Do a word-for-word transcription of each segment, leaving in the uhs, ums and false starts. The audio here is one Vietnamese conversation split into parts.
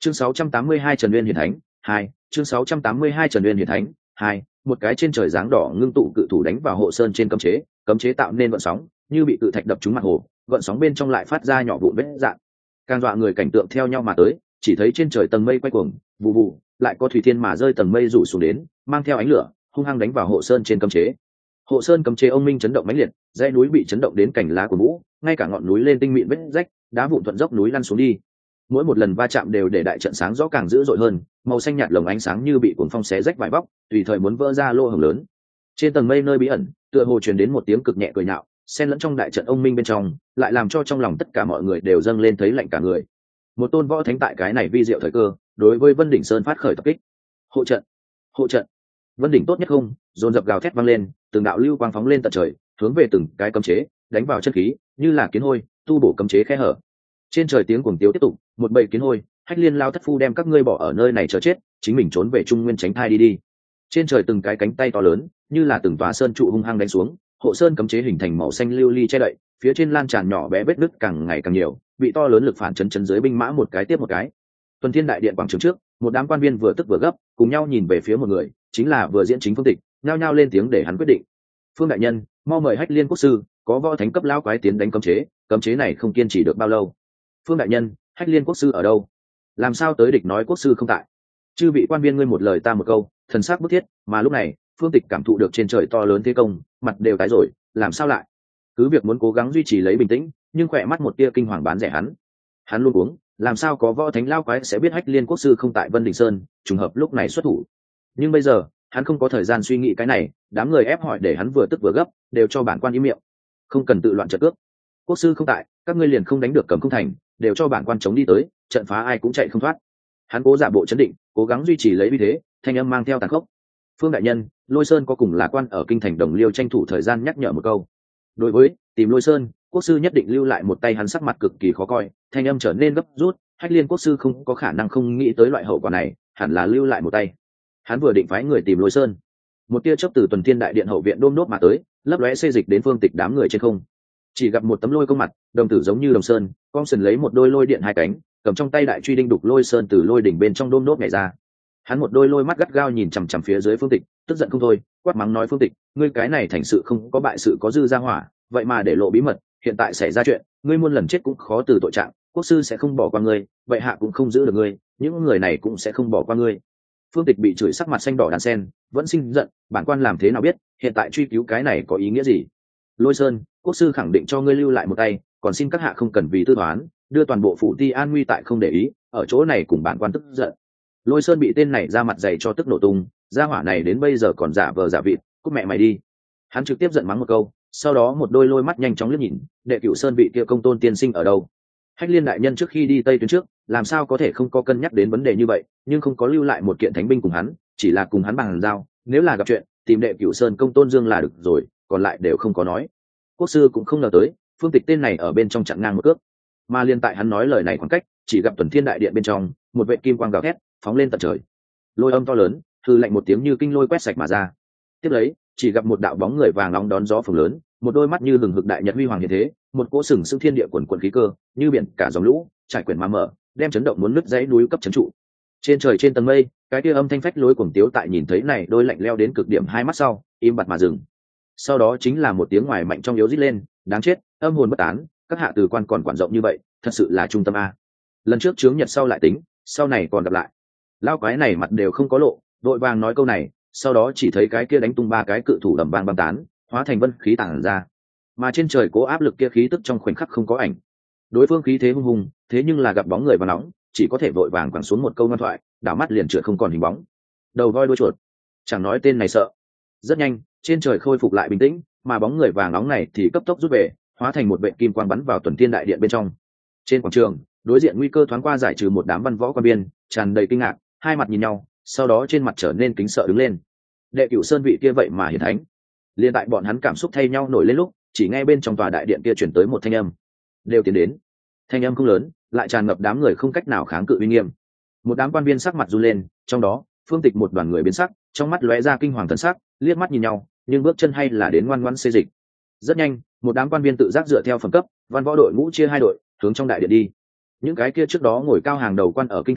chương sáu trăm tám mươi hai Trần Uyên Hiển Thánh hai chương sáu trăm tám mươi hai Trần Uyên Hiển Thánh hai một cái trên trời dáng đỏ ngưng tụ cự thủ đánh vào hộ sơn trên cấm chế, cấm chế tạo nên vận sóng, như bị cự thạch đập trúng mặt hồ, vận sóng bên trong lại phát ra nhỏ vụn vết dạn. Càng dọa người cảnh tượng theo nhau mà tới, chỉ thấy trên trời tầng mây quay cuồng, vụ vụ, lại có thủy thiên mà rơi tầng mây rủ xuống đến, mang theo ánh lửa, hung hăng đánh vào hộ sơn trên cấm chế. Hộ sơn cấm chế ông minh chấn động mãnh liệt, dãy núi bị chấn động đến cảnh lá của vũ, ngay cả ngọn núi lên tinh mịn vết rách, đá vụn thuận dốc núi lăn xuống đi. Mỗi một lần va chạm đều để đại trận sáng rõ càng dữ dội hơn, màu xanh nhạt lồng ánh sáng như bị cuồng phong xé rách vải vóc, tùy thời muốn vỡ ra lỗ hổng lớn. Trên tầng mây nơi bí ẩn, tựa hồ truyền đến một tiếng cực nhẹ cười nhạo, xen lẫn trong đại trận ông minh bên trong, lại làm cho trong lòng tất cả mọi người đều dâng lên thấy lạnh cả người. Một tôn võ thánh tại cái này vi diệu thời cơ, đối với Vân Đỉnh Sơn phát khởi tập kích. Hộ trận, hộ trận. Vân đỉnh tốt nhất không, dồn dập gào thét vang lên, từng đạo lưu quang phóng lên tận trời, hướng về từng cái cấm chế, đánh vào chân khí, như là kiến hôi, tu bổ cấm chế khe hở. Trên trời tiếng cuồng tiếu tiếp tục, một bầy kiến hôi, Hách Liên lao thất phu đem các ngươi bỏ ở nơi này chờ chết, chính mình trốn về Trung Nguyên tránh thai đi đi. Trên trời từng cái cánh tay to lớn, như là từng tòa sơn trụ hung hăng đánh xuống, hộ sơn cấm chế hình thành màu xanh lưu ly che đậy, phía trên lan tràn nhỏ bé vết nứt càng ngày càng nhiều, bị to lớn lực phản chấn chấn dưới binh mã một cái tiếp một cái. Tuần Thiên đại điện quảng trường trước, một đám quan viên vừa tức vừa gấp, cùng nhau nhìn về phía một người, chính là vừa diễn chính Phương Tịch, nhao nhao lên tiếng để hắn quyết định. Phương đại nhân, mau mời Hách Liên quốc sư, có võ thánh cấp lão quái tiến đánh cấm chế, cấm chế này không kiên trì được bao lâu. Phương đại nhân, Hách Liên quốc sư ở đâu? Làm sao tới địch nói quốc sư không tại? Chư vị quan viên ngươi một lời ta một câu, thần sắc bức thiết, mà lúc này, Phương Tịch cảm thụ được trên trời to lớn thế công, mặt đều tái rồi, làm sao lại? Cứ việc muốn cố gắng duy trì lấy bình tĩnh, nhưng khỏe mắt một tia kinh hoàng bán rẻ hắn. Hắn luôn uống, làm sao có võ thánh lao quái sẽ biết Hách Liên quốc sư không tại Vân Đình Sơn, trùng hợp lúc này xuất thủ. Nhưng bây giờ, hắn không có thời gian suy nghĩ cái này, đám người ép hỏi để hắn vừa tức vừa gấp, đều cho bản quan im miệng. Không cần tự loạn trận cước. Quốc sư không tại, các ngươi liền không đánh được Cẩm Không thành, đều cho bản quan chống đi tới, trận phá ai cũng chạy không thoát. Hắn cố giả bộ trấn định, cố gắng duy trì lấy uy thế, thanh âm mang theo tàn khốc. Phương đại nhân, Lôi Sơn có cùng là quan ở kinh thành Đồng Liêu tranh thủ thời gian nhắc nhở một câu. Đối với tìm Lôi Sơn, quốc sư nhất định lưu lại một tay, hắn sắc mặt cực kỳ khó coi, thanh âm trở nên gấp rút. Hách Liên quốc sư không có khả năng không nghĩ tới loại hậu quả này, hẳn là lưu lại một tay. Hắn vừa định phái người tìm Lôi Sơn, một tia chớp từ Tuần Thiên đại điện hậu viện đôm nốt mà tới, lấp lóe xê dịch đến Phương Tịch đám người trên không. Chỉ gặp một tấm lôi công mặt, đồng tử giống như đồng sơn, con sừng lấy một đôi lôi điện hai cánh, cầm trong tay đại truy đinh đục Lôi Sơn từ lôi đỉnh bên trong đôm nốt nhảy ra. Hắn một đôi lôi mắt gắt gao nhìn chằm chằm phía dưới Phương Tịch, tức giận không thôi, quát mắng nói: Phương Tịch, ngươi cái này thành sự không có bại sự có dư ra hỏa, vậy mà để lộ bí mật, hiện tại xảy ra chuyện, ngươi muôn lần chết cũng khó từ tội trạng, quốc sư sẽ không bỏ qua ngươi, vậy hạ cũng không giữ được ngươi, những người này cũng sẽ không bỏ qua ngươi. Phương Tịch bị chửi sắc mặt xanh đỏ đan sen, vẫn sinh giận, bản quan làm thế nào biết, hiện tại truy cứu cái này có ý nghĩa gì? Lôi Sơn, quốc sư khẳng định cho ngươi lưu lại một tay, còn xin các hạ không cần vì tư toán, đưa toàn bộ phủ ti an nguy tại không để ý, ở chỗ này cùng bản quan tức giận. Lôi Sơn bị tên này ra mặt dày cho tức nổ tung, gia hỏa này đến bây giờ còn giả vờ giả vịt, cút mẹ mày đi. Hắn trực tiếp giận mắng một câu, sau đó một đôi lôi mắt nhanh chóng liếc nhìn, đệ cửu Sơn vị kia công tôn tiên sinh ở đâu? Hách Liên đại nhân trước khi đi Tây tuyến trước, làm sao có thể không có cân nhắc đến vấn đề như vậy, nhưng không có lưu lại một kiện thánh binh cùng hắn, chỉ là cùng hắn bằng giao, nếu là gặp chuyện, tìm đệ cửu Sơn công tôn Dương là được rồi, còn lại đều không có nói. Quốc sư cũng không ngờ tới, Phương Tịch tên này ở bên trong chặn ngang một cước, mà liên tại hắn nói lời này khoảng cách, chỉ gặp Tuần Thiên đại điện bên trong, một vệ kim quang gào thét, phóng lên tận trời. Lôi âm to lớn, hư lạnh một tiếng như kinh lôi quét sạch mà ra. Tiếp lấy, chỉ gặp một đạo bóng người vàng nóng đón gió phồng lớn, một đôi mắt như hừng hực đại nhật huy hoàng hiện thế, một cỗ sừng sững thiên địa quần quần khí cơ, như biển cả dòng lũ, trải quyển mà mở, đem chấn động muốn nứt dãy núi cấp chấn trụ. Trên trời trên tầng mây, cái kia âm thanh phách lối cuồng tiếu tại nhìn thấy này đôi lạnh leo đến cực điểm hai mắt sau, im bặt mà dừng. Sau đó chính là một tiếng ngoài mạnh trong yếu rít lên, đáng chết, âm hồn bất tán, các hạ từ quan còn quản rộng như vậy, thật sự là trung tâm a. Lần trước chướng nhật sau lại tính, sau này còn gặp lại. Lao quái này mặt đều không có lộ, đội vàng nói câu này, sau đó chỉ thấy cái kia đánh tung ba cái cự thủ đầm vang băng tán, hóa thành vân khí tản ra. Mà trên trời cố áp lực kia khí tức trong khoảnh khắc không có ảnh. Đối phương khí thế hung hùng, thế nhưng là gặp bóng người và nóng, chỉ có thể vội vàng quẳng xuống một câu ngoan thoại, đảo mắt liền trượt không còn hình bóng. Đầu voi đuôi chuột, chẳng nói tên này sợ. Rất nhanh, trên trời khôi phục lại bình tĩnh, mà bóng người vàng nóng này thì cấp tốc rút về, hóa thành một vệt kim quang bắn vào Tuần Thiên đại điện bên trong. Trên quảng trường, đối diện nguy cơ thoáng qua giải trừ một đám văn võ quan biên, tràn đầy kinh ngạc, hai mặt nhìn nhau, sau đó trên mặt trở nên kính sợ đứng lên. Đệ cửu Sơn vị kia vậy mà hiển thánh. Liên tại bọn hắn cảm xúc thay nhau nổi lên lúc, chỉ nghe bên trong tòa đại điện kia chuyển tới một thanh âm. Đều tiến đến. Thanh âm không lớn, lại tràn ngập đám người không cách nào kháng cự uy nghiêm. Một đám quan viên sắc mặt run lên, trong đó, Phương Tịch một đoàn người biến sắc, trong mắt lóe ra kinh hoàng thần sắc, liếc mắt nhìn nhau, nhưng bước chân hay là đến ngoan ngoãn xê dịch. Rất nhanh, một đám quan viên tự giác dựa theo phẩm cấp, văn võ đội ngũ chia hai đội, hướng trong đại điện đi. Những cái kia trước đó ngồi cao hàng đầu quan ở kinh thành,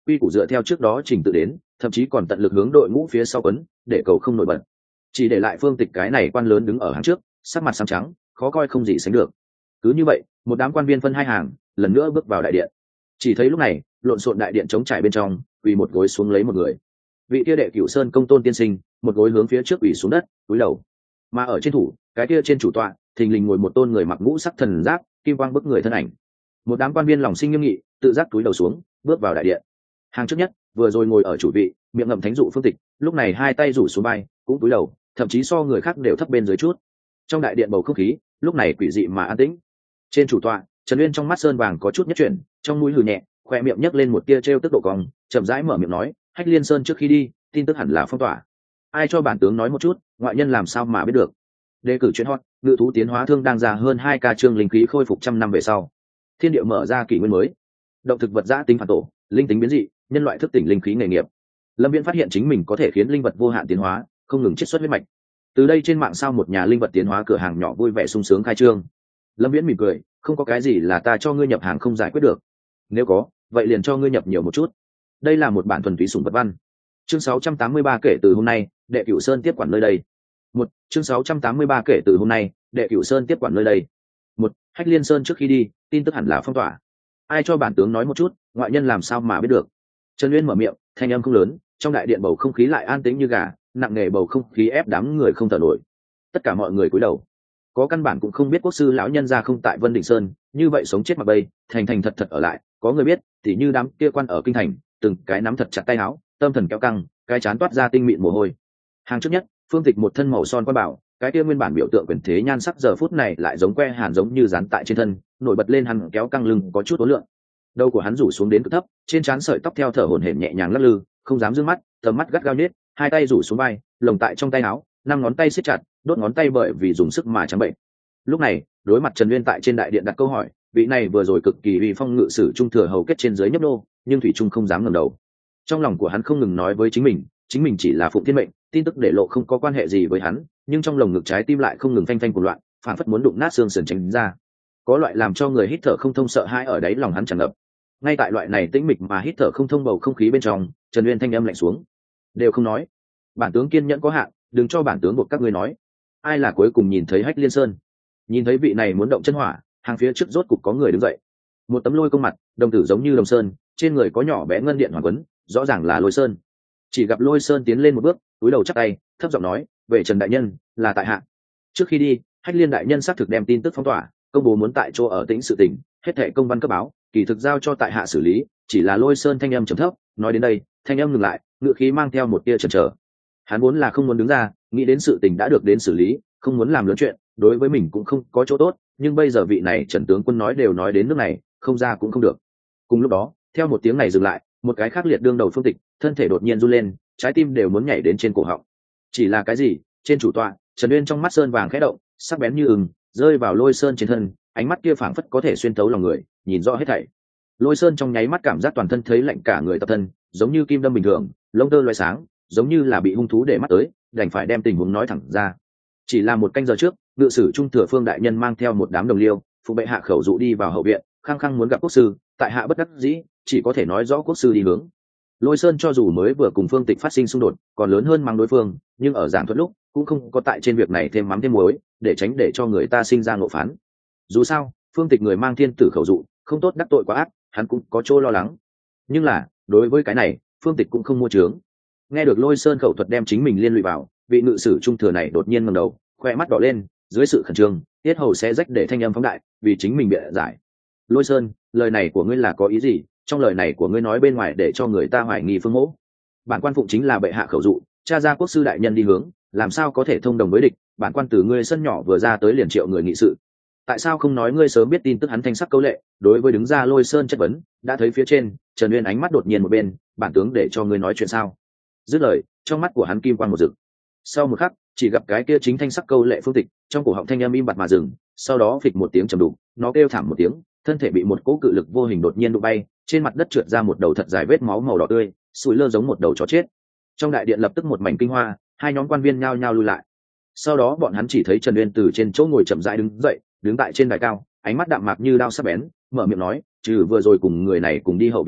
quy củ dựa theo trước đó trình tự đến, thậm chí còn tận lực hướng đội ngũ phía sau quấn để cầu không nổi bật, chỉ để lại Phương Tịch cái này quan lớn đứng ở hàng trước, sắc mặt xám trắng khó coi không gì sánh được. Cứ như vậy, một đám quan viên phân hai hàng, lần nữa bước vào đại điện. Chỉ thấy lúc này, lộn xộn đại điện trống trải bên trong, quỳ một gối xuống lấy một người. Vị kia đệ Cửu Sơn công tôn tiên sinh, một gối hướng phía trước quỳ xuống đất, cúi đầu. Mà ở trên thủ, cái kia trên chủ tọa, thình lình ngồi một tôn người mặc ngũ sắc thần giáp, kim quang bức người thân ảnh. Một đám quan viên lòng sinh nghiêm nghị, tự giác cúi đầu xuống, bước vào đại điện. Hàng trước nhất, vừa rồi ngồi ở chủ vị, miệng ngậm thánh dụ Phương Tịch, lúc này hai tay rủ xuống vai, cũng cúi đầu, thậm chí so người khác đều thấp bên dưới chút. Trong đại điện bầu không khí, lúc này quỷ dị mà an tĩnh. Trên chủ tọa, Trần Uyên trong mắt sơn vàng có chút nhất chuyển, trong mũi hừ nhẹ, khoe miệng nhấc lên một tia trêu tức độ cong, chậm rãi mở miệng nói, Hách Liên Sơn trước khi đi, tin tức hẳn là phong tỏa. Ai cho bản tướng nói một chút, ngoại nhân làm sao mà biết được. Đề cử chuyện hot, ngự thú tiến hóa thương đang ra hơn hai ca chương linh khí khôi phục trăm năm về sau. Thiên địa mở ra kỷ nguyên mới. Động thực vật giã tính phản tổ, linh tính biến dị, nhân loại thức tỉnh linh khí nghề nghiệp. Lâm Viễn phát hiện chính mình có thể khiến linh vật vô hạn tiến hóa, không ngừng chiết xuất huyết mạch. Từ đây trên mạng sao một nhà linh vật tiến hóa cửa hàng nhỏ vui vẻ sung sướng khai trương. Lâm Viễn mỉm cười, không có cái gì là ta cho ngươi nhập hàng không giải quyết được. Nếu có, vậy liền cho ngươi nhập nhiều một chút. Đây là một bản thuần túy sủng vật văn. Chương sáu trăm tám mươi ba kể từ hôm nay, Đệ Cửu Sơn tiếp quản nơi đây. Một, chương sáu trăm tám mươi ba kể từ hôm nay, Đệ Cửu Sơn tiếp quản nơi đây. Một, Hách Liên Sơn trước khi đi, tin tức hẳn là phong tỏa. Ai cho bản tướng nói một chút, ngoại nhân làm sao mà biết được. Trần Uyên mở miệng, thanh âm không lớn, trong đại điện bầu không khí lại an tĩnh như gà, nặng nề bầu không khí ép đám người không thở nổi. Tất cả mọi người cúi đầu. Có căn bản cũng không biết quốc sư lão nhân gia không tại Vân Đỉnh Sơn, như vậy sống chết mặc bay, thành thành thật thật ở lại. Có người biết, thì như đám kia quan ở kinh thành, từng cái nắm thật chặt tay áo, tâm thần kéo căng, cái chán toát ra tinh mịn mồ hôi. Hàng trước nhất, Phương Tịch một thân màu son quan bảo, cái kia nguyên bản biểu tượng quyền thế nhan sắc giờ phút này lại giống que hàn giống như dán tại trên thân, nổi bật lên hắn kéo căng lưng có chút tối lượng. Đầu của hắn rủ xuống đến cực thấp, trên trán sợi tóc theo thở hổn hển nhẹ nhàng lắc lư, không dám dương mắt, tầm mắt gắt gao nhếch, hai tay rủ xuống vai, lồng tại trong tay áo, năm ngón tay siết chặt, đốt ngón tay bởi vì dùng sức mà trắng bệnh. Lúc này, đối mặt Trần Uyên tại trên đại điện đặt câu hỏi, vị này vừa rồi cực kỳ uy phong ngự sử trung thừa hầu kết trên dưới nhấp nô, nhưng thủy trung không dám ngẩng đầu. Trong lòng của hắn không ngừng nói với chính mình, chính mình chỉ là phụng thiên mệnh, tin tức để lộ không có quan hệ gì với hắn, nhưng trong lồng ngực trái tim lại không ngừng phanh phanh cuồng loạn, phản phất muốn đụng nát xương sườn tránh ra. Có loại làm cho người hít thở không thông sợ hãi ở đáy lòng hắn tràn ngập. Ngay tại loại này tĩnh mịch mà hít thở không thông bầu không khí bên trong, Trần Uyên thanh âm lạnh xuống, đều không nói. Bản tướng kiên nhẫn có hạn, đừng cho bản tướng buộc các ngươi nói. Ai là cuối cùng nhìn thấy Hách Liên Sơn? Nhìn thấy vị này muốn động chân hỏa, hàng phía trước rốt cục có người đứng dậy. Một tấm lôi công mặt, đồng tử giống như đồng sơn, trên người có nhỏ bé ngân điện hoàng quấn, rõ ràng là Lôi Sơn. Chỉ gặp Lôi Sơn tiến lên một bước, cúi đầu chắp tay, thấp giọng nói, về Trần đại nhân, là tại hạ. Trước khi đi, Hách Liên đại nhân xác thực đem tin tức phong tỏa, công bố muốn tại chỗ ở tĩnh sự tình, hết thảy công văn cấp báo, kỳ thực giao cho tại hạ xử lý. Chỉ là Lôi Sơn thanh âm trầm thấp, nói đến đây, thanh âm ngừng lại, ngựa khí mang theo một tia chần chờ. Hắn muốn là không muốn đứng ra, nghĩ đến sự tình đã được đến xử lý, không muốn làm lớn chuyện, đối với mình cũng không có chỗ tốt, nhưng bây giờ vị này Trần tướng quân nói đều nói đến nước này, không ra cũng không được. Cùng lúc đó, theo một tiếng này dừng lại, một cái khác liệt đương đầu Phương Tịch, thân thể đột nhiên run lên, trái tim đều muốn nhảy đến trên cổ họng. Chỉ là cái gì? Trên chủ tọa, Trần Uyên trong mắt sơn vàng khẽ động, sắc bén như ừng, rơi vào Lôi Sơn trên thân, ánh mắt kia phảng phất có thể xuyên thấu lòng người, nhìn rõ hết thảy. Lôi Sơn trong nháy mắt cảm giác toàn thân thấy lạnh cả người tập thân, giống như kim đâm bình thường, lông tơ loé sáng, giống như là bị hung thú để mắt tới, đành phải đem tình huống nói thẳng ra. Chỉ là một canh giờ trước, ngự sử trung thừa Phương đại nhân mang theo một đám đồng liêu, phụ bệ hạ khẩu dụ đi vào hậu viện, khăng khăng muốn gặp quốc sư, tại hạ bất đắc dĩ, chỉ có thể nói rõ quốc sư đi hướng. Lôi Sơn cho dù mới vừa cùng Phương Tịch phát sinh xung đột, còn lớn hơn mang đối phương, nhưng ở giảng thuật lúc cũng không có tại trên việc này thêm mắm thêm muối, để tránh để cho người ta sinh ra ngộ phán. Dù sao, Phương Tịch người mang thiên tử khẩu dụ, không tốt đắc tội quá ác, hắn cũng có chỗ lo lắng. Nhưng là, đối với cái này, Phương Tịch cũng không mua trướng. Nghe được Lôi Sơn khẩu thuật đem chính mình liên lụy vào, vị ngự sử trung thừa này đột nhiên ngẩng đầu, khoe mắt đỏ lên, dưới sự khẩn trương, tiết hầu sẽ rách để thanh âm phóng đại, vì chính mình bịa giải. Lôi Sơn, lời này của ngươi là có ý gì? Trong lời này của ngươi nói bên ngoài để cho người ta hoài nghi Phương Mỗ. Bản quan phụng chính là bệ hạ khẩu dụ, cha ra quốc sư đại nhân đi hướng, làm sao có thể thông đồng với địch? Bản quan từ ngươi sân nhỏ vừa ra tới liền triệu người nghị sự. Tại sao không nói ngươi sớm biết tin tức? Hắn thanh sắc câu lệ, đối với đứng ra Lôi Sơn chất vấn, đã thấy phía trên, Trần Uyên ánh mắt đột nhiên một bên, bản tướng để cho ngươi nói chuyện sao? Dứt lời, trong mắt của hắn kim quang một rực. Sau một khắc, chỉ gặp cái kia chính thanh sắc câu lệ Phương Tịch, trong cổ họng thanh âm im bặt mà dừng, sau đó phịch một tiếng trầm đục, nó kêu thảm một tiếng, thân thể bị một cỗ cự lực vô hình đột nhiên đụng bay, trên mặt đất trượt ra một đầu thật dài vết máu màu đỏ tươi, sủi lơ giống một đầu chó chết. Trong đại điện lập tức một mảnh kinh hoa, hai nhóm quan viên nhao nhao lui lại. Sau đó bọn hắn chỉ thấy Trần Uyên từ trên chỗ ngồi chậm rãi đứng dậy, đứng tại trên đài cao, ánh mắt đạm mạc như đao sắc bén, mở miệng nói, trừ vừa rồi cùng người này cùng đi hậu viện người,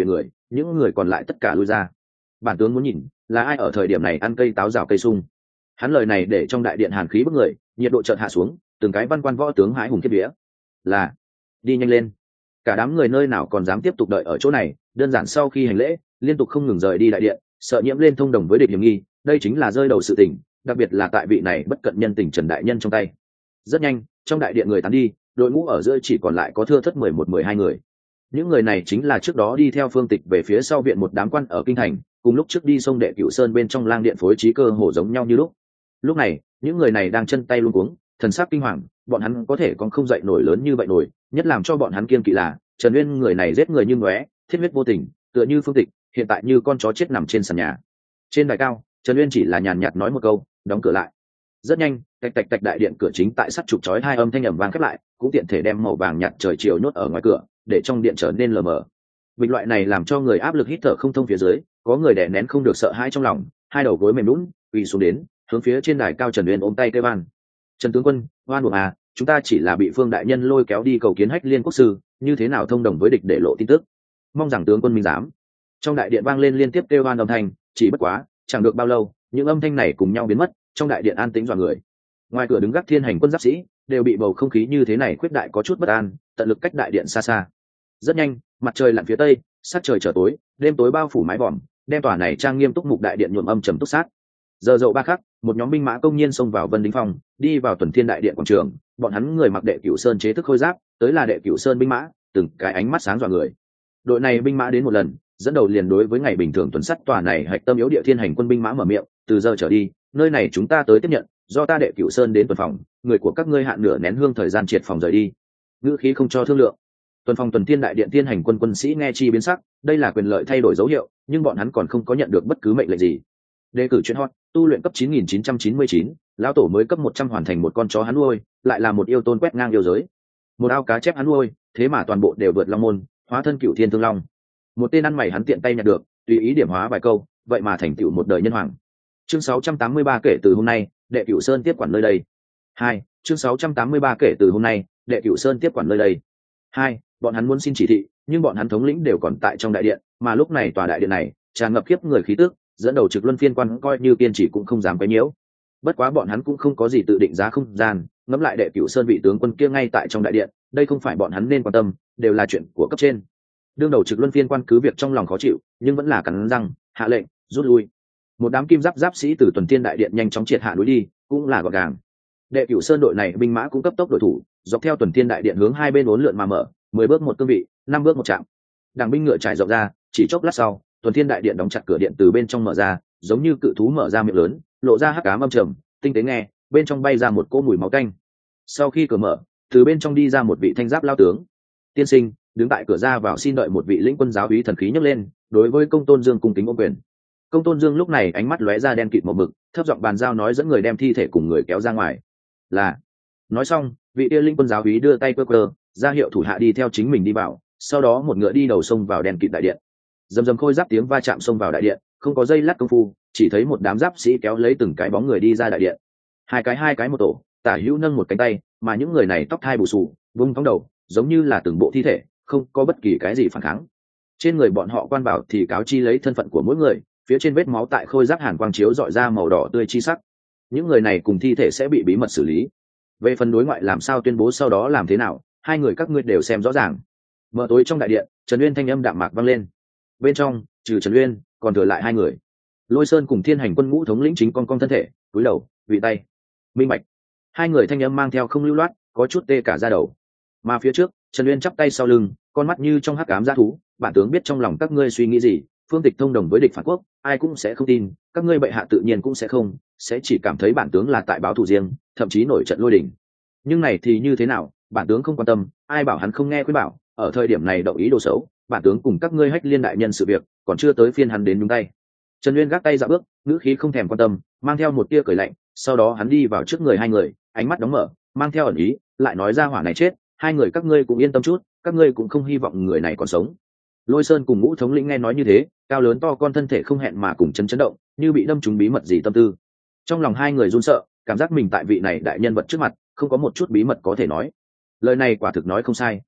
những người còn lại tất cả lui ra. Bản tướng muốn nhìn là ai ở thời điểm này ăn cây táo rào cây sung. Hắn lời này để trong đại điện hàn khí bức người, nhiệt độ chợt hạ xuống, từng cái văn quan võ tướng hãi hùng kiếp vía. Là đi nhanh lên. Cả đám người nơi nào còn dám tiếp tục đợi ở chỗ này, đơn giản sau khi hành lễ liên tục không ngừng rời đi đại điện, sợ nhiễm lên thông đồng với địch hiểm nghi. Đây chính là rơi đầu sự tình, đặc biệt là tại vị này bất cận nhân tình Trần đại nhân trong tay. Rất nhanh, trong đại điện người tán đi, đội ngũ ở giữa chỉ còn lại có thưa thớt mười một mười hai người. Những người này chính là trước đó đi theo Phương Tịch về phía sau viện một đám quan ở kinh thành, cùng lúc trước đi sông Đệ Cửu Sơn bên trong lang điện phối trí cơ hồ giống nhau như lúc. Lúc này, những người này đang chân tay luống cuống, thần sắc kinh hoàng, bọn hắn có thể còn không dậy nổi lớn như vậy nổi, nhất làm cho bọn hắn kiêng kỵ là Trần Uyên người này giết người như ngóe, thiết huyết vô tình, tựa như Phương Tịch, hiện tại như con chó chết nằm trên sàn nhà. Trên đài cao, Trần Uyên chỉ là nhàn nhạt nói một câu, đóng cửa lại. Rất nhanh, tạch tạch tạch đại điện cửa chính tại sắt trục chói hai âm thanh ầm vang khép lại, cũng tiện thể đem màu vàng nhạt trời chiều nhốt ở ngoài cửa, để trong điện trở nên lờ mờ. Bình loại này làm cho người áp lực hít thở không thông phía dưới, có người đè nén không được sợ hãi trong lòng, hai đầu gối mềm nhũn, quỳ xuống đến, hướng phía trên đài cao Trần Uyên ôm tay kêu van. Trần tướng quân, oan uổng à, chúng ta chỉ là bị Phương đại nhân lôi kéo đi cầu kiến Hách Liên quốc sư, như thế nào thông đồng với địch để lộ tin tức? Mong rằng tướng quân minh giám. Trong đại điện vang lên liên tiếp kêu van âm thanh, chỉ bất quá, chẳng được bao lâu, những âm thanh này cùng nhau biến mất, trong đại điện an tĩnh dọa người. Ngoài cửa đứng gác Thiên Hành quân giáp sĩ, đều bị bầu không khí như thế này khuyết đại có chút bất an, tận lực cách đại điện xa xa. Rất nhanh, mặt trời lặn phía tây, sắc trời trở tối, đêm tối bao phủ mái vòm, đem tòa này trang nghiêm túc mục đại điện nhuộm âm trầm túc sát. Giờ dậu ba khắc, một nhóm binh mã công nhiên xông vào Vân Đính Phong, đi vào Tuần Thiên đại điện quảng trường, bọn hắn người mặc Đệ Cửu Sơn chế thức khôi giáp, tới là Đệ Cửu Sơn binh mã, từng cái ánh mắt sáng dọa người. Đội này binh mã đến một lần, dẫn đầu liền đối với ngày bình thường tuần sắt tòa này hạch tâm yếu địa Thiên Hành quân binh mã mở miệng, từ giờ trở đi, nơi này chúng ta tới tiếp nhận, do ta Đệ Cửu Sơn đến tuần phòng, người của các ngươi hạn nửa nén hương thời gian triệt phòng rời đi. Ngữ khí không cho thương lượng. Tuần phòng Tuần Thiên đại điện Thiên Hành quân quân sĩ nghe chi biến sắc, đây là quyền lợi thay đổi dấu hiệu, nhưng bọn hắn còn không có nhận được bất cứ mệnh lệnh gì. Đề cử chuyện hot, tu luyện cấp chín nghìn chín trăm chín mươi chín, lão tổ mới cấp một trăm hoàn thành một con chó hắn nuôi, lại là một yêu tôn quét ngang yêu giới. Một ao cá chép hắn nuôi, thế mà toàn bộ đều vượt long môn, hóa thân Cửu Thiên Thương Long. Một tên ăn mày hắn tiện tay nhặt được, tùy ý điểm hóa vài câu, vậy mà thành tựu một đời nhân hoàng. Chương sáu trăm tám mươi ba kể từ hôm nay, Đệ Cửu Sơn tiếp quản nơi đây. Hai, chương sáu trăm tám mươi ba kể từ hôm nay, Đệ Cửu Sơn tiếp quản nơi đây. Hai, bọn hắn muốn xin chỉ thị, nhưng bọn hắn thống lĩnh đều còn tại trong đại điện, mà lúc này tòa đại điện này tràn ngập khiếp người khí tức, dẫn đầu trực luân phiên quan coi như kiên trì cũng không dám quấy nhiễu. Bất quá bọn hắn cũng không có gì tự định giá không gian, ngẫm lại Đệ Cửu Sơn vị tướng quân kia ngay tại trong đại điện, đây không phải bọn hắn nên quan tâm, đều là chuyện của cấp trên. Đương đầu trực luân phiên quan cứ việc trong lòng khó chịu, nhưng vẫn là cắn răng hạ lệnh rút lui. Một đám kim giáp giáp sĩ từ Tuần Thiên đại điện nhanh chóng triệt hạ núi đi, cũng là gọn gàng. Đệ Cửu Sơn đội này binh mã cũng cấp tốc đội thủ, dọc theo Tuần Thiên đại điện hướng hai bên uốn lượn mà mở, mười bước một cương vị, năm bước một chạm. Đằng binh ngựa trải rộng ra, chỉ chốc lát sau, Tuần Thiên đại điện đóng chặt cửa điện từ bên trong mở ra, giống như cự thú mở ra miệng lớn, lộ ra hắc ám âm trầm, tinh tế nghe, bên trong bay ra một cỗ mùi máu tanh. Sau khi cửa mở, từ bên trong đi ra một vị thanh giáp lao tướng. Tiên sinh, đứng tại cửa ra vào xin đợi một vị lĩnh quân giáo úy thần khí nhấc lên, đối với Công Tôn Dương cung kính ôm quyền. Công Tôn Dương lúc này ánh mắt lóe ra đen kịt một mực, thấp giọng bàn giao nói dẫn người đem thi thể cùng người kéo ra ngoài. Là. Nói xong, vị kia lĩnh quân giáo úy đưa tay quơ quơ, ra hiệu thủ hạ đi theo chính mình đi vào, sau đó một ngựa đi đầu sông vào đen kịt đại điện. Dầm dầm khôi giáp tiếng va chạm xông vào đại điện, không có dây lát công phu, chỉ thấy một đám giáp sĩ kéo lấy từng cái bóng người đi ra đại điện. Hai cái hai cái một tổ, tả hữu nâng một cánh tay, mà những người này tóc thai bù xù, vung thóng đầu, giống như là từng bộ thi thể, không có bất kỳ cái gì phản kháng. Trên người bọn họ quan bảo thì cáo chi lấy thân phận của mỗi người, phía trên vết máu tại khôi giáp hàn quang chiếu dọi ra màu đỏ tươi chi sắc. Những người này cùng thi thể sẽ bị bí mật xử lý. Về phần đối ngoại làm sao tuyên bố sau đó làm thế nào, hai người các ngươi đều xem rõ ràng. Mở tối trong đại điện, Trần Uyên thanh âm đạm mạc vang lên. Bên trong, trừ Trần Uyên, còn thừa lại hai người. Lôi Sơn cùng Thiên Hành quân ngũ thống lĩnh chính con con thân thể, cúi đầu, vị tay. Minh bạch. Hai người thanh âm mang theo không lưu loát, có chút tê cả da đầu. Mà phía trước, Trần Uyên chắp tay sau lưng, con mắt như trong hắc ám dã thú, bản tướng biết trong lòng các ngươi suy nghĩ gì, Phương Tịch thông đồng với địch phản quốc, ai cũng sẽ không tin, các ngươi bệ hạ tự nhiên cũng sẽ không, sẽ chỉ cảm thấy bản tướng là tại báo thù riêng, thậm chí nổi trận lôi đình. Nhưng này thì như thế nào, bản tướng không quan tâm, ai bảo hắn không nghe khuyên bảo, ở thời điểm này động ý đồ xấu, bản tướng cùng các ngươi Hách Liên đại nhân sự việc, còn chưa tới phiên hắn đến nhúng tay. Trần Uyên gác tay dạo bước, ngữ khí không thèm quan tâm, mang theo một tia cười lạnh, sau đó hắn đi vào trước người hai người, ánh mắt đóng mở, mang theo ẩn ý, lại nói ra hỏa này chết, hai người các ngươi cũng yên tâm chút, các ngươi cũng không hy vọng người này còn sống. Lôi Sơn cùng ngũ thống lĩnh nghe nói như thế, cao lớn to con thân thể không hẹn mà cùng chấn chấn động, như bị đâm trúng bí mật gì tâm tư. Trong lòng hai người run sợ, cảm giác mình tại vị này đại nhân vật trước mặt, không có một chút bí mật có thể nói. Lời này quả thực nói không sai.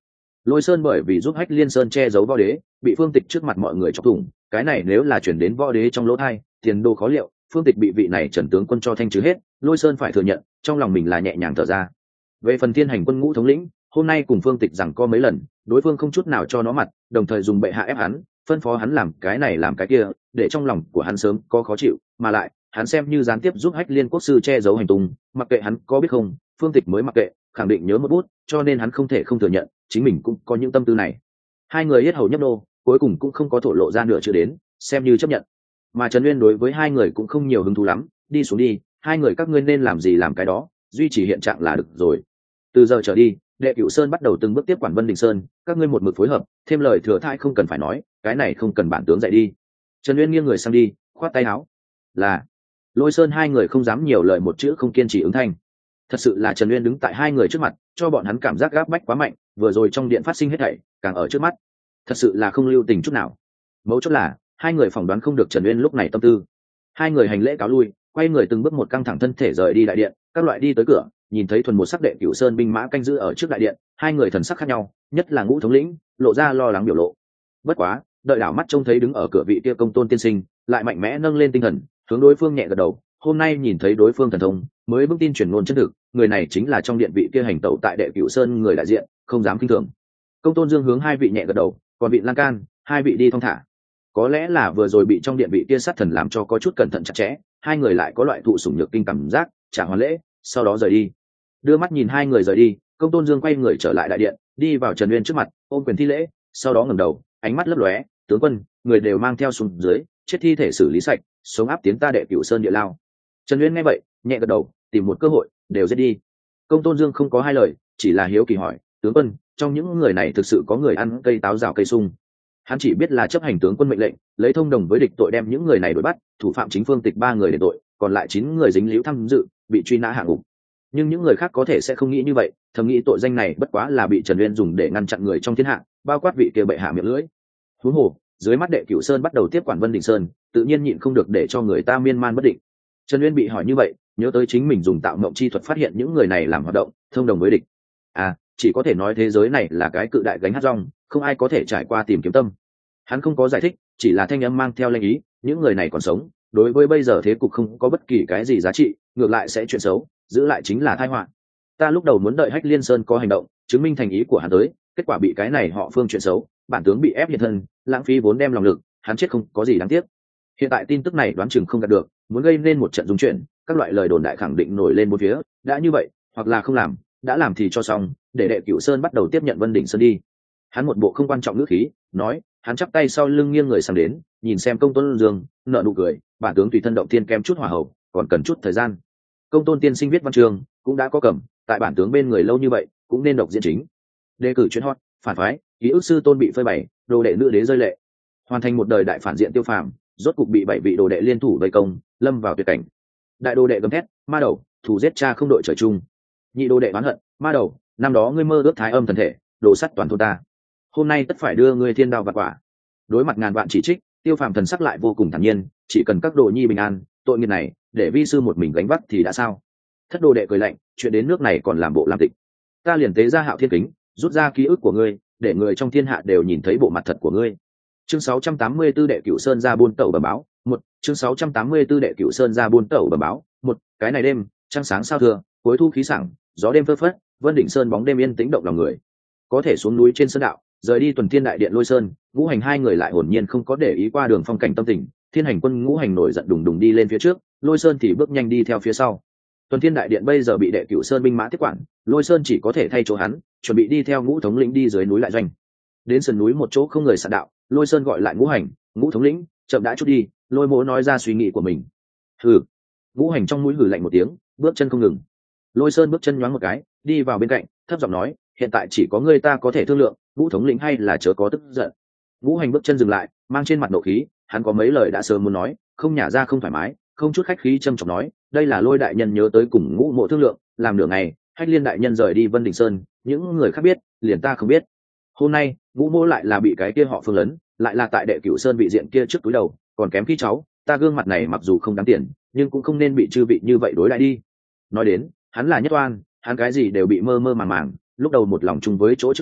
Lôi Sơn bởi vì giúp Hách Liên Sơn che giấu võ đế, bị Phương Tịch trước mặt mọi người chọc thủng, cái này nếu là chuyển đến võ đế trong lỗ thai, tiền đồ khó liệu. Phương Tịch bị vị này Trần tướng quân cho thanh trừ hết, Lôi Sơn phải thừa nhận, trong lòng mình là nhẹ nhàng thở ra. Về phần Thiên Hành quân ngũ thống lĩnh, hôm nay cùng Phương Tịch rằng có mấy lần, đối phương không chút nào cho nó mặt, đồng thời dùng bệ hạ ép hắn, phân phó hắn làm cái này làm cái kia, để trong lòng của hắn sớm có khó chịu, mà lại, hắn xem như gián tiếp giúp Hách Liên quốc sư che giấu hành tung, mặc kệ hắn có biết không, Phương Tịch mới mặc kệ, khẳng định nhớ một bút, cho nên hắn không thể không thừa nhận, chính mình cũng có những tâm tư này. Hai người yết hầu nhấp nô, cuối cùng cũng không có thổ lộ ra nửa chữ đến, xem như chấp nhận. Mà Trần Uyên đối với hai người cũng không nhiều hứng thú lắm, đi xuống đi, hai người các ngươi nên làm gì làm cái đó, duy trì hiện trạng là được rồi. Từ giờ trở đi, Đệ Cửu Sơn bắt đầu từng bước tiếp quản Vân Đình Sơn, các ngươi một mực phối hợp, thêm lời thừa thãi không cần phải nói, cái này không cần bản tướng dạy đi. Trần Uyên nghiêng người sang đi, khoát tay áo. Là. Lôi Sơn hai người không dám nhiều lời một chữ không kiên trì ứng thanh. Thật sự là Trần Uyên đứng tại hai người trước mặt, cho bọn hắn cảm giác gáp bách quá mạnh, vừa rồi trong điện phát sinh hết thảy, càng ở trước mắt. Thật sự là không lưu tình chút nào. Mấu chốt là, hai người phỏng đoán không được Trần Uyên lúc này tâm tư. Hai người hành lễ cáo lui, quay người từng bước một căng thẳng thân thể rời đi đại điện, các loại đi tới cửa, nhìn thấy thuần một sắc Đệ Cửu Sơn binh mã canh giữ ở trước đại điện, hai người thần sắc khác nhau, nhất là Ngũ thống lĩnh, lộ ra lo lắng biểu lộ. Bất quá, đợi đảo mắt trông thấy đứng ở cửa vị kia Công Tôn tiên sinh, lại mạnh mẽ nâng lên tinh thần, hướng đối phương nhẹ gật đầu, hôm nay nhìn thấy đối phương thần thông, mới vững tin truyền ngôn chân thực, người này chính là trong điện vị kia hành tẩu tại Đệ Cửu Sơn người đại diện, không dám kinh thường. Công Tôn Dương hướng hai vị nhẹ gật đầu, còn vị Lan Can, hai vị đi thong thả. Có lẽ là vừa rồi bị trong điện vị kia sát thần làm cho có chút cẩn thận chặt chẽ, hai người lại có loại thụ sủng nhược kinh cảm giác, trả hoàn lễ, sau đó rời đi. Đưa mắt nhìn hai người rời đi, Công Tôn Dương quay người trở lại đại điện, đi vào Trần Uyên trước mặt, ôm quyền thi lễ, sau đó ngẩng đầu, ánh mắt lấp lóe, tướng quân, người đều mang theo xuống dưới, chết thi thể xử lý sạch, sống áp tiến ta Đệ Cửu Sơn địa lao. Trần Uyên nghe vậy, nhẹ gật đầu, tìm một cơ hội, đều giết đi. Công Tôn Dương không có hai lời, chỉ là hiếu kỳ hỏi, tướng quân, trong những người này thực sự có người ăn cây táo rào cây sung? Hắn chỉ biết là chấp hành tướng quân mệnh lệnh, lấy thông đồng với địch tội đem những người này đuổi bắt, thủ phạm chính Phương Tịch ba người để tội, còn lại chín người dính líu tham dự, bị truy nã hạ ngục. Nhưng những người khác có thể sẽ không nghĩ như vậy, thầm nghĩ tội danh này bất quá là bị Trần Uyên dùng để ngăn chặn người trong thiên hạ, bao quát vị kia bệ hạ miệng lưỡi. Huống hồ, dưới mắt Đệ Cửu Sơn bắt đầu tiếp quản Vân Đình Sơn, tự nhiên nhịn không được để cho người ta miên man bất định. Trần Uyên bị hỏi như vậy, nhớ tới chính mình dùng tạo mộng chi thuật phát hiện những người này làm hoạt động, thông đồng với địch. À, chỉ có thể nói thế giới này là cái cự đại gánh hát rong, không ai có thể trải qua tìm kiếm tâm. Hắn không có giải thích, chỉ là thanh âm mang theo lệnh ý, những người này còn sống, đối với bây giờ thế cục không có bất kỳ cái gì giá trị, ngược lại sẽ chuyện xấu, giữ lại chính là tai họa. Ta lúc đầu muốn đợi Hách Liên Sơn có hành động, chứng minh thành ý của hắn tới, kết quả bị cái này họ Phương chuyện xấu, bản tướng bị ép hiện thân, lãng phí vốn đem lòng lực, hắn chết không có gì đáng tiếc. Hiện tại tin tức này đoán chừng không đạt được, muốn gây nên một trận dung chuyển, các loại lời đồn đại khẳng định nổi lên một phía, đã như vậy, hoặc là không làm, đã làm thì cho xong, để Đệ Cửu Sơn bắt đầu tiếp nhận Vân Đỉnh Sơn đi. Hắn một bộ không quan trọng ngữ khí, nói, hắn chắp tay sau lưng nghiêng người sang đến, nhìn xem Công Tôn Dương, nở nụ cười, bản tướng tùy thân động tiên kém chút hỏa hậu, còn cần chút thời gian. Công Tôn tiên sinh viết văn chương, cũng đã có cầm, tại bản tướng bên người lâu như vậy, cũng nên độc diễn chính. Đề cử chuyên hot, phản phái, ký ức sư tôn bị phơi bày, đồ đệ nữ đế rơi lệ, hoàn thành một đời đại phản diện Tiêu Phàm, rốt cục bị bảy vị đồ đệ liên thủ vây công, lâm vào tuyệt cảnh. Đại đồ đệ gầm thét, ma đầu, thù giết cha không đội trời chung. Nhị đồ đệ oán hận, ma đầu, năm đó ngươi mơ ước thái âm thần thể, đổ sắt toàn thôn ta, hôm nay tất phải đưa ngươi thiên đao vặt quả. Đối mặt ngàn vạn chỉ trích, Tiêu Phàm thần sắc lại vô cùng thản nhiên, chỉ cần các đồ nhi bình an, tội nghiệp này để vi sư một mình gánh vác thì đã sao? Thất đồ đệ cười lạnh, chuyện đến nước này còn làm bộ làm tịch, ta liền tế ra Hạo Thiên Kính, rút ra ký ức của ngươi, để người trong thiên hạ đều nhìn thấy bộ mặt thật của ngươi. Chương sáu trăm tám mươi tư Đệ Cửu Sơn ra buôn tẩu bẩm báo, một, chương sáu trăm tám mươi tư Đệ Cửu Sơn ra buôn tẩu bẩm báo, một, cái này đêm, trăng sáng sao thưa, cuối thu khí sảng, gió đêm phơ phất, Vân Đỉnh Sơn bóng đêm yên tĩnh động lòng người. Có thể xuống núi trên sơn đạo, rời đi tuần thiên đại điện Lôi Sơn, Ngũ Hành hai người lại hồn nhiên không có để ý qua đường phong cảnh tâm tình, Thiên Hành quân Ngũ Hành nổi giận đùng đùng đi lên phía trước, Lôi Sơn thì bước nhanh đi theo phía sau. Tuần thiên đại điện bây giờ bị Đệ Cửu Sơn binh mã tiếp quản, Lôi Sơn chỉ có thể thay chỗ hắn, chuẩn bị đi theo Ngũ thống lĩnh đi dưới núi lại doanh. Đến sườn núi một chỗ không người sạn đạo, Lôi Sơn gọi lại Ngũ Hành, Ngũ thống lĩnh, chậm đã chút đi. Lôi Mỗ nói ra suy nghĩ của mình. Hừ. Ngũ Hành trong mũi hừ lạnh một tiếng, bước chân không ngừng. Lôi Sơn bước chân nhoáng một cái, đi vào bên cạnh, thấp giọng nói, hiện tại chỉ có ngươi ta có thể thương lượng, Ngũ thống lĩnh hay là chớ có tức giận. Ngũ Hành bước chân dừng lại, mang trên mặt nộ khí, hắn có mấy lời đã sớm muốn nói, không nhả ra không thoải mái, không chút khách khí trầm trọng nói, đây là Lôi đại nhân nhớ tới cùng Ngũ Mộ thương lượng, làm nửa ngày, Hách Liên đại nhân rời đi Vân Đình Sơn, những người khác biết, liền ta không biết. Hôm nay, Ngũ Mộ lại là bị cái kia họ Phương lấn, lại là tại Đệ Cửu Sơn vị diện kia trước túi đầu, còn kém khi cháu, ta gương mặt này mặc dù không đáng tiền, nhưng cũng không nên bị chư vị như vậy đối lại đi. Nói đến, hắn là nhất oan, hắn cái gì đều bị mơ mơ màng màng, lúc đầu một lòng chung với chỗ chức trách,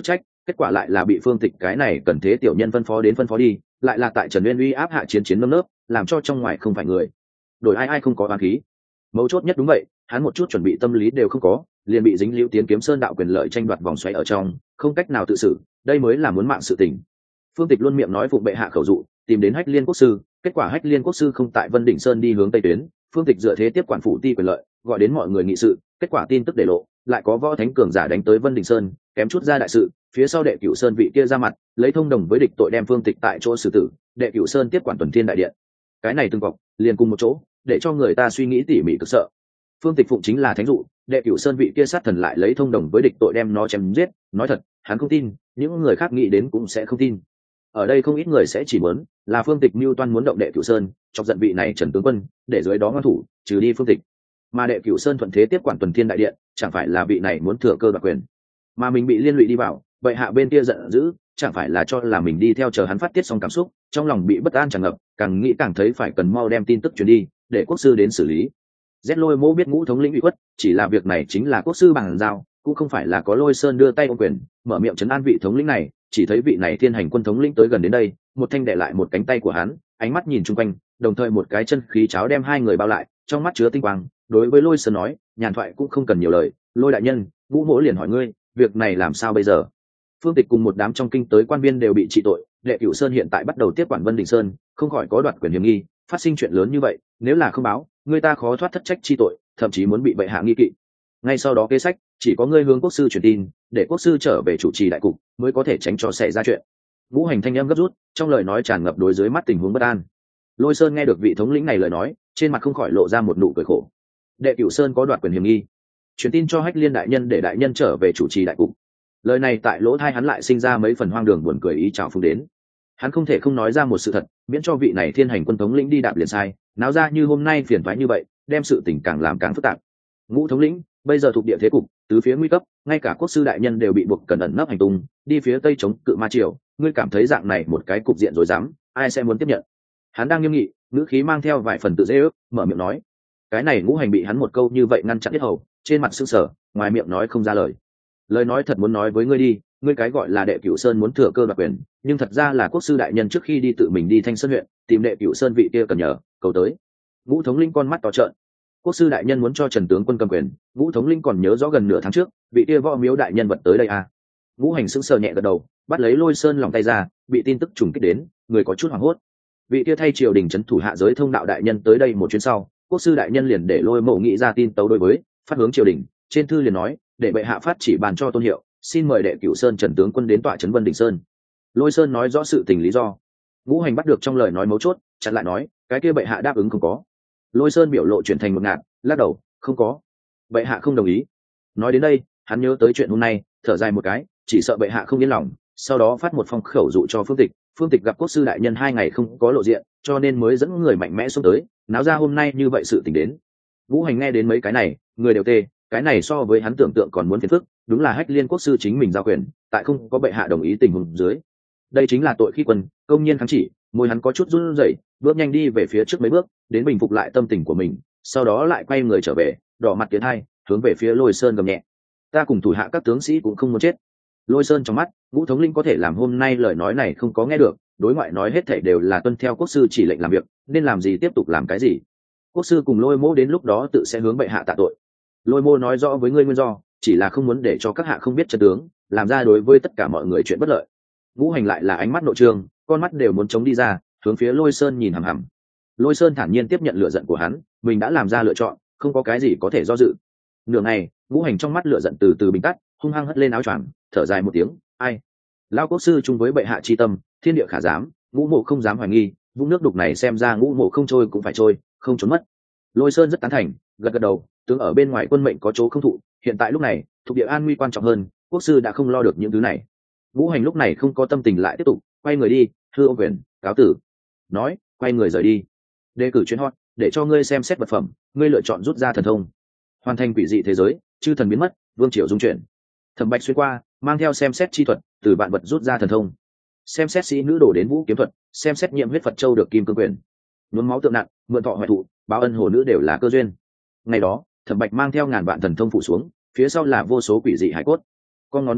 kết quả lại là bị Phương Tịch cái này cần thế tiểu nhân phân phó đến phân phó đi, lại là tại Trần Uyên uy áp hạ chiến chiến nơm nớp, làm cho trong ngoài không phải người. Đổi ai ai không có oán khí. Mấu chốt nhất đúng vậy, hắn một chút chuẩn bị tâm lý đều không có, liền bị dính liễu tiến kiếm sơn đạo quyền lợi tranh đoạt vòng xoáy ở trong, không cách nào tự xử, đây mới là muốn mạng sự tình. Phương Tịch luôn miệng nói phụng bệ hạ khẩu dụ, tìm đến Hách Liên quốc sư, kết quả Hách Liên quốc sư không tại Vân Đỉnh Sơn đi hướng tây tuyến, Phương Tịch dựa thế tiếp quản phủ ti quyền lợi, gọi đến mọi người nghị sự, kết quả tin tức để lộ, lại có võ thánh cường giả đánh tới Vân Đỉnh Sơn, kém chút ra đại sự, phía sau đệ cửu sơn vị kia ra mặt, lấy thông đồng với địch tội đem Phương Tịch tại chỗ xử tử, đệ cửu sơn tiếp quản tuần thiên đại điện. Cái này từng cọc, liền cùng một chỗ, để cho người ta suy nghĩ tỉ mỉ cực sợ. Phương Tịch phụng chính là thánh dụ, đệ cửu sơn vị kia sát thần lại lấy thông đồng với địch tội đem nó chém giết, nói thật, hắn không tin, những người khác nghĩ đến cũng sẽ không tin. Ở đây không ít người sẽ chỉ muốn là Phương Tịch mưu toan muốn động đệ cửu sơn, chọc giận vị này Trần tướng quân, để dưới đó ngoan thủ, trừ đi Phương Tịch. Mà đệ cửu sơn thuận thế tiếp quản tuần thiên đại điện, chẳng phải là vị này muốn thừa cơ đoạt quyền, mà mình bị liên lụy đi vào, vậy hạ bên kia giận dữ, chẳng phải là cho là mình đi theo chờ hắn phát tiết xong cảm xúc, trong lòng bị bất an tràn ngập, càng nghĩ càng thấy phải cần mau đem tin tức truyền đi, để quốc sư đến xử lý. Rét Lôi Mỗ biết Ngũ thống lĩnh bị quất, chỉ là việc này chính là quốc sư bằng giao, cũng không phải là có Lôi Sơn đưa tay ôm quyền, mở miệng trấn an vị thống lĩnh này, chỉ thấy vị này thiên hành quân thống lĩnh tới gần đến đây, một thanh đè lại một cánh tay của hắn, ánh mắt nhìn chung quanh, đồng thời một cái chân khí cháo đem hai người bao lại, trong mắt chứa tinh quang, đối với Lôi Sơn nói, nhàn thoại cũng không cần nhiều lời, Lôi đại nhân, Ngũ Mỗ liền hỏi ngươi, việc này làm sao bây giờ? Phương Tịch cùng một đám trong kinh tới quan viên đều bị trị tội, đệ cửu sơn hiện tại bắt đầu tiếp quản Vân Đình Sơn, không khỏi có đoạt quyền hiểm nghi, phát sinh chuyện lớn như vậy, nếu là không báo, người ta khó thoát thất trách chi tội, thậm chí muốn bị bệ hạ nghi kỵ. Ngay sau đó kế sách, chỉ có ngươi hướng quốc sư truyền tin, để quốc sư trở về chủ trì đại cục, mới có thể tránh cho xảy ra chuyện. Ngũ Hành thanh âm gấp rút, trong lời nói tràn ngập đối dưới mắt tình huống bất an. Lôi Sơn nghe được vị thống lĩnh này lời nói, trên mặt không khỏi lộ ra một nụ cười khổ. Đệ cửu sơn có đoạt quyền hiểm nghi, truyền tin cho Hách Liên đại nhân để đại nhân trở về chủ trì đại cục. Lời này tại lỗ tai hắn lại sinh ra mấy phần hoang đường buồn cười ý chào phung đến. Hắn không thể không nói ra một sự thật, miễn cho vị này thiên hành quân thống lĩnh đi đạp liền sai, náo ra như hôm nay phiền toái như vậy, đem sự tình càng làm càng phức tạp. Ngũ thống lĩnh, bây giờ thuộc địa thế cục, tứ phía nguy cấp, ngay cả quốc sư đại nhân đều bị buộc cần ẩn nấp hành tung, đi phía tây chống cự ma triều, ngươi cảm thấy dạng này một cái cục diện rồi dám, ai sẽ muốn tiếp nhận? Hắn đang nghiêm nghị, ngữ khí mang theo vài phần tự dễ ước, mở miệng nói. Cái này Ngũ Hành bị hắn một câu như vậy ngăn chặn hết hầu, trên mặt sưng sờ, ngoài miệng nói không ra lời. Lời nói thật muốn nói với ngươi đi, ngươi cái gọi là đệ cửu sơn muốn thừa cơ đoạt quyền, nhưng thật ra là quốc sư đại nhân trước khi đi tự mình đi Thanh Sơn huyện, tìm đệ cửu sơn vị kia cần nhờ, cầu tới. Ngũ thống linh con mắt to trợn. Quốc sư đại nhân muốn cho Trần tướng quân cầm quyền, Ngũ thống linh còn nhớ rõ gần nửa tháng trước, vị kia võ miếu đại nhân vật tới đây à? Ngũ Hành sững sờ nhẹ gật đầu, bắt lấy Lôi Sơn lòng tay ra, bị tin tức trùng kích đến, người có chút hoảng hốt. Vị kia thay triều đình trấn thủ hạ giới thông đạo đại nhân tới đây một chuyến sau, quốc sư đại nhân liền để Lôi Mộ nghĩ ra tin tấu đối với, phát hướng triều đình, trên thư liền nói, để bệ hạ phát chỉ bàn cho tôn hiệu, xin mời đệ cửu sơn Trần tướng quân đến tọa trấn Vân Đỉnh Sơn. Lôi Sơn nói rõ sự tình lý do. Ngũ Hành bắt được trong lời nói mấu chốt, chặn lại nói, cái kia bệ hạ đáp ứng không có. Lôi Sơn biểu lộ chuyển thành một ngạt, lắc đầu, không có, bệ hạ không đồng ý. Nói đến đây, hắn nhớ tới chuyện hôm nay, thở dài một cái, chỉ sợ bệ hạ không yên lòng, sau đó phát một phong khẩu dụ cho Phương Tịch. Phương Tịch gặp quốc sư đại nhân hai ngày không có lộ diện, cho nên mới dẫn người mạnh mẽ xuống tới, náo ra hôm nay như vậy sự tình đến. Ngũ Hành nghe đến mấy cái này, người đều tê, cái này so với hắn tưởng tượng còn muốn phiền phức, đúng là Hách Liên quốc sư chính mình giao quyền, tại không có bệ hạ đồng ý tình huống dưới, đây chính là tội khi quân, công nhiên kháng chỉ. Môi hắn có chút run rẩy, bước nhanh đi về phía trước mấy bước, đến bình phục lại tâm tình của mình, sau đó lại quay người trở về, đỏ mặt tiến hai, hướng về phía Lôi Sơn gầm nhẹ, ta cùng thủ hạ các tướng sĩ cũng không muốn chết. Lôi Sơn trong mắt, Ngũ thống linh có thể làm hôm nay lời nói này không có nghe được, đối ngoại nói hết thảy đều là tuân theo quốc sư chỉ lệnh làm việc, nên làm gì tiếp tục làm cái gì. Quốc sư cùng Lôi Mỗ đến lúc đó tự sẽ hướng bệ hạ tạ tội. Lôi Mô nói rõ với ngươi nguyên do, chỉ là không muốn để cho các hạ không biết chân tướng, làm ra đối với tất cả mọi người chuyện bất lợi. Ngũ Hành lại là ánh mắt nội trương, con mắt đều muốn chống đi ra, hướng phía Lôi Sơn nhìn hằm hằm. Lôi Sơn thản nhiên tiếp nhận lựa giận của hắn, mình đã làm ra lựa chọn, không có cái gì có thể do dự. Nửa ngày, Ngũ Hành trong mắt lựa giận từ từ bình tắt, hung hăng hất lên áo choàng, thở dài một tiếng, ai? Lão quốc sư chung với bệ hạ chi tâm, thiên địa khả dám, Ngũ Mộ không dám hoài nghi, vũng nước đục này xem ra Ngũ Mộ không trôi cũng phải trôi, không trốn mất. Lôi Sơn rất tán thành, gật gật đầu, tướng ở bên ngoài quân mệnh có chỗ không thụ, hiện tại lúc này, thuộc địa an nguy quan trọng hơn, quốc sư đã không lo được những thứ này. Ngũ Hành lúc này không có tâm tình lại tiếp tục, quay người đi, thưa ông quyền, cáo tử. Nói, quay người rời đi. Đề cử chuyến hot, để cho ngươi xem xét vật phẩm, ngươi lựa chọn rút ra thần thông. Hoàn thành quỷ dị thế giới, chư thần biến mất, vương triều dung chuyển. Thẩm Bạch xuyên qua, mang theo xem xét chi thuật, từ vạn vật rút ra thần thông. Xem xét sĩ nữ đổ đến vũ kiếm thuật, xem xét nhiệm huyết Phật châu được kim cương quyền. Nhuốm máu tượng nặng, mượn thọ hoại thụ, báo ân hồ nữ đều là cơ duyên. Ngày đó, Thẩm Bạch mang theo ngàn vạn thần thông phụ xuống, phía sau là vô số quỷ dị hải cốt. Con ngón đúng ra,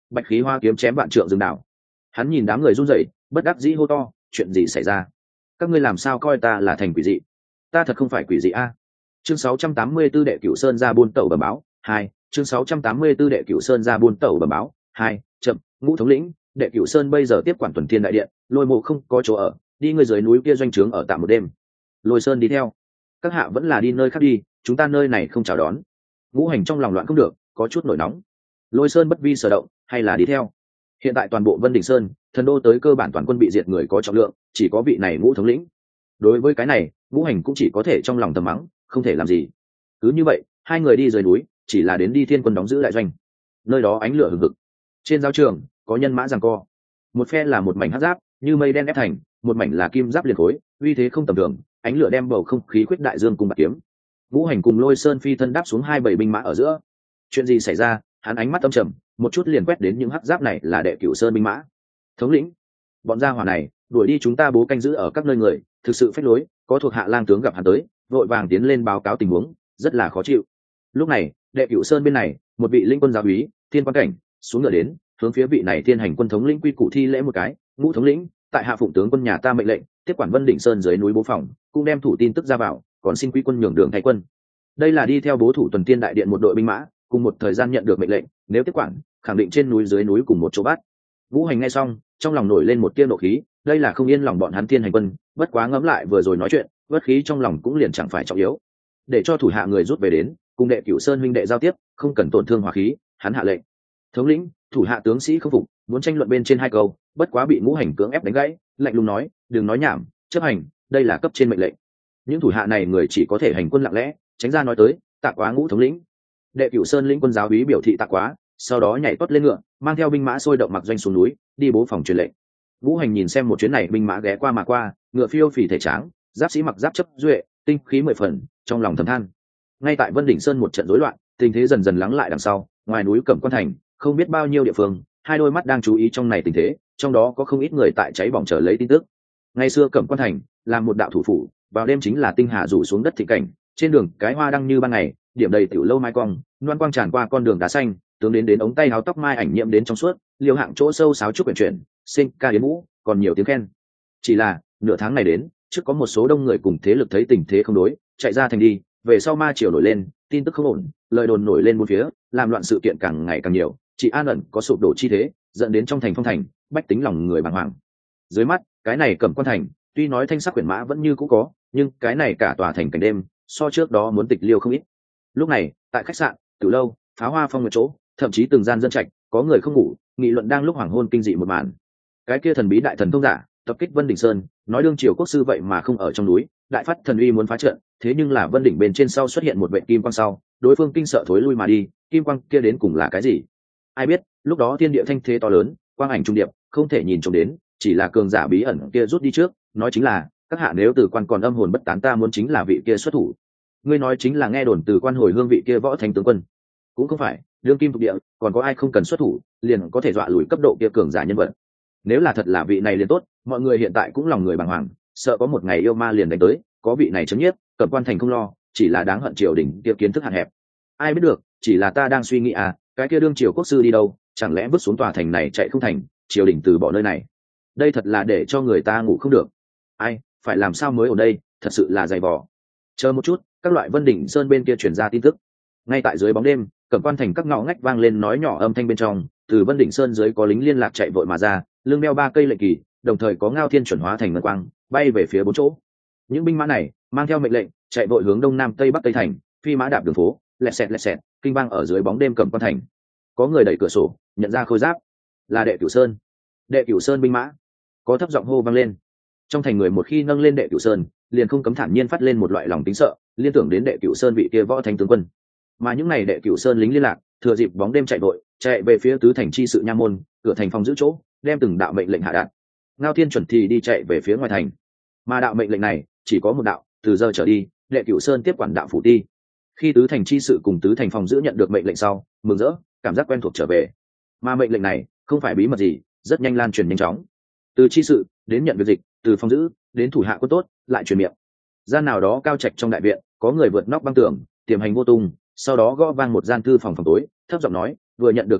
bạch khí hoa kiếm chém vạn trượng rừng đảo. Hắn nhìn đám người run rẩy, bất đắc dĩ hô to, chuyện gì xảy ra? Các ngươi làm sao coi ta là thành quỷ dị? Ta thật không phải quỷ dị a. Chương sáu trăm tám mươi 44 đệ cửu sơn ra buôn tẩu bẩm báo hai. Chương sáu trăm tám mươi 44 đệ cửu sơn ra buôn tẩu bẩm báo hai. Chậm, Ngũ thống lĩnh, đệ cửu sơn bây giờ tiếp quản tuần thiên đại điện, Lôi Mộ không có chỗ ở, đi ngươi dưới núi kia doanh trướng ở tạm một đêm. Lôi Sơn đi theo. Các hạ vẫn là đi nơi khác đi, chúng ta nơi này không chào đón. Ngũ Hành trong lòng loạn không được, có chút nổi nóng. Lôi Sơn bất vi sở động, hay là đi theo? Hiện tại toàn bộ Vân Đỉnh Sơn, thần đô tới cơ bản toàn quân bị diệt người có trọng lượng, chỉ có vị này Ngũ thống lĩnh. Đối với cái này, Ngũ Hành cũng chỉ có thể trong lòng thầm mắng, không thể làm gì. Cứ như vậy, hai người đi dưới núi, chỉ là đến đi thiên quân đóng giữ đại doanh. Nơi đó ánh lửa hừng hực. Trên giao trường, có nhân mã giằng co. Một phe là một mảnh hắc giáp, như mây đen ép thành, một mảnh là kim giáp liền khối, uy thế không tầm thường, ánh lửa đem bầu không khí khuyết đại dương cùng bạc kiếm. Ngũ Hành cùng Lôi Sơn phi thân đáp xuống hai bảy binh mã ở giữa. Chuyện gì xảy ra? Hắn ánh mắt âm trầm, một chút liền quét đến những hắc giáp này là đệ cửu sơn binh mã. Thống lĩnh, bọn gia hỏa này đuổi đi chúng ta bố canh giữ ở các nơi người, thực sự phách lối. Có thuộc hạ lang tướng gặp hắn tới, vội vàng tiến lên báo cáo tình huống, rất là khó chịu. Lúc này, đệ cửu sơn bên này, một vị linh quân giáo úy, thiên quan cảnh, xuống ngựa đến, hướng phía vị này thiên hành quân thống lĩnh quy củ thi lễ một cái. Ngũ thống lĩnh, tại hạ phụng tướng quân nhà ta mệnh lệnh, tiếp quản Vân Đỉnh Sơn dưới núi bố phòng, cũng đem thủ tin tức ra vào, còn xin quý quân nhường đường thay quân. Đây là đi theo bố thủ tuần tiên đại điện một đội binh mã, cùng một thời gian nhận được mệnh lệnh, nếu tiếp quản, khẳng định trên núi dưới núi cùng một chỗ bắt. Ngũ Hành nghe xong, trong lòng nổi lên một tia nộ khí, đây là không yên lòng bọn hắn thiên hành quân, bất quá ngẫm lại vừa rồi nói chuyện, bất khí trong lòng cũng liền chẳng phải trọng yếu. Để cho thủ hạ người rút về đến, cùng đệ cửu sơn huynh đệ giao tiếp, không cần tổn thương hòa khí, hắn hạ lệnh. Thống lĩnh, thủ hạ tướng sĩ không phục, muốn tranh luận bên trên hai câu, bất quá bị Ngũ Hành cưỡng ép đánh gãy, lạnh lùng nói, đừng nói nhảm, chấp hành, đây là cấp trên mệnh lệnh. Những thủ hạ này người chỉ có thể hành quân lặng lẽ, tránh ra nói tới, tạ quá Ngũ thống lĩnh. Đệ cửu sơn lĩnh quân giáo úy biểu thị tạ quá, sau đó nhảy tuốt lên ngựa, mang theo binh mã sôi động mặc doanh xuống núi, đi bố phòng truyền lệnh. Ngũ Hành nhìn xem một chuyến này binh mã ghé qua mà qua, ngựa phiêu phì thể tráng, giáp sĩ mặc giáp chấp duệ, tinh khí mười phần, trong lòng thầm than. Ngay tại Vân Đỉnh Sơn một trận rối loạn, tình thế dần dần lắng lại đằng sau, ngoài núi Cẩm Quan thành, không biết bao nhiêu địa phương, hai đôi mắt đang chú ý trong này tình thế, trong đó có không ít người tại cháy bỏng chờ lấy tin tức. Ngày xưa Cẩm Quan thành là một đạo thủ phủ, vào đêm chính là tinh hà rủ xuống đất thị cảnh, trên đường cái hoa đăng như ban ngày, điểm đầy tiểu lâu mai cong, loan quang tràn qua con đường đá xanh, tướng đến đến ống tay áo tóc mai ảnh nhiễm đến trong suốt, liều hạng chỗ sâu sáo trúc quyển chuyển, sinh ca yến vũ, còn nhiều tiếng khen. Chỉ là nửa tháng này đến, trước có một số đông người cùng thế lực thấy tình thế không đối, chạy ra thành đi, về sau ma triều nổi lên, tin tức không ổn, lời đồn nổi lên bốn phía, làm loạn sự kiện càng ngày càng nhiều, chỉ an ẩn có sụp đổ chi thế, dẫn đến trong thành phong thành, bách tính lòng người bàng hoàng. Dưới mắt, cái này Cẩm Quan thành, tuy nói thanh sắc quyển mã vẫn như cũ có, nhưng cái này cả tòa thành cảnh đêm, so trước đó muốn tịch liêu không ít. Lúc này, tại khách sạn, tiểu lâu, pháo hoa phong nguyệt chỗ, thậm chí từng gian dân trạch, có người không ngủ, nghị luận đang lúc hoàng hôn kinh dị một màn. Cái kia thần bí đại thần thông giả, tập kích Vân Đỉnh Sơn, nói đương triều quốc sư vậy mà không ở trong núi, đại phát thần uy muốn phá trận, thế nhưng là Vân Đỉnh bên trên sau xuất hiện một vệ kim quang sau, đối phương kinh sợ thối lui mà đi, kim quang kia đến cùng là cái gì? Ai biết, lúc đó thiên địa thanh thế to lớn, quang ảnh trung điệp, không thể nhìn trông đến, chỉ là cường giả bí ẩn kia rút đi trước, nói chính là, các hạ nếu từ quan còn âm hồn bất tán ta muốn chính là vị kia xuất thủ. Ngươi nói chính là nghe đồn từ quan hồi hương vị kia võ thánh tướng quân, cũng không phải, đương kim thuộc địa, còn có ai không cần xuất thủ, liền có thể dọa lùi cấp độ kia cường giả nhân vật. Nếu là thật là vị này liền tốt, mọi người hiện tại cũng lòng người bàng hoàng, sợ có một ngày yêu ma liền đánh tới, có vị này chấm nhiếp, Cẩm Quan thành không lo, chỉ là đáng hận triều đình kia kiến thức hạn hẹp. Ai biết được, chỉ là ta đang suy nghĩ à, cái kia đương triều quốc sư đi đâu, chẳng lẽ bước xuống tòa thành này chạy không thành, triều đình từ bỏ nơi này. Đây thật là để cho người ta ngủ không được. Ai, phải làm sao mới ở đây, thật sự là dày vò. Chờ một chút, các loại Vân Đỉnh Sơn bên kia truyền ra tin tức. Ngay tại dưới bóng đêm, Cẩm Quan thành các ngõ ngách vang lên nói nhỏ âm thanh bên trong, từ Vân Đỉnh Sơn dưới có lính liên lạc chạy vội mà ra, lưng đeo ba cây lệnh kỳ, đồng thời có Ngao Thiên chuẩn hóa thành ngân quang, bay về phía bốn chỗ. Những binh mã này mang theo mệnh lệnh, chạy vội hướng đông nam tây bắc tây thành, phi mã đạp đường phố, lẹt xẹt lẹt xẹt, kinh vang ở dưới bóng đêm Cẩm Quan thành. Có người đẩy cửa sổ, nhận ra khôi giáp, là Đệ Cửu Sơn. Đệ Cửu Sơn binh mã. Có thấp giọng hô vang lên. Trong thành người một khi nâng lên Đệ Cửu Sơn, liền không cấm thản nhiên phát lên một loại lòng tính sợ, liên tưởng đến Đệ Cửu Sơn vị kia võ thánh tướng quân. Mà những này Đệ Cửu Sơn lính liên lạc, thừa dịp bóng đêm chạy vội, chạy về phía tứ thành chi sự nha môn, cửa thành phòng giữ chỗ, đem từng đạo mệnh lệnh hạ đạt. Ngao Thiên chuẩn thì đi chạy về phía ngoài thành. Mà đạo mệnh lệnh này chỉ có một đạo, từ giờ trở đi, Đệ Cửu Sơn tiếp quản đạo phủ ti. Khi tứ thành chi sự cùng tứ thành phòng giữ nhận được mệnh lệnh sau, mừng rỡ, cảm giác quen thuộc trở về. Mà mệnh lệnh này không phải bí mật gì, rất nhanh lan truyền nhanh chóng. Từ chi sự đến nhận việc dịch, từ phòng giữ đến thủ hạ quân tốt, lại truyền miệng. Gian nào đó cao trạch trong đại viện, có người vượt nóc băng tường, tiềm hành vô tung, sau đó gõ vang một gian thư phòng phòng tối, thấp giọng nói, vừa nhận được tin tức,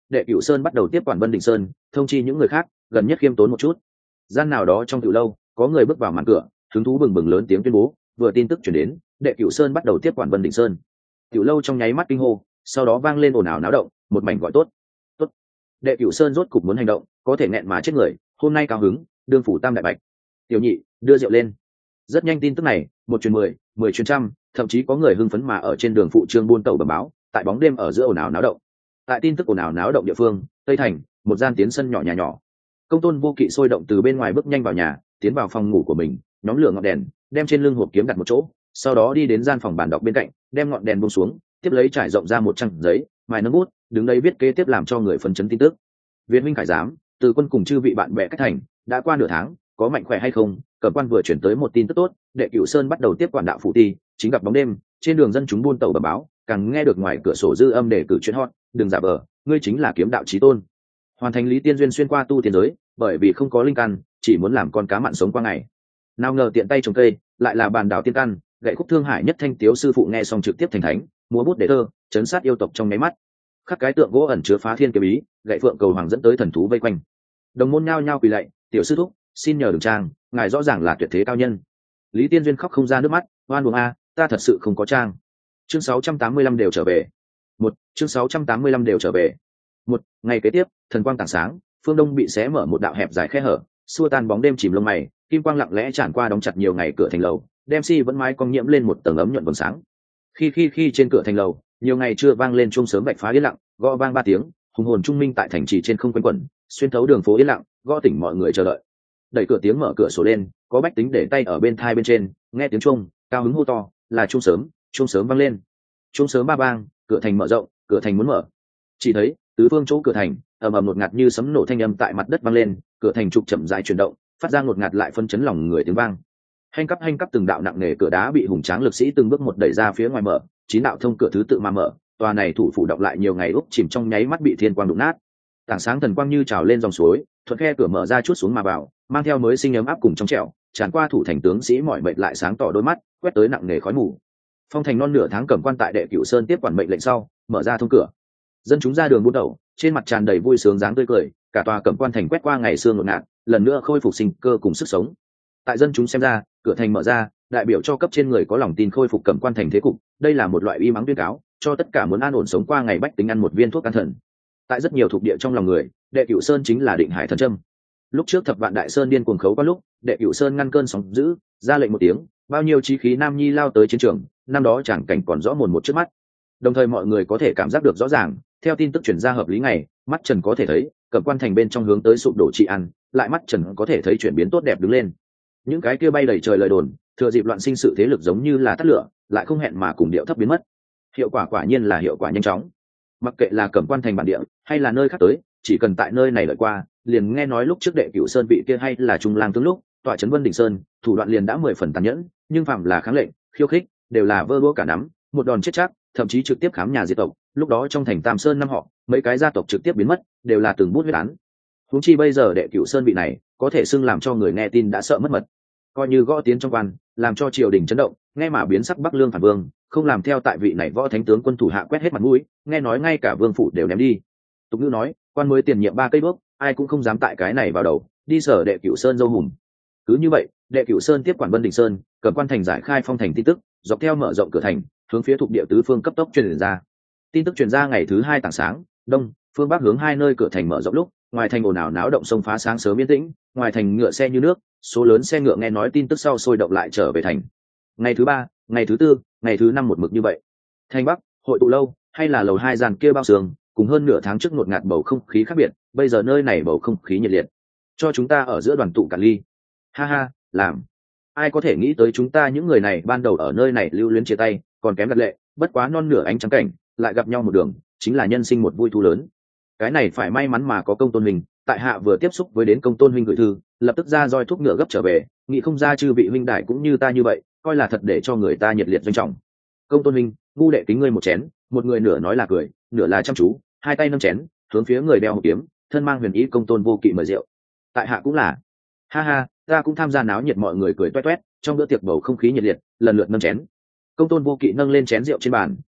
Đệ Cửu Sơn bắt đầu tiếp quản Vân Đình Sơn, thông chi những người khác gần nhất khiêm tốn một chút. Gian nào đó trong tiểu lâu, có người bước vào màn cửa, hứng thú bừng bừng lớn tiếng tuyên bố, vừa tin tức truyền đến, Đệ Cửu Sơn bắt đầu tiếp quản Vân Đình Sơn. Tiểu lâu trong nháy mắt kinh hô, sau đó vang lên ồn ào náo động, một mảnh gọi tốt. Tốt. Đệ Cửu Sơn rốt cục muốn hành động, có thể nghẹn mà chết người, hôm nay cao hứng, đương phủ tam đại bạch. Tiểu nhị, đưa rượu lên. Rất nhanh tin tức này, một truyền mười, mười truyền trăm, thậm chí có người hưng phấn mà ở trên đường phụ trương buôn tàu bẩm báo, tại bóng đêm ở giữa ồn ào náo động. Tại tin tức ồn ào náo động địa phương, Tây Thành, một gian tiến sân nhỏ nhà nhỏ. Công tôn Vô Kỵ sôi động từ bên ngoài bước nhanh vào nhà, tiến vào phòng ngủ của mình, nhóm lửa ngọn đèn, đem trên lưng hộp kiếm đặt một chỗ, sau đó đi đến gian phòng bàn đọc bên cạnh, đem ngọn đèn buông xuống, tiếp lấy trải rộng ra một trang giấy, mài nâng bút, đứng đây viết kế tiếp làm cho người phấn chấn tin tức. Việt minh khải giám, từ quân cùng chư vị bạn bè cách thành, đã qua nửa tháng, có mạnh khỏe hay không? Cẩm quan vừa chuyển tới một tin tức tốt, Đệ Cửu Sơn bắt đầu tiếp quản đạo phủ ti, chính gặp bóng đêm, trên đường dân chúng buôn tàu bẩm báo, càng nghe được ngoài cửa sổ dư âm để cử chuyện hot, đừng giả vờ, ngươi chính là kiếm đạo chí tôn. Hoàn thành Lý Tiên Duyên xuyên qua tu tiên giới, bởi vì không có linh căn, chỉ muốn làm con cá mặn sống qua ngày. Nào ngờ tiện tay trồng cây, lại là bàn đảo tiên căn, gậy khúc thương hải nhất thanh tiếu sư phụ nghe xong trực tiếp thành thánh, múa bút để thơ, chấn sát yêu tộc trong nháy mắt. Khắc cái tượng gỗ ẩn chứa phá thiên kiếm ý, gậy phượng cầu hoàng dẫn tới thần thú vây quanh. Đồng môn nhao nhao quỳ lạy, tiểu sư thúc, xin nhờ đừng trang, ngài rõ ràng là tuyệt thế cao nhân. Lý Tiên Duyên khóc không ra nước mắt, oan uổng a, ta thật sự không có trang. Chương sáu trăm tám mươi lăm đều trở về. Một, chương sáu trăm tám mươi lăm đều trở về. Một, ngày kế tiếp, thần quang tảng sáng, phương đông bị xé mở một đạo hẹp dài khe hở, xua tan bóng đêm chìm lông mày, kim quang lặng lẽ tràn qua đóng chặt nhiều ngày cửa thành lầu, đem si vẫn mái cong nhiễm lên một tầng ấm nhuận vầng sáng. Khi khi khi trên cửa thành lầu, nhiều ngày chưa vang lên chuông sớm bạch phá yên lặng, gõ vang ba tiếng, hùng hồn trung minh tại thành trì trên không quanh quẩn, xuyên thấu đường phố yên lặng, gõ tỉnh mọi người chờ đợi. Đẩy cửa tiếng mở cửa sổ lên, có bách tính để tay ở bên thai bên trên, nghe tiếng chuông, cao hứng hô to, là chuông sớm, chuông sớm vang lên. Chuông sớm ba vang, cửa thành mở rộng, cửa thành muốn mở. Chỉ thấy tứ phương chỗ cửa thành ầm ầm ngột ngạt như sấm nổ thanh âm tại mặt đất vang lên, cửa thành trục chậm rãi chuyển động, phát ra ngột ngạt lại phân chấn lòng người tiếng vang. Hành cấp hành cấp từng đạo nặng nề cửa đá bị hùng tráng lực sĩ từng bước một đẩy ra phía ngoài mở, chín đạo thông cửa thứ tự mà mở, tòa này thủ phủ động lại nhiều ngày úp chìm trong nháy mắt bị thiên quang đụng nát. Tảng sáng thần quang như trào lên dòng suối, thuận khe cửa mở ra chút xuống mà vào, mang theo mới sinh ấm áp cùng trong trẻo, tràn qua thủ thành tướng sĩ mỏi mệt lại sáng tỏ đôi mắt, quét tới nặng nề khói mù. Phong thành non nửa tháng Cẩm quan tại Đệ Cửu Sơn tiếp quản mệnh lệnh sau, mở ra thông cửa. Dân chúng ra đường buôn đầu, trên mặt tràn đầy vui sướng dáng tươi cười, cả tòa Cẩm quan thành quét qua ngày xưa ngột ngạt, lần nữa khôi phục sinh cơ cùng sức sống. Tại dân chúng xem ra, cửa thành mở ra, đại biểu cho cấp trên người có lòng tin khôi phục Cẩm quan thành thế cục, đây là một loại uy mắng tuyên cáo, cho tất cả muốn an ổn sống qua ngày bách tính ăn một viên thuốc an thần. Tại rất nhiều thuộc địa trong lòng người, Đệ Cửu Sơn chính là định hải thần châm. Lúc trước thập vạn đại sơn điên cuồng khấu qua lúc, Đệ Cửu Sơn ngăn cơn sóng dữ, ra lệnh một tiếng, bao nhiêu chí khí nam nhi lao tới chiến trường, năm đó chẳng cảnh còn rõ mồn một trước mắt. Đồng thời mọi người có thể cảm giác được rõ ràng, theo tin tức truyền ra hợp lý ngày, mắt trần có thể thấy, Cẩm quan thành bên trong hướng tới sụp đổ trị ăn, lại mắt trần có thể thấy chuyển biến tốt đẹp đứng lên. Những cái kia bay đầy trời lời đồn, thừa dịp loạn sinh sự thế lực giống như là tắt lửa, lại không hẹn mà cùng điệu thấp biến mất. Hiệu quả quả nhiên là hiệu quả nhanh chóng. Mặc kệ là Cẩm quan thành bản địa hay là nơi khác tới, chỉ cần tại nơi này lợi qua, liền nghe nói lúc trước Đệ Cửu Sơn vị kia hay là trung lang tướng lúc tọa trấn Vân Đình Sơn, thủ đoạn liền đã mười phần tàn nhẫn, nhưng phạm là kháng lệnh, khiêu khích, đều là vơ đũa cả nắm, một đòn chết chắc, thậm chí trực tiếp khám nhà diệt tộc. Lúc đó trong thành Tam Sơn năm họ, mấy cái gia tộc trực tiếp biến mất, đều là từng bút huyết án. Huống chi bây giờ Đệ Cửu Sơn vị này, có thể xưng làm cho người nghe tin đã sợ mất mật. Coi như gõ tiếng trong quan, làm cho triều đình chấn động, nghe mà biến sắc Bắc Lương phản vương, không làm theo tại vị này võ thánh tướng quân thủ hạ quét hết mặt mũi, nghe nói ngay cả vương phủ đều ném đi. Tục ngữ nói, quan mới tiền nhiệm ba cây đuốc, ai cũng không dám tại cái này vào đầu, đi sở Đệ Cửu Sơn dâu hùm. Cứ như vậy, Đệ Cửu Sơn tiếp quản Vân Đình Sơn, Cẩm quan thành giải khai phong thành tin tức, dọc theo mở rộng cửa thành, hướng phía thuộc địa tứ phương cấp tốc truyền ra. Tin tức truyền ra ngày thứ hai tảng sáng, đông, phương bắc hướng hai nơi cửa thành mở rộng lúc, ngoài thành ồn ào náo động sông phá sáng sớm yên tĩnh, ngoài thành ngựa xe như nước, số lớn xe ngựa nghe nói tin tức sau sôi động lại trở về thành. Ngày thứ ba, ngày thứ tư, ngày thứ năm một mực như vậy. Thành Bắc, hội tụ lâu, hay là lầu hai dàn kia bao sương, cùng hơn nửa tháng trước ngột ngạt bầu không khí khác biệt, bây giờ nơi này bầu không khí nhiệt liệt. Cho chúng ta ở giữa đoàn tụ cạn ly. Ha ha, làm. Ai có thể nghĩ tới chúng ta những người này ban đầu ở nơi này lưu luyến chia tay, còn kém đặt lệ, bất quá non nửa ánh trắng cảnh, lại gặp nhau một đường, chính là nhân sinh một vui thú lớn. Cái này phải may mắn mà có Công Tôn huynh, tại hạ vừa tiếp xúc với đến Công Tôn huynh gửi thư, lập tức ra roi thúc ngựa gấp trở về, nghĩ không ra chư vị huynh đại cũng như ta như vậy, coi là thật để cho người ta nhiệt liệt doanh trọng. Công Tôn huynh, ngu đệ kính ngươi một chén. Một người nửa nói là cười, nửa là chăm chú, hai tay nâng chén, hướng phía người đeo hộp kiếm, thân mang huyền ý Công Tôn Vô Kỵ mời rượu. Tại hạ cũng là. Ha ha, ta cũng tham gia náo nhiệt, mọi người cười toét toét, trong bữa tiệc bầu không khí nhiệt liệt, lần lượt nâng chén. Công Tôn Vô Kỵ nâng lên chén rượu trên bàn,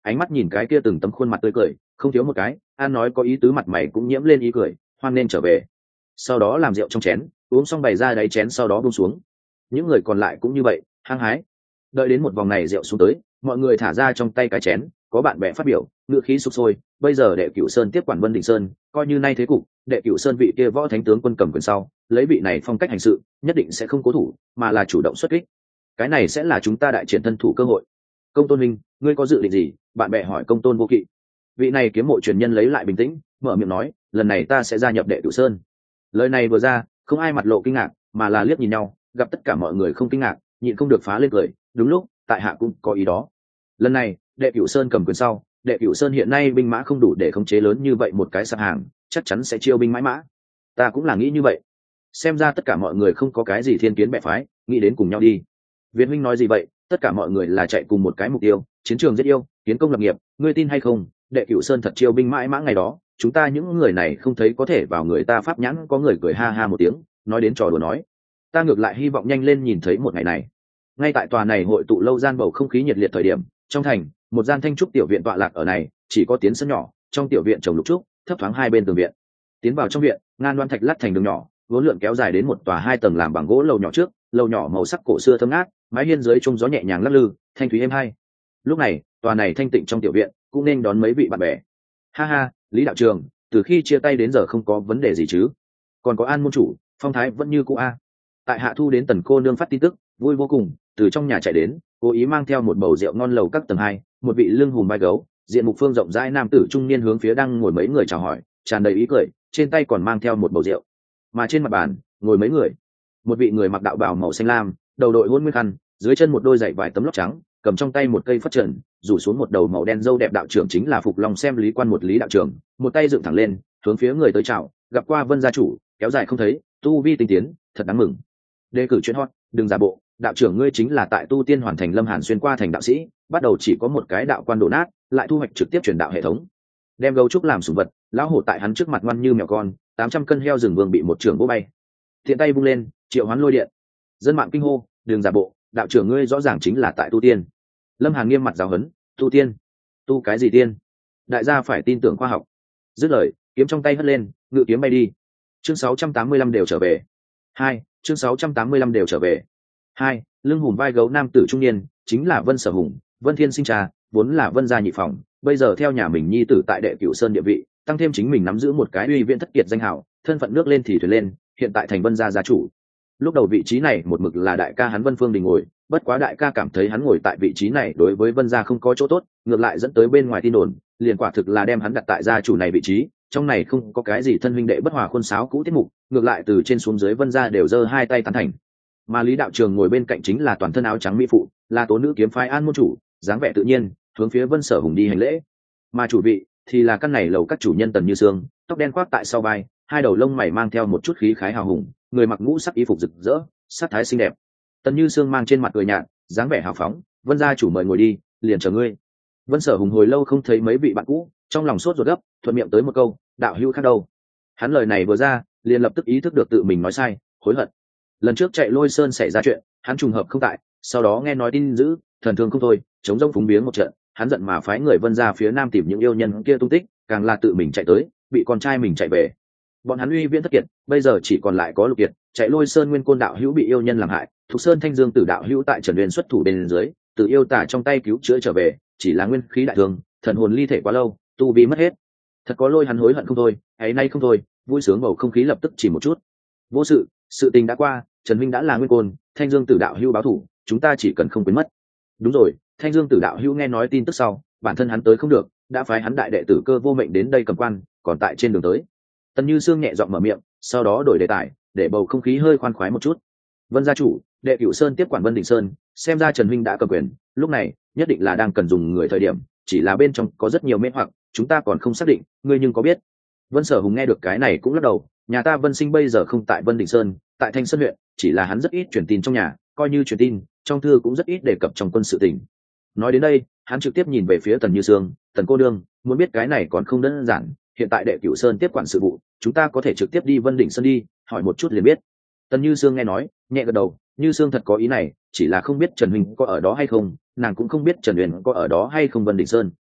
ánh mắt nhìn cái kia từng tấm khuôn mặt tươi cười, không thiếu một cái an nói có ý tứ mặt mày cũng nhiễm lên ý cười, hoan nên trở về. Sau đó làm rượu trong chén, uống xong bày ra đáy chén, sau đó buông xuống. Những người còn lại cũng như vậy, hăng hái. Đợi đến một vòng này rượu xuống tới, mọi người thả ra trong tay cái chén, có bạn bè phát biểu, ngựa khí sục sôi. Bây giờ đệ cửu sơn tiếp quản Vân Đình Sơn, coi như nay thế cục, đệ cửu sơn vị kia võ thánh tướng quân cầm quyền sau, lấy vị này phong cách hành sự, nhất định sẽ không cố thủ, mà là chủ động xuất kích. Cái này sẽ là chúng ta đại triển thân thủ cơ hội. Công tôn minh, ngươi có dự định gì? Bạn bè hỏi công tôn vô kỵ. Vị này kiếm mộ truyền nhân lấy lại bình tĩnh, mở miệng nói, lần này ta sẽ gia nhập đệ cửu sơn. Lời này vừa ra, không ai mặt lộ kinh ngạc, mà là liếc nhìn nhau, gặp tất cả mọi người không kinh ngạc, nhịn không được phá lên cười. Đúng lúc, tại hạ cũng có ý đó. Lần này, đệ cửu sơn cầm quyền sau, đệ cửu sơn hiện nay binh mã không đủ để khống chế lớn như vậy một cái sạp hàng, chắc chắn sẽ chiêu binh mãi mã. Ta cũng là nghĩ như vậy. Xem ra tất cả mọi người không có cái gì thiên kiến bè phái, nghĩ đến cùng nhau đi. Viên huynh nói gì vậy? Tất cả mọi người là chạy cùng một cái mục tiêu, chiến trường giết yêu, kiến công lập nghiệp. Ngươi tin hay không? Đệ cửu sơn thật chiêu binh mãi mã ngày đó, chúng ta những người này không thấy có thể vào người ta pháp nhãn. Có người cười ha ha một tiếng, nói đến trò đùa nói. Ta ngược lại hy vọng nhanh lên nhìn thấy một ngày này. Ngay tại tòa này hội tụ lâu gian bầu không khí nhiệt liệt thời điểm, trong thành, một gian thanh trúc tiểu viện tọa lạc ở này, chỉ có tiến sân nhỏ, trong tiểu viện trồng lục trúc, thấp thoáng hai bên tường viện. Tiến vào trong viện, ngan đoan thạch lát thành đường nhỏ, vốn lượn kéo dài đến một tòa hai tầng làm bằng gỗ lầu nhỏ trước, lầu nhỏ màu sắc cổ xưa thơm ngát, mái hiên dưới trung gió nhẹ nhàng lắc lư, thanh thúy êm hay. Lúc này, tòa này thanh tịnh trong tiểu viện, cũng nên đón mấy vị bạn bè. Ha ha, Lý đạo trường, từ khi chia tay đến giờ không có vấn đề gì chứ? Còn có An môn chủ, phong thái vẫn như cũ a. Tại hạ thu đến Tần cô nương phát tin tức, vui vô cùng, từ trong nhà chạy đến, cố ý mang theo một bầu rượu ngon lầu các tầng hai, một vị lưng hùm vai gấu, diện mục phương rộng rãi nam tử trung niên hướng phía đang ngồi mấy người chào hỏi, tràn đầy ý cười, trên tay còn mang theo một bầu rượu. Mà trên mặt bàn, ngồi mấy người. Một vị người mặc đạo bào màu xanh lam, đầu đội hôn nguyên khăn, dưới chân một đôi giày vải tấm lót trắng, cầm trong tay một cây phất trần, rủ xuống một đầu màu đen râu đẹp đạo trưởng chính là Phục Long xem Lý Quan một Lý đạo trưởng, một tay dựng thẳng lên, hướng phía người tới chào, gặp qua Vân gia chủ, kéo dài không thấy, tu vi tinh tiến, thật đáng mừng. Đề cử chuyện hot, đừng giả bộ, đạo trưởng ngươi chính là tại tu tiên hoàn thành Lâm Hàn xuyên qua thành đạo sĩ, bắt đầu chỉ có một cái đạo quan đổ nát, lại thu hoạch trực tiếp truyền đạo hệ thống. Đem gấu trúc làm sủng vật, lão hổ tại hắn trước mặt ngoan như mèo con, tám trăm cân heo rừng vương bị một trường vỗ bay. Thiện tay vung lên, triệu hoán lôi điện. Dân mạng kinh hô, đừng giả bộ, đạo trưởng ngươi rõ ràng chính là tại tu tiên. Lâm Hàn nghiêm mặt giáo huấn, tu tiên? Tu cái gì tiên? Đại gia phải tin tưởng khoa học. Dứt lời, kiếm trong tay hất lên, ngự kiếm bay đi. Chương sáu trăm tám mươi lăm đều trở về. Hai, chương sáu trăm tám mươi lăm đều trở về. Hai, lưng hùm vai gấu nam tử trung niên, chính là Vân Sở Hùng, Vân Thiên sinh cha, vốn là Vân gia nhị phòng, bây giờ theo nhà mình nhi tử tại đệ cửu sơn địa vị, tăng thêm chính mình nắm giữ một cái uy viễn thất kiệt danh hào, thân phận nước lên thì thuyền lên, hiện tại thành Vân gia gia chủ. Lúc đầu vị trí này một mực là đại ca hắn Vân Phương Đình ngồi, bất quá đại ca cảm thấy hắn ngồi tại vị trí này đối với Vân gia không có chỗ tốt, ngược lại dẫn tới bên ngoài tin đồn, liền quả thực là đem hắn đặt tại gia chủ này vị trí, trong này không có cái gì thân huynh đệ bất hòa khuôn sáo cũ tiết mục, ngược lại từ trên xuống dưới Vân gia đều giơ hai tay tán thành. Mà Lý đạo trường ngồi bên cạnh chính là toàn thân áo trắng mỹ phụ, là tố nữ kiếm phái An môn chủ, dáng vẻ tự nhiên, hướng phía Vân Sở Hùng đi hành lễ. Mà chủ vị thì là căn này lầu các chủ nhân Tần Như Sương, tóc đen khoác tại sau vai, hai đầu lông mày mang theo một chút khí khái hào hùng, người mặc ngũ sắc y phục rực rỡ, sắc thái xinh đẹp. Tần Như Sương mang trên mặt cười nhạt, dáng vẻ hào phóng, Vân gia chủ mời ngồi đi, liền chờ ngươi. Vân Sở Hùng hồi lâu không thấy mấy vị bạn cũ, trong lòng sốt ruột gấp, thuận miệng tới một câu, đạo hữu khác đâu. Hắn lời này vừa ra, liền lập tức ý thức được tự mình nói sai, hối hận. Lần trước chạy Lôi Sơn xảy ra chuyện, hắn trùng hợp không tại, sau đó nghe nói tin dữ, thần thương không thôi, chống rông phúng biếng một trận, hắn giận mà phái người Vân ra phía nam tìm những yêu nhân kia tung tích, càng là tự mình chạy tới, bị con trai mình chạy về. Bọn hắn uy viễn thất kiệt, bây giờ chỉ còn lại có Lục Kiệt, chạy Lôi Sơn Nguyên Côn đạo hữu bị yêu nhân làm hại, Thục Sơn Thanh Dương Tử đạo hữu tại Trần Uyên xuất thủ bên dưới, tự yêu tả trong tay cứu chữa trở về, chỉ là nguyên khí đại thương, thần hồn ly thể quá lâu, tu vi mất hết. Thật có Lôi hắn hối hận không thôi, ấy nay không thôi, vui sướng bầu không khí lập tức chỉ một chút. Vô sự, sự tình đã qua, Trần Minh đã là Nguyên Côn, Thanh Dương Tử đạo hữu báo thủ, chúng ta chỉ cần không quên mất. Đúng rồi, Thanh Dương Tử đạo hữu nghe nói tin tức sau, bản thân hắn tới không được, đã phái hắn đại đệ tử Cơ Vô Mệnh đến đây cầm quan, còn tại trên đường tới. Tần Như Sương nhẹ giọng mở miệng, sau đó đổi đề tài, để bầu không khí hơi khoan khoái một chút. Vân gia chủ, đệ Cửu Sơn tiếp quản Vân Đình Sơn, xem ra Trần Minh đã cầm quyền, lúc này nhất định là đang cần dùng người thời điểm, chỉ là bên trong có rất nhiều mê hoặc, chúng ta còn không xác định, ngươi nhưng có biết? Vân Sở Hùng nghe được cái này cũng lắc đầu, nhà ta Vân Sinh bây giờ không tại Vân Đình Sơn, tại Thanh Sơn huyện, chỉ là hắn rất ít truyền tin trong nhà, coi như truyền tin, trong thư cũng rất ít đề cập trong quân sự tình. Nói đến đây, hắn trực tiếp nhìn về phía Tần Như Sương, Tần cô đương, muốn biết cái này còn không đơn giản, hiện tại đệ Cửu Sơn tiếp quản sự vụ, chúng ta có thể trực tiếp đi Vân Đình Sơn đi, hỏi một chút liền biết. Tần Như Sương nghe nói, nhẹ gật đầu, Như Sương thật có ý này, chỉ là không biết Trần Huynh có ở đó hay không, nàng cũng không biết Trần Uyên có ở đó hay không Vân Đình Sơn.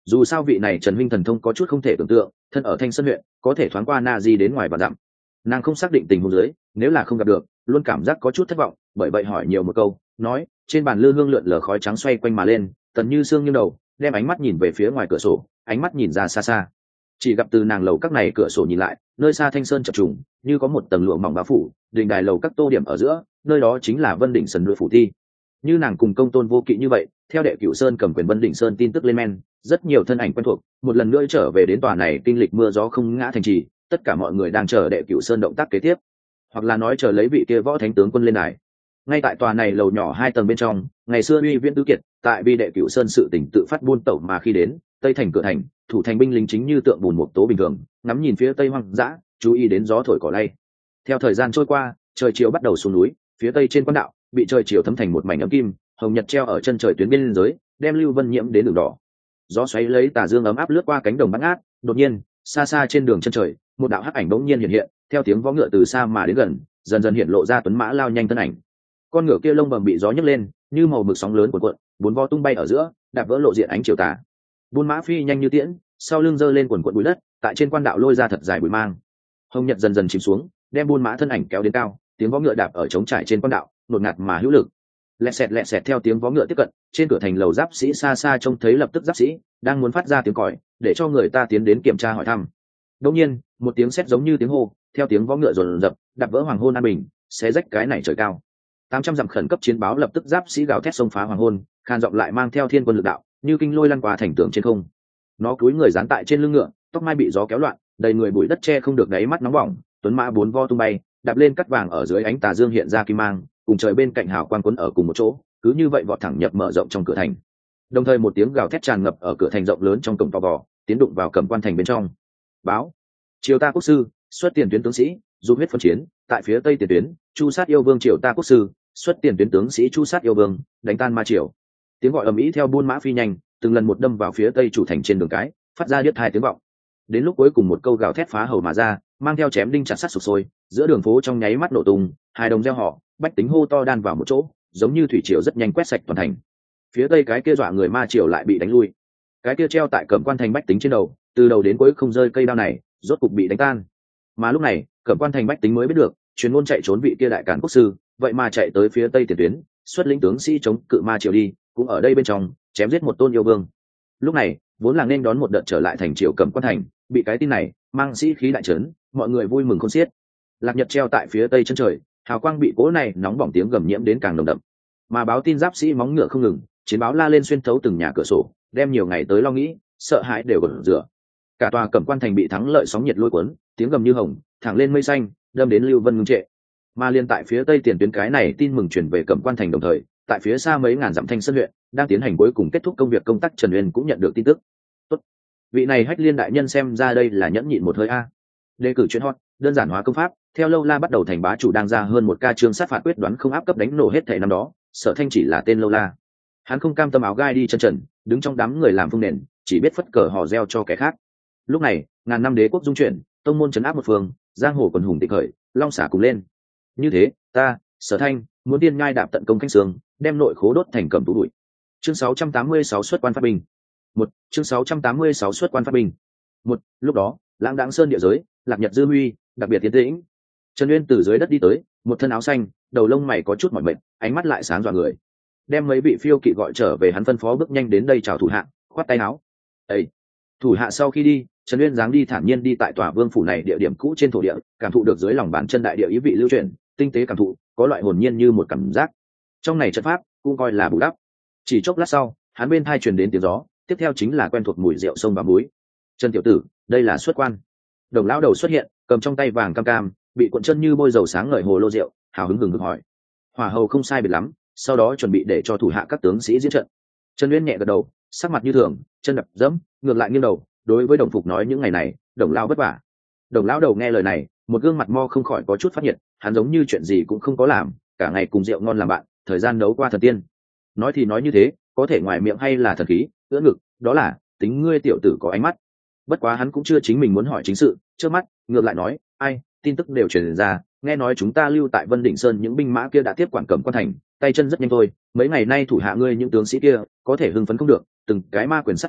dù sao vị này Trần huynh thần thông có chút không thể tưởng tượng, thân ở Thanh Sơn huyện có thể thoáng qua na di đến ngoài và dặm. Nàng không xác định tình huống dưới, nếu là không gặp được luôn cảm giác có chút thất vọng, bởi vậy hỏi nhiều một câu, nói trên bàn lư hương lượn lờ khói trắng xoay quanh mà lên, Tần Như Sương nghiêng đầu đem ánh mắt nhìn về phía ngoài cửa sổ, ánh mắt nhìn ra xa xa, chỉ gặp từ nàng lầu các này cửa sổ nhìn lại, nơi xa Thanh Sơn chập trùng như có một tầng lụa mỏng bao phủ, đỉnh đài lầu các tô điểm ở giữa, nơi đó chính là Vân Đỉnh Sơn Lựa phủ thi. Như nàng cùng công tôn vô kỵ như vậy, theo đệ cửu sơn cầm quyền Vân Đỉnh Sơn tin tức lên men, rất nhiều thân ảnh quen thuộc một lần nữa trở về đến tòa này kinh lịch mưa gió không ngã thành trì. Tất cả mọi người đang chờ đệ cửu sơn động tác kế tiếp, hoặc là nói chờ lấy vị kia võ thánh tướng quân lên đài. Ngay tại tòa này lầu nhỏ hai tầng bên trong, ngày xưa uy viễn tứ kiệt tại vì đệ cửu sơn sự tỉnh tự phát buôn tẩu mà khi đến tây thành cửa thành, thủ thành binh lính chính như tượng bùn một tố bình thường ngắm nhìn phía tây hoang dã, chú ý đến gió thổi cỏ lay. Theo thời gian trôi qua, trời chiều bắt đầu xuống núi, phía tây trên quan đạo bị trời chiều thấm thành một mảnh ấm kim, hồng nhật treo ở chân trời tuyến biên giới, đem lưu vân nhiễm đến đường đỏ. Gió xoáy lấy tà dương ấm áp lướt qua cánh đồng bát ngát, đột nhiên xa xa trên đường chân trời một đạo hắc ảnh bỗng nhiên hiện hiện, theo tiếng vó ngựa từ xa mà đến gần, dần dần hiện lộ ra tuấn mã lao nhanh thân ảnh. Con ngựa kia lông bầm bị gió nhấc lên như màu mực sóng lớn cuộn cuộn, bốn vo tung bay ở giữa, đạp vỡ lộ diện ánh chiều tà. Buôn mã phi nhanh như tiễn, sau lưng giơ lên quần quần bụi đất, tại trên quan đạo lôi ra thật dài bụi mang. Hồng nhật dần dần chìm xuống, đem buôn mã thân ảnh kéo đến cao, tiếng vó ngựa đạp ở trống trải trên quan đạo, nột ngạt mà hữu lực. Lẹt xẹt lẹt xẹt theo tiếng vó ngựa tiếp cận, trên cửa thành lầu giáp sĩ xa xa trông thấy lập tức giáp sĩ đang muốn phát ra tiếng còi, để cho người ta tiến đến kiểm tra hỏi thăm. Đột nhiên, một tiếng sét giống như tiếng hô, theo tiếng vó ngựa dồn dập, đạp vỡ hoàng hôn an bình, xé rách cái này trời cao. tám trăm dặm khẩn cấp chiến báo lập tức giáp sĩ gào thét xông phá hoàng hôn, khan giọng lại mang theo thiên quân lực đạo, như kinh lôi lăn qua thành tường trên không. Nó cúi người dán tại trên lưng ngựa, tóc mai bị gió kéo loạn, đầy người bụi đất che không được đáy mắt nóng bỏng, tuấn mã bốn vo tung bay, đạp lên cắt vàng ở dưới ánh tà dương hiện ra kim mang, cùng trời bên cạnh hào quang quấn ở cùng một chỗ, cứ như vậy vọt thẳng nhập mở rộng trong cửa thành. Đồng thời một tiếng gào thét tràn ngập ở cửa thành rộng lớn trong cổng to vò, tiến đụng vào Cẩm Quan thành bên trong. Báo: Triều ta quốc sư, xuất tiền tuyến tướng sĩ, dù huyết phân chiến, tại phía tây tiền tuyến, chu sát yêu vương Triều ta quốc sư, xuất tiền tuyến tướng sĩ chu sát yêu vương, đánh tan ma triều. Tiếng gọi ầm ĩ theo buôn mã phi nhanh, từng lần một đâm vào phía tây chủ thành trên đường cái, phát ra điếc tai tiếng vọng. Đến lúc cuối cùng một câu gào thét phá hầu mà ra, mang theo chém đinh chặt sắt sụp sôi, giữa đường phố trong nháy mắt nổ tung, hai đồng reo họ, bách tính hô to đan vào một chỗ, giống như thủy triều rất nhanh quét sạch toàn thành. Phía tây cái kia dọa người ma triều lại bị đánh lui. Cái kia treo tại Cẩm Quan thành bách tính trên đầu, từ đầu đến cuối không rơi cây đao này, rốt cục bị đánh tan. Mà lúc này, Cẩm Quan thành bách tính mới biết được, chuyên môn chạy trốn vị kia đại càn quốc sư, vậy mà chạy tới phía tây tiền tuyến, xuất lĩnh tướng sĩ chống cự ma triều đi, cũng ở đây bên trong chém giết một tôn yêu vương. Lúc này, vốn là nên đón một đợt trở lại thành triều Cẩm Quan thành, bị cái tin này mang sĩ khí đại trấn, mọi người vui mừng khôn xiết. Lạc nhật treo tại phía tây chân trời, hào quang bị cỗ này nóng bỏng tiếng gầm nhiễm đến càng nồng đậm. Mà báo tin giáp sĩ móng ngựa không ngừng, chiến báo la lên xuyên thấu từng nhà cửa sổ, đem nhiều ngày tới lo nghĩ, sợ hãi đều gột rửa. Cả tòa Cẩm Quan thành bị thắng lợi sóng nhiệt lôi cuốn, tiếng gầm như hồng, thẳng lên mây xanh, đâm đến lưu vân ngưng trệ. Mà liên tại phía tây tiền tuyến cái này tin mừng truyền về Cẩm Quan thành đồng thời, tại phía xa mấy ngàn dặm Thanh Sơn huyện đang tiến hành cuối cùng kết thúc công việc công tác, Trần Uyên cũng nhận được tin tức. Tốt, vị này Hách Liên đại nhân xem ra đây là nhẫn nhịn một hơi a. Đề cử chuyện hot, đơn giản hóa công pháp, theo lâu la bắt đầu thành bá chủ đang ra hơn một ca chương sát phạt quyết đoán không áp cấp đánh nổ hết thảy năm đó, Sở Thanh chỉ là tên lâu la. Hắn không cam tâm áo gai đi chân trần, đứng trong đám người làm phương nền, chỉ biết phất cờ hò reo cho kẻ khác. Lúc này, ngàn năm đế quốc dung chuyển, tông môn trấn áp một phương, giang hồ quần hùng tịch khởi, long xả cùng lên. Như thế, ta, Sở Thanh, muốn tiên ngai đạp tận công canh sương, đem nội khố đốt thành cầm tú bụi. Chương sáu trăm tám mươi sáu xuất quan phát binh. Một, chương sáu trăm tám mươi sáu xuất quan phát binh. Một, lúc đó, lãng đãng sơn địa giới, lạc nhật dư huy, đặc biệt tiến tĩnh. Trần Uyên từ dưới đất đi tới, một thân áo xanh, đầu lông mày có chút mỏi mệt, ánh mắt lại sáng dọa người. Đem mấy vị phiêu kỵ gọi trở về, hắn phân phó bước nhanh đến đây chào thủ hạ, khoát tay áo. Ê! Thủ hạ sau khi đi, Trần Uyên dáng đi thản nhiên đi tại tòa vương phủ này địa điểm cũ trên thổ địa, cảm thụ được dưới lòng bàn chân đại địa ý vị lưu chuyển, tinh tế cảm thụ, có loại hồn nhiên như một cảm giác. Trong này trận pháp cũng coi là bù đắp. Chỉ chốc lát sau, hắn bên tai truyền đến tiếng gió, tiếp theo chính là quen thuộc mùi rượu sông và muối. Trần tiểu tử, đây là xuất quan. Đồng lão đầu xuất hiện, cầm trong tay vàng cam cam, bị cuộn chân như bôi dầu sáng ngời hồ lô rượu, hào hứng hừng hực hỏi. Hỏa hầu không sai biệt lắm, sau đó chuẩn bị để cho thủ hạ các tướng sĩ diễn trận. Trần Uyên nhẹ gật đầu, sắc mặt như thường, chân đập dẫm, ngược lại nghiêng đầu, đối với đồng phục nói những ngày này, đồng lão vất vả. Đồng lão đầu nghe lời này, một gương mặt mo không khỏi có chút phát nhiệt, hắn giống như chuyện gì cũng không có làm, cả ngày cùng rượu ngon làm bạn, thời gian đấu qua thần tiên. Nói thì nói như thế, có thể ngoài miệng hay là thần khí, ưỡn ngực, đó là tính ngươi tiểu tử có ánh mắt. Bất quá hắn cũng chưa chính mình muốn hỏi chính sự, trước mắt ngược lại nói, ai, tin tức đều truyền ra, nghe nói chúng ta lưu tại Vân Đỉnh Sơn những binh mã kia đã tiếp quản Cẩm Quan thành, tay chân rất nhanh thôi, mấy ngày nay thủ hạ ngươi những tướng sĩ kia có thể hưng phấn không được, từng cái ma quyền sát trưởng,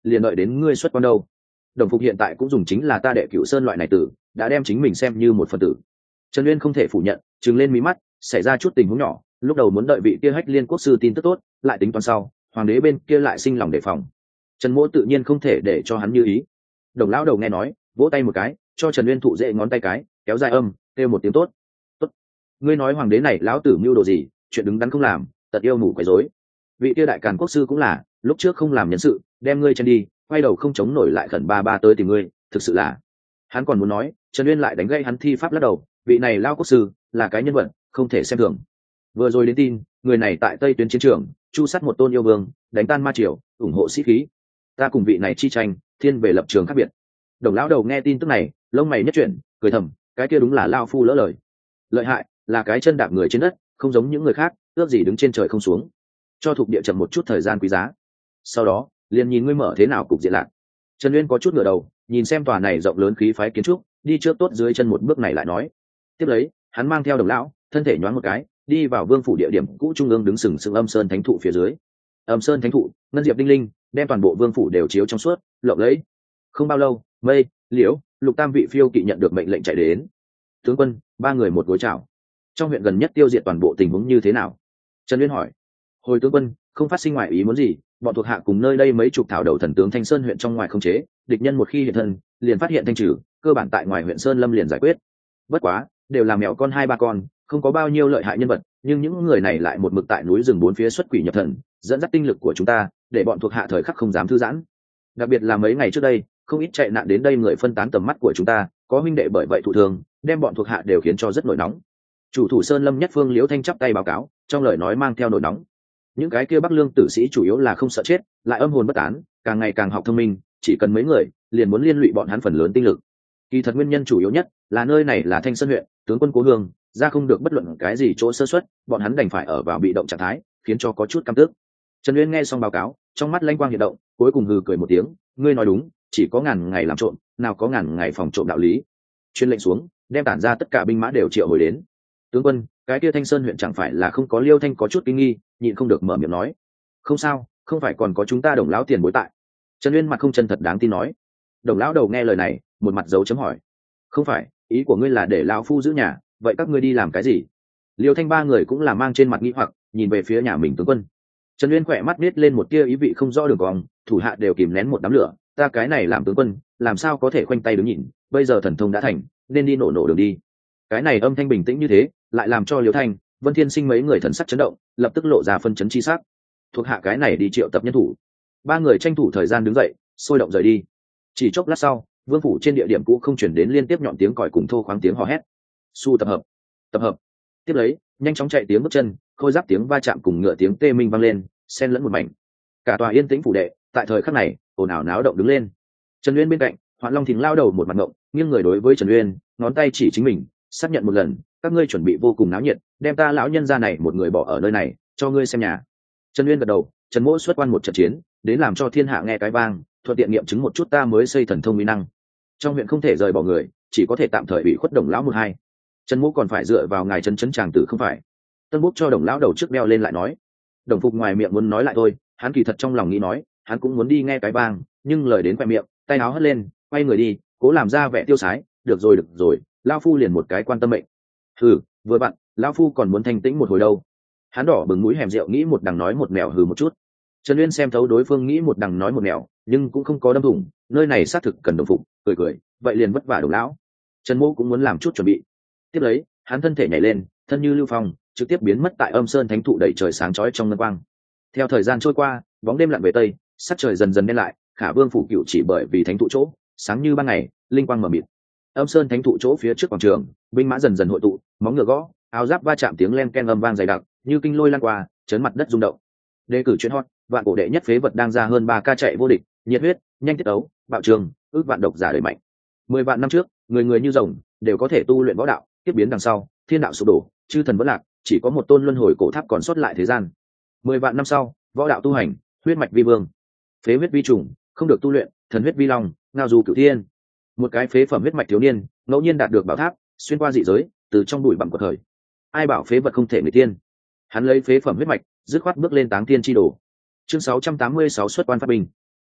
liền đợi đến ngươi xuất quan đâu. Đồng Phục hiện tại cũng dùng chính là ta đệ Cửu Sơn loại này tử, đã đem chính mình xem như một phần tử. Trần Uyên không thể phủ nhận, trừng lên mí mắt, xảy ra chút tình huống nhỏ, lúc đầu muốn đợi vị kia Hách Liên quốc sư tin tức tốt, lại tính toán sau, hoàng đế bên kia lại sinh lòng đề phòng. Trần Mỗ tự nhiên không thể để cho hắn như ý. Đồng lão đầu nghe nói, vỗ tay một cái, cho Trần Uyên thụ dễ ngón tay cái, kéo dài âm, kêu một tiếng tốt. Tốt. Ngươi nói hoàng đế này lão tử mưu đồ gì, chuyện đứng đắn không làm, tật yêu ngủ quấy rối. Vị kia đại càn quốc sư cũng là, lúc trước không làm nhân sự, đem ngươi chen đi, quay đầu không chống nổi lại khẩn ba ba tới tìm ngươi, thực sự là. Hắn còn muốn nói, Trần Uyên lại đánh gây hắn thi pháp lắc đầu, vị này lao quốc sư là cái nhân vật không thể xem thường. Vừa rồi đến tin, người này tại Tây tuyến chiến trường, chu sát một tôn yêu vương, đánh tan ma triều, ủng hộ sĩ khí. Ta cùng vị này chi tranh, thiên về lập trường khác biệt. Đồng lão đầu nghe tin tức này, lông mày nhất chuyển, cười thầm, cái kia đúng là lao phu lỡ lời. Lợi hại, là cái chân đạp người trên đất, không giống những người khác, ước gì đứng trên trời không xuống. Cho thuộc địa chậm một chút thời gian quý giá. Sau đó, liền nhìn ngươi mở thế nào cục diện lạc. Trần Uyên có chút ngửa đầu, nhìn xem tòa này rộng lớn khí phái kiến trúc, đi trước tốt dưới chân một bước này lại nói. Tiếp lấy, hắn mang theo Đồng lão, thân thể nhoáng một cái, đi vào vương phủ địa điểm cũ trung ương đứng sừng sững Âm Sơn Thánh thụ phía dưới. Âm Sơn Thánh thụ, ngân diệp đinh linh, đem toàn bộ vương phủ đều chiếu trong suốt, lộng lẫy. Không bao lâu, Mây, Liễu, Lục tam vị phiêu kỵ nhận được mệnh lệnh chạy đến. Tướng quân, ba người một gối chào. Trong huyện gần nhất tiêu diệt toàn bộ tình huống như thế nào? Trần Uyên hỏi. Hồi tướng quân, không phát sinh ngoại ý muốn gì, bọn thuộc hạ cùng nơi đây mấy chục thảo đầu thần tướng Thanh Sơn huyện trong ngoài không chế, địch nhân một khi hiện thân, liền phát hiện thanh trừ, cơ bản tại ngoài huyện Sơn Lâm liền giải quyết. Bất quá, đều là mèo con hai ba con, không có bao nhiêu lợi hại nhân vật, nhưng những người này lại một mực tại núi rừng bốn phía xuất quỷ nhập thần, dẫn dắt tinh lực của chúng ta, để bọn thuộc hạ thời khắc không dám thư giãn. Đặc biệt là mấy ngày trước đây, không ít chạy nạn đến đây người phân tán tầm mắt của chúng ta, có huynh đệ bởi vậy thụ thương, đem bọn thuộc hạ đều khiến cho rất nổi nóng. Chủ thủ Sơn Lâm nhất Phương Liễu Thanh chắp tay báo cáo, trong lời nói mang theo nổi nóng. Những cái kia Bắc Lương tử sĩ chủ yếu là không sợ chết, lại âm hồn bất tán, càng ngày càng học thông minh, chỉ cần mấy người, liền muốn liên lụy bọn hắn phần lớn tinh lực. Kỳ thật nguyên nhân chủ yếu nhất là nơi này là Thanh Sơn huyện, tướng quân cố hương, ra không được bất luận cái gì chỗ sơ suất, bọn hắn đành phải ở vào bị động trạng thái, khiến cho có chút căm tức. Trần Uyên nghe xong báo cáo, trong mắt lanh quang hiện động, cuối cùng hừ cười một tiếng, ngươi nói đúng, chỉ có ngàn ngày làm trộm, nào có ngàn ngày phòng trộm đạo lý. Chuyên lệnh xuống, đem tản ra tất cả binh mã đều triệu hồi đến. Tướng quân, cái kia Thanh Sơn huyện chẳng phải là không có Liêu Thanh có chút kinh nghi, nhịn không được mở miệng nói. Không sao, không phải còn có chúng ta Đồng lão tiền bối tại. Trần Uyên mặt không chân thật đáng tin nói. Đồng lão đầu nghe lời này, một mặt dấu chấm hỏi. Không phải, ý của ngươi là để lão phu giữ nhà, vậy các ngươi đi làm cái gì? Liêu Thanh ba người cũng là mang trên mặt nghi hoặc, nhìn về phía nhà mình tướng quân. Trần Uyên khỏe mắt nít lên một tia ý vị không rõ đường cong, thủ hạ đều kìm nén một đám lửa, ta cái này làm tướng quân, làm sao có thể khoanh tay đứng nhìn, bây giờ thần thông đã thành, nên đi nổ nổ đường đi. Cái này âm thanh bình tĩnh như thế, lại làm cho Liêu Thanh, Vân Thiên Sinh mấy người thần sắc chấn động, lập tức lộ ra phân chấn chi sắc. Thuộc hạ cái này đi triệu tập nhân thủ. Ba người tranh thủ thời gian đứng dậy, sôi động rời đi. Chỉ chốc lát sau, vương phủ trên địa điểm cũ không chuyển đến liên tiếp nhọn tiếng còi cùng thô khoáng tiếng hò hét. Su tập hợp, tập hợp. Tiếp lấy, nhanh chóng chạy tiếng bước chân, khôi giáp tiếng va chạm cùng ngựa tiếng tê minh vang lên, xen lẫn một mảnh. Cả tòa yên tĩnh phủ đệ, tại thời khắc này, ồn ào náo động đứng lên. Trần Uyên bên cạnh, Hoạn Long Thình lao đầu một mặt ngộng, nghiêng người đối với Trần Uyên, ngón tay chỉ chính mình, xác nhận một lần, các ngươi chuẩn bị vô cùng náo nhiệt, đem ta lão nhân gia này một người bỏ ở nơi này, cho ngươi xem nhà. Trần Uyên gật đầu, Trần Mỗ xuất quan một trận chiến, đến làm cho thiên hạ nghe cái vang, thuận tiện nghiệm chứng một chút ta mới xây thần thông uy năng. Trong huyện không thể rời bỏ người, chỉ có thể tạm thời bị khuất Đồng lão một hai. Trần Mỗ còn phải dựa vào ngài chân chấn chàng tử không phải? Tân Bốc cho Đồng lão đầu trước đeo lên lại nói. Đồng Phục ngoài miệng muốn nói lại thôi, hắn kỳ thật trong lòng nghĩ nói, hắn cũng muốn đi nghe cái vang, nhưng lời đến quẹt miệng, tay áo hất lên, quay người đi, cố làm ra vẻ tiêu sái, được rồi được rồi, lão phu liền một cái quan tâm mệnh. Hừ, vừa bạn, lão phu còn muốn thanh tĩnh một hồi đâu. Hắn đỏ bừng mũi hẻm rượu nghĩ một đằng nói một mèo hừ một chút. Trần Uyên xem thấu đối phương nghĩ một đằng nói một mèo, nhưng cũng không có đâm thủng, nơi này xác thực cần Đồng Phục, cười cười, vậy liền vất vả Đồng lão. Trần Mỗ cũng muốn làm chút chuẩn bị. Tiếp lấy, hắn thân thể nhảy lên, thân như lưu phong, trực tiếp biến mất tại Âm Sơn Thánh thụ đầy trời sáng chói trong ngân quang. Theo thời gian trôi qua, bóng đêm lặn về tây, sắc trời dần dần đen lại, Khả Vương phủ cựu chỉ bởi vì thánh thụ chỗ, sáng như ban ngày, linh quang mờ mịt. Âm Sơn Thánh thụ chỗ phía trước quảng trường, binh mã dần dần hội tụ, móng ngựa gõ, áo giáp va chạm tiếng len ken âm vang dày đặc, như kinh lôi lan qua, chấn mặt đất rung động. Đề cử chuyên hot, vạn cổ đệ nhất phế vật đang ra hơn ba ca chạy vô địch, nhiệt huyết, nhanh tiết đấu, bạo trường, ước vạn độc giả đời mạnh. Mười vạn năm trước, người người như rồng, đều có thể tu luyện võ đạo, tiếp biến đằng sau, thiên đạo sụp đổ, chư thần vẫn lạc, chỉ có một tôn luân hồi cổ tháp còn sót lại thế gian. Mười vạn năm sau, võ đạo tu hành, huyết mạch vi vương, phế huyết vi trùng, không được tu luyện, thần huyết vi long, ngao du cửu thiên. Một cái phế phẩm huyết mạch thiếu niên, ngẫu nhiên đạt được bảo tháp, xuyên qua dị giới, từ trong bụi bặm của thời. Ai bảo phế vật không thể người tiên? Hắn lấy phế phẩm huyết mạch, dứt khoát bước lên táng thiên chi đồ. Chương sáu trăm tám mươi sáu xuất quan phát binh.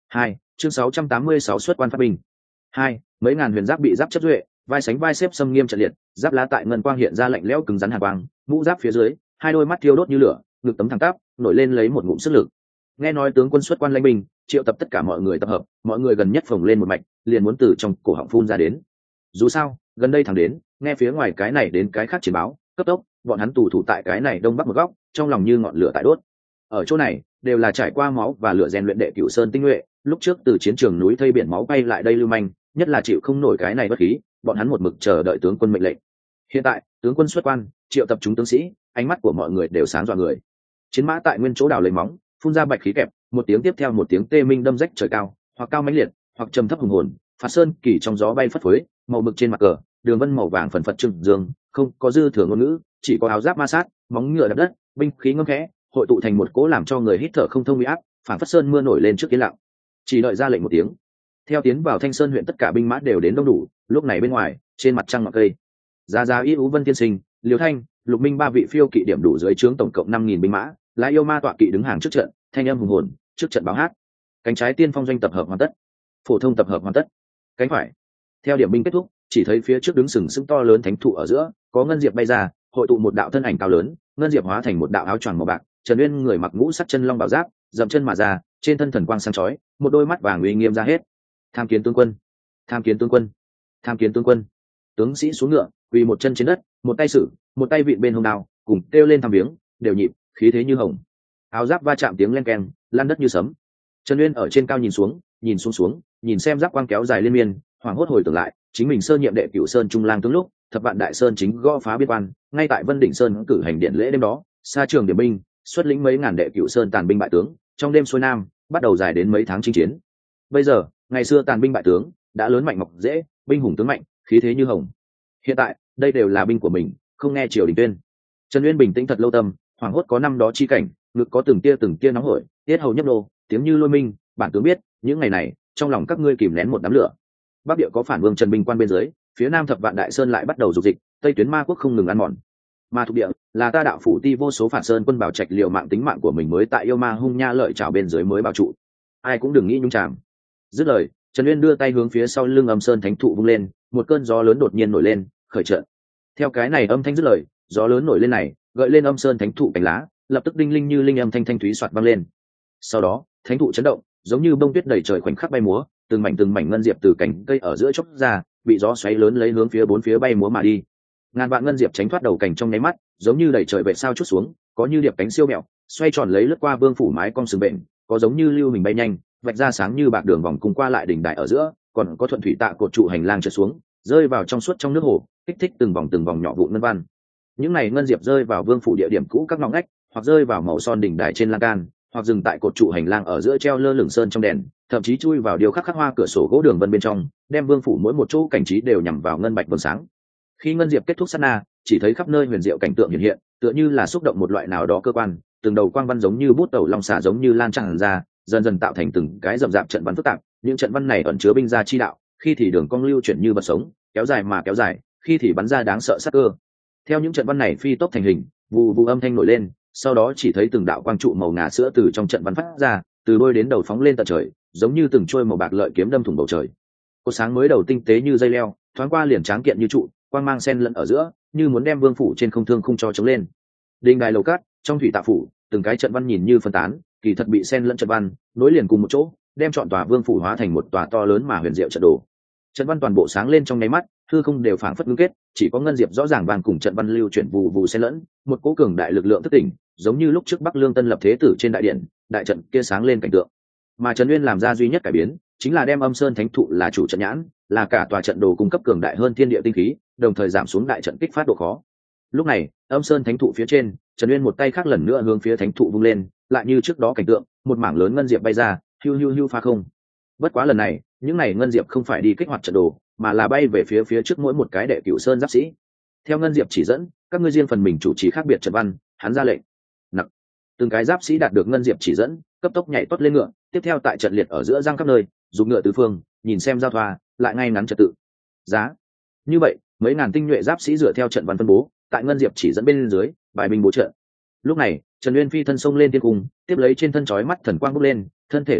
hai chương sáu trăm tám mươi sáu xuất quan phát binh. Hai mấy ngàn huyền giáp bị giáp chất duệ, vai sánh vai xếp xâm nghiêm trận liệt, giáp lá tại ngân quang hiện ra lạnh lẽo cứng rắn hàn quang, mũ giáp phía dưới, hai đôi mắt thiêu đốt như lửa, ngực tấm thẳng tắp, nổi lên lấy một ngụm sức lực. Nghe nói tướng quân xuất quan lãnh binh, triệu tập tất cả mọi người tập hợp, mọi người gần nhất phồng lên một mạch, liền muốn từ trong cổ họng phun ra đến. Dù sao, gần đây thẳng đến, nghe phía ngoài cái này đến cái khác chiến báo, cấp tốc, bọn hắn tù thủ tại cái này đông bắc một góc, trong lòng như ngọn lửa tại đốt. Ở chỗ này, đều là trải qua máu và lửa rèn luyện đệ cửu sơn tinh nhuệ, lúc trước từ chiến trường núi thây biển máu bay lại đây lưu manh, nhất là chịu không nổi cái này bất khí, bọn hắn một mực chờ đợi tướng quân mệnh lệnh. Hiện tại, tướng quân xuất quan, triệu tập chúng tướng sĩ, ánh mắt của mọi người đều sáng dọa người. Chiến mã tại nguyên chỗ đào lấy móng, phun ra bạch khí kẹp, một tiếng tiếp theo một tiếng tê minh đâm rách trời cao, hoặc cao mãnh liệt, hoặc trầm thấp hùng hồn, phạt sơn kỳ trong gió bay phất phới, màu mực trên mặt cờ, đường vân màu vàng phần phật trừng dương, không có dư thừa ngôn ngữ, chỉ có áo giáp ma sát, móng ngựa đập đất, binh khí ngâm khẽ, hội tụ thành một cỗ làm cho người hít thở không thông uy áp, phảng phất sơn mưa nổi lên trước yên lặng. Chỉ đợi ra lệnh một tiếng, theo tiến vào Thanh Sơn huyện tất cả binh mã đều đến đông đủ. Lúc này bên ngoài, trên mặt trăng ngọn cây, Giá Giá Y Ú Vân Tiên Sinh, Liêu Thanh, Lục Minh ba vị phiêu kỵ điểm đủ dưới trướng tổng cộng năm nghìn binh mã, Lái Yêu Ma tọa kỵ đứng hàng trước trận, thanh âm hùng hồn, trước trận báo hát. Cánh trái tiên phong doanh tập hợp hoàn tất, phổ thông tập hợp hoàn tất. Cánh phải, theo điểm binh kết thúc, chỉ thấy phía trước đứng sừng sững to lớn thánh thụ ở giữa, có ngân diệp bay ra, hội tụ một đạo thân ảnh cao lớn, ngân diệp hóa thành một đạo áo choàng màu bạc, Trần Uyên người mặc ngũ sắc chân long bảo giáp, dậm chân mà ra, trên thân thần quang sáng chói, một đôi mắt vàng uy nghiêm ra hết. Tham kiến tướng quân, tham kiến tướng quân, tham kiến tướng quân. Tướng sĩ xuống ngựa, quỳ một chân trên đất, một tay sử, một tay vịn bên hông đao, cùng kêu lên thăm viếng, đều nhịp, khí thế như hồng. Áo giáp va chạm tiếng len keng, lan đất như sấm. Trần Uyên ở trên cao nhìn xuống, nhìn xuống xuống, nhìn xem giáp quang kéo dài liên miên, hoảng hốt hồi tưởng lại, chính mình sơ nhiệm đệ cửu sơn trung lang tướng lúc, thập vạn đại sơn chính gõ phá biên quan, ngay tại Vân Đỉnh Sơn cử hành điện lễ đêm đó, xa trường điểm binh, xuất lĩnh mấy ngàn đệ cửu sơn tàn binh bại tướng, trong đêm xuôi nam, bắt đầu dài đến mấy tháng chinh chiến. Bây giờ, ngày xưa tàn binh bại tướng, đã lớn mạnh mọc dễ, binh hùng tướng mạnh, khí thế như hồng. Hiện tại, đây đều là binh của mình, không nghe triều đình tuyên. Trần Uyên bình tĩnh thật lâu tâm, hoảng hốt có năm đó chi cảnh, ngực có từng tia từng tia nóng hổi, tiết hầu nhấp nô, tiếng như lôi minh, bản tướng biết, những ngày này, trong lòng các ngươi kìm nén một đám lửa. Bắc địa có phản vương Trần binh quan bên dưới, phía nam thập vạn đại sơn lại bắt đầu dục dịch, tây tuyến ma quốc không ngừng ăn mòn. Ma thuộc địa là ta đạo phủ ti vô số phản sơn quân bảo trạch liệu mạng tính mạng của mình mới tại yêu ma hung nha lợi trảo bên dưới mới bảo trụ. Ai cũng đừng nghĩ nhung chàm. Dứt lời, Trần Uyên đưa tay hướng phía sau lưng Âm Sơn Thánh thụ vung lên, một cơn gió lớn đột nhiên nổi lên, khởi trận. Theo cái này âm thanh dứt lời, gió lớn nổi lên này, gợi lên Âm Sơn Thánh thụ cánh lá, lập tức đinh linh như linh âm thanh thanh thúy soạt vang lên. Sau đó, thánh thụ chấn động, giống như bông tuyết đầy trời khoảnh khắc bay múa, từng mảnh từng mảnh ngân diệp từ cành cây ở giữa chốc ra, bị gió xoáy lớn lấy hướng phía bốn phía bay múa mà đi. Ngàn vạn ngân diệp tránh thoát đầu cành trong nháy mắt, giống như đầy trời vệ sao chút xuống, có như điệp cánh siêu mẹo, xoay tròn lấy lướt qua vương phủ mái cong sừng bện, có giống như lưu hình bay nhanh, vạch ra sáng như bạc đường vòng cùng qua lại đỉnh đại ở giữa, còn có thuận thủy tạ cột trụ hành lang trượt xuống, rơi vào trong suốt trong nước hồ, kích thích từng vòng từng vòng nhỏ vụn ngân văn. Những này ngân diệp rơi vào vương phủ địa điểm cũ các ngõ ngách, hoặc rơi vào màu son đỉnh đài trên lan can, hoặc dừng tại cột trụ hành lang ở giữa treo lơ lửng sơn trong đèn, thậm chí chui vào điều khắc khắc hoa cửa sổ gỗ đường vân bên trong, đem vương phủ mỗi một chỗ cảnh trí đều nhằm vào ngân bạch vầng sáng. Khi ngân diệp kết thúc sát na, chỉ thấy khắp nơi huyền diệu cảnh tượng hiện hiện, tựa như là xúc động một loại nào đó cơ quan, từng đầu quang văn giống như bút tẩu long xà giống như lan tràn ra, dần dần tạo thành từng cái rậm rạp trận văn phức tạp. Những trận văn này ẩn chứa binh gia chi đạo, khi thì đường cong lưu chuyển như vật sống, kéo dài mà kéo dài, khi thì bắn ra đáng sợ sắc cơ. Theo những trận văn này phi tốc thành hình, vù vù âm thanh nổi lên, sau đó chỉ thấy từng đạo quang trụ màu ngà sữa từ trong trận văn phát ra, từ đôi đến đầu phóng lên tận trời, giống như từng trôi màu bạc lợi kiếm đâm thủng bầu trời. Cột sáng mới đầu tinh tế như dây leo, thoáng qua liền tráng kiện như trụ, quang mang xen lẫn ở giữa, như muốn đem vương phủ trên không thương khung cho chống lên. Đình đài lầu cát, trong thủy tạ phủ, từng cái trận văn nhìn như phân tán, kỳ thật bị xen lẫn trận văn, nối liền cùng một chỗ, đem trọn tòa vương phủ hóa thành một tòa to lớn mà huyền diệu trận đồ. Trận văn toàn bộ sáng lên trong nháy mắt, hư không đều phảng phất ngưng kết, chỉ có ngân diệp rõ ràng vàng cùng trận văn lưu chuyển vù vù xen lẫn, một cỗ cường đại lực lượng thức tỉnh, giống như lúc trước Bắc Lương Tân lập thế tử trên đại điện, đại trận kia sáng lên cảnh tượng. Mà Trần Uyên làm ra duy nhất cải biến, chính là đem Âm Sơn Thánh thụ là chủ trận nhãn, là cả tòa trận đồ cung cấp cường đại hơn thiên địa tinh khí, đồng thời giảm xuống đại trận kích phát độ khó. Lúc này, Âm Sơn Thánh thụ phía trên, Trần Uyên một tay khác lần nữa hướng phía thánh thụ vung lên, lại như trước đó cảnh tượng, một mảng lớn ngân diệp bay ra, hiu hiu hiu phá không. Bất quá lần này, những này ngân diệp không phải đi kích hoạt trận đồ, mà là bay về phía phía trước mỗi một cái đệ cửu sơn giáp sĩ. Theo ngân diệp chỉ dẫn, các ngươi riêng phần mình chủ trì khác biệt trận văn, hắn ra lệnh. Nặc. Từng cái giáp sĩ đạt được ngân diệp chỉ dẫn, cấp tốc nhảy tuốt lên ngựa, tiếp theo tại trận liệt ở giữa giang khắp nơi, dùng ngựa tứ phương, nhìn xem giao thoa, lại ngay ngắn trật tự. Giá. Như vậy, mấy ngàn tinh nhuệ giáp sĩ dựa theo trận văn phân bố, tại ngân diệp chỉ dẫn bên dưới, bài binh bố trận. Lúc này, Trần Uyên phi thân sông lên thiên cung, tiếp lấy trên thân chói mắt thần quang bốc lên, thân thể lay động,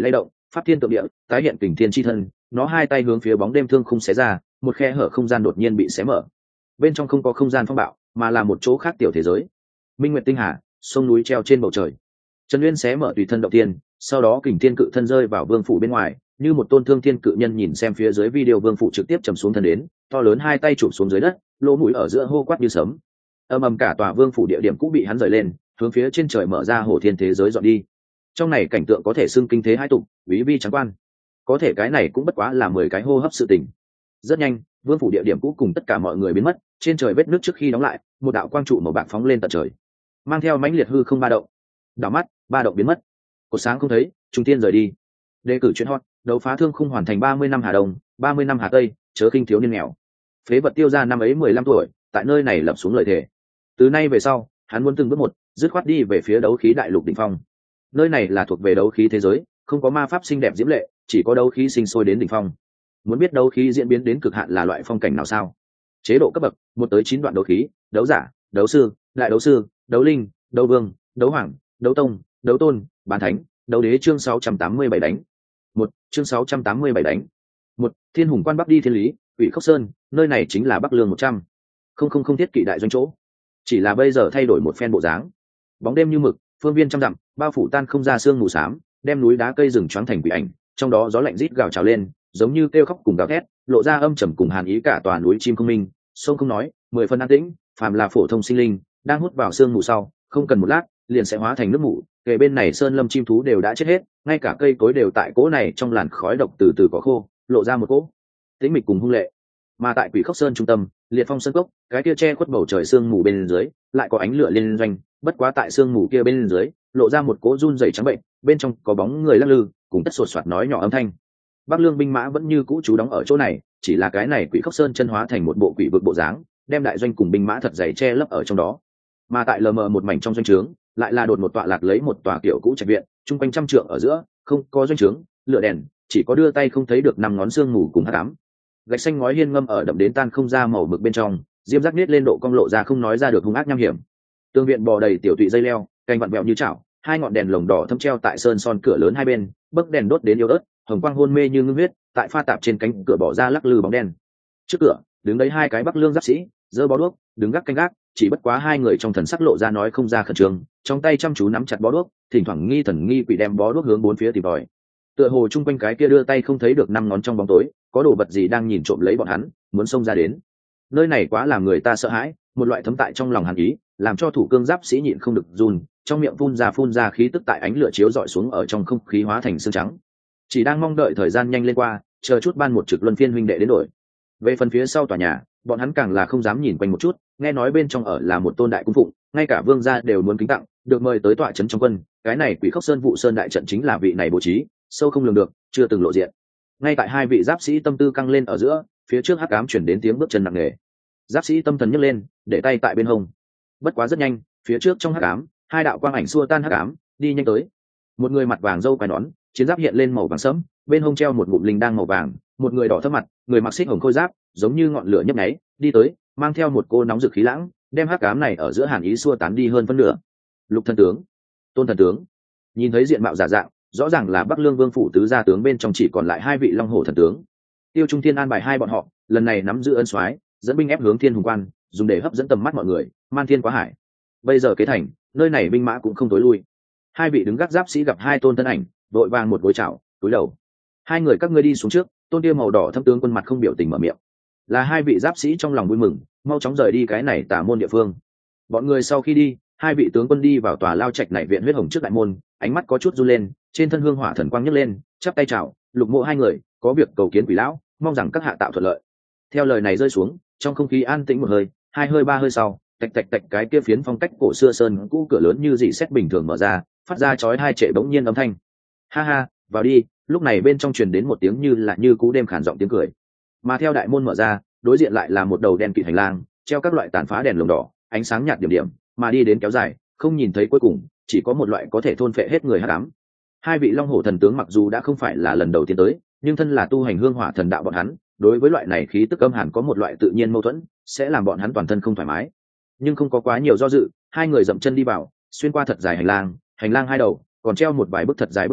pháp thiên tượng địa, tái hiện kình thiên chi thân, nó hai tay hướng phía bóng đêm thương khung xé ra, một khe hở không gian đột nhiên bị xé mở. Bên trong không có không gian phong bạo, mà là một chỗ khác tiểu thế giới. Minh nguyệt tinh hà, sông núi treo trên bầu trời. Trần Uyên xé mở tùy thân động tiên, sau đó kình thiên cự thân rơi vào vương phủ bên ngoài, như một tôn thương thiên cự nhân nhìn xem phía dưới video vương phủ trực tiếp trầm xuống thân đến, to lớn hai tay chụp xuống dưới đất, lỗ mũi ở giữa hô quát như sấm. Âm ầm cả tòa vương phủ địa điểm cũng bị hắn rời lên, hướng phía trên trời mở ra hồ thiên thế giới dọn đi. Trong này cảnh tượng có thể xưng kinh thế hai tục, quý vi trắng quan. Có thể cái này cũng bất quá là mười cái hô hấp sự tình. Rất nhanh, vương phủ địa điểm cũ cùng tất cả mọi người biến mất, trên trời vết nước trước khi đóng lại, một đạo quang trụ màu bạc phóng lên tận trời, mang theo mãnh liệt hư không ba động. Đảo mắt, ba động biến mất. Cột sáng không thấy, trung tiên rời đi. Đề cử chuyên hot, đấu phá thương khung hoàn thành ba mươi năm Hà Đông, ba mươi năm Hà Tây, chớ khinh thiếu niên nghèo. Phế vật tiêu ra năm ấy mười lăm tuổi, tại nơi này lập xuống lời thề. Từ nay về sau, hắn muốn từng bước một, dứt khoát đi về phía đấu khí đại lục đỉnh phong. Nơi này là thuộc về đấu khí thế giới, không có ma pháp xinh đẹp diễm lệ, chỉ có đấu khí sinh sôi đến đỉnh phong. Muốn biết đấu khí diễn biến đến cực hạn là loại phong cảnh nào sao? Chế độ cấp bậc, một tới chín đoạn đấu khí, đấu giả, đấu sư, đại đấu sư, đấu linh, đấu vương, đấu hoàng, đấu tông, đấu tôn, bán thánh, đấu đế. Chương sáu trăm tám mươi bảy đánh. Một, chương sáu trăm tám mươi bảy đánh. Một, Thiên Hùng Quan Bắc đi Thiên Lý, Ủy Khốc Sơn, nơi này chính là Bắc Lương một trăm. Không không không thiết kỵ đại doanh chỗ. Chỉ là bây giờ thay đổi một phen bộ dáng. Bóng đêm như mực, phương viên trăm dặm, bao phủ tan không ra sương mù xám, đem núi đá cây rừng choáng thành quỷ ảnh, trong đó gió lạnh rít gào trào lên, giống như kêu khóc cùng gào thét, lộ ra âm trầm cùng hàn ý cả tòa núi chim không minh, sông không nói, mười phần an tĩnh, phàm là phổ thông sinh linh, đang hút vào sương mù sau, không cần một lát, liền sẽ hóa thành nước mù, kề bên này sơn lâm chim thú đều đã chết hết, ngay cả cây cối đều tại cỗ này trong làn khói độc từ từ có khô, lộ ra một cỗ tĩnh mịch cùng hung lệ. Mà tại Quỷ Khốc Sơn trung tâm, liệt phong sơn cốc, cái kia che khuất bầu trời sương mù bên dưới, lại có ánh lửa liên doanh, bất quá tại sương mù kia bên dưới, lộ ra một cỗ run rẩy trắng bệnh, bên trong có bóng người lắc lư, cùng tất sột soạt nói nhỏ âm thanh. Bắc Lương binh mã vẫn như cũ trú đóng ở chỗ này, chỉ là cái này Quỷ Khốc Sơn chân hóa thành một bộ quỷ vực bộ dáng, đem đại doanh cùng binh mã thật dày che lấp ở trong đó. Mà tại lờ mờ một mảnh trong doanh trướng, lại là đột một tọa lạc lấy một tòa kiểu cũ trạch viện, trung quanh trăm trượng ở giữa, không có doanh trướng, lửa đèn, chỉ có đưa tay không thấy được năm ngón xương mù cùng hắc ám. Gạch xanh ngói hiên ngâm ở đậm đến tan không ra màu mực bên trong, diêm rắc nết lên độ cong lộ ra không nói ra được hung ác nham hiểm. Tương viện bò đầy tiểu tụy dây leo, cành vặn vẹo như chảo, hai ngọn đèn lồng đỏ thâm treo tại sơn son cửa lớn hai bên, bấc đèn đốt đến yếu ớt, hồng quang hôn mê như ngưng huyết, tại pha tạp trên cánh cửa bỏ ra lắc lư bóng đen. Trước cửa, đứng đấy hai cái Bắc Lương giáp sĩ, giơ bó đuốc, đứng gác canh gác, chỉ bất quá hai người trong thần sắc lộ ra nói không ra khẩn trương, trong tay chăm chú nắm chặt bó đuốc, thỉnh thoảng nghi thần nghi quỷ đem bó đuốc hướng bốn phía tìm tòi. Tựa hồ chung quanh cái kia đưa tay không thấy được năm ngón trong bóng tối, có đồ vật gì đang nhìn trộm lấy bọn hắn, muốn xông ra đến. Nơi này quá làm người ta sợ hãi, một loại thấm tại trong lòng hàn ý, làm cho thủ cương giáp sĩ nhịn không được run, trong miệng phun ra phun ra khí tức tại ánh lửa chiếu rọi xuống ở trong không khí hóa thành xương trắng. Chỉ đang mong đợi thời gian nhanh lên qua, chờ chút ban một trực luân phiên huynh đệ đến đổi. Về phần phía sau tòa nhà, bọn hắn càng là không dám nhìn quanh một chút, nghe nói bên trong ở là một tôn đại cung phụng, ngay cả vương gia đều muốn kính tặng, được mời tới tọa trấn trong quân. Cái này Quỷ Khốc Sơn vụ sơn đại trận chính là vị này bố trí, sâu không lường được, chưa từng lộ diện. Ngay tại hai vị giáp sĩ tâm tư căng lên ở giữa, phía trước hắc ám chuyển đến tiếng bước chân nặng nề. Giáp sĩ tâm thần nhấc lên, để tay tại bên hông. Bất quá rất nhanh, phía trước trong hắc ám, hai đạo quang ảnh xua tan hắc ám, đi nhanh tới. Một người mặt vàng râu quai nón, chiến giáp hiện lên màu vàng sẫm, bên hông treo một ngụm linh đang màu vàng, một người đỏ thấp mặt, người mặc xích hồng khôi giáp, giống như ngọn lửa nhấp nháy, đi tới, mang theo một cô nóng rực khí lãng, đem hắc ám này ở giữa hàn ý xua tán đi hơn phân nửa. Lục thần tướng, Tôn thần tướng, nhìn thấy diện mạo giả dạng, rõ ràng là Bắc Lương Vương phủ tứ gia tướng bên trong chỉ còn lại hai vị Long Hổ thần tướng. Tiêu Trung Thiên an bài hai bọn họ, lần này nắm giữ ân soái, dẫn binh ép hướng Thiên Hùng Quan, dùng để hấp dẫn tầm mắt mọi người, man thiên quá hải. Bây giờ kế thành, nơi này binh mã cũng không tối lui. Hai vị đứng gác giáp sĩ gặp hai tôn thân ảnh, đội vàng một gối chào, cúi đầu. Hai người các ngươi đi xuống trước. Tôn kia màu đỏ thâm tướng quân mặt không biểu tình mở miệng. Là hai vị giáp sĩ trong lòng vui mừng, mau chóng rời đi cái này tà môn địa phương. Bọn người sau khi đi, hai vị tướng quân đi vào tòa lao trạch này viện huyết hồng trước đại môn, ánh mắt có chút run lên, trên thân hương hỏa thần quang nhấc lên, chắp tay chào, Lục Mộ hai người, có việc cầu kiến Quỷ lão, mong rằng các hạ tạo thuận lợi. Theo lời này rơi xuống, trong không khí an tĩnh một hơi, hai hơi ba hơi sau, tạch tạch tạch cái kia phiến phong cách cổ xưa sơn cũ cửa lớn như dị xét bình thường mở ra, phát ra chói hai trệ bỗng nhiên âm thanh. Ha ha, vào đi. Lúc này bên trong truyền đến một tiếng như là như cú đêm khản giọng tiếng cười. Mà theo đại môn mở ra, đối diện lại là một đầu đen kịt hành lang, treo các loại tàn phá đèn lồng đỏ, ánh sáng nhạt điểm điểm, mà đi đến kéo dài, không nhìn thấy cuối cùng, chỉ có một loại có thể thôn phệ hết người hắc ám. Hai vị Long Hổ thần tướng mặc dù đã không phải là lần đầu tiên tới, nhưng thân là tu hành hương hỏa thần đạo bọn hắn, đối với loại này khí tức âm hàn có một loại tự nhiên mâu thuẫn, sẽ làm bọn hắn toàn thân không thoải mái. Nhưng không có quá nhiều do dự, hai người dậm chân đi vào, xuyên qua thật dài hành lang, hành lang hai đầu còn treo một vài bức thật dài bức tranh,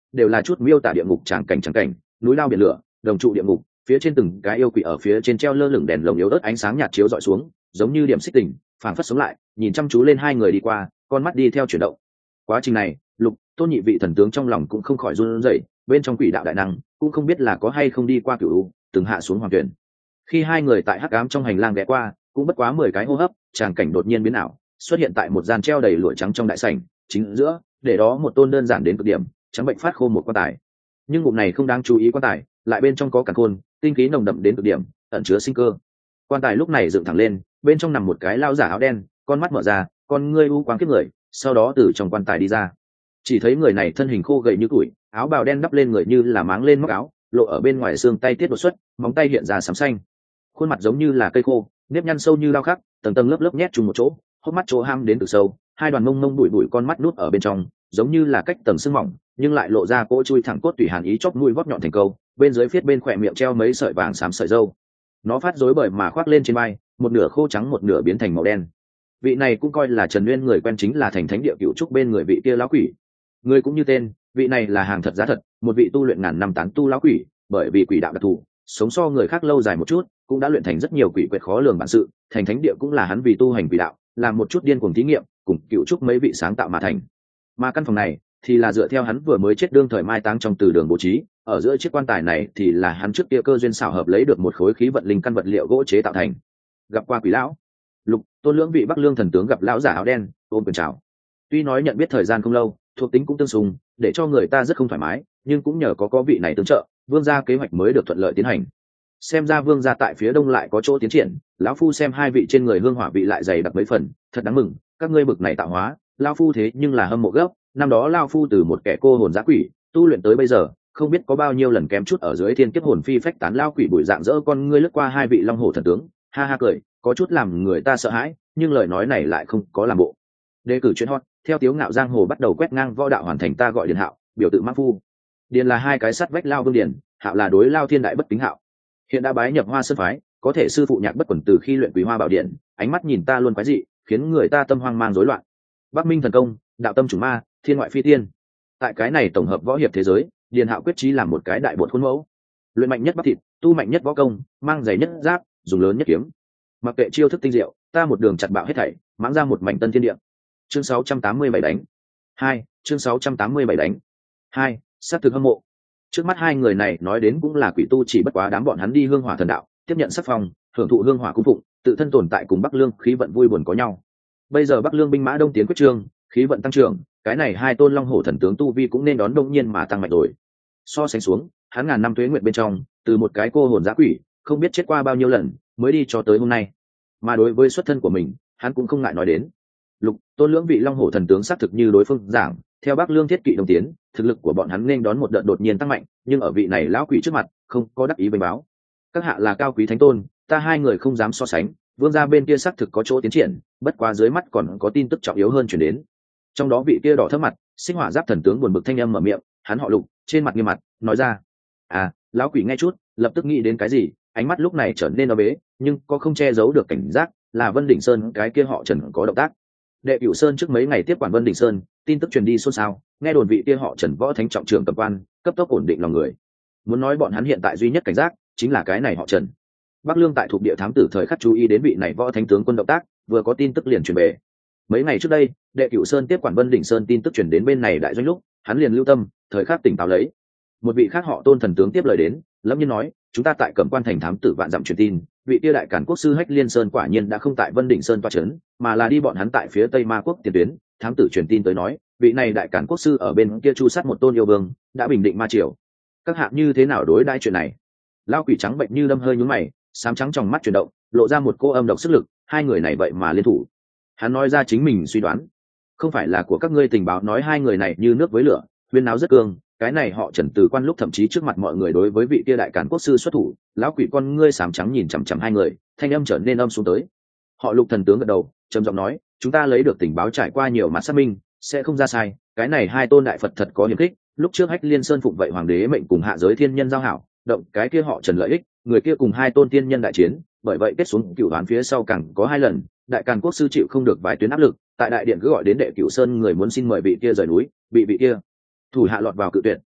đều là chút miêu tả địa ngục tràng cảnh tràng cảnh, núi lao biển lửa, đồng trụ địa ngục, phía trên từng cái yêu quỷ ở phía trên treo lơ lửng đèn lồng yếu ớt ánh sáng nhạt chiếu dọi xuống, giống như điểm xích tình, phảng phất sống lại, nhìn chăm chú lên hai người đi qua, con mắt đi theo chuyển động. Quá trình này, Lục, Tôn nhị vị thần tướng trong lòng cũng không khỏi run rẩy, bên trong quỷ đạo đại năng cũng không biết là có hay không đi qua cửu u, từng hạ xuống hoàng tuyển. Khi hai người tại hắc ám trong hành lang ghé qua, cũng bất quá mười cái hô hấp, tràng cảnh đột nhiên biến ảo, xuất hiện tại một gian treo đầy lụa trắng trong đại sảnh, chính giữa, để đó một tôn đơn giản đến cực điểm, trắng bệnh phát khô một quan tài. Nhưng ngụm này không đáng chú ý quan tài, lại bên trong có càn khôn, tinh khí nồng đậm đến cực điểm, ẩn chứa sinh cơ. Quan tài lúc này dựng thẳng lên, bên trong nằm một cái lao giả áo đen, con mắt mở ra, con ngươi u quáng kiếp người, sau đó từ trong quan tài đi ra. Chỉ thấy người này thân hình khô gầy như tuổi, áo bào đen đắp lên người như là máng lên móc áo, lộ ở bên ngoài xương tay tiết đột xuất, móng tay hiện ra xám xanh. Khuôn mặt giống như là cây khô, nếp nhăn sâu như lao khắc, tầng tầng lớp lớp nhét chung một chỗ, hốc mắt chỗ ham đến từ sâu, hai đoàn mông mông bụi bụi con mắt nút ở bên trong, giống như là cách tầng sương mỏng, nhưng lại lộ ra cỗ chui thẳng cốt tủy hàn ý chóp mũi vót nhọn thành câu, bên dưới phiết bên khỏe miệng treo mấy sợi vàng xám sợi râu. Nó phát rối bời mà khoác lên trên vai, một nửa khô trắng một nửa biến thành màu đen. Vị này cũng coi là Trần Nguyên người quen, chính là thành thánh địa cựu trúc bên người vị kia lão quỷ. Người cũng như tên, vị này là hàng thật giá thật, một vị tu luyện ngàn năm tán tu lão quỷ, bởi vì quỷ đạo đặc thù, sống so người khác lâu dài một chút, cũng đã luyện thành rất nhiều quỷ quyệt khó lường bản sự, thành thánh địa cũng là hắn vì tu hành quỷ đạo, làm một chút điên cuồng thí nghiệm, cùng cựu trúc mấy vị sáng tạo mà thành. Mà căn phòng này thì là dựa theo hắn vừa mới chết đương thời mai táng trong từ đường bố trí, ở giữa chiếc quan tài này thì là hắn trước kia cơ duyên xảo hợp lấy được một khối khí vận linh căn vật liệu gỗ chế tạo thành. Gặp qua quỷ lão. Lục, Tôn lưỡng vị Bắc Lương thần tướng gặp lão giả áo đen, ôm quyền chào. Tuy nói nhận biết thời gian không lâu, thuộc tính cũng tương xung, để cho người ta rất không thoải mái, nhưng cũng nhờ có có vị này tương trợ, vương gia kế hoạch mới được thuận lợi tiến hành. Xem ra vương gia tại phía đông lại có chỗ tiến triển, lão phu xem hai vị trên người hương hỏa vị lại dày đặc mấy phần, thật đáng mừng. Các ngươi bực này tạo hóa, lão phu thế nhưng là hâm mộ gấp. Năm đó lão phu từ một kẻ cô hồn dã quỷ tu luyện tới bây giờ, không biết có bao nhiêu lần kém chút ở dưới thiên kiếp hồn phi phách tán. Lão quỷ bụi dạng dỡ con ngươi lướt qua hai vị long hổ thần tướng, ha ha cười, có chút làm người ta sợ hãi, nhưng lời nói này lại không có làm bộ. Đề cử chuyên hot, theo tiếu ngạo giang hồ bắt đầu quét ngang võ đạo hoàn thành, ta gọi Điền Hạo, biểu tự mã phu. Điền là hai cái sắt vách lao vương điền, Hạo là đối lao thiên đại bất kính Hạo. Hiện đã bái nhập Hoa Sơn phái, có thể sư phụ nhạc bất quần từ khi luyện Quý Hoa Bảo Điện, ánh mắt nhìn ta luôn quái dị, khiến người ta tâm hoang mang rối loạn. Bắc Minh thần công, đạo tâm chủ ma, thiên ngoại phi tiên. Tại cái này tổng hợp võ hiệp thế giới, Điền Hạo quyết chí làm một cái đại bột khuôn mẫu. Luyện mạnh nhất bắp thịt, tu mạnh nhất võ công, mang giày nhất giáp, dùng lớn nhất kiếm. Mặc kệ chiêu thức tinh diệu, ta một đường chặt bạo hết thảy, mãng ra một mảnh tân thiên địa. Chương sáu trăm tám mươi bảy đánh. Hai, chương sáu trăm tám mươi bảy đánh. Hai, sát thực hâm mộ. Trước mắt hai người này nói đến cũng là quỷ tu, chỉ bất quá đám bọn hắn đi hương hỏa thần đạo, tiếp nhận sắc phong, hưởng thụ hương hỏa cung phụng, tự thân tồn tại cùng Bắc Lương khí vận vui buồn có nhau. Bây giờ Bắc Lương binh mã đông tiến quyết trương, khí vận tăng trưởng, cái này hai tôn long hổ thần tướng tu vi cũng nên đón đông nhiên mà tăng mạnh rồi. So sánh xuống, hắn ngàn năm tuế nguyện bên trong, từ một cái cô hồn dã quỷ, không biết chết qua bao nhiêu lần, mới đi cho tới hôm nay. Mà đối với xuất thân của mình, hắn cũng không ngại nói đến. Lục, Tôn lưỡng vị long hổ thần tướng xác thực như đối phương giảng, theo Bắc Lương thiết kỵ đồng tiến, thực lực của bọn hắn nên đón một đợt đột nhiên tăng mạnh, nhưng ở vị này lão quỷ trước mặt, không có đắc ý bày báo. Các hạ là cao quý thánh tôn, ta hai người không dám so sánh, vương gia bên kia xác thực có chỗ tiến triển, bất quá dưới mắt còn có tin tức trọng yếu hơn truyền đến. Trong đó vị kia đỏ thấp mặt, sinh hỏa giáp thần tướng buồn bực thanh âm mở miệng, hắn họ Lục, trên mặt nghiêm mặt, nói ra. À, lão quỷ nghe chút, lập tức nghĩ đến cái gì, ánh mắt lúc này trở nên nó bế, nhưng có không che giấu được cảnh giác, là Vân Đỉnh Sơn cái kia họ Trần có động tác. Đệ Cửu Sơn trước mấy ngày tiếp quản Vân Đỉnh Sơn, tin tức truyền đi xôn xao, nghe đồn vị kia họ Trần võ thánh trọng trưởng cầm quan, cấp tốc ổn định lòng người. Muốn nói bọn hắn hiện tại duy nhất cảnh giác, chính là cái này họ Trần. Bắc Lương tại thuộc địa thám tử thời khắc chú ý đến vị này võ thánh tướng quân động tác, vừa có tin tức liền truyền về. Mấy ngày trước đây, Đệ Cửu Sơn tiếp quản Vân Đỉnh Sơn tin tức truyền đến bên này đại doanh lúc, hắn liền lưu tâm, thời khắc tỉnh táo lấy. Một vị khác họ Tôn thần tướng tiếp lời đến, lâm nhiên nói, chúng ta tại Cẩm Quan thành thám tử vạn dặm truyền tin, vị kia đại cản quốc sư Hách Liên Sơn quả nhiên đã không tại Vân Đỉnh Sơn toa trấn, mà là đi bọn hắn tại phía Tây Ma quốc tiền tuyến. Thám tử truyền tin tới nói, vị này đại cản quốc sư ở bên kia chu sát một tôn yêu vương, đã bình định ma triều. Các hạng như thế nào đối đãi chuyện này? Lao quỷ trắng bệnh như đâm hơi nhướng mày, sám trắng trong mắt chuyển động, lộ ra một cô âm độc sức lực. Hai người này vậy mà liên thủ. Hắn nói ra chính mình suy đoán, không phải là của các ngươi tình báo nói hai người này như nước với lửa, huyên náo rất cương. Cái này họ Trần từ quan lúc thậm chí trước mặt mọi người đối với vị kia đại cản quốc sư xuất thủ. Lão quỷ con ngươi sám trắng nhìn chằm chằm hai người, thanh âm trở nên âm xuống tới. Họ Lục thần tướng gật đầu, trầm giọng nói, chúng ta lấy được tình báo trải qua nhiều mặt xác minh, sẽ không ra sai. Cái này hai tôn đại Phật thật có hiểm khích, lúc trước Hách Liên Sơn phụng vậy hoàng đế mệnh cùng hạ giới thiên nhân giao hảo, động cái kia họ Trần lợi ích, người kia cùng hai tôn tiên nhân đại chiến, bởi vậy kết xuống cửu đoán phía sau càng có hai lần, đại càn quốc sư chịu không được vài tuyến áp lực, tại đại điện cứ gọi đến Đệ Cửu Sơn người muốn xin mời vị kia rời núi, bị vị kia thủ hạ lọt vào cự tuyệt,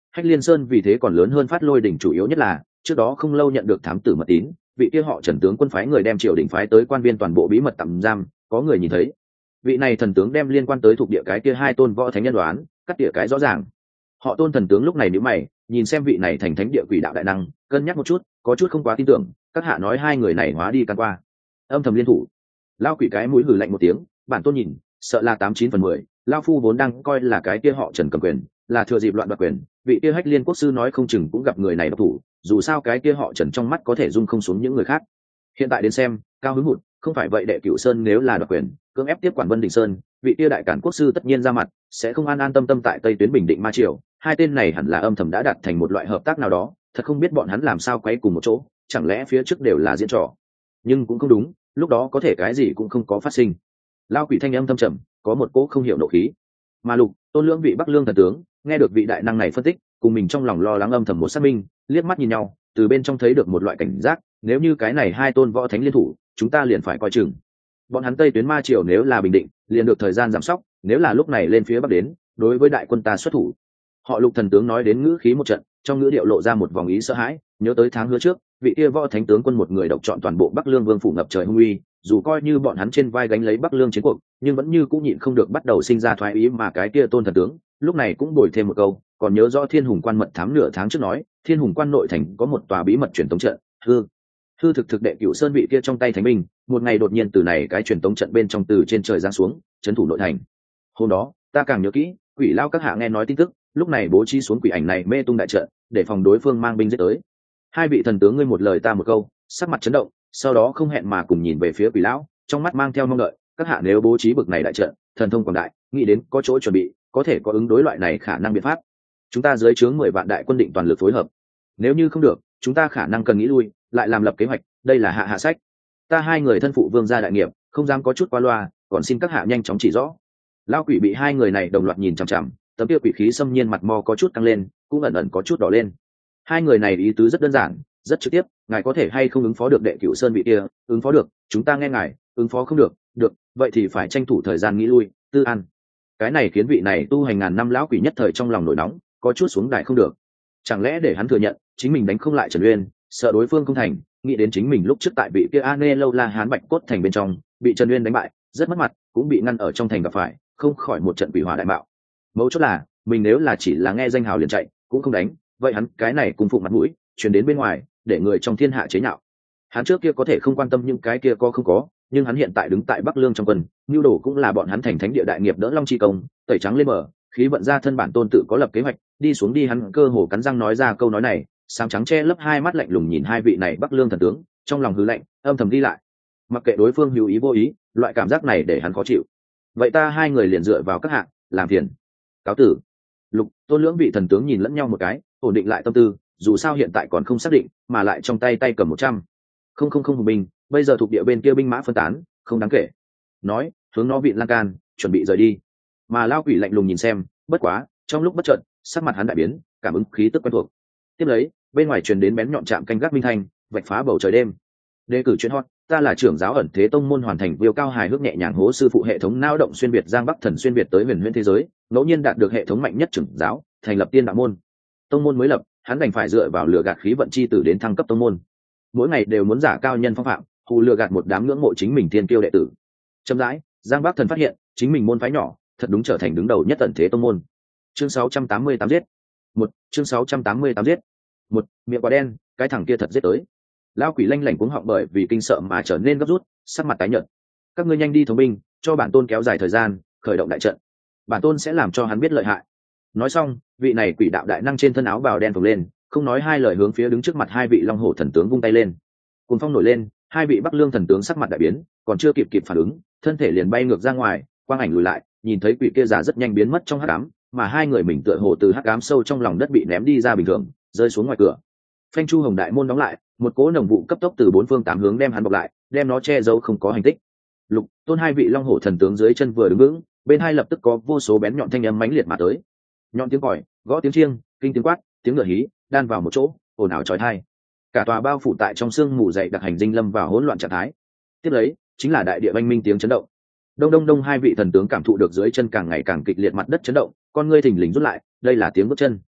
Hách Liên Sơn vì thế còn lớn hơn Phát Lôi đỉnh, chủ yếu nhất là trước đó không lâu nhận được thám tử mật tín, vị kia họ Trần tướng quân phái người đem triều đình phái tới quan viên toàn bộ bí mật tạm giam, có người nhìn thấy vị này thần tướng đem liên quan tới thuộc địa cái kia hai tôn võ thánh nhân đoán cắt tỉa cái rõ ràng. Họ Tôn thần tướng lúc này nhíu mày, nhìn xem vị này thành thánh địa quỷ đạo đại năng, cân nhắc một chút, có chút không quá tin tưởng, các hạ nói hai người này hóa đi căn qua âm thầm liên thủ. Lao quỷ cái mũi hừ lạnh một tiếng, bản tôn nhìn sợ là tám chín phần mười. Lao phu vốn đang coi là cái kia họ Trần cầm quyền, là thừa dịp loạn đoạt quyền, vị kia Hách Liên quốc sư nói không chừng cũng gặp người này độc thủ, dù sao cái kia họ Trần trong mắt có thể dung không xuống những người khác. Hiện tại đến xem, cao hứng hụt, không phải vậy đệ Cửu Sơn nếu là đoạt quyền, cưỡng ép tiếp quản Vân Đình Sơn, vị kia đại cản quốc sư tất nhiên ra mặt, sẽ không an an tâm tâm tại Tây tuyến bình định ma triều. Hai tên này hẳn là âm thầm đã đạt thành một loại hợp tác nào đó, thật không biết bọn hắn làm sao quấy cùng một chỗ, chẳng lẽ phía trước đều là diễn trò. Nhưng cũng không đúng, lúc đó có thể cái gì cũng không có phát sinh. Lao quỷ thanh âm thâm trầm, có một cỗ không hiểu nộ khí. Mà Lục, Tôn Lưỡng vị Bắc Lương thần tướng, nghe được vị đại năng này phân tích, cùng mình trong lòng lo lắng âm thầm một xác minh, liếc mắt nhìn nhau, từ bên trong thấy được một loại cảnh giác, nếu như cái này hai tôn võ thánh liên thủ, chúng ta liền phải coi chừng. Bọn hắn Tây tuyến ma triều nếu là bình định, liền được thời gian giảm sóc, nếu là lúc này lên phía bắc đến, đối với đại quân ta xuất thủ. Họ Lục thần tướng nói đến ngữ khí một trận, trong ngữ điệu lộ ra một vòng ý sợ hãi, nhớ tới tháng hứa trước, vị kia võ thánh tướng quân một người độc chọn toàn bộ Bắc Lương vương phủ ngập trời hung uy, dù coi như bọn hắn trên vai gánh lấy Bắc Lương chiến cuộc, nhưng vẫn như cũng nhịn không được bắt đầu sinh ra thoái ý, mà cái kia tôn thần tướng, lúc này cũng bồi thêm một câu, còn nhớ rõ Thiên Hùng quan mật thám nửa tháng trước nói, Thiên Hùng quan nội thành có một tòa bí mật truyền tống trận, hư hư thực thực đệ Cửu Sơn vị kia trong tay thánh binh, một ngày đột nhiên từ này cái truyền tống trận bên trong từ trên trời giáng xuống, trấn thủ nội thành. Hôm đó, ta càng nhớ kỹ, quỷ lao các hạ nghe nói tin tức, lúc này bố trí xuống quỷ ảnh này mê tung đại trận, để phòng đối phương mang binh giết tới. Hai vị thần tướng ngươi một lời ta một câu, sắc mặt chấn động, sau đó không hẹn mà cùng nhìn về phía quỷ lão, trong mắt mang theo mong đợi, các hạ nếu bố trí bực này đại trận, thần thông quảng đại, nghĩ đến có chỗ chuẩn bị, có thể có ứng đối loại này khả năng biện pháp. Chúng ta dưới trướng mười vạn đại quân định toàn lực phối hợp. Nếu như không được, chúng ta khả năng cần nghĩ lui, lại làm lập kế hoạch, đây là hạ hạ sách. Ta hai người thân phụ vương gia đại nghiệp, không dám có chút qua loa, còn xin các hạ nhanh chóng chỉ rõ. Lão quỷ bị hai người này đồng loạt nhìn chằm chằm, tấm kia quỷ khí xâm nhiên mặt mò có chút tăng lên, cũng ẩn ẩn có chút đỏ lên. Hai người này ý tứ rất đơn giản, rất trực tiếp, ngài có thể hay không ứng phó được đệ Cửu Sơn vị kia? Ứng phó được, chúng ta nghe ngài. Ứng phó không được, được, vậy thì phải tranh thủ thời gian nghĩ lui, tư an. Cái này khiến vị này tu hành ngàn năm lão quỷ nhất thời trong lòng nổi nóng, có chút xuống đài không được. Chẳng lẽ để hắn thừa nhận chính mình đánh không lại Trần Uyên, sợ đối phương không thành, nghĩ đến chính mình lúc trước tại vị kia Ane lâu la hán bạch cốt thành bên trong bị Trần Uyên đánh bại, rất mất mặt, cũng bị ngăn ở trong thành gặp phải, không khỏi một trận quỷ hỏa đại bạo. Mấu chốt là mình nếu là chỉ là nghe danh hào liền chạy, cũng không đánh, vậy hắn cái này cùng phụng mặt mũi truyền đến bên ngoài, để người trong thiên hạ chế nhạo. Hắn trước kia có thể không quan tâm những cái kia có không có, nhưng hắn hiện tại đứng tại Bắc Lương trong quân, nhu đồ cũng là bọn hắn thành thánh địa đại nghiệp đỡ long chi công, tẩy trắng lên mở, khí vận ra thân bản tôn tự có lập kế hoạch, đi xuống đi. Hắn cơ hồ cắn răng nói ra câu nói này, sáng trắng che lấp hai mắt lạnh lùng nhìn hai vị này Bắc Lương thần tướng, trong lòng hứ lạnh, âm thầm đi lại. Mặc kệ đối phương hữu ý vô ý, loại cảm giác này để hắn khó chịu. Vậy ta hai người liền dựa vào các hạng, làm phiền. Cáo tử. Lục, Tôn lưỡng vị thần tướng nhìn lẫn nhau một cái, ổn định lại tâm tư, dù sao hiện tại còn không xác định, mà lại trong tay tay cầm một trăm không không không hùng binh, bây giờ thuộc địa bên kia binh mã phân tán, không đáng kể. Nói, hướng nó vịn lan can, chuẩn bị rời đi. Mà lao quỷ lạnh lùng nhìn xem, bất quá, trong lúc bất chợt, sắc mặt hắn đại biến, cảm ứng khí tức quen thuộc. Tiếp lấy, bên ngoài truyền đến bén nhọn chạm canh gác minh thanh, vạch phá bầu trời đêm. Đề cử chuyên hot, ta là trưởng giáo ẩn thế tông môn hoàn thành viêu cao hài hước nhẹ nhàng hố sư phụ hệ thống nao động xuyên việt giang bắc thần xuyên việt tới huyền huyễn thế giới, ngẫu nhiên đạt được hệ thống mạnh nhất trưởng giáo, thành lập tiên đạo môn. Tông môn mới lập, hắn đành phải dựa vào lừa gạt khí vận chi tử đến thăng cấp tông môn. Mỗi ngày đều muốn giả cao nhân phong phạm, hù lừa gạt một đám ngưỡng mộ chính mình thiên kiêu đệ tử. Chậm rãi, giang bắc thần phát hiện chính mình môn phái nhỏ thật đúng trở thành đứng đầu nhất ẩn thế tông môn. Chương sáu trăm tám mươi tám giết một, chương sáu trăm tám mươi tám giết một, miệng quả đen, cái thằng kia thật giết tới. Lão quỷ lanh lảnh cuống họng bởi vì kinh sợ mà trở nên gấp rút, sắc mặt tái nhợt. Các ngươi nhanh đi thống binh, cho bản tôn kéo dài thời gian, khởi động đại trận. Bản tôn sẽ làm cho hắn biết lợi hại. Nói xong, vị này quỷ đạo đại năng trên thân áo bào đen phồng lên, không nói hai lời hướng phía đứng trước mặt hai vị long hổ thần tướng vung tay lên. Cuồng phong nổi lên, hai vị bắc lương thần tướng sắc mặt đại biến, còn chưa kịp kịp phản ứng, thân thể liền bay ngược ra ngoài, quang ảnh lùi lại, nhìn thấy quỷ kia giả rất nhanh biến mất trong hắc ám, mà hai người mình tựa hồ từ hắc ám sâu trong lòng đất bị ném đi ra bình thường, rơi xuống ngoài cửa. Phanh chu hồng đại môn đóng lại, một cỗ nồng vụ cấp tốc từ bốn phương tám hướng đem hắn bọc lại, đem nó che giấu không có hành tích. Lục, Tôn hai vị long hổ thần tướng dưới chân vừa đứng vững, bên hai lập tức có vô số bén nhọn thanh âm mãnh liệt mà tới. Nhọn tiếng còi, gõ tiếng chiêng, kinh tiếng quát, tiếng ngựa hí, đan vào một chỗ, ồn ào chói tai. Cả tòa bao phủ tại trong sương mù dày đặc hành dinh lâm vào hỗn loạn trạng thái. Tiếp lấy, chính là đại địa oanh minh tiếng chấn động. Đông đông đông, hai vị thần tướng cảm thụ được dưới chân càng ngày càng kịch liệt mặt đất chấn động, con ngươi thình lình rút lại, đây là tiếng bước chân.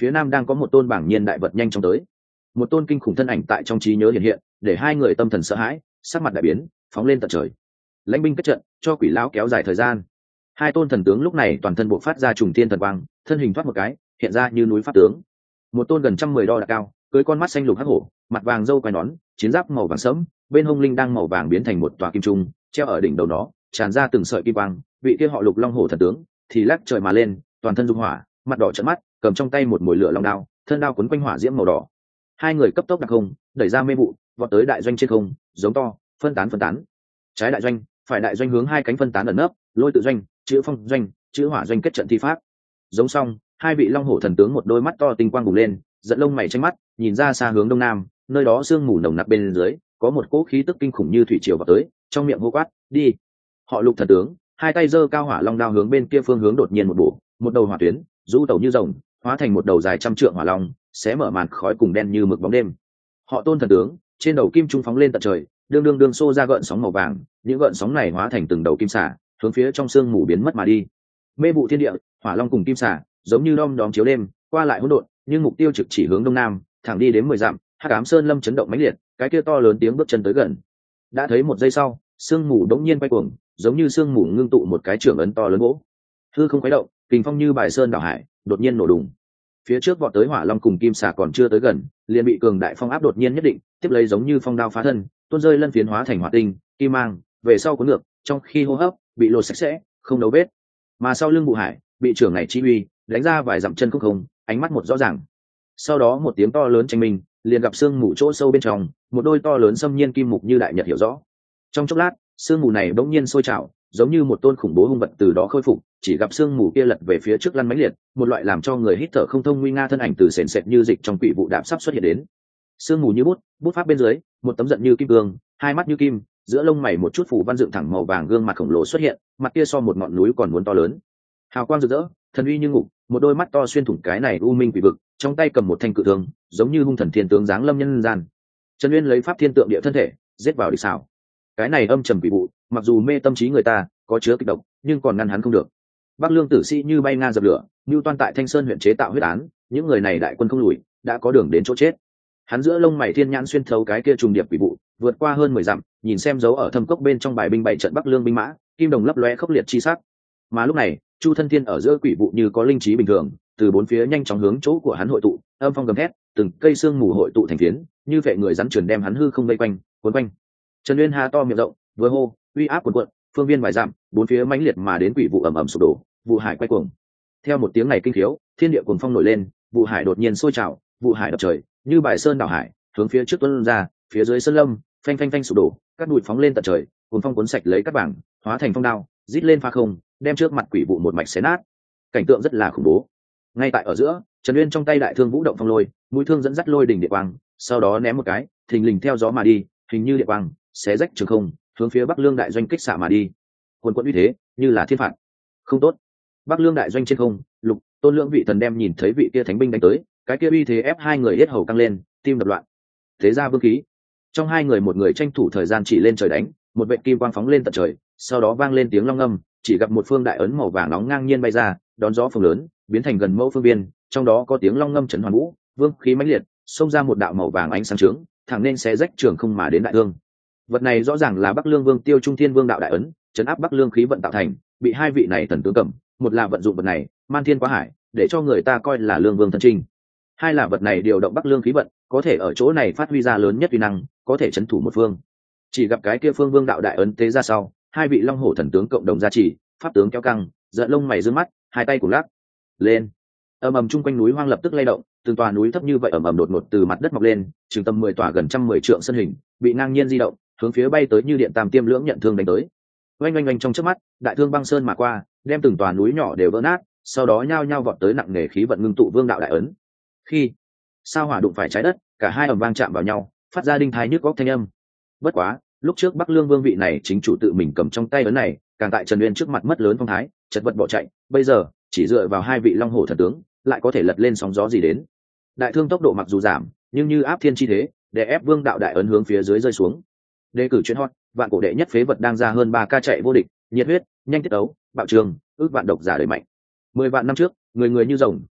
phía nam đang có một tôn bảng nhiên đại vật nhanh chóng tới, một tôn kinh khủng thân ảnh tại trong trí nhớ hiện hiện, để hai người tâm thần sợ hãi, sắc mặt đại biến, phóng lên tận trời. Lãnh binh kết trận, cho quỷ lão kéo dài thời gian. Hai tôn thần tướng lúc này toàn thân buộc phát ra trùng thiên thần quang, thân hình thoát một cái, hiện ra như núi pháp tướng. Một tôn gần trăm mười đo đạc cao, cưỡi con mắt xanh lục hắc hổ, mặt vàng râu quai nón, chiến giáp màu vàng sẫm, bên hông linh đang màu vàng biến thành một tòa kim trung, treo ở đỉnh đầu nó, tràn ra từng sợi kim quang. Vị kia họ Lục Long hổ thần tướng thì lắc trời mà lên, toàn thân dung hỏa, mặt đỏ trợn mắt, cầm trong tay một mồi lửa long đao, thân đao quấn quanh hỏa diễm màu đỏ. Hai người cấp tốc đặc không, đẩy ra mê vụ, vọt tới đại doanh trên không, giống to, phân tán phân tán. Trái đại doanh, phải đại doanh hướng hai cánh phân tán ẩn nấp, lôi tự doanh, chữ phong doanh, chữ hỏa doanh kết trận thi pháp. Giống xong, hai vị long hổ thần tướng một đôi mắt to tinh quang bùng lên, giận lông mày tranh mắt, nhìn ra xa hướng đông nam, nơi đó sương mù nồng nặc bên dưới, có một cỗ khí tức kinh khủng như thủy triều vào tới, trong miệng hô quát, đi. Họ Lục thần tướng, hai tay giơ cao hỏa long đao hướng bên kia phương hướng đột nhiên một bổ, một đầu hỏa tuyến, du tẩu như rồng, hóa thành một đầu dài trăm trượng hỏa long, xé mở màn khói cùng đen như mực bóng đêm. Họ Tôn thần tướng, trên đầu kim trung phóng lên tận trời, đương đương đương xô ra gợn sóng màu vàng, những gợn sóng này hóa thành từng đầu kim xà, hướng phía trong sương mù biến mất mà đi. Mê vụ thiên địa, hỏa long cùng kim xà, giống như đom đóm chiếu đêm, qua lại hỗn độn, nhưng mục tiêu trực chỉ hướng đông nam, thẳng đi đến mười dặm. Hắc ám sơn lâm chấn động mãnh liệt, cái kia to lớn tiếng bước chân tới gần. Đã thấy một giây sau, sương mù đống nhiên quay cuồng, giống như sương mù ngưng tụ một cái trường ấn to lớn gỗ. Hư không khuấy động, kình phong như bài sơn đảo hải, đột nhiên nổ đùng. Phía trước vọt tới hỏa long cùng kim xà còn chưa tới gần, liền bị cường đại phong áp đột nhiên nhất định, tiếp lấy giống như phong đao phá thân, tuôn rơi lân phiến hóa thành hỏa tinh, kim mang, về sau cuốn ngược, trong khi hô hấp, bị lột sạch sẽ, không đấu vết. Mà sau lưng Vụ Hải, bị trưởng này chi uy, đánh ra vài dặm chân không không, ánh mắt một rõ ràng. Sau đó một tiếng to lớn tranh minh, liền gặp sương mù chỗ sâu bên trong, một đôi to lớn xâm nhiên kim mục như đại nhật hiểu rõ. Trong chốc lát, sương mù này bỗng nhiên sôi trào, giống như một tôn khủng bố hung vật từ đó khôi phục, chỉ gặp sương mù kia lật về phía trước lăn mãnh liệt, một loại làm cho người hít thở không thông nguy nga thân ảnh từ sền sệt như dịch trong quỷ vụ đạp sắp xuất hiện đến. Sương mù như bút, bút pháp bên dưới, một tấm giận như kim cương, hai mắt như kim, giữa lông mày một chút phủ văn dựng thẳng màu vàng, gương mặt khổng lồ xuất hiện, mặt kia so một ngọn núi còn muốn to lớn. Hào quang rực rỡ, thần uy như ngục, một đôi mắt to xuyên thủng cái này u minh quỷ vực, trong tay cầm một thanh cự thương, giống như hung thần thiên tướng giáng lâm nhân gian. Trần Uyên lấy pháp thiên tượng địa thân thể, giết vào địch xảo. Cái này âm trầm quỷ vụ, mặc dù mê tâm trí người ta, có chứa kịch độc, nhưng còn ngăn hắn không được. Bắc Lương tử sĩ như bay ngang dập lửa, Nưu Toan tại Thanh Sơn huyện chế tạo huyết án, những người này đại quân không lùi, đã có đường đến chỗ chết. Hắn giữa lông mày thiên nhãn xuyên thấu cái kia trùng điệp quỷ vụ, vượt qua hơn mười dặm, nhìn xem dấu ở thâm cốc bên trong bài binh bảy trận Bắc Lương binh mã, kim đồng lấp lóe khốc liệt chi sắc. Mà lúc này, Chu Thân Thiên ở giữa quỷ vụ như có linh trí bình thường, từ bốn phía nhanh chóng hướng chỗ của hắn hội tụ, âm phong gầm thét, từng cây xương mù hội tụ thành phiến, như vệ người rắn truyền đem hắn hư không vây quanh, cuốn quanh. Trần Uyên há to miệng rộng, vừa hô, uy áp cuồn cuộn, phương viên vài dặm, bốn phía mãnh liệt mà đến quỷ vụ ầm ầm sụp đổ, vụ hải quay cuồng. Theo một tiếng này kinh khiếu, thiên địa cuồng phong nổi lên, vụ hải đột nhiên sôi trào, vụ hải đập trời, như bài sơn đảo hải, hướng phía trước tuôn ra, phía dưới sơn lâm, phanh phanh phanh sụp đổ, các bụi phóng lên tận trời, cuồng phong cuốn sạch lấy các bảng, hóa thành phong đao, rít lên pha không, đem trước mặt quỷ vụ một mạch xé nát. Cảnh tượng rất là khủng bố. Ngay tại ở giữa, Trần Uyên trong tay đại thương vũ động phong lôi, mũi thương dẫn dắt lôi đỉnh địa quang, sau đó ném một cái, thình lình theo gió mà đi, hình như địa quang, xé rách trường không, hướng phía Bắc Lương đại doanh kích xạ mà đi. Quần quận uy thế, như là thiên phạt. Không tốt. Bắc Lương đại doanh trên không, Lục, Tôn Lượng vị thần đem nhìn thấy vị kia thánh binh đánh tới, cái kia uy thế ép hai người yết hầu căng lên, tim đập loạn. Thế ra vương khí. Trong hai người một người tranh thủ thời gian chỉ lên trời đánh, một vệt kim quang phóng lên tận trời, sau đó vang lên tiếng long ngâm, chỉ gặp một phương đại ấn màu vàng nóng ngang nhiên bay ra, đón gió phồng lớn, biến thành gần mẫu phương biên, trong đó có tiếng long ngâm chấn hoàn vũ, vương khí mãnh liệt, xông ra một đạo màu vàng ánh sáng trướng, thẳng nên xé rách trường không mà đến đại thương. Vật này rõ ràng là Bắc Lương Vương Tiêu Trung Thiên Vương đạo đại ấn, chấn áp Bắc Lương khí vận tạo thành, bị hai vị này thần tướng cầm, một là vận dụng vật này, man thiên quá hải, để cho người ta coi là Lương Vương thân trinh. Hai là vật này điều động Bắc Lương khí vận, có thể ở chỗ này phát huy ra lớn nhất uy năng, có thể chấn thủ một phương. Chỉ gặp cái kia phương Vương đạo đại ấn tế ra sau, hai vị Long Hổ thần tướng cộng đồng gia trì, pháp tướng kéo căng, giận lông mày dương mắt, hai tay cùng lắc lên. Ầm ầm chung quanh núi hoang lập tức lay động, từng tòa núi thấp như vậy ầm ầm đột ngột từ mặt đất mọc lên, chừng tầm mười tòa gần trăm mười trượng sân hình, bị ngang nhiên di động, hướng phía bay tới như điện tam tiêm lưỡng nhận thương đánh tới. Oanh oanh oanh trong chớp mắt, đại thương băng sơn mà qua, đem từng tòa núi nhỏ đều vỡ nát, sau đó nhao nhao vọt tới nặng nề khí vận ngưng tụ Vương đạo đại ấn. Khi sao hỏa đụng phải trái đất, cả hai ầm vang chạm vào nhau, phát ra đinh thái nhức góc thanh âm. Bất quá, lúc trước Bắc Lương Vương vị này chính chủ tự mình cầm trong tay ấn này, càng tại Trần Uyên trước mặt mất lớn phong thái, chật vật bỏ chạy, bây giờ chỉ dựa vào hai vị Long Hổ thần tướng, lại có thể lật lên sóng gió gì đến. Đại thương tốc độ mặc dù giảm, nhưng như áp thiên chi thế, để ép Vương đạo đại ấn hướng phía dưới rơi xuống. Đề cử chuyên hot, vạn cổ đệ nhất phế vật đang ra hơn ba ca chạy vô địch, nhiệt huyết, nhanh tiết đấu, bạo trường, ước vạn độc giả đời mạnh. Mười vạn năm trước, người người như rồng,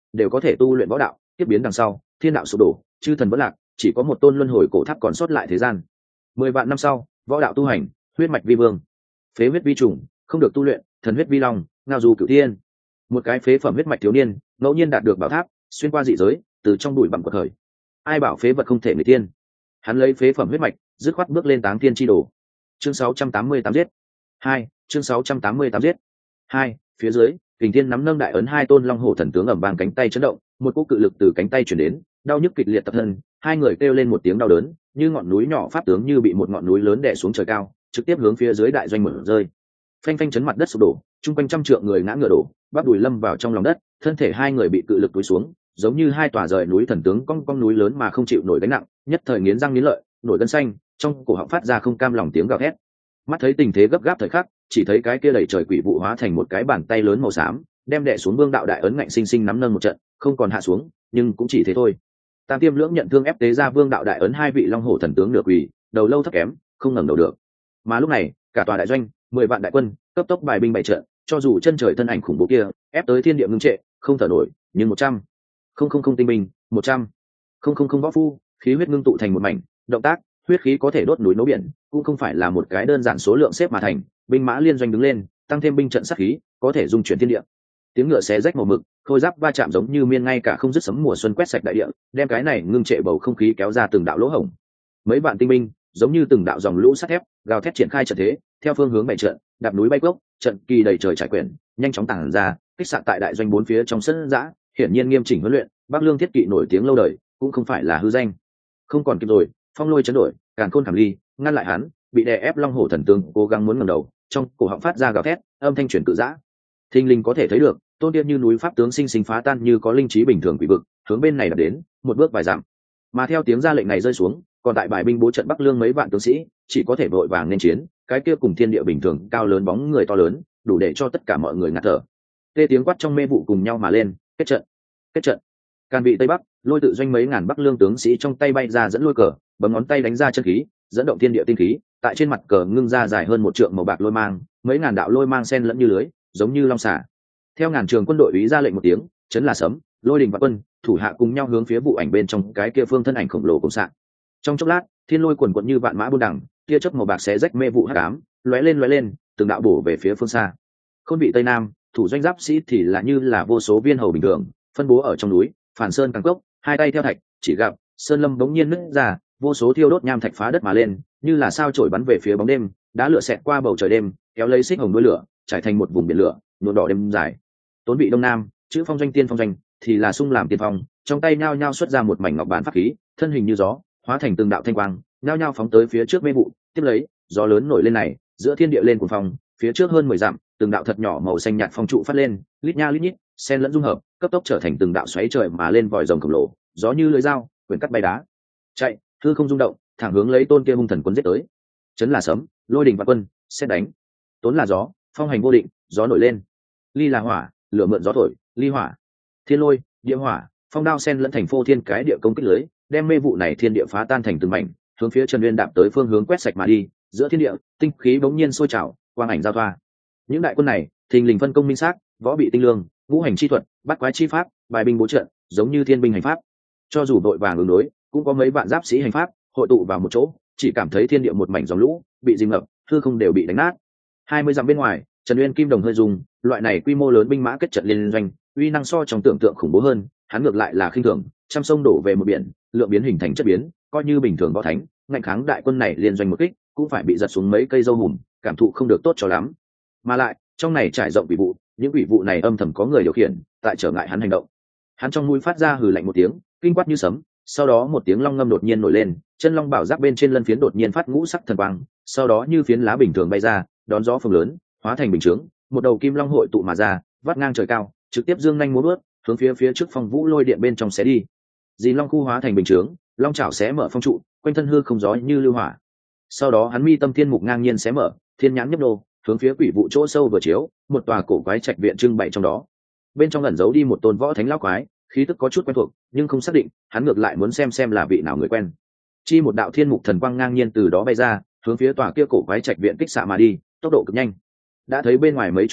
đều có thể tu luyện võ đạo. Tiếp biến đằng sau, thiên đạo sụp đổ, chư thần vẫn lạc, chỉ có một tôn luân hồi cổ tháp còn sót lại thế gian. Mười vạn năm sau, võ đạo tu hành, huyết mạch vi vương, phế huyết vi trùng, không được tu luyện, thần huyết vi long, ngao du cửu thiên. Một cái phế phẩm huyết mạch thiếu niên, ngẫu nhiên đạt được bảo tháp, xuyên qua dị giới, từ trong bụi bặm quật khởi. Ai bảo phế vật không thể người tiên? Hắn lấy phế phẩm huyết mạch, dứt khoát bước lên táng thiên chi đồ. Chương sáu trăm tám mươi tám giết. Hai, chương sáu trăm tám mươi tám giết. Hai, phía dưới, Kình Thiên nắm nâng đại ấn hai tôn long hổ thần tướng ầm vang cánh tay chấn động, một cỗ cự lực từ cánh tay truyền đến, đau nhức kịch liệt tập thân, hai người kêu lên một tiếng đau đớn, như ngọn núi nhỏ pháp tướng như bị một ngọn núi lớn đè xuống trời cao, trực tiếp hướng phía dưới đại doanh mở rơi. Phanh phanh chấn mặt đất sụp đổ, trung quanh trăm trượng người ngã ngựa đổ, bắp đùi lâm vào trong lòng đất, thân thể hai người bị cự lực túi xuống, giống như hai tòa rời núi thần tướng cong cong núi lớn mà không chịu nổi gánh nặng, nhất thời nghiến răng nghiến lợi, nổi gân xanh, trong cổ họng phát ra không cam lòng tiếng gào thét. Mắt thấy tình thế gấp gáp thời khắc, chỉ thấy cái kia đẩy trời quỷ vụ hóa thành một cái bàn tay lớn màu xám, đem đè xuống vương đạo đại ấn ngạnh sinh sinh nắm nâng một trận, không còn hạ xuống, nhưng cũng chỉ thế thôi. Tam Tiêm Lưỡng nhận thương ép tế ra vương đạo đại ấn hai vị long hổ thần tướng được quỷ, đầu lâu thấp kém, không ngẩng đầu được. Mà lúc này, cả tòa đại doanh, mười vạn đại quân, cấp tốc bài binh bày trận, cho dù chân trời thân ảnh khủng bố kia ép tới thiên địa ngưng trệ, không thở nổi, nhưng một trăm, không không không tinh binh, một trăm, không không không võ phu, khí huyết ngưng tụ thành một mảnh, động tác, huyết khí có thể đốt núi nấu biển, cũng không phải là một cái đơn giản số lượng xếp mà thành, binh mã liên doanh đứng lên, tăng thêm binh trận sát khí, có thể dung chuyển thiên địa. Tiếng ngựa xé rách màu mực, khôi giáp va chạm giống như miên ngay cả không dứt sấm mùa xuân quét sạch đại địa, đem cái này ngưng trệ bầu không khí kéo ra từng đạo lỗ hổng. Mấy vạn tinh binh, giống như từng đạo dòng lũ sắt thép, gào thét triển khai trận thế, theo phương hướng bày trận, đạp núi bay cốc, trận kỳ đầy trời trải quyển, nhanh chóng tản ra, kích xạ tại đại doanh bốn phía trong sân dã, hiển nhiên nghiêm chỉnh huấn luyện, Bắc Lương thiết kỵ nổi tiếng lâu đời, cũng không phải là hư danh. Không còn kịp rồi, phong lôi chấn đổi, càn khôn khảm ly, ngăn lại hắn, bị đè ép long hổ thần tướng cố gắng muốn ngẩng đầu, trong cổ họng phát ra gào thét, âm thanh truyền cự dã. Thinh linh có thể thấy được, tôn tiên như núi pháp tướng sinh sinh phá tan như có linh trí bình thường quỷ vực, hướng bên này đập đến, một bước vài dặm. Mà theo tiếng ra lệnh này rơi xuống, còn tại bài binh bố trận Bắc Lương mấy vạn tướng sĩ, chỉ có thể vội vàng nên chiến, cái kia cùng thiên địa bình thường cao lớn bóng người to lớn, đủ để cho tất cả mọi người ngạt thở. Tê tiếng quát trong mê vụ cùng nhau mà lên, kết trận, kết trận. Càn vị Tây Bắc, lôi tự doanh mấy ngàn Bắc Lương tướng sĩ trong tay bay ra dẫn lôi cờ, bấm ngón tay đánh ra chân khí, dẫn động thiên địa tinh khí, tại trên mặt cờ ngưng ra dài hơn một trượng màu bạc lôi mang, mấy ngàn đạo lôi mang xen lẫn như lưới, giống như long xà. Theo ngàn trường quân đội úy ra lệnh một tiếng, chấn là sấm, lôi đình và quân, thủ hạ cùng nhau hướng phía vụ ảnh bên trong cái kia phương thân ảnh khổng lồ cùng sạng. Trong chốc lát, thiên lôi quần quật như vạn mã buôn đẳng, tia chớp màu bạc xé rách mê vụ hắc ám, lóe lên lóe lên, từng đạo bổ về phía phương xa. Khôn vị Tây Nam, thủ doanh giáp sĩ thì là như là vô số viên hầu bình thường, phân bố ở trong núi, phản sơn càng cốc, hai tay theo thạch, chỉ gặp sơn lâm bỗng nhiên nứt ra, vô số thiêu đốt nham thạch phá đất mà lên, như là sao chổi bắn về phía bóng đêm, đá lửa xẹt qua bầu trời đêm, kéo lấy xích hồng đuôi lửa, trải thành một vùng biển lửa, nhuộm đỏ đêm dài. Tốn vị Đông Nam, chữ phong doanh tiên phong doanh, thì là sung làm tiên phong, trong tay nhao nhao xuất ra một mảnh ngọc bản pháp khí, thân hình như gió, hóa thành từng đạo thanh quang, nhao nhao phóng tới phía trước mê vụ, tiếp lấy, gió lớn nổi lên này, giữa thiên địa lên cuồng phong, phía trước hơn mười dặm, từng đạo thật nhỏ màu xanh nhạt phong trụ phát lên, lít nha lít nhít, xen lẫn dung hợp, cấp tốc trở thành từng đạo xoáy trời mà lên vòi rồng khổng lồ, gió như lưỡi dao, quyển cắt bay đá. Chạy, hư không rung động, thẳng hướng lấy tôn kia hung thần quân giết tới. Chấn là sấm, lôi đình và quân, xét đánh. Tốn là gió, phong hành vô định, gió nổi lên. Ly là hỏa, lửa mượn gió thổi, ly hỏa. Thiên lôi, địa hỏa, phong đao xen lẫn thành phô thiên cái địa công kích lưới, đem mê vụ này thiên địa phá tan thành từng mảnh, hướng phía Trần Uyên đạp tới phương hướng quét sạch mà đi, giữa thiên địa, tinh khí bỗng nhiên sôi trào, quang ảnh giao thoa. Những đại quân này, thình lình phân công minh xác, võ bị tinh lương, ngũ hành chi thuật, bắt quái chi pháp, bài binh bố trận, giống như thiên binh hành pháp. Cho dù đội vàng ứng đối, cũng có mấy vạn giáp sĩ hành pháp, hội tụ vào một chỗ, chỉ cảm thấy thiên địa một mảnh dòng lũ, bị dìm ngập, hư không đều bị đánh nát. Hai mươi dặm bên ngoài, Trần Uyên kim đồng hơi dùng, loại này quy mô lớn binh mã kết trận liên doanh, uy năng so trong tưởng tượng khủng bố hơn, hắn ngược lại là khinh thường, trăm sông đổ về một biển, lượng biến hình thành chất biến, coi như bình thường võ thánh, ngạnh kháng đại quân này liên doanh một kích, cũng phải bị giật xuống mấy cây dâu hùm, cảm thụ không được tốt cho lắm. Mà lại, trong này trải rộng quỷ vụ, những quỷ vụ này âm thầm có người điều khiển, tại trở ngại hắn hành động. Hắn trong mũi phát ra hừ lạnh một tiếng, kinh quát như sấm, sau đó một tiếng long ngâm đột nhiên nổi lên, chân long bảo giáp bên trên lân phiến đột nhiên phát ngũ sắc thần quang, sau đó như phiến lá bình thường bay ra, đón gió phồng lớn, hóa thành bình chướng, một đầu kim long hội tụ mà ra, vắt ngang trời cao, trực tiếp dương nhanh múa bước, hướng phía phía trước phong vũ lôi điện bên trong xé đi. Dì long khu hóa thành bình chướng, long chảo xé mở phong trụ, quanh thân hư không gió như lưu hỏa. Sau đó hắn mi tâm thiên mục ngang nhiên xé mở, thiên nhãn nhấp nô, hướng phía quỷ vụ chỗ sâu vừa chiếu, một tòa cổ quái trạch viện trưng bày trong đó. Bên trong ẩn giấu đi một tôn võ thánh lão quái, khí tức có chút quen thuộc, nhưng không xác định, hắn ngược lại muốn xem xem là vị nào người quen. Chi một đạo thiên mục thần quang ngang nhiên từ đó bay ra, hướng phía tòa kia cổ quái trạch viện kích xạ mà đi, tốc độ cực nhanh. Đã thấy bên ngoài mấy chục dặm,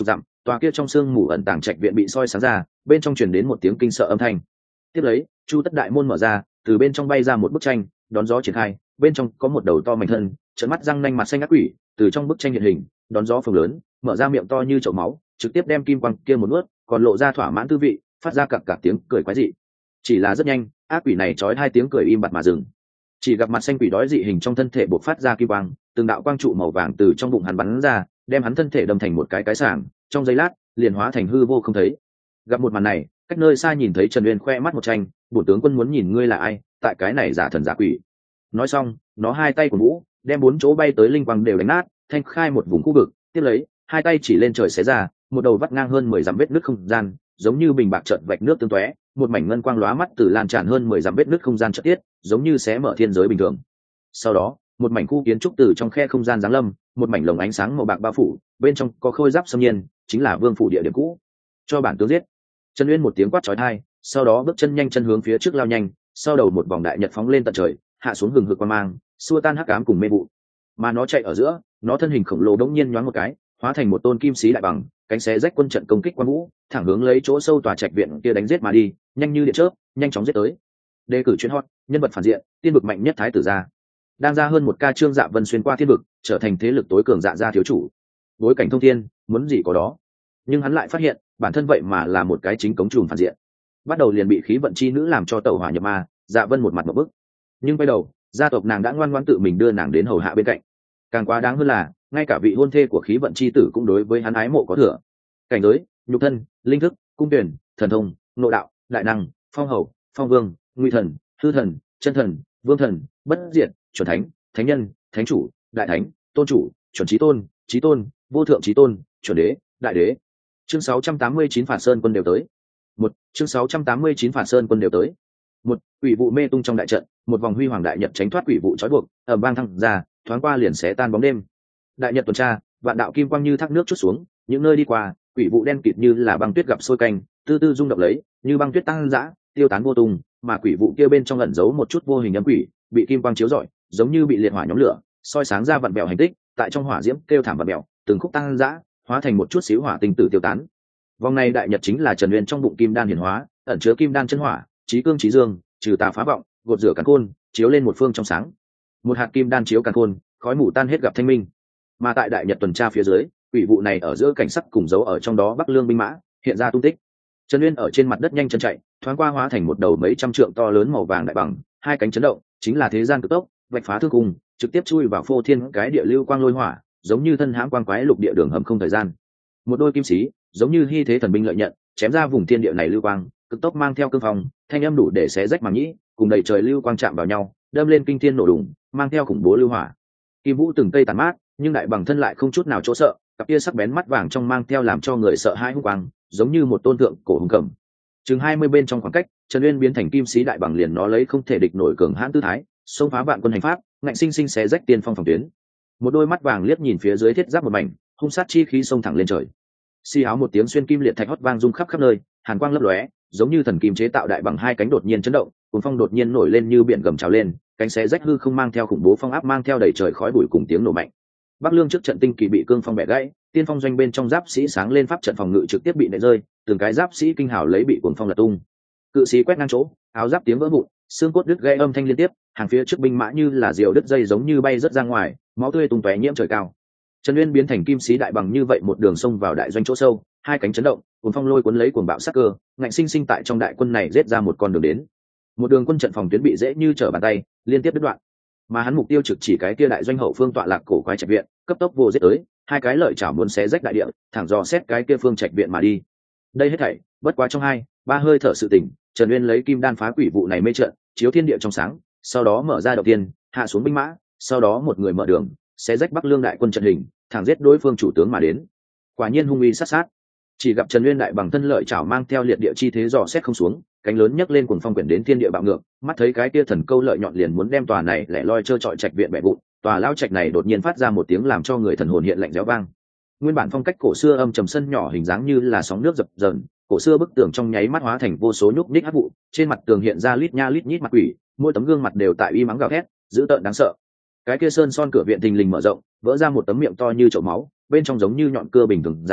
tòa kia trong sương mù ẩn tàng trạch viện bị soi sáng ra, bên trong truyền đến một tiếng kinh sợ âm thanh. Tiếp lấy chu tất đại môn mở ra, từ bên trong bay ra một bức tranh, đón gió triển khai, bên trong có một đầu to mảnh thân trợn mắt răng nanh mặt xanh ác quỷ từ trong bức tranh hiện hình, đón gió phồng lớn mở ra miệng to như chậu máu, trực tiếp đem kim quang kia một nuốt, còn lộ ra thỏa mãn tư vị, phát ra cặp cặp tiếng cười quái dị. Chỉ là rất nhanh, ác quỷ này trói hai tiếng cười im bặt mà dừng. Chỉ gặp mặt xanh quỷ đói dị hình trong thân thể bộc phát ra kim quang, từng đạo quang trụ màu vàng từ trong bụng hắn bắn ra, đem hắn thân thể đâm thành một cái cái sảng, trong giây lát liền hóa thành hư vô không thấy. Gặp một màn này, cách nơi xa nhìn thấy Trần Uyên khoe mắt một tranh, bổn tướng quân muốn nhìn ngươi là ai, tại cái này giả thần giả quỷ. Nói xong, nó hai tay của vũ đem bốn chỗ bay tới linh quang đều đánh nát, thanh khai một vùng khu vực, tiếp lấy hai tay chỉ lên trời xé ra, một đầu vắt ngang hơn mười dặm vết nứt không gian, giống như bình bạc trợn vạch nước tương tóe, một mảnh ngân quang lóa mắt từ lan tràn hơn mười dặm vết nứt không gian chợt tiết, giống như xé mở thiên giới bình thường. Sau đó, một mảnh khu kiến trúc từ trong khe không gian giáng lâm, một mảnh lồng ánh sáng màu bạc bao phủ, bên trong có khôi giáp xâm nhiên, chính là vương phủ địa điểm cũ. Cho bản tướng giết. Trần Uyên một tiếng quát chói tai, sau đó bước chân nhanh chân hướng phía trước lao nhanh, sau đầu một vòng đại nhật phóng lên tận trời, hạ xuống hừng hực quang mang, xua tan hắc ám cùng mê vụ. Mà nó chạy ở giữa, nó thân hình khổng lồ đống nhiên nhoáng một cái, hóa thành một tôn kim sĩ đại bằng, cánh xé rách quân trận công kích quang vũ, thẳng hướng lấy chỗ sâu tòa trạch viện kia đánh giết mà đi, nhanh như điện chớp, nhanh chóng giết tới. Đề cử chuyên hot, nhân vật phản diện, tiên vực mạnh nhất thái tử gia. Đang ra hơn một ca trương Dạ Vân xuyên qua thiên vực, trở thành thế lực tối cường dạ gia thiếu chủ. Bối cảnh thông thiên, muốn gì có đó. Nhưng hắn lại phát hiện, bản thân vậy mà là một cái chính cống trùm phản diện. Bắt đầu liền bị khí vận chi nữ làm cho tẩu hỏa nhập ma, Dạ Vân một mặt một bức. Nhưng quay đầu, gia tộc nàng đã ngoan ngoãn tự mình đưa nàng đến hầu hạ bên cạnh. Càng quá đáng hơn là, ngay cả vị hôn thê của khí vận chi tử cũng đối với hắn ái mộ có thừa. Cảnh giới, nhục thân, linh thức, cung tuyển, thần thông, nội đạo, đại năng, phong hầu, phong vương, nguy thần, hư thần, chân thần, vương thần, bất diệt, chuẩn thánh, thánh nhân, thánh chủ, đại thánh, tôn chủ, chuẩn chí tôn, chí tôn, vô thượng chí tôn, chuẩn đế, đại đế. Chương sáu trăm tám mươi chín phản sơn quân đều tới. Một chương sáu trăm tám mươi chín phản sơn quân đều tới. Một quỷ vụ mê tung trong đại trận, một vòng huy hoàng đại nhật tránh thoát quỷ vụ trói buộc, ầm vang thăng ra, thoáng qua liền xé tan bóng đêm. Đại nhật tuần tra, vạn đạo kim quang như thác nước chút xuống, những nơi đi qua, quỷ vụ đen kịt như là băng tuyết gặp sôi canh, tư tư rung động lấy, như băng tuyết tăng dã, tiêu tán vô tung, mà quỷ vụ kia bên trong ẩn giấu một chút vô hình âm quỷ, bị kim quang chiếu rọi, giống như bị liệt hỏa nhóm lửa, soi sáng ra vặn bèo hành tích, tại trong hỏa diễm kêu thảm vặn bèo, từng khúc tăng dã, hóa thành một chút xíu hỏa tinh tử tiêu tán. Vòng này đại nhật chính là Trần Uyên trong bụng kim đan hiển hóa, ẩn chứa kim đan chân hỏa, chí cương chí dương, trừ tà phá vọng, gột rửa càn khôn, chiếu lên một phương trong sáng. Một hạt kim đan chiếu càn khôn, khói mù tan hết gặp thanh minh. Mà tại đại nhật tuần tra phía dưới, quỷ vụ này ở giữa cảnh sắc cùng dấu ở trong đó Bắc Lương binh mã hiện ra tung tích. Trần Uyên ở trên mặt đất nhanh chân chạy, thoáng qua hóa thành một đầu mấy trăm trượng to lớn màu vàng đại bằng, hai cánh chấn động, chính là thế gian cực tốc, vạch phá thương cùng, trực tiếp chui vào phô thiên cái địa lưu quang lôi hỏa, giống như thân hãm quang quái lục địa đường hầm không thời gian. Một đôi kim sĩ, giống như hy thế thần binh lợi nhận, chém ra vùng thiên địa này lưu quang, cực tốc mang theo cương phong, thanh âm đủ để xé rách màng nhĩ, cùng đầy trời lưu quang chạm vào nhau, đâm lên kinh thiên nổ đùng, mang theo khủng bố lưu hỏa. Kim vũ từng cây tàn mát, nhưng đại bằng thân lại không chút nào chỗ sợ, cặp kia sắc bén mắt vàng trong mang theo làm cho người sợ hãi hung quang, giống như một tôn tượng cổ hùng cầm. Chừng hai mươi bên trong khoảng cách, Trần Uyên biến thành kim sĩ đại bằng liền nó lấy không thể địch nổi cường hãn tư thái, xông phá vạn quân hành pháp, ngạnh sinh sinh xé rách tiên phong phòng tuyến. Một đôi mắt vàng liếc nhìn phía dưới thiết giáp một mảnh, hung sát chi khí xông thẳng lên trời. Xi áo một tiếng xuyên kim liệt thạch hót vang rung khắp khắp nơi, hàn quang lấp lóe, giống như thần kim chế tạo đại bằng hai cánh đột nhiên chấn động, cuồng phong đột nhiên nổi lên như biển gầm trào lên, cánh xé rách hư không mang theo khủng bố phong áp mang theo đầy trời khói bụi cùng tiếng nổ mạnh. Bắc Lương trước trận tinh kỳ bị cương phong bẻ gãy, tiên phong doanh bên trong giáp sĩ sáng lên pháp trận phòng ngự trực tiếp bị nện rơi, từng cái giáp sĩ kinh hào lấy bị cuồng phong lật tung. Cự sĩ quét ngang chỗ, áo giáp tiếng vỡ vụn, xương cốt đứt gãy âm thanh liên tiếp, hàng phía trước binh mã như là diều đứt dây giống như bay rất ra ngoài, máu tươi tung tóe nhiễm trời cao. Trần Uyên biến thành kim sĩ đại bằng như vậy một đường sông vào đại doanh chỗ sâu, hai cánh chấn động, cuồng phong lôi cuốn lấy cuồng bạo sắc cơ, ngạnh sinh sinh tại trong đại quân này giết ra một con đường đến. Một đường quân trận phòng tuyến bị dễ như trở bàn tay, liên tiếp đứt đoạn. Mà hắn mục tiêu trực chỉ cái kia đại doanh hậu phương tọa lạc cổ quái trạch viện, cấp tốc vô giết tới, hai cái lợi chảo muốn xé rách đại địa, thẳng dò xét cái kia phương trạch viện mà đi. Đây hết thảy, bất quá trong hai, ba hơi thở sự tỉnh, Trần Uyên lấy kim đan phá quỷ vụ này mê trận, chiếu thiên địa trong sáng, sau đó mở ra đầu tiên, hạ xuống binh mã, sau đó một người mở đường, xé rách Bắc Lương đại quân trận hình, thẳng giết đối phương chủ tướng mà đến. Quả nhiên hung uy sát sát. Chỉ gặp Trần Uyên đại bằng thân lợi chảo mang theo liệt địa chi thế dò xét không xuống, cánh lớn nhấc lên cuồng phong quyển đến thiên địa bạo ngược, mắt thấy cái kia thần câu lợi nhọn liền muốn đem tòa này lẻ loi trơ trọi trạch viện bẻ vụn, tòa lao trạch này đột nhiên phát ra một tiếng làm cho người thần hồn hiện lạnh réo vang. Nguyên bản phong cách cổ xưa âm trầm sân nhỏ hình dáng như là sóng nước dập dờn, cổ xưa bức tường trong nháy mắt hóa thành vô số nhúc nhích hắc vụ, trên mặt tường hiện ra lít nha lít nhít mặt quỷ, mỗi tấm gương mặt đều tại uy mắng gào thét, dữ tợn đáng sợ. Cái kia sơn son cửa viện thình lình mở rộng, vỡ ra một tấm miệng to như chậu máu, bên trong giống như nhọn cưa bình thường răng,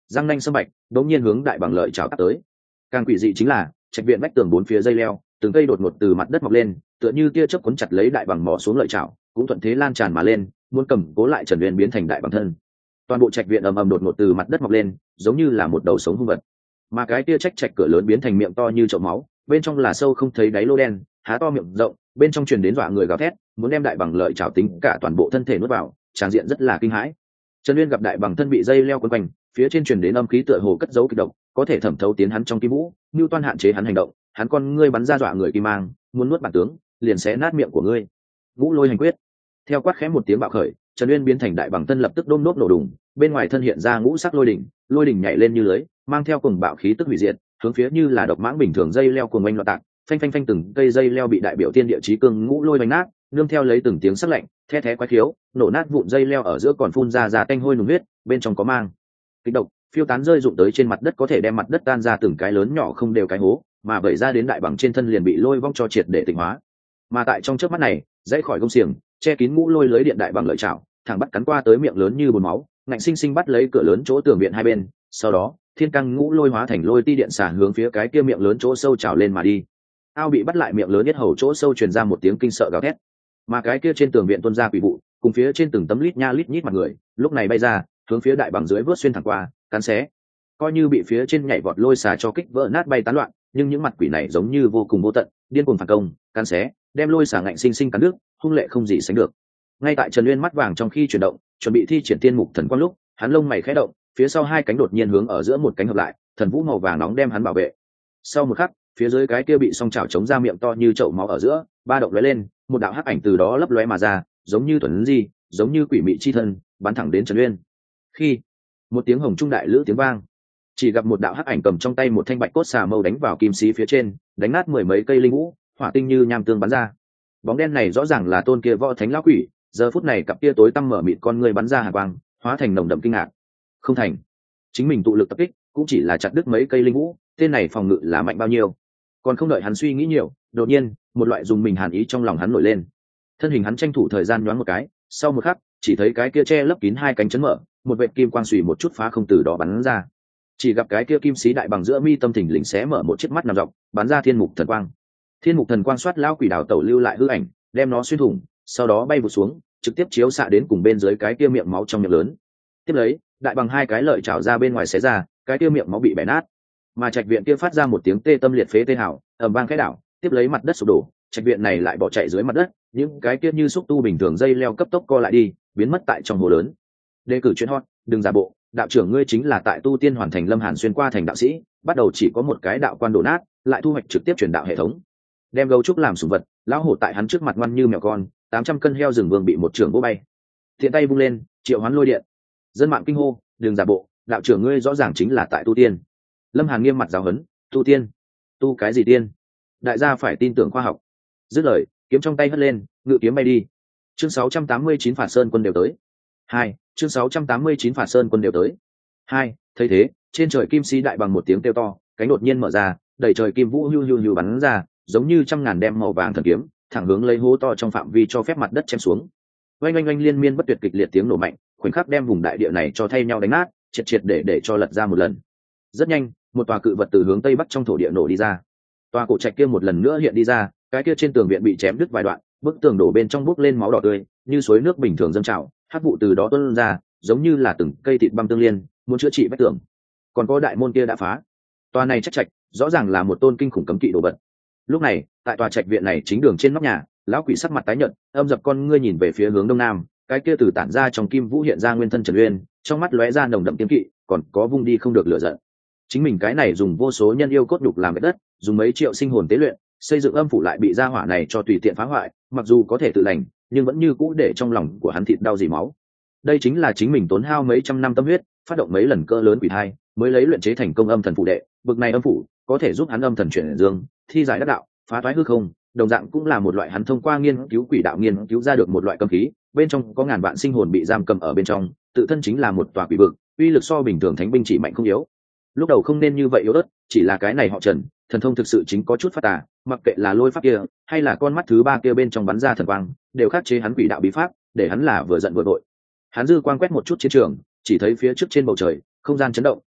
răng nanh sâm bạch đống nhiên hướng đại bằng lợi chảo tắt tới. Càng quỷ dị chính là trạch viện vách tường bốn phía dây leo từng cây đột ngột từ mặt đất mọc lên, tựa như tia chớp cuốn chặt lấy đại bằng mỏ xuống lợi chảo, cũng thuận thế lan tràn mà lên, muốn cầm cố lại Trần Uyên biến thành đại bằng thân. Toàn bộ trạch viện ầm ầm đột ngột từ mặt đất mọc lên, giống như là một đầu sống hung vật. Mà cái tia trách trạch cửa lớn biến thành miệng to như chậu máu, bên trong là sâu không thấy đáy lô đen, há to miệng rộng, bên trong truyền đến dọa người gào thét, muốn đem đại bằng lợi chảo tính cả toàn bộ thân thể nuốt vào, tràng diện rất là kinh hãi. Trần Uyên gặp đại bằng thân bị dây leo quấn quanh, phía trên truyền đến âm khí tựa hồ cất giấu kịch độc, có thể thẩm thấu tiến hắn trong kim vũ, như toan hạn chế hắn hành động, hắn con ngươi bắn ra dọa người kim mang, muốn nuốt bản tướng, liền xé nát miệng của ngươi. Ngũ lôi hành quyết. Theo quát khẽ một tiếng bạo khởi, Trần Uyên biến thành đại bằng thân lập tức đôm nốt nổ đùng, bên ngoài thân hiện ra ngũ sắc lôi đỉnh, lôi đỉnh nhảy lên như lưới, mang theo cùng bạo khí tức hủy diệt, hướng phía như là độc mãng bình thường dây leo cuồng oanh loạn tạc, phanh phanh phanh từng cây dây leo bị đại biểu tiên địa chí cương ngũ lôi đánh nát, nương theo lấy từng tiếng sắc lạnh, the thé quái khiếu, nổ nát vụn dây leo ở giữa còn phun ra ra tanh hôi nùng huyết, bên trong có mang kịch độc, phiêu tán rơi rụng tới trên mặt đất có thể đem mặt đất tan ra từng cái lớn nhỏ không đều cái hố, mà vẩy ra đến đại bằng trên thân liền bị lôi vong cho triệt để tịnh hóa. Mà tại trong chớp mắt này, dãy khỏi gông xiềng, che kín ngũ lôi lưới điện đại bằng lợi chảo, thẳng bắt cắn qua tới miệng lớn như bồn máu, ngạnh sinh sinh bắt lấy cửa lớn chỗ tường viện hai bên, sau đó, thiên căng ngũ lôi hóa thành lôi ti điện xả hướng phía cái kia miệng lớn chỗ sâu trào lên mà đi. Ao bị bắt lại miệng lớn nhất hầu chỗ sâu truyền ra một tiếng kinh sợ gào thét, mà cái kia trên tường viện tuôn ra quỷ vụ, cùng phía trên từng tấm lít nha lít nhít mặt người, lúc này bay ra, hướng phía đại bằng dưới vớt xuyên thẳng qua, cắn xé. Coi như bị phía trên nhảy vọt lôi xà cho kích vỡ nát bay tán loạn, nhưng những mặt quỷ này giống như vô cùng vô tận, điên cuồng phản công, cắn xé, đem lôi xà ngạnh sinh sinh cắn nước, hung lệ không gì sánh được. Ngay tại Trần Uyên mắt vàng trong khi chuyển động, chuẩn bị thi triển tiên mục thần quang lúc, hắn lông mày khẽ động, phía sau hai cánh đột nhiên hướng ở giữa một cánh hợp lại, thần vũ màu vàng nóng đem hắn bảo vệ. Sau một khắc, phía dưới cái kia bị song chảo chống ra miệng to như chậu máu ở giữa, ba động lóe lên, một đạo hắc ảnh từ đó lấp lóe mà ra, giống như thuần di, giống như quỷ mị chi thân, bắn thẳng đến Trần Uyên. Khi một tiếng hồng trung đại lữ tiếng vang, chỉ gặp một đạo hắc ảnh cầm trong tay một thanh bạch cốt xà mâu đánh vào kim sĩ phía trên, đánh nát mười mấy cây linh vũ, hỏa tinh như nham tương bắn ra. Bóng đen này rõ ràng là tôn kia võ thánh lão quỷ, giờ phút này cặp kia tối tăm mở mịt con người bắn ra hàn quang, hóa thành nồng đậm kinh ngạc. Không thành, chính mình tụ lực tập kích, cũng chỉ là chặt đứt mấy cây linh vũ, tên này phòng ngự là mạnh bao nhiêu? Còn không đợi hắn suy nghĩ nhiều, đột nhiên, một loại dùng mình hàn ý trong lòng hắn nổi lên. Thân hình hắn tranh thủ thời gian nhoáng một cái, sau một khắc, chỉ thấy cái kia che lấp kín hai cánh chấn mở, một vệt kim quang xùy một chút phá không từ đó bắn ra. Chỉ gặp cái kia kim sĩ đại bằng giữa mi tâm thình lình xé mở một chiếc mắt nằm dọc, bắn ra thiên mục thần quang. Thiên mục thần quang xoát lao quỷ đào tẩu lưu lại hư ảnh, đem nó xuyên thủng, sau đó bay vụt xuống, trực tiếp chiếu xạ đến cùng bên dưới cái kia miệng máu trong miệng lớn. Tiếp lấy, đại bằng hai cái lợi chảo ra bên ngoài xé ra, cái kia miệng máu bị bẻ nát. Mà trạch viện kia phát ra một tiếng tê tâm liệt phế tê hào, ầm vang cái đảo, tiếp lấy mặt đất sụp đổ, trạch viện này lại bỏ chạy dưới mặt đất, những cái kia như xúc tu bình thường dây leo cấp tốc co lại đi, biến mất tại trong hồ lớn. Đề cử chuyên hot, đừng giả bộ, đạo trưởng ngươi chính là tại tu tiên hoàn thành Lâm Hàn xuyên qua thành đạo sĩ, bắt đầu chỉ có một cái đạo quan đổ nát, lại thu hoạch trực tiếp truyền đạo hệ thống. Đem gấu trúc làm sủng vật, lão hổ tại hắn trước mặt ngoan như mèo con, tám trăm cân heo rừng vương bị một trường vỗ bay. Thiện tay vung lên, triệu hoán lôi điện. Dân mạng kinh hô, đừng giả bộ, đạo trưởng ngươi rõ ràng chính là tại tu tiên. Lâm Hàn nghiêm mặt giáo huấn, tu tiên? Tu cái gì tiên? Đại gia phải tin tưởng khoa học. Dứt lời, kiếm trong tay hất lên, ngự kiếm bay đi. Chương sáu trăm tám mươi chín phạt sơn quân đều tới. Hai, chương sáu trăm tám mươi chín phạt sơn quân đều tới. Hai, thấy thế, trên trời kim sĩ đại bằng một tiếng kêu to, cánh đột nhiên mở ra, đẩy trời kim vũ hưu hưu hưu bắn ra, giống như trăm ngàn đem màu vàng thần kiếm, thẳng hướng lấy hố to trong phạm vi cho phép mặt đất chém xuống. Oanh oanh oanh liên miên bất tuyệt kịch liệt tiếng nổ mạnh, khoảnh khắc đem vùng đại địa này cho thay nhau đánh nát, triệt triệt để để cho lật ra một lần. Rất nhanh, một tòa cự vật từ hướng tây bắc trong thổ địa nổ đi ra. Tòa cổ trạch kia một lần nữa hiện đi ra, cái kia trên tường viện bị chém đứt vài đoạn, bức tường đổ bên trong bốc lên máu đỏ tươi, như suối nước bình thường dâng trào, hắc vụ từ đó tuôn ra, giống như là từng cây thịt băm tương liên, muốn chữa trị vết tường. Còn có đại môn kia đã phá. Tòa này chắc trạch, rõ ràng là một tôn kinh khủng cấm kỵ đồ vật. Lúc này, tại tòa trạch viện này chính đường trên nóc nhà, lão quỷ sắc mặt tái nhợt, âm dập con ngươi nhìn về phía hướng đông nam, cái kia từ tản ra trong kim vũ hiện ra nguyên thân Trần Uyên, trong mắt lóe ra nồng đậm kiên kỵ, còn có vung đi không được lửa giận. Chính mình cái này dùng vô số nhân yêu cốt nhục làm đất, dùng mấy triệu sinh hồn tế luyện, xây dựng âm phủ lại bị gia hỏa này cho tùy tiện phá hoại, mặc dù có thể tự lành, nhưng vẫn như cũ để trong lòng của hắn thịt đau dì máu. Đây chính là chính mình tốn hao mấy trăm năm tâm huyết, phát động mấy lần cỡ lớn quỷ thai, mới lấy luyện chế thành công âm thần phụ đệ, bực này âm phủ có thể giúp hắn âm thần chuyển dương, thi giải đắc đạo, phá toái hư không, đồng dạng cũng là một loại hắn thông qua nghiên cứu quỷ đạo nghiên cứu ra được một loại cấm khí, bên trong có ngàn vạn sinh hồn bị giam cầm ở bên trong, tự thân chính là một tòa quỷ vực, uy lực so bình thường thánh binh chỉ mạnh không yếu. Lúc đầu không nên như vậy yếu ớt, chỉ là cái này họ Trần, thần thông thực sự chính có chút phát tà, mặc kệ là lôi pháp kia, hay là con mắt thứ ba kia bên trong bắn ra thần quang, đều khắc chế hắn quỷ đạo bí pháp, để hắn là vừa giận vừa vội. Hắn dư quang quét một chút chiến trường, chỉ thấy phía trước trên bầu trời, không gian chấn động,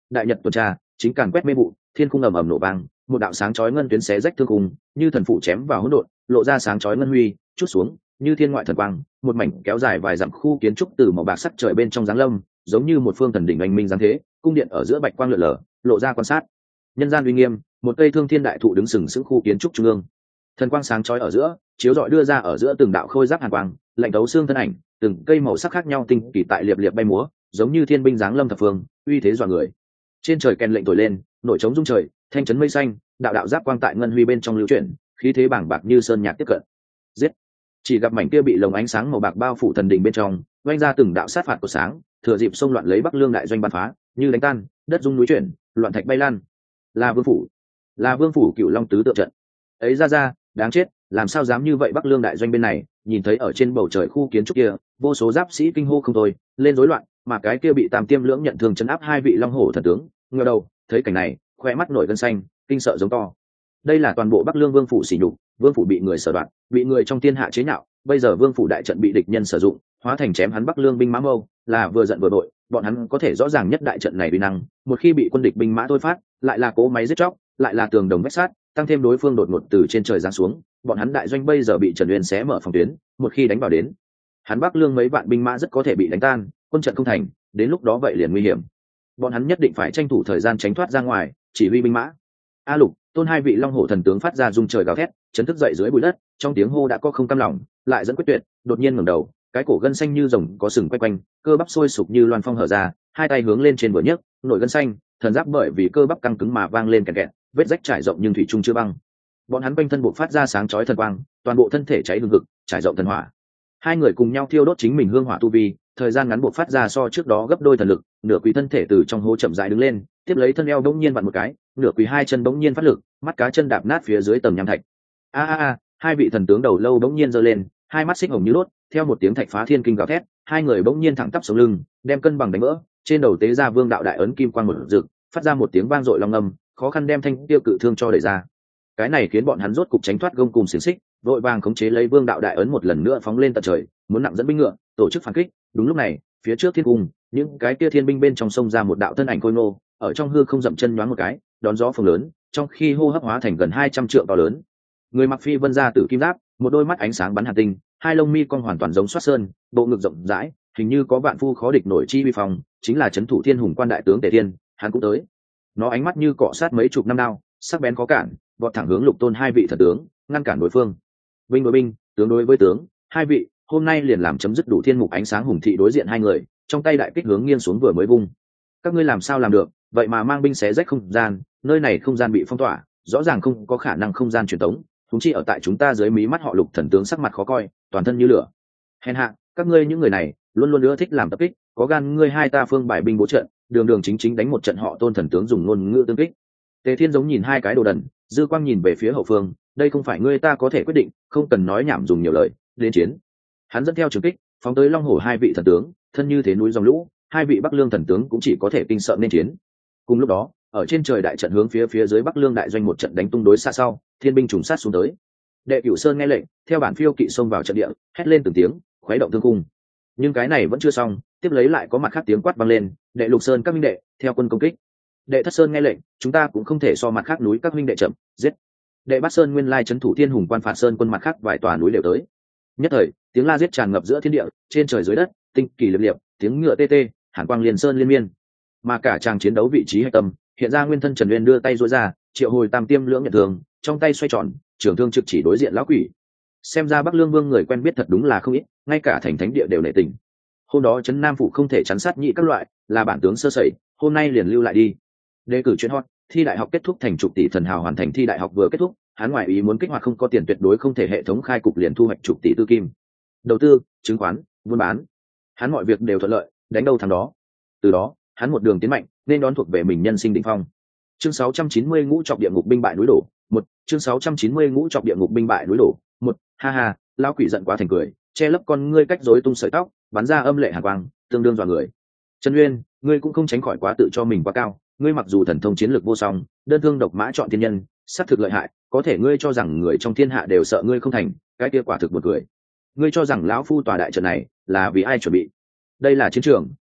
đại nhật tuần tra chính càn quét mê vụ, thiên cung ầm ầm nổ vang, một đạo sáng chói ngân tuyến xé rách thương cung, như thần phụ chém vào hỗn độn, lộ ra sáng chói ngân huy chút xuống như thiên ngoại thần quang, một mảnh kéo dài vài dặm khu kiến trúc từ màu bạc sắc trời bên trong giáng lâm, giống như một phương thần đỉnh anh minh giáng thế, cung điện ở giữa bạch quang lượn lờ, lộ ra quan sát nhân gian uy nghiêm. Một cây thương thiên đại thụ đứng sừng sững khu kiến trúc trung ương, thần quang sáng chói ở giữa chiếu rọi đưa ra ở giữa từng đạo khôi giáp hàn quang, lạnh đấu xương thân ảnh, từng cây màu sắc khác nhau tinh kỳ tại liệp liệp bay múa, giống như thiên binh giáng lâm thập phương, uy thế dọa người. Trên trời kèn lệnh thổi lên, nổi trống rung trời, thanh chấn mây xanh, đạo đạo giáp quang tại ngân huy bên trong lưu chuyển, khí thế bàng bạc như sơn nhạc tiếp cận. Giết! Chỉ gặp mảnh kia bị lồng ánh sáng màu bạc bao phủ thần đỉnh bên trong, oanh ra từng đạo sát phạt của sáng, thừa dịp xông loạn lấy Bắc Lương đại doanh bắn phá, như đánh tan, đất rung núi chuyển, loạn thạch bay lan. Là vương phủ, là vương phủ Cựu Long tứ tượng trận. Ấy ra ra, đáng chết, làm sao dám như vậy? Bắc Lương đại doanh bên này, nhìn thấy ở trên bầu trời khu kiến trúc kia, vô số giáp sĩ kinh hô không thôi, lên rối loạn, mà cái kia bị Tam Tiêm Lưỡng nhận thường chấn áp hai vị Long Hổ thần tướng, ngửa đầu, thấy cảnh này, khoe mắt nổi gân xanh, kinh sợ giống to. Đây là toàn bộ Bắc Lương vương phủ sỉ nhục, vương phủ bị người sở đoạt, bị người trong thiên hạ chế nhạo, bây giờ vương phủ đại trận bị địch nhân sử dụng, hóa thành chém hắn Bắc Lương binh mã mâu, là vừa giận vừa đội, bọn hắn có thể rõ ràng nhất đại trận này uy năng, một khi bị quân địch binh mã thôi phát, lại là cỗ máy giết chóc, lại là tường đồng vách sát, tăng thêm đối phương đột ngột từ trên trời giáng xuống, bọn hắn đại doanh bây giờ bị Trần Uyên xé mở phòng tuyến, một khi đánh vào đến, hắn Bắc Lương mấy vạn binh mã rất có thể bị đánh tan, quân trận không thành, đến lúc đó vậy liền nguy hiểm. Bọn hắn nhất định phải tranh thủ thời gian tránh thoát ra ngoài, chỉ huy binh mã. A Lục, Tôn hai vị Long Hổ thần tướng phát ra rung trời gào thét, chấn thức dậy dưới bụi đất, trong tiếng hô đã có không cam lòng, lại dẫn quyết tuyệt, đột nhiên ngẩng đầu, cái cổ gân xanh như rồng có sừng quay quanh, cơ bắp sôi sục như loan phong hở ra, hai tay hướng lên trên vừa nhấc, nổi gân xanh, thần giáp bởi vì cơ bắp căng cứng mà vang lên kẹt kẹt, vết rách trải rộng nhưng thủy trung chưa băng. Bọn hắn quanh thân buộc phát ra sáng chói thần quang, toàn bộ thân thể cháy hừng hực, trải rộng thần hỏa. Hai người cùng nhau thiêu đốt chính mình hương hỏa tu vi, thời gian ngắn buộc phát ra so trước đó gấp đôi thần lực, nửa quỳ thân thể từ trong hố chậm rãi đứng lên, tiếp lấy thân eo bỗng nhiên vặn một cái, nửa quỳ hai chân bỗng nhiên phát lực, mắt cá chân đạp nát phía dưới tầng nham thạch. A a a, hai vị thần tướng đầu lâu bỗng nhiên giơ lên, hai mắt xích hồng như đốt, theo một tiếng thạch phá thiên kinh gào thét, hai người bỗng nhiên thẳng tắp sống lưng, đem cân bằng đánh vỡ, trên đầu tế ra vương đạo đại ấn kim quang một rực, phát ra một tiếng vang dội long âm, khó khăn đem thanh tiêu cự thương cho đẩy ra. Cái này khiến bọn hắn rốt cục tránh thoát gông cùm xiềng xích, vội vàng khống chế lấy vương đạo đại ấn một lần nữa phóng lên tận trời, muốn nặng dẫn binh ngựa, tổ chức phản kích. Đúng lúc này, phía trước thiên cung, những cái kia thiên binh bên trong sông ra một đạo thân ảnh khôi ngô, ở trong hư không dậm chân nhoáng một cái, đón gió phồng lớn, trong khi hô hấp hóa thành gần hai trăm trượng to lớn. Người mặc phi vân gia tử kim giáp, một đôi mắt ánh sáng bắn hàn tinh, hai lông mi cong hoàn toàn giống xoát sơn, bộ ngực rộng rãi, hình như có vạn phu khó địch nổi chi uy phong, chính là trấn thủ thiên hùng quan đại tướng Tề Thiên, hắn cũng tới. Nó ánh mắt như cọ sát mấy chục năm đao, sắc bén khó cản, vọt thẳng hướng Lục Tôn hai vị thần tướng, ngăn cản đối phương. Binh đối binh, tướng đối với tướng, hai vị, hôm nay liền làm chấm dứt đủ thiên mục ánh sáng hùng thị đối diện hai người, trong tay đại kích hướng nghiêng xuống vừa mới vung. Các ngươi làm sao làm được, vậy mà mang binh xé rách không gian, nơi này không gian bị phong tỏa, rõ ràng không có khả năng không gian truyền tống, chúng chi ở tại chúng ta dưới mí mắt họ Lục thần tướng sắc mặt khó coi, toàn thân như lửa. Hèn hạ, các ngươi những người này, luôn luôn ưa thích làm tập kích, có gan ngươi hai ta phương bài binh bố trận, đường đường chính chính đánh một trận họ Tôn thần tướng dùng ngôn ngữ tương kích. Tề Thiên giống nhìn hai cái đồ đần, dư quang nhìn về phía hậu phương, đây không phải ngươi ta có thể quyết định, không cần nói nhảm dùng nhiều lời, đến chiến. Hắn dẫn theo trường kích, phóng tới Long Hổ hai vị thần tướng, thân như thế núi dòng lũ, hai vị Bắc Lương thần tướng cũng chỉ có thể kinh sợ nên chiến. Cùng lúc đó, ở trên trời đại trận hướng phía phía dưới Bắc Lương đại doanh một trận đánh tung đối xa sau, thiên binh trùng sát xuống tới. Đệ Cửu Sơn nghe lệnh, theo bản phiêu kỵ xông vào trận địa, hét lên từng tiếng, khuấy động thương cung. Nhưng cái này vẫn chưa xong, tiếp lấy lại có mặt khác tiếng quát vang lên, Đệ Lục Sơn các minh đệ, theo quân công kích. Đệ Thất Sơn nghe lệnh, chúng ta cũng không thể so mặt khác núi các minh đệ chậm, giết. Đệ Bát Sơn nguyên lai trấn thủ thiên hùng quan phạt sơn quân mặt khác vài tòa núi đều tới. Nhất thời, tiếng la giết tràn ngập giữa thiên địa, trên trời dưới đất, tinh kỳ liệp liệp, tiếng ngựa tê tê, hàn quang liền sơn liên miên. Mà cả tràng chiến đấu vị trí hạch tâm, hiện ra nguyên thân Trần Uyên đưa tay duỗi ra, triệu hồi Tam Tiêm Lưỡng nhận thường, trong tay xoay tròn, trường thương trực chỉ đối diện lão quỷ. Xem ra Bắc Lương Vương người quen biết thật đúng là không ít, ngay cả thành thánh địa đều nể tình. Hôm đó trấn Nam phủ không thể chắn sát nhị các loại, là bản tướng sơ sẩy, hôm nay liền lưu lại đi. Đề cử chuyên hot, thi đại học kết thúc thành chục tỷ thần hào hoàn thành thi đại học vừa kết thúc, hắn ngoại ý muốn kích hoạt không có tiền tuyệt đối không thể hệ thống khai cục liền thu hoạch chục tỷ tư kim. Đầu tư, chứng khoán, buôn bán, hắn mọi việc đều thuận lợi, đánh đâu thắng đó. Từ đó, hắn một đường tiến mạnh, nên đón thuộc về mình nhân sinh đỉnh phong. Chương sáu trăm chín mươi ngũ trọc địa ngục binh bại núi đổ, một, chương sáu trăm chín mươi ngũ trọc địa ngục binh bại núi đổ, một, ha ha, lão quỷ giận quá thành cười, che lấp con ngươi cách rối tung sợi tóc, bắn ra âm lệ hàn quang, tương đương dọa người. Trần Uyên, ngươi cũng không tránh khỏi quá tự cho mình quá cao, ngươi mặc dù thần thông chiến lược vô song, đơn thương độc mã chọn thiên nhân, sát thực lợi hại, có thể ngươi cho rằng người trong thiên hạ đều sợ ngươi không thành, cái kia quả thực một cười. Ngươi cho rằng lão phu tòa đại trận này là vì ai chuẩn bị? Đây là chiến trường,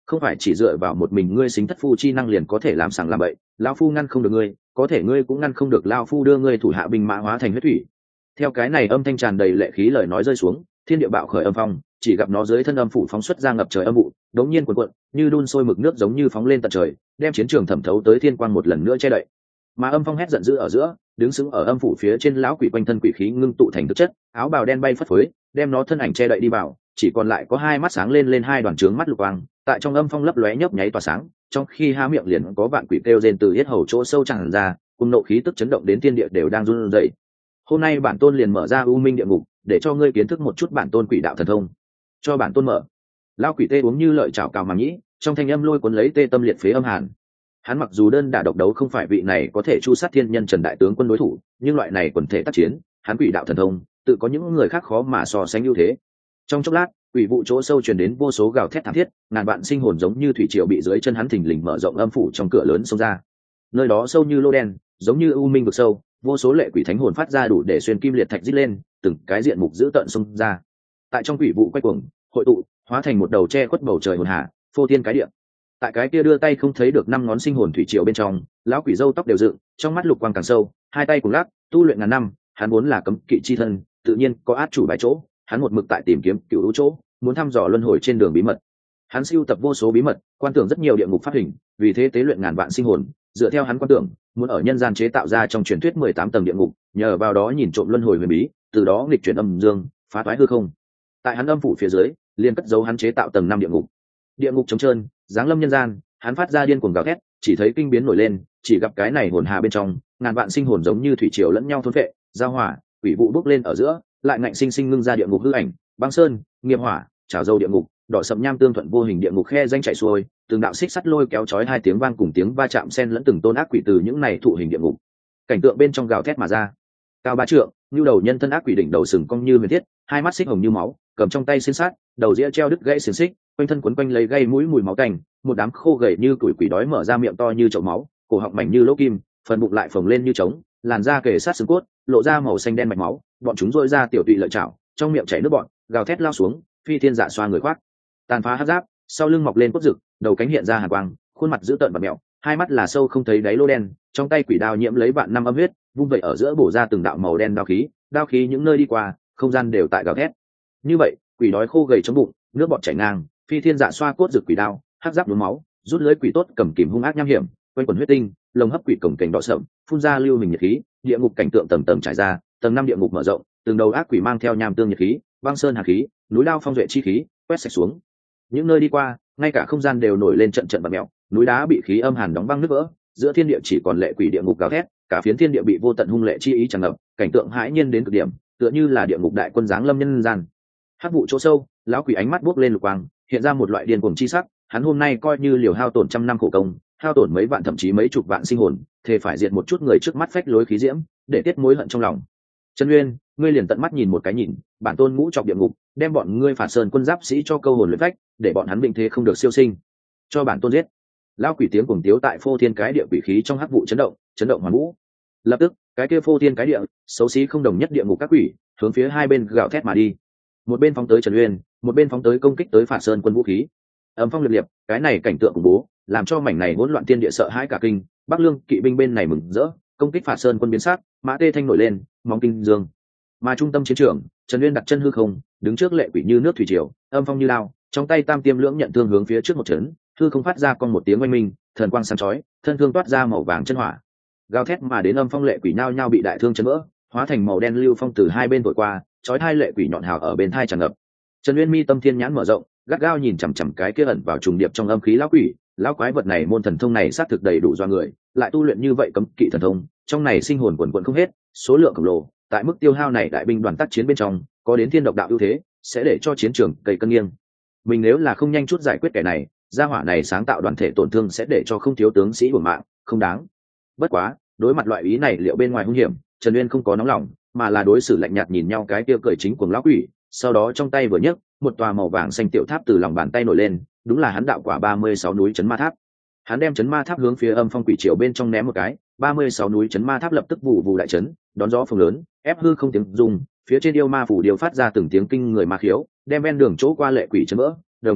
không phải chỉ dựa vào một mình ngươi xính thất phu chi năng liền có thể làm sằng làm bậy. Lão phu ngăn không được ngươi, có thể ngươi cũng ngăn không được lão phu đưa ngươi thủ hạ binh mã hóa thành huyết thủy. Theo cái này âm thanh tràn đầy lệ khí lời nói rơi xuống, thiên địa bạo khởi âm phong, chỉ gặp nó dưới thân âm phủ phóng xuất ra ngập trời âm vụ, đống nhiên cuộn cuộn như đun sôi mực nước giống như phóng lên tận trời, đem chiến trường thẩm thấu tới thiên quang một lần nữa che đậy. Mà âm phong hét giận dữ ở giữa, đứng sững ở âm phủ phía trên lão quỷ quanh thân quỷ khí ngưng tụ thành thực chất, áo bào đen bay phất phới, đem nó thân ảnh che đậy đi vào, chỉ còn lại có hai mắt sáng lên lên hai đoàn trướng mắt lục quang, tại trong âm phong lấp lóe nhấp nháy tỏa sáng, trong khi há miệng liền có vạn quỷ kêu rên từ yết hầu chỗ sâu tràn ra, cùng nộ khí tức chấn động đến thiên địa đều đang run rẩy. Hôm nay bản tôn liền mở ra u minh địa ngục, để cho ngươi kiến thức một chút bản tôn quỷ đạo thần thông. Cho bản tôn mở. Lão quỷ tê uống như lợi chảo cào màng nhĩ, trong thanh âm lôi cuốn lấy tê tâm liệt phế âm hàn. Hắn mặc dù đơn đả độc đấu không phải vị này có thể chu sát thiên nhân Trần đại tướng quân đối thủ, nhưng loại này quần thể tác chiến, hắn quỷ đạo thần thông, tự có những người khác khó mà so sánh ưu thế. Trong chốc lát, quỷ vụ chỗ sâu truyền đến vô số gào thét thảm thiết, ngàn vạn sinh hồn giống như thủy triều bị dưới chân hắn thình lình mở rộng âm phủ trong cửa lớn xông ra. Nơi đó sâu như lô đen, giống như u minh vực sâu, vô số lệ quỷ thánh hồn phát ra đủ để xuyên kim liệt thạch rít lên, từng cái diện mục dữ tợn xông ra. Tại trong quỷ vụ quay cuồng, hội tụ, hóa thành một đầu che khuất bầu trời hồn hà, phô thiên cái địa. Tại cái kia đưa tay không thấy được năm ngón sinh hồn thủy triều bên trong, lão quỷ râu tóc đều dựng, trong mắt lục quang càng sâu, hai tay cùng lắc, tu luyện ngàn năm, hắn vốn là cấm kỵ chi thân, tự nhiên có át chủ bài chỗ, hắn một mực tại tìm kiếm cựu lũ chỗ, muốn thăm dò luân hồi trên đường bí mật. Hắn siêu tập vô số bí mật, quan tưởng rất nhiều địa ngục pháp hình, vì thế tế luyện ngàn vạn sinh hồn, dựa theo hắn quan tưởng, muốn ở nhân gian chế tạo ra trong truyền thuyết mười tám tầng địa ngục, nhờ vào đó nhìn trộm luân hồi huyền bí, từ đó nghịch chuyển âm dương, phá toái hư không. Tại hắn âm phủ phía dưới, liền cất dấu hắn chế tạo tầng năm địa ngục. Địa ngục trống trơn, giáng lâm nhân gian, hắn phát ra điên cuồng gào thét, chỉ thấy kinh biến nổi lên, chỉ gặp cái này hồn hà bên trong, ngàn vạn sinh hồn giống như thủy triều lẫn nhau thôn phệ, giao hỏa, quỷ vụ bốc lên ở giữa, lại ngạnh sinh sinh ngưng ra địa ngục hư ảnh, băng sơn, nghiệp hỏa, trào dâu địa ngục, đỏ sậm nham tương thuận vô hình địa ngục khe danh chạy xuôi, từng đạo xích sắt lôi kéo chói hai tiếng vang cùng tiếng va chạm xen lẫn từng tôn ác quỷ từ những này thụ hình địa ngục. Cảnh tượng bên trong gào thét mà ra. Cao ba trượng, như đầu nhân thân ác quỷ đỉnh đầu sừng cong như huyền thiết, hai mắt xích hồng như máu, cầm trong tay xiên sát, đầu ria treo đứt gãy xiên xích, quanh thân quấn quanh lấy gây mũi mùi máu tanh, một đám khô gầy như củi quỷ đói mở ra miệng to như chậu máu, cổ họng mảnh như lỗ kim, phần bụng lại phồng lên như trống, làn da kề sát xương cốt, lộ ra màu xanh đen mạch máu, bọn chúng rôi ra tiểu tụy lợi chảo, trong miệng chảy nước bọn, gào thét lao xuống, phi thiên dạ xoa người khoác, tàn phá hắc giáp, sau lưng mọc lên cốt rực, đầu cánh hiện ra hàn quang, khuôn mặt dữ tợn và mèo, hai mắt là sâu không thấy đáy lô đen, trong tay quỷ đao nhiễm lấy vạn năm âm huyết, vung vậy ở giữa bổ ra từng đạo màu đen đao khí, đao khí những nơi đi qua, không gian đều tại gào thét. Như vậy, quỷ đói khô gầy trong bụng, nước bọt chảy ngang, phi thiên dạ xoa cốt rực quỷ đao, hắc giáp nhuốm máu, rút lưới quỷ tốt cầm kìm hung ác nham hiểm, quanh quần huyết tinh, lồng hấp quỷ cổng cảnh đỏ sậm, phun ra lưu hình nhiệt khí, địa ngục cảnh tượng tầng tầng trải ra, tầng năm địa ngục mở rộng, từng đầu ác quỷ mang theo nham tương nhiệt khí, băng sơn hàn khí, núi lao phong duệ chi khí, quét sạch xuống. Những nơi đi qua, ngay cả không gian đều nổi lên trận trận bạt mèo, núi đá bị khí âm hàn đóng băng nứt vỡ, giữa thiên địa chỉ còn lệ quỷ địa ngục gào thét, cả phiến thiên địa bị vô tận hung lệ chi ý tràn ngập, cảnh tượng hãi nhiên đến cực điểm, tựa như là địa ngục đại quân giáng lâm nhân gian. Hắc vụ chỗ sâu, lão quỷ ánh mắt buốc lên lục quang, hiện ra một loại điên cuồng chi sắc, hắn hôm nay coi như liều hao tổn trăm năm khổ công, hao tổn mấy vạn thậm chí mấy chục vạn sinh hồn, thề phải diệt một chút người trước mắt phách lối khí diễm, để tiết mối hận trong lòng. Trần Uyên, ngươi liền tận mắt nhìn một cái nhìn, bản tôn ngũ trọc địa ngục, đem bọn ngươi phản sơn quân giáp sĩ cho câu hồn luyện phách, để bọn hắn bình thế không được siêu sinh. Cho bản tôn giết. Lão quỷ tiếng cuồng tiếu tại phô thiên cái địa quỷ khí trong hắc vụ chấn động, chấn động hoàn vũ. Lập tức, cái kia phô thiên cái địa, xấu xí không đồng nhất địa ngục các quỷ, hướng phía hai bên gào thét mà đi. Một bên phóng tới Trần Uyên, một bên phóng tới công kích tới phản sơn quân vũ khí. Âm phong liệt liệt, cái này cảnh tượng khủng bố, làm cho mảnh này hỗn loạn thiên địa sợ hãi cả kinh. Bắc Lương kỵ binh bên này mừng rỡ, công kích phản sơn quân biến sắc, mã tê thanh nổi lên, móng kinh dương. Mà trung tâm chiến trường, Trần Uyên đặt chân hư không, đứng trước lệ quỷ như nước thủy triều, âm phong như lao, trong tay tam tiêm lưỡng nhận thương hướng phía trước một chấn, hư không phát ra con một tiếng oanh minh, thần quang sáng chói, thân thương toát ra màu vàng chân hỏa. Gào thét mà đến âm phong lệ quỷ nhao nhao bị đại thương chấn vỡ, hóa thành màu đen lưu phong từ hai bên thổi qua, chói hai lệ quỷ nhọn hào ở bên thai tràn ngập. Trần Uyên mi tâm thiên nhãn mở rộng, gắt gao nhìn chằm chằm cái kia ẩn vào trùng điệp trong âm khí lão quỷ, lão quái vật này môn thần thông này xác thực đầy đủ do người, lại tu luyện như vậy cấm kỵ thần thông, trong này sinh hồn quần quần không hết, số lượng khổng lồ, tại mức tiêu hao này đại binh đoàn tác chiến bên trong, có đến thiên độc đạo ưu thế, sẽ để cho chiến trường cây cân nghiêng. Mình nếu là không nhanh chút giải quyết kẻ này, gia hỏa này sáng tạo đoàn thể tổn thương sẽ để cho không thiếu tướng sĩ của mạng, không đáng. Bất quá, đối mặt loại ý này liệu bên ngoài hung hiểm, Trần Uyên không có nóng lòng, mà là đối xử lạnh nhạt nhìn nhau cái kia cười chính cuồng lão quỷ, sau đó trong tay vừa nhấc, một tòa màu vàng xanh tiểu tháp từ lòng bàn tay nổi lên, đúng là hắn đạo quả ba mươi sáu núi chấn ma tháp. Hắn đem chấn ma tháp hướng phía âm phong quỷ triều bên trong ném một cái, ba mươi sáu núi chấn ma tháp lập tức vụ vụ đại chấn, đón gió phồng lớn, ép hư không tiếng rung, phía trên yêu ma phủ điều phát ra từng tiếng kinh người ma khiếu, đem ven đường chỗ qua lệ quỷ chấn vỡ, đồng thời,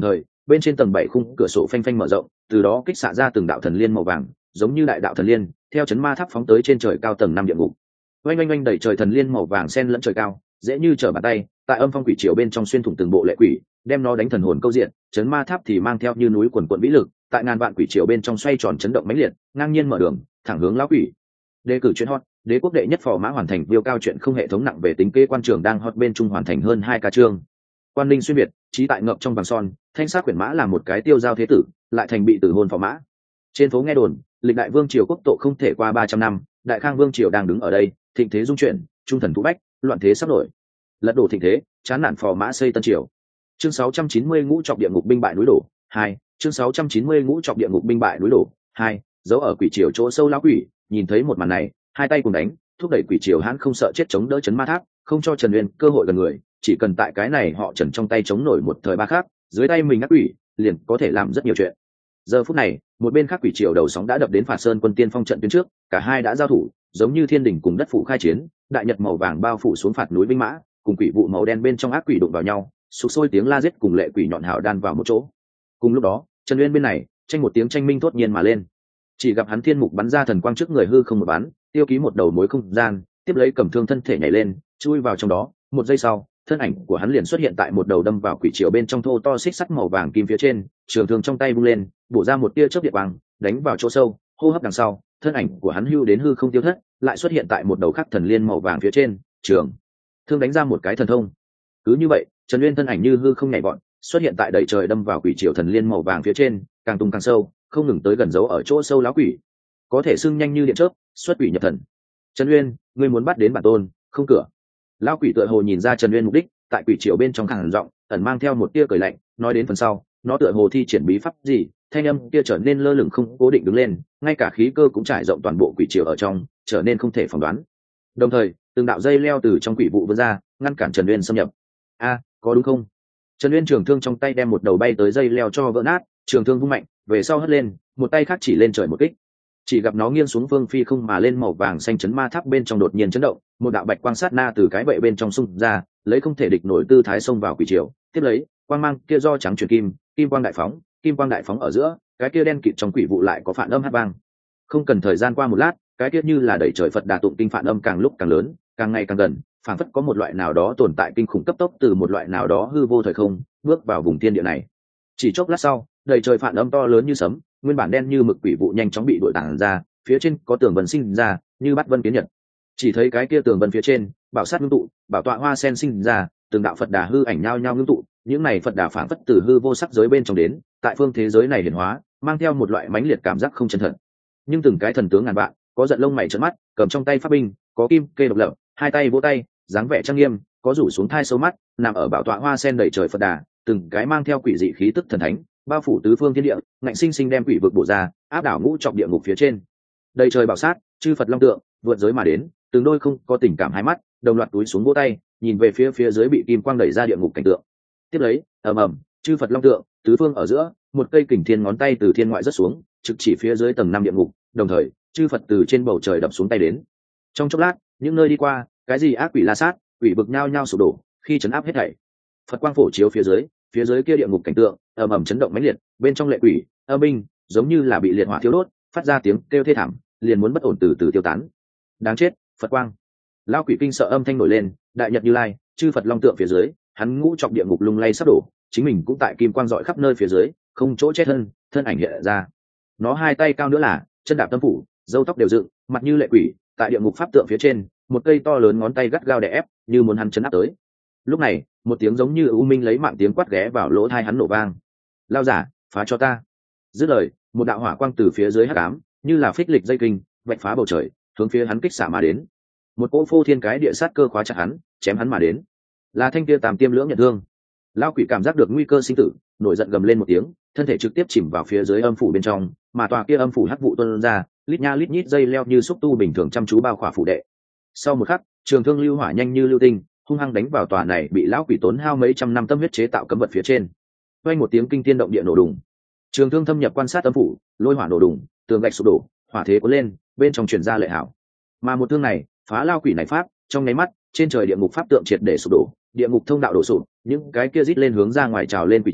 bên trên tầng bảy khung cửa sổ phanh phanh mở rộng, từ đó kích xạ ra từng đạo thần liên màu vàng, giống như đại đạo thần liên, theo chấn ma tháp phóng tới trên trời cao tầng năm địa ngục. Oanh oanh oanh, đẩy trời thần liên màu vàng xen lẫn trời cao, dễ như trở bàn tay, tại âm phong quỷ triều bên trong xuyên thủng từng bộ lệ quỷ, đem nó đánh thần hồn câu diện. Chấn ma tháp thì mang theo như núi quần quần vĩ lực, tại ngàn vạn quỷ triều bên trong xoay tròn chấn động mãnh liệt, ngang nhiên mở đường, thẳng hướng lão quỷ. Đề cử chuyện hot, đế quốc đệ nhất phò mã hoàn thành viêu cao chuyện không hệ thống nặng về tính kế quan trường đang hot bên trung hoàn thành hơn hai ca chương. Quan Ninh xuyên việt, trí tại ngậm trong vàng son, thanh sát quyển mã là một cái tiêu giao thế tử, lại thành bị tử hôn phò mã. Trên phố nghe đồn, lịch đại vương triều quốc tộ không thể qua ba trăm năm, đại khang vương triều đang đứng ở đây, thịnh thế dung chuyển, trung thần thú bách, loạn thế sắp nổi. Lật đổ thịnh thế, chán nản phò mã xây tân triều. Chương sáu trăm chín mươi ngũ trọng địa ngục binh bại núi đổ, hai. Chương sáu trăm chín mươi ngũ trọng địa ngục binh bại núi đổ, hai. Giấu ở quỷ triều chỗ sâu lão quỷ, nhìn thấy một màn này, hai tay cùng đánh, thúc đẩy quỷ triều hãn không sợ chết chống đỡ chấn ma tháp, không cho Trần Uyên cơ hội gần người, chỉ cần tại cái này họ Trần trong tay chống nổi một thời ba khác, dưới tay mình ác quỷ, liền có thể làm rất nhiều chuyện. Giờ phút này, một bên khác quỷ triều đầu sóng đã đập đến Phạt Sơn quân tiên phong trận tuyến trước, cả hai đã giao thủ, giống như thiên đỉnh cùng đất phụ khai chiến, đại nhật màu vàng bao phủ xuống phạt núi binh mã, cùng quỷ vụ màu đen bên trong ác quỷ đụng vào nhau, sục sôi tiếng la giết cùng lệ quỷ nhọn hào đan vào một chỗ. Cùng lúc đó, Trần Uyên bên này, tranh một tiếng tranh minh thốt nhiên mà lên. Chỉ gặp hắn thiên mục bắn ra thần quang trước người hư không một bắn, tiêu ký một đầu mối không gian, tiếp lấy cầm thương thân thể nhảy lên, chui vào trong đó, một giây sau, thân ảnh của hắn liền xuất hiện tại một đầu đâm vào quỷ triều bên trong thô to xích sắt màu vàng kim phía trên, trường thương trong tay vung lên, bổ ra một tia chớp điện quang, đánh vào chỗ sâu, hô hấp đằng sau, thân ảnh của hắn hưu đến hư không tiêu thất, lại xuất hiện tại một đầu khắc thần liên màu vàng phía trên, trường thương đánh ra một cái thần thông. Cứ như vậy, Trần Uyên thân ảnh như hư không nhảy vọt, xuất hiện tại đầy trời đâm vào quỷ triều thần liên màu vàng phía trên, càng tung càng sâu, không ngừng tới gần giấu ở chỗ sâu lão quỷ. Có thể xưng nhanh như điện chớp, xuất quỷ nhập thần. Trần Uyên, ngươi muốn bắt đến bản tôn, không cửa. Lão quỷ tựa hồ nhìn ra Trần Uyên mục đích, tại quỷ triều bên trong khàn giọng, ẩn mang theo một tia cười lạnh, nói đến phần sau, nó tựa hồ thi triển bí pháp gì, thanh âm kia trở nên lơ lửng không cố định đứng lên, ngay cả khí cơ cũng trải rộng toàn bộ quỷ triều ở trong, trở nên không thể phỏng đoán. Đồng thời, từng đạo dây leo từ trong quỷ vụ vươn ra, ngăn cản Trần Uyên xâm nhập. A, có đúng không? Trần Uyên trường thương trong tay đem một đầu bay tới dây leo cho vỡ nát, trường thương vung mạnh, về sau hất lên, một tay khác chỉ lên trời một kích. Chỉ gặp nó nghiêng xuống phương phi không mà lên màu vàng xanh chấn ma tháp bên trong đột nhiên chấn động, một đạo bạch quang sát na từ cái bệ bên trong xung ra, lấy không thể địch nổi tư thái xông vào quỷ triều. Tiếp lấy, quang mang kia do trắng chuyển kim, kim quang đại phóng, kim quang đại phóng ở giữa, cái kia đen kịt trong quỷ vụ lại có phản âm hát vang. Không cần thời gian qua một lát, cái kia như là đẩy trời Phật đà tụng kinh phản âm càng lúc càng lớn, càng ngày càng gần, phảng phất có một loại nào đó tồn tại kinh khủng cấp tốc từ một loại nào đó hư vô thời không bước vào vùng thiên địa này. Chỉ chốc lát sau, đầy trời phản âm to lớn như sấm, nguyên bản đen như mực quỷ vụ nhanh chóng bị đuổi tản ra, phía trên có tường vân sinh ra, như bắt vân kiến nhật. Chỉ thấy cái kia tường vân phía trên, bảo sát ngưng tụ, bảo tọa hoa sen sinh ra, từng đạo Phật đà hư ảnh nhao nhao ngưng tụ, những này Phật đà phảng phất từ hư vô sắc giới bên trong đến, tại phương thế giới này hiển hóa, mang theo một loại mãnh liệt cảm giác không chân thật. Nhưng từng cái thần tướng ngàn vạn, có giận lông mày trợn mắt, cầm trong tay pháp binh, có kim kê độc lập, hai tay vỗ tay, dáng vẻ trang nghiêm, có rủ xuống thai sâu mắt, nằm ở bảo tọa hoa sen đầy trời Phật đà, từng cái mang theo quỷ dị khí tức thần thánh, bao phủ tứ phương thiên địa, ngạnh sinh sinh đem quỷ vực bổ ra, áp đảo ngũ trọng địa ngục phía trên. Đầy trời bảo sát, chư Phật long tượng, vượt giới mà đến, từng đôi không có tình cảm hai mắt, đồng loạt túi xuống vỗ tay, nhìn về phía phía dưới bị kim quang đẩy ra địa ngục cảnh tượng. Tiếp lấy, ầm ầm, chư Phật long tượng, tứ phương ở giữa, một cây kình thiên ngón tay từ thiên ngoại rớt xuống, trực chỉ phía dưới tầng năm địa ngục, đồng thời, chư Phật từ trên bầu trời đập xuống tay đến. Trong chốc lát, những nơi đi qua, cái gì ác quỷ la sát, quỷ vực nhao nhao sụp đổ, khi chấn áp hết thảy. Phật quang phổ chiếu phía dưới, phía dưới kia địa ngục cảnh tượng, ầm ầm chấn động mãnh liệt, bên trong lệ quỷ, âm binh, giống như là bị liệt hỏa thiêu đốt, phát ra tiếng kêu thê thảm, liền muốn bất ổn từ từ tiêu tán. Đáng chết, Phật quang. Lão quỷ kinh sợ âm thanh nổi lên, đại nhật như lai, chư Phật long tượng phía dưới, hắn ngũ trọng địa ngục lung lay sắp đổ, chính mình cũng tại kim quang rọi khắp nơi phía dưới, không chỗ chết thân, thân ảnh hiện ra. Nó hai tay cao nữa là, chân đạp tâm phủ, râu tóc đều dựng, mặt như lệ quỷ, tại địa ngục pháp tượng phía trên, một cây to lớn ngón tay gắt gao đè ép, như muốn hắn chấn áp tới. Lúc này, một tiếng giống như u minh lấy mạng tiếng quát ghé vào lỗ tai hắn nổ vang. Lao giả, phá cho ta. Dứt lời, một đạo hỏa quang từ phía dưới hắc ám, như là phích lịch dây kinh, vạch phá bầu trời, hướng phía hắn kích xả mà đến. Một cỗ phô thiên cái địa sát cơ khóa chặt hắn, chém hắn mà đến. Là thanh kia tam tiêm lưỡng nhận thương. Lao quỷ cảm giác được nguy cơ sinh tử, nổi giận gầm lên một tiếng, thân thể trực tiếp chìm vào phía dưới âm phủ bên trong, mà tòa kia âm phủ hắc vụ tuôn ra, lít nha lít nhít dây leo như xúc tu bình thường chăm chú bao khỏa phủ đệ. Sau một khắc, trường thương lưu hỏa nhanh như lưu tinh, hung hăng đánh vào tòa này bị lão quỷ tốn hao mấy trăm năm tâm huyết chế tạo cấm vật phía trên. Vang một tiếng kinh thiên động địa nổ đùng. Trường thương thâm nhập quan sát âm phủ, lôi hỏa nổ đùng, tường gạch sụp đổ, hỏa thế cuốn lên, bên trong truyền ra lệ hảo. Mà một thương này, phá lao quỷ này pháp, trong nháy mắt, trên trời địa ngục pháp tượng triệt để sụp đổ, địa ngục thông đạo đổ sụp, những cái kia rít lên hướng ra ngoài trào lên quỷ triều,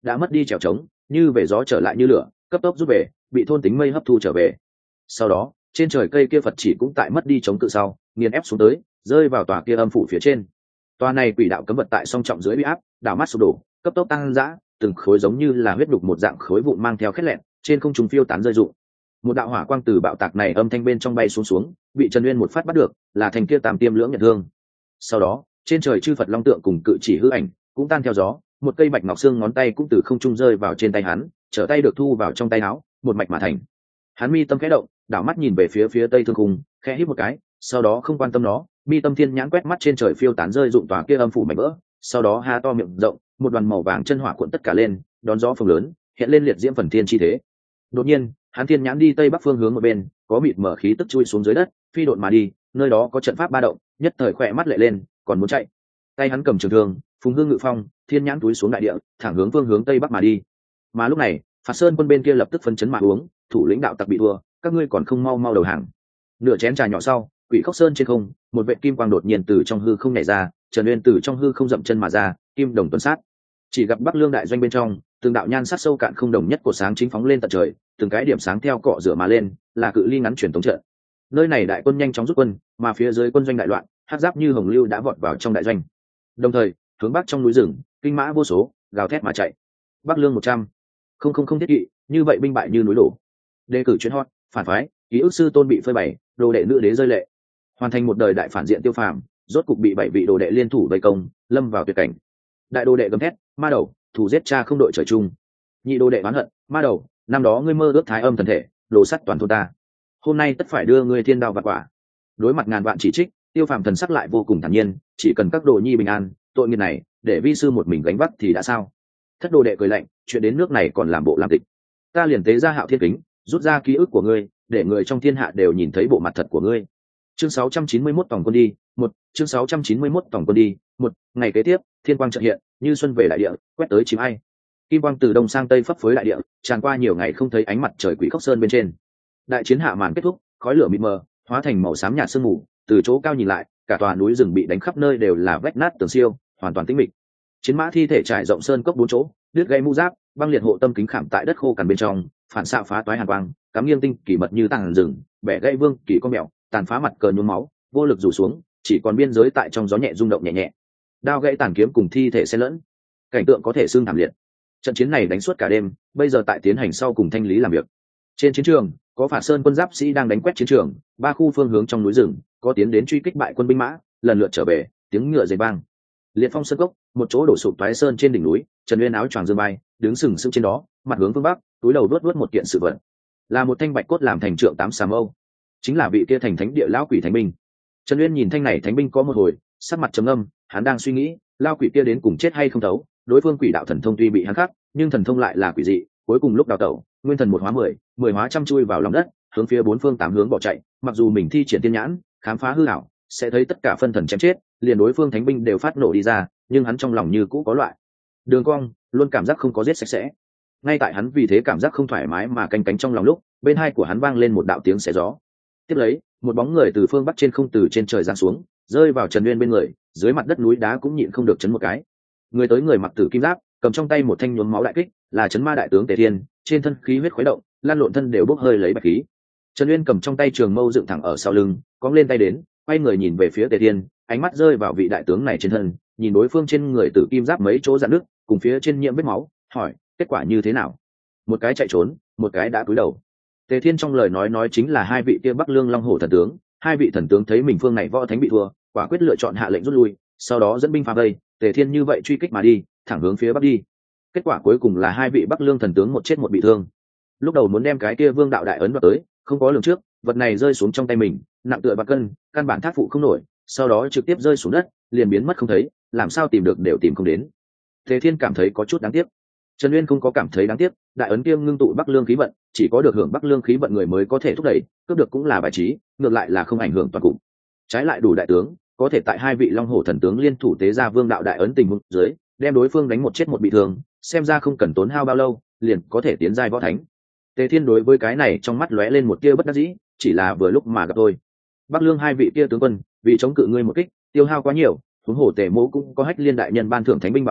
đã mất đi trèo trống, như về gió trở lại như lửa, cấp tốc rút về, bị thôn tính mây hấp thu trở về. Sau đó trên trời cây kia Phật chỉ cũng tại mất đi chống cự sau nghiền ép xuống tới, rơi vào tòa kia âm phủ phía trên. Tòa này quỷ đạo cấm vật tại song trọng dưới uy áp đảo mắt sụp đổ, cấp tốc tăng dã, từng khối giống như là huyết đục một dạng khối vụn mang theo khét lẹn trên không trung phiêu tán rơi rụng. Một đạo hỏa quang từ bạo tạc này âm thanh bên trong bay xuống xuống, bị Trần Uyên một phát bắt được, là thành kia tam tiêm lưỡng nhận thương. Sau đó trên trời chư Phật long tượng cùng cự chỉ hư ảnh cũng tan theo gió, một cây bạch ngọc xương ngón tay cũng từ không trung rơi vào trên tay hắn, trở tay được thu vào trong tay áo, một mạch mà thành. Hắn mi tâm khẽ động, đảo mắt nhìn về phía phía tây thương khung, khẽ hít một cái, sau đó không quan tâm nó, mi tâm thiên nhãn quét mắt trên trời phiêu tán rơi dụng tòa kia âm phủ mảnh vỡ, sau đó ha to miệng rộng, một đoàn màu vàng chân hỏa cuộn tất cả lên, đón gió phồng lớn, hiện lên liệt diễm phần thiên chi thế. Đột nhiên hắn thiên nhãn đi tây bắc phương hướng một bên, có mịt mở khí tức chui xuống dưới đất, phi độn mà đi, nơi đó có trận pháp ba động, nhất thời khỏe mắt lệ lên, còn muốn chạy. Tay hắn cầm trường thương, phùng hương ngự phong, thiên nhãn túi xuống đại địa, thẳng hướng phương hướng tây bắc mà đi. Mà lúc này Phạt Sơn quân bên kia lập tức phấn chấn mà uống, thủ lĩnh đạo tặc bị thua, các ngươi còn không mau mau đầu hàng. Nửa chén trà nhỏ sau, Quỷ Khốc Sơn trên không, một vệt kim quang đột nhiên từ trong hư không nhảy ra, Trần Uyên từ trong hư không dậm chân mà ra, kim đồng tuần sát. Chỉ gặp Bắc Lương đại doanh bên trong, từng đạo nhan sắc sâu cạn không đồng nhất của sáng chính phóng lên tận trời, từng cái điểm sáng theo cọ rửa mà lên, là cự ly ngắn truyền tống trận. Nơi này đại quân nhanh chóng rút quân, mà phía dưới quân doanh đại loạn, hắc giáp như hồng lưu đã vọt vào trong đại doanh. Đồng thời, hướng bắc trong núi rừng, kinh mã vô số, gào thét mà chạy. Bắc Lương một trăm, không không không thiết kỵ, như vậy binh bại như núi đổ. Đề cử chuyên hot, phản phái, ký ức sư tôn bị phơi bày, đồ đệ nữ đế rơi lệ. Hoàn thành một đời đại phản diện Tiêu Phàm, rốt cục bị bảy vị đồ đệ liên thủ vây công, lâm vào tuyệt cảnh. Đại đồ đệ gầm thét, ma đầu, thủ giết cha không đội trời chung. Nhị đồ đệ oán hận, ma đầu, năm đó ngươi mơ ước thái âm thần thể, đồ sắt toàn thôn ta, hôm nay tất phải đưa ngươi thiên đao vạn quả. Đối mặt ngàn vạn chỉ trích, Tiêu Phàm thần sắc lại vô cùng thản nhiên, chỉ cần các đồ nhi bình an, tội nghiệp này để vi sư một mình gánh vác thì đã sao. Thất đồ đệ cười lạnh, chuyện đến nước này còn làm bộ làm tịch, ta liền tế ra Hạo Thiên Kính, rút ra ký ức của ngươi, để người trong thiên hạ đều nhìn thấy bộ mặt thật của ngươi. Chương sáu trăm chín mươi mốt tổng quân đi, một, chương sáu trăm chín mươi mốt tổng quân đi, một, ngày kế tiếp, thiên quang chợt hiện, như xuân về đại địa, quét tới chìm ai. Kim quang từ đông sang tây phấp phới đại địa, tràn qua nhiều ngày không thấy ánh mặt trời Quỷ Khốc Sơn bên trên. Đại chiến hạ màn kết thúc, khói lửa mịt mờ, hóa thành màu xám nhạt sương mù, từ chỗ cao nhìn lại, cả tòa núi rừng bị đánh khắp nơi đều là vách nát tường siêu, hoàn toàn tĩnh mịch. Chiến mã thi thể trải rộng sơn cốc bốn chỗ, đứt gãy mũ giáp, băng liệt hộ tâm kính khảm tại đất khô cằn bên trong, phản xạ phá toái hàn quang, cắm nghiêng tinh kỳ mật như tàng rừng, bẻ gãy vương kỳ con mèo, tàn phá mặt cờ nhuốm máu, vô lực rủ xuống, chỉ còn biên giới tại trong gió nhẹ rung động nhẹ nhẹ. Đao gãy tàn kiếm cùng thi thể xen lẫn, cảnh tượng có thể xương thảm liệt. Trận chiến này đánh suốt cả đêm, bây giờ tại tiến hành sau cùng thanh lý làm việc. Trên chiến trường, có Phạt Sơn quân giáp sĩ đang đánh quét chiến trường, ba khu phương hướng trong núi rừng, có tiến đến truy kích bại quân binh mã, lần lượt trở về, tiếng ngựa rền vang. Liệt Phong sơn cốc, một chỗ đổ sụp toái sơn trên đỉnh núi, Trần Uyên áo choàng dương bay, đứng sừng sững trên đó, mặt hướng phương bắc, túi đầu đuốt đuốt một kiện sự vật. Là một thanh bạch cốt làm thành trượng tám xà mâu, chính là vị kia thành thánh địa lão quỷ thánh binh. Trần Uyên nhìn thanh này thánh binh có một hồi, sắc mặt trầm âm, hắn đang suy nghĩ, lao quỷ kia đến cùng chết hay không thấu, đối phương quỷ đạo thần thông tuy bị hắn khắc, nhưng thần thông lại là quỷ dị, cuối cùng lúc đào tẩu, nguyên thần một hóa mười, mười hóa trăm chui vào lòng đất, hướng phía bốn phương tám hướng bỏ chạy, mặc dù mình thi triển tiên nhãn, khám phá hư ảo, sẽ thấy tất cả phân thần chém chết, liền đối phương thánh binh đều phát nổ đi ra, nhưng hắn trong lòng như cũ có loại đường cong, luôn cảm giác không có giết sạch sẽ. Ngay tại hắn vì thế cảm giác không thoải mái mà canh cánh trong lòng lúc, bên hai của hắn vang lên một đạo tiếng xé gió. Tiếp lấy, một bóng người từ phương bắc trên không từ trên trời giáng xuống, rơi vào Trần Uyên bên người, dưới mặt đất núi đá cũng nhịn không được chấn một cái. Người tới người mặc tử kim giáp, cầm trong tay một thanh nhuốm máu đại kích, là Chấn Ma đại tướng Tề Thiên, trên thân khí huyết khuấy động, lan lộn thân đều bốc hơi lấy bạch khí. Trần Uyên cầm trong tay trường mâu dựng thẳng ở sau lưng, cong lên tay đến, quay người nhìn về phía Tề Thiên, ánh mắt rơi vào vị đại tướng này trên thân, nhìn đối phương trên người tử kim giáp mấy chỗ rạn nứt, cùng phía trên nhiễm vết máu, hỏi, kết quả như thế nào? Một cái chạy trốn, một cái đã cúi đầu. Tề Thiên trong lời nói nói chính là hai vị kia Bắc Lương Long Hổ thần tướng, hai vị thần tướng thấy mình phương này võ thánh bị thua, quả quyết lựa chọn hạ lệnh rút lui, sau đó dẫn binh phá vây, Tề Thiên như vậy truy kích mà đi, thẳng hướng phía bắc đi. Kết quả cuối cùng là hai vị Bắc Lương thần tướng một chết một bị thương. Lúc đầu muốn đem cái kia Vương đạo đại ấn vào tới, không có lường trước, vật này rơi xuống trong tay mình, nặng tựa bạc cân, căn bản thác phụ không nổi, sau đó trực tiếp rơi xuống đất, liền biến mất không thấy, làm sao tìm được đều tìm không đến. Tề Thiên cảm thấy có chút đáng tiếc. Trần Uyên không có cảm thấy đáng tiếc, đại ấn kia ngưng tụ Bắc Lương khí vận, chỉ có được hưởng Bắc Lương khí vận người mới có thể thúc đẩy, cướp được cũng là bài trí, ngược lại là không ảnh hưởng toàn cục. Trái lại đủ đại tướng, có thể tại hai vị Long Hổ thần tướng liên thủ tế ra Vương đạo đại ấn tình huống dưới, đem đối phương đánh một chết một bị thương, xem ra không cần tốn hao bao lâu, liền có thể tiến giai võ thánh. Tề Thiên đối với cái này trong mắt lóe lên một tia bất đắc dĩ, chỉ là vừa lúc mà gặp thôi. Bắc Lương hai vị kia tướng quân, vì chống cự ngươi một kích, tiêu hao quá nhiều, huống hồ Tề Mỗ cũng có Hách Liên đại nhân ban thưởng thánh binh bảo vệ,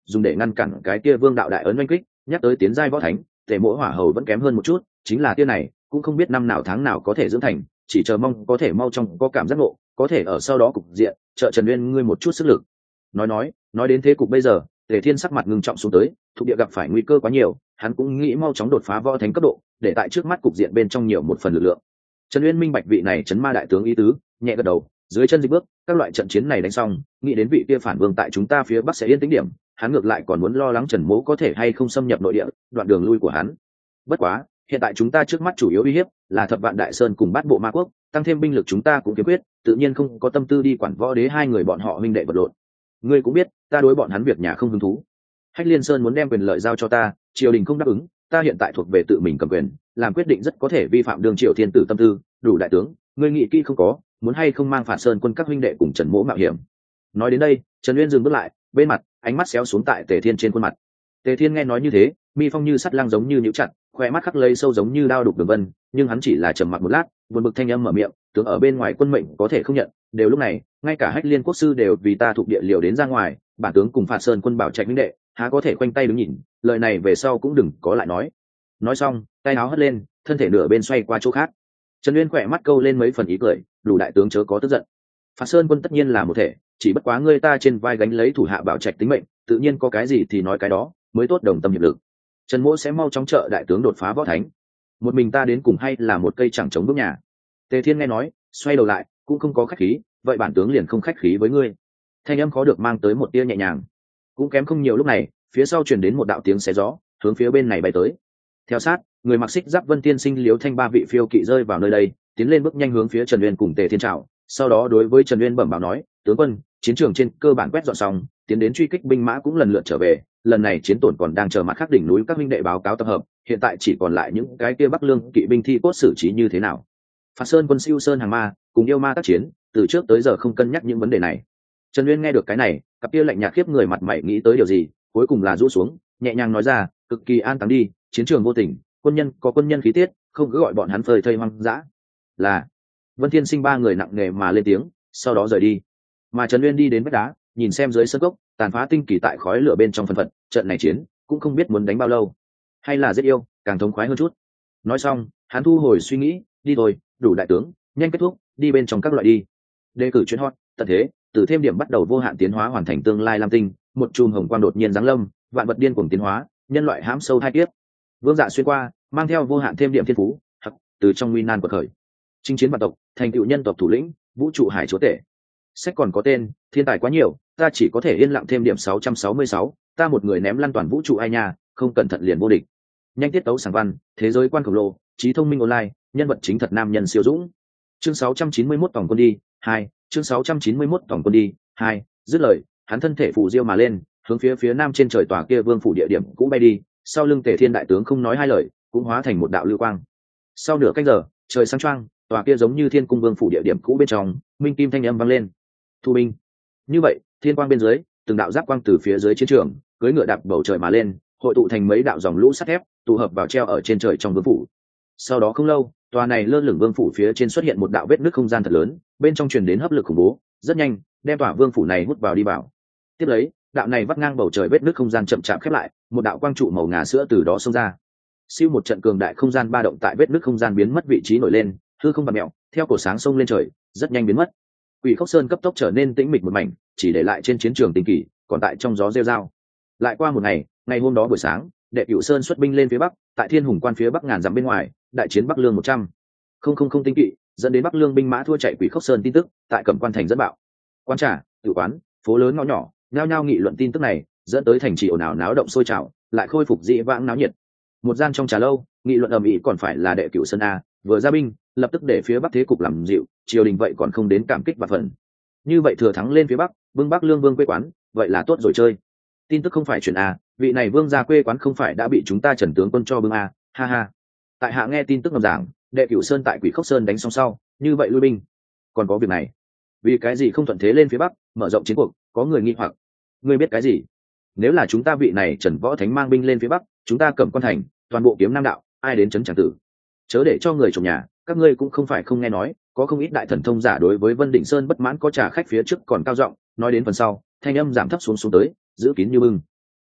dùng để ngăn cản cái kia vương đạo đại ấn oanh kích. Nhắc tới tiến giai võ thánh, tề mỗ hỏa hầu vẫn kém hơn một chút, chính là tia này cũng không biết năm nào tháng nào có thể dưỡng thành, chỉ chờ mong có thể mau trong có cảm giác ngộ, có thể ở sau đó cục diện trợ Trần Uyên ngươi một chút sức lực. Nói nói, nói đến thế cục bây giờ, Tề Thiên sắc mặt ngưng trọng xuống tới, thuộc địa gặp phải nguy cơ quá nhiều, hắn cũng nghĩ mau chóng đột phá võ thánh cấp độ, để tại trước mắt cục diện bên trong nhiều một phần lực lượng. Trần Uyên minh bạch vị này chấn ma đại tướng ý tứ, nhẹ gật đầu, dưới chân dịch bước, các loại trận chiến này đánh xong, nghĩ đến vị kia phản vương tại chúng ta phía bắc sẽ yên tĩnh điểm, hắn ngược lại còn muốn lo lắng Trần Mỗ có thể hay không xâm nhập nội địa, đoạn đường lui của hắn. Bất quá, hiện tại chúng ta trước mắt chủ yếu uy hiếp là Thập Vạn Đại Sơn cùng Bát Bộ Ma Quốc, tăng thêm binh lực chúng ta cũng kiếm quyết, tự nhiên không có tâm tư đi quản võ đế hai người bọn họ huynh đệ vật lộn. Ngươi cũng biết, ta đối bọn hắn việc nhà không hứng thú. Hách Liên Sơn muốn đem quyền lợi giao cho ta, triều đình không đáp ứng, ta hiện tại thuộc về tự mình cầm quyền, làm quyết định rất có thể vi phạm đường triều thiên tử tâm tư. Đủ đại tướng, ngươi nghĩ kỹ không có, muốn hay không mang Phạt Sơn quân các huynh đệ cùng Trần Mỗ mạo hiểm. Nói đến đây, Trần Uyên dừng bước lại, bên mặt ánh mắt xéo xuống tại Tề Thiên trên khuôn mặt. Tề Thiên nghe nói như thế, mi phong như sắt lăng giống như nhíu chặt, khoe mắt khắc lây sâu giống như đao đục đường vân, nhưng hắn chỉ là trầm mặc một lát, buồn bực thanh âm mở miệng, tướng ở bên ngoài quân mệnh có thể không nhận, đều lúc này, ngay cả Hách Liên quốc sư đều vì ta thuộc địa liều đến ra ngoài, bản tướng cùng Phạt Sơn quân bảo trạch huynh đệ, há có thể khoanh tay đứng nhìn, lời này về sau cũng đừng có lại nói. Nói xong, tay áo hất lên, thân thể nửa bên xoay qua chỗ khác. Trần Uyên khỏe mắt câu lên mấy phần ý cười, đủ đại tướng chớ có tức giận. Phạt Sơn quân tất nhiên là một thể, chỉ bất quá ngươi ta trên vai gánh lấy thủ hạ bảo trạch tính mệnh, tự nhiên có cái gì thì nói cái đó, mới tốt đồng tâm hiệp lực. Trần Mỗ sẽ mau chóng trợ đại tướng đột phá võ thánh. Một mình ta đến cùng hay là một cây chẳng chống bước nhà. Tề Thiên nghe nói, xoay đầu lại, cũng không có khách khí, vậy bản tướng liền không khách khí với ngươi. Thanh âm khó được mang tới một tia nhẹ nhàng. Cũng kém không nhiều lúc này, phía sau truyền đến một đạo tiếng xé gió, hướng phía bên này bay tới. Theo sát, người mặc xích giáp Vân Tiên Sinh Liếu Thanh ba vị phiêu kỵ rơi vào nơi đây, tiến lên bước nhanh hướng phía Trần Uyên cùng Tề Thiên chào, sau đó đối với Trần Uyên bẩm báo nói, tướng quân, chiến trường trên cơ bản quét dọn xong, tiến đến truy kích binh mã cũng lần lượt trở về, lần này chiến tổn còn đang chờ mặt khác đỉnh núi các huynh đệ báo cáo tập hợp, hiện tại chỉ còn lại những cái kia Bắc Lương kỵ binh thi cốt xử trí như thế nào. Phạt Sơn quân siêu sơn hàng ma, cùng yêu ma tác chiến, từ trước tới giờ không cân nhắc những vấn đề này. Trần Uyên nghe được cái này, cặp kia lạnh nhạt khiếp người mặt mày nghĩ tới điều gì, cuối cùng là rũ xuống, nhẹ nhàng nói ra, cực kỳ an táng đi, chiến trường vô tình, quân nhân có quân nhân khí tiết, không cứ gọi bọn hắn phơi thây hoang dã. Là Vân Thiên Sinh ba người nặng nề mà lên tiếng, sau đó rời đi. Mà Trần Uyên đi đến vách đá, nhìn xem dưới sân gốc, tàn phá tinh kỳ tại khói lửa bên trong phân phật, trận này chiến cũng không biết muốn đánh bao lâu, hay là giết yêu càng thống khoái hơn chút. Nói xong, hắn thu hồi suy nghĩ, đi thôi, đủ đại tướng, nhanh kết thúc, đi bên trong các loại đi. Đề cử chuyên hot, tận thế, từ thêm điểm bắt đầu vô hạn tiến hóa hoàn thành tương lai lam tinh, một chùm hồng quang đột nhiên giáng lâm, vạn vật điên cuồng tiến hóa, nhân loại hãm sâu hai kiếp. Vương Dạ xuyên qua, mang theo vô hạn thêm điểm thiên phú, hặc, từ trong nguy nan quật khởi. Chinh chiến vạn tộc, thành tựu nhân tộc thủ lĩnh, vũ trụ hải chúa tể. Sách còn có tên, thiên tài quá nhiều, ta chỉ có thể yên lặng thêm điểm sáu trăm sáu mươi sáu, ta một người ném lăn toàn vũ trụ ai nha, không cẩn thận liền vô địch. Nhanh tiết tấu sảng văn, thế giới quan khổng lồ, trí thông minh online, nhân vật chính thật nam nhân siêu dũng. Chương sáu trăm chín mươi mốt tổng quân đi, hai, chương sáu trăm chín mươi mốt tổng quân đi, hai, dứt lời, hắn thân thể phù diêu mà lên, hướng phía phía nam trên trời tòa kia vương phủ địa điểm cũng bay đi, sau lưng Tề Thiên đại tướng không nói hai lời, cũng hóa thành một đạo lưu quang. Sau nửa canh giờ, trời sáng choang, tòa kia giống như Thiên cung vương phủ địa điểm cũ bên trong, minh kim thanh âm vang lên. Thu binh. Như vậy, thiên quang bên dưới, từng đạo giáp quang từ phía dưới chiến trường, cưỡi ngựa đạp bầu trời mà lên, hội tụ thành mấy đạo dòng lũ sắt thép, tụ hợp vào treo ở trên trời trong vương phủ. Sau đó không lâu, tòa này lơ lửng vương phủ phía trên xuất hiện một đạo vết nứt không gian thật lớn, bên trong truyền đến hấp lực khủng bố, rất nhanh, đem tòa vương phủ này hút vào đi vào. Tiếp lấy, đạo này vắt ngang bầu trời vết nứt không gian chậm chạp khép lại, một đạo quang trụ màu ngà sữa từ đó xông ra. Siêu một trận cường đại không gian ba động tại vết nứt không gian biến mất vị trí nổi lên, hư không bạt mèo, theo cổ sáng sông lên trời, rất nhanh biến mất. Quỷ Khốc Sơn cấp tốc trở nên tĩnh mịch một mảnh, chỉ để lại trên chiến trường tinh kỳ, còn tại trong gió rêu rao. Lại qua một ngày, ngày hôm đó buổi sáng, Đệ Cửu Sơn xuất binh lên phía bắc, tại Thiên Hùng Quan phía bắc ngàn dặm bên ngoài, đại chiến Bắc Lương một trăm. Không không không tinh kỵ, dẫn đến Bắc Lương binh mã thua chạy Quỷ Khốc Sơn tin tức, tại Cẩm Quan thành dẫn bạo. Quan trà, tử quán, phố lớn ngõ nhỏ, nhao nhao nghị luận tin tức này, dẫn tới thành trì ồn ào náo động sôi trào, lại khôi phục dị vãng náo nhiệt. Một gian trong trà lâu, nghị luận ầm ĩ còn phải là Đệ Cửu Sơn a, vừa ra binh, lập tức để phía bắc thế cục làm dịu, triều đình vậy còn không đến cảm kích và phần. Như vậy thừa thắng lên phía bắc, vương Bắc Lương vương quê quán, vậy là tốt rồi chơi. Tin tức không phải chuyện a, vị này vương gia quê quán không phải đã bị chúng ta Trần tướng quân cho bưng a, ha ha. Tại hạ nghe tin tức ngầm giảng, Đệ Cửu Sơn tại Quỷ Khốc Sơn đánh xong sau, như vậy lui binh. Còn có việc này, vì cái gì không thuận thế lên phía bắc, mở rộng chiến cuộc, có người nghi hoặc. Ngươi biết cái gì? Nếu là chúng ta vị này Trần Võ Thánh mang binh lên phía bắc, chúng ta Cẩm Quan thành, toàn bộ kiếm nam đạo, ai đến trấn chẳng tử. Chớ để cho người trồng nhà, các ngươi cũng không phải không nghe nói, có không ít đại thần thông giả đối với Vân Định Sơn bất mãn, có trả khách phía trước còn cao giọng, nói đến phần sau, thanh âm giảm thấp xuống xuống tới, giữ kín như bưng.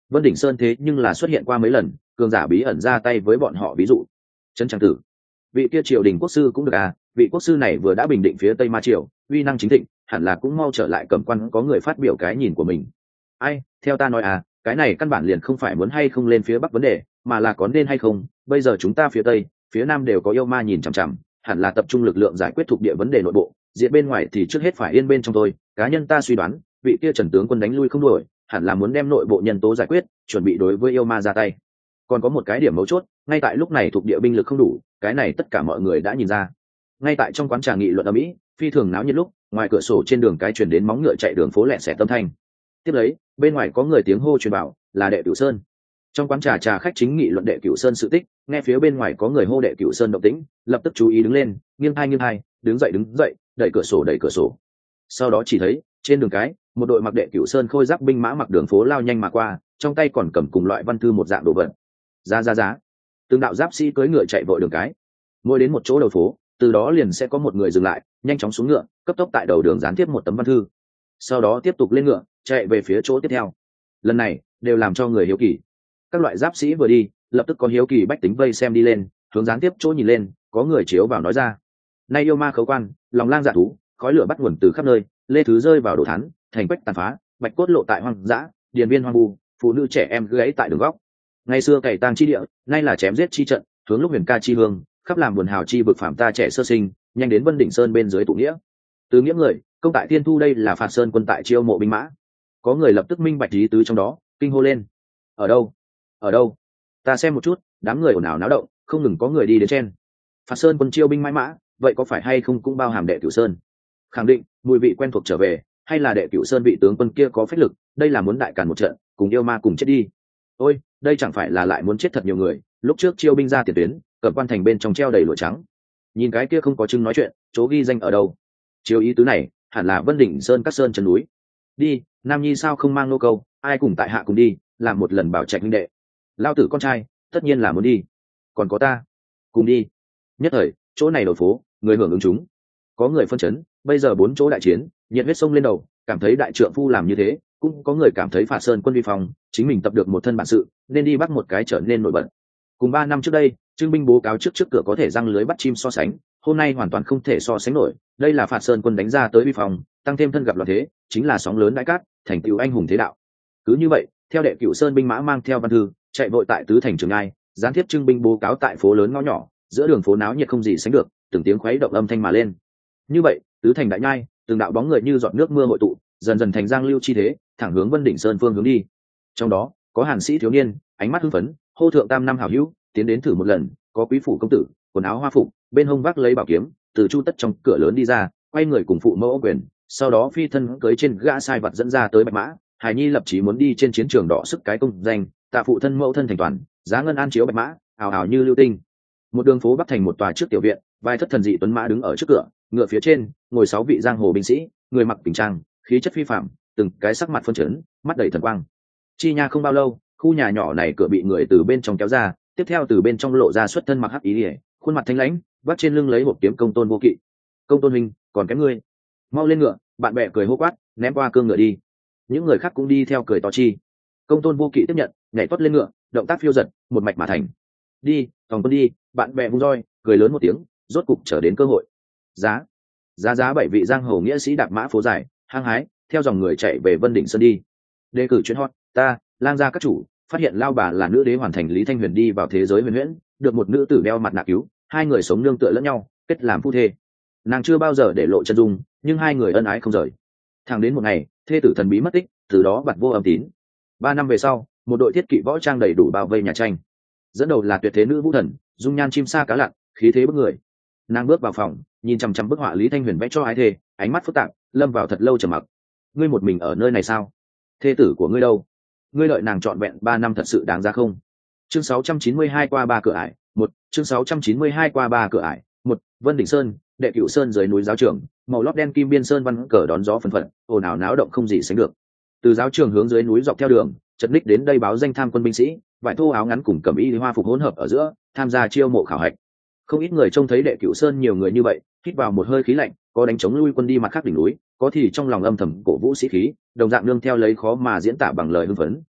Vân Đỉnh Sơn thế nhưng là xuất hiện qua mấy lần, cường giả bí ẩn ra tay với bọn họ, ví dụ Trấn Trang Tử, vị kia triều đình quốc sư cũng được à, vị quốc sư này vừa đã bình định phía Tây Ma Triều, uy năng chính thịnh, hẳn là cũng mau trở lại Cẩm Quan. Có người phát biểu cái nhìn của mình. Ai, theo ta nói à, cái này căn bản liền không phải muốn hay không lên phía Bắc vấn đề, mà là có nên hay không. Bây giờ chúng ta phía Tây, phía Nam đều có yêu ma nhìn chằm chằm, hẳn là tập trung lực lượng giải quyết thuộc địa vấn đề nội bộ, diện bên ngoài thì trước hết phải yên bên trong thôi. Cá nhân ta suy đoán, vị kia Trần tướng quân đánh lui không đuổi, hẳn là muốn đem nội bộ nhân tố giải quyết, chuẩn bị đối với yêu ma ra tay. Còn có một cái điểm mấu chốt, ngay tại lúc này thuộc địa binh lực không đủ, cái này tất cả mọi người đã nhìn ra. Ngay tại trong quán trà nghị luận ở mỹ, phi thường náo nhiệt lúc, ngoài cửa sổ trên đường cái truyền đến móng ngựa chạy đường phố lẹ xẻ tâm thanh. Tiếp lấy, bên ngoài có người tiếng hô truyền bảo, là Đệ Cửu Sơn. Trong quán trà trà khách chính nghị luận Đệ Cửu Sơn sự tích, nghe phía bên ngoài có người hô Đệ Cửu Sơn động tĩnh, lập tức chú ý đứng lên, nghiêng hai nghiêng hai, đứng dậy đứng dậy, đẩy cửa sổ đẩy cửa sổ. Sau đó chỉ thấy, trên đường cái, một đội mặc Đệ Cửu Sơn khôi giáp binh mã mặc đường phố lao nhanh mà qua, trong tay còn cầm cùng loại văn thư một dạng đồ vật. Giá giá giá. Từng đạo giáp sĩ cưỡi ngựa chạy vội đường cái. Mỗi đến một chỗ đầu phố, từ đó liền sẽ có một người dừng lại, nhanh chóng xuống ngựa, cấp tốc tại đầu đường dán tiếp một tấm văn thư. Sau đó tiếp tục lên ngựa, chạy về phía chỗ tiếp theo. Lần này, đều làm cho người hiếu kỳ. Các loại giáp sĩ vừa đi, lập tức có hiếu kỳ bách tính vây xem đi lên, hướng gián tiếp chỗ nhìn lên, có người chiếu vào nói ra. Nay yêu ma khấu quan, lòng lang dạ thú, khói lửa bắt nguồn từ khắp nơi, lê thứ rơi vào đổ thán, thành quách tàn phá, bạch cốt lộ tại hoang dã, điền viên hoang vu, phụ nữ trẻ em gãy tại đường góc. Ngày xưa cày tang chi địa, nay là chém giết chi trận, hướng lúc huyền ca chi hương, khắp làm buồn hào chi vực phạm ta trẻ sơ sinh, nhanh đến Vân Đỉnh Sơn bên dưới tụ nghĩa. Từ nghĩa người, công tại Thiên Thu đây là phạt sơn quân tại chiêu mộ binh mã. Có người lập tức minh bạch lý tứ trong đó, kinh hô lên. Ở đâu? Ở đâu? Ta xem một chút, đám người ồn ào náo động, không ngừng có người đi đến trên. Phạt sơn quân chiêu binh mãi mã, vậy có phải hay không cũng bao hàm Đệ Cửu Sơn? Khẳng định, mùi vị quen thuộc trở về, hay là Đệ Cửu Sơn vị tướng quân kia có phách lực, đây là muốn đại càn một trận, cùng yêu ma cùng chết đi. Ôi, đây chẳng phải là lại muốn chết thật nhiều người, lúc trước chiêu binh ra tiền tuyến, Cẩm Quan thành bên trong treo đầy lụa trắng. Nhìn cái kia không có chứng nói chuyện, chỗ ghi danh ở đâu? Chiếu ý tứ này, hẳn là Vân Đỉnh Sơn các sơn chân núi. Đi, Nam Nhi sao không mang nô câu, ai cùng tại hạ cùng đi, làm một lần bảo trạch huynh đệ. Lao tử con trai, tất nhiên là muốn đi. Còn có ta, cùng đi. Nhất thời, chỗ này đầu phố, người hưởng ứng chúng. Có người phân chấn, bây giờ bốn chỗ đại chiến, nhiệt huyết sông lên đầu, cảm thấy đại trượng phu làm như thế, cũng có người cảm thấy phạt sơn quân vi phong, chính mình tập được một thân bản sự, nên đi bắt một cái trở nên nổi bật. Cùng ba năm trước đây, trương binh bố cáo trước trước cửa có thể răng lưới bắt chim so sánh, hôm nay hoàn toàn không thể so sánh nổi. Đây là phạt sơn quân đánh ra tới vi phong, tăng thêm thân gặp loạn thế, chính là sóng lớn đại cát, thành tựu anh hùng thế đạo. Cứ như vậy, theo Đệ Cửu Sơn binh mã mang theo văn thư, chạy vội tại tứ thành Trường Ai, gián tiếp trưng binh bố cáo tại phố lớn ngõ nhỏ, giữa đường phố náo nhiệt không gì sánh được, từng tiếng khuấy động âm thanh mà lên. Như vậy, tứ thành đại nhai, từng đạo bóng người như giọt nước mưa hội tụ, dần dần thành giang lưu chi thế, thẳng hướng Vân Đỉnh Sơn phương hướng đi. Trong đó, có hàn sĩ thiếu niên, ánh mắt hưng phấn, hô thượng tam năm hảo hữu, tiến đến thử một lần, có quý phủ công tử, quần áo hoa phục, bên hông vác lấy bảo kiếm, từ chu tất trong cửa lớn đi ra, quay người cùng phụ mẫu quyền, sau đó phi thân cưới trên gã sai vật dẫn ra tới bạch mã. Hải nhi lập chí muốn đi trên chiến trường đỏ sức cái công danh, tạ phụ thân mẫu thân thành toàn, giá ngân an chiếu bạch mã, ào ào như lưu tinh. Một đường phố bắc thành một tòa trước tiểu viện, vài thất thần dị tuấn mã đứng ở trước cửa, ngựa phía trên ngồi sáu vị giang hồ binh sĩ, người mặc bình trang, khí chất phi phạm, từng cái sắc mặt phân chấn, mắt đầy thần quang. Chi nha không bao lâu, khu nhà nhỏ này cửa bị người từ bên trong kéo ra, tiếp theo từ bên trong lộ ra xuất thân mặc hắc ý ỉa, khuôn mặt thanh lãnh, vác trên lưng lấy hộp kiếm Công Tôn Vô Kỵ. Công Tôn huynh, còn kém ngươi, mau lên ngựa. Bạn bè cười hô quát, ném qua cương ngựa đi. Những người khác cũng đi theo cười to chi. Công Tôn Vô Kỵ tiếp nhận, nhảy tuốt lên ngựa, động tác phiêu giật, một mạch mà thành. Đi, thòng quân đi. Bạn bè vung roi, cười lớn một tiếng, rốt cục trở đến cơ hội. Giá, giá giá bảy vị giang hồ nghĩa sĩ đạp mã phố dài, hăng hái, theo dòng người chạy về Vân Đỉnh Sơn đi. Đề cử chuyến hot, ta, lang gia các chủ, phát hiện lao bà là nữ đế hoàn thành Lý Thanh Huyền đi vào thế giới huyền huyễn, được một nữ tử đeo mặt nạ cứu, hai người sống nương tựa lẫn nhau, kết làm phu thê. Nàng chưa bao giờ để lộ chân dung, nhưng hai người ân ái không rời. Thẳng đến một ngày, thê tử thần bí mất tích, từ đó bặt vô âm tín. Ba năm về sau, một đội thiết kỵ võ trang đầy đủ bao vây nhà tranh. Dẫn đầu là tuyệt thế nữ vũ thần, dung nhan chim sa cá lặn, khí thế bức người. Nàng bước vào phòng, nhìn chằm chằm bức họa Lý Thanh Huyền vẽ cho ái thê, ánh mắt phức tạp, lâm vào thật lâu trầm mặc. Ngươi một mình ở nơi này sao? Thê tử của ngươi đâu? Ngươi đợi nàng trọn vẹn ba năm thật sự đáng giá không? Chương sáu trăm chín mươi hai qua ba cửa ải, một, chương sáu trăm chín mươi hai qua ba cửa ải, một, Vân Đỉnh Sơn, Đệ Cửu Sơn dưới núi giáo trường, màu lót đen kim biên sơn văn cờ đón gió phấn phận, ồn ào náo động không gì sánh được. Từ giáo trường hướng dưới núi dọc theo đường, chật ních đến đây báo danh tham quân binh sĩ, vải thô áo ngắn cùng cẩm y hoa phục hỗn hợp ở giữa, tham gia chiêu mộ khảo hạch. Không ít người trông thấy Đệ Cửu Sơn nhiều người như vậy, hít vào một hơi khí lạnh, có đánh chống lui quân đi mặt khác đỉnh núi, có thì trong lòng âm thầm cổ vũ sĩ khí, đồng dạng nương theo lấy khó mà diễn tả bằng lời hưng phấn,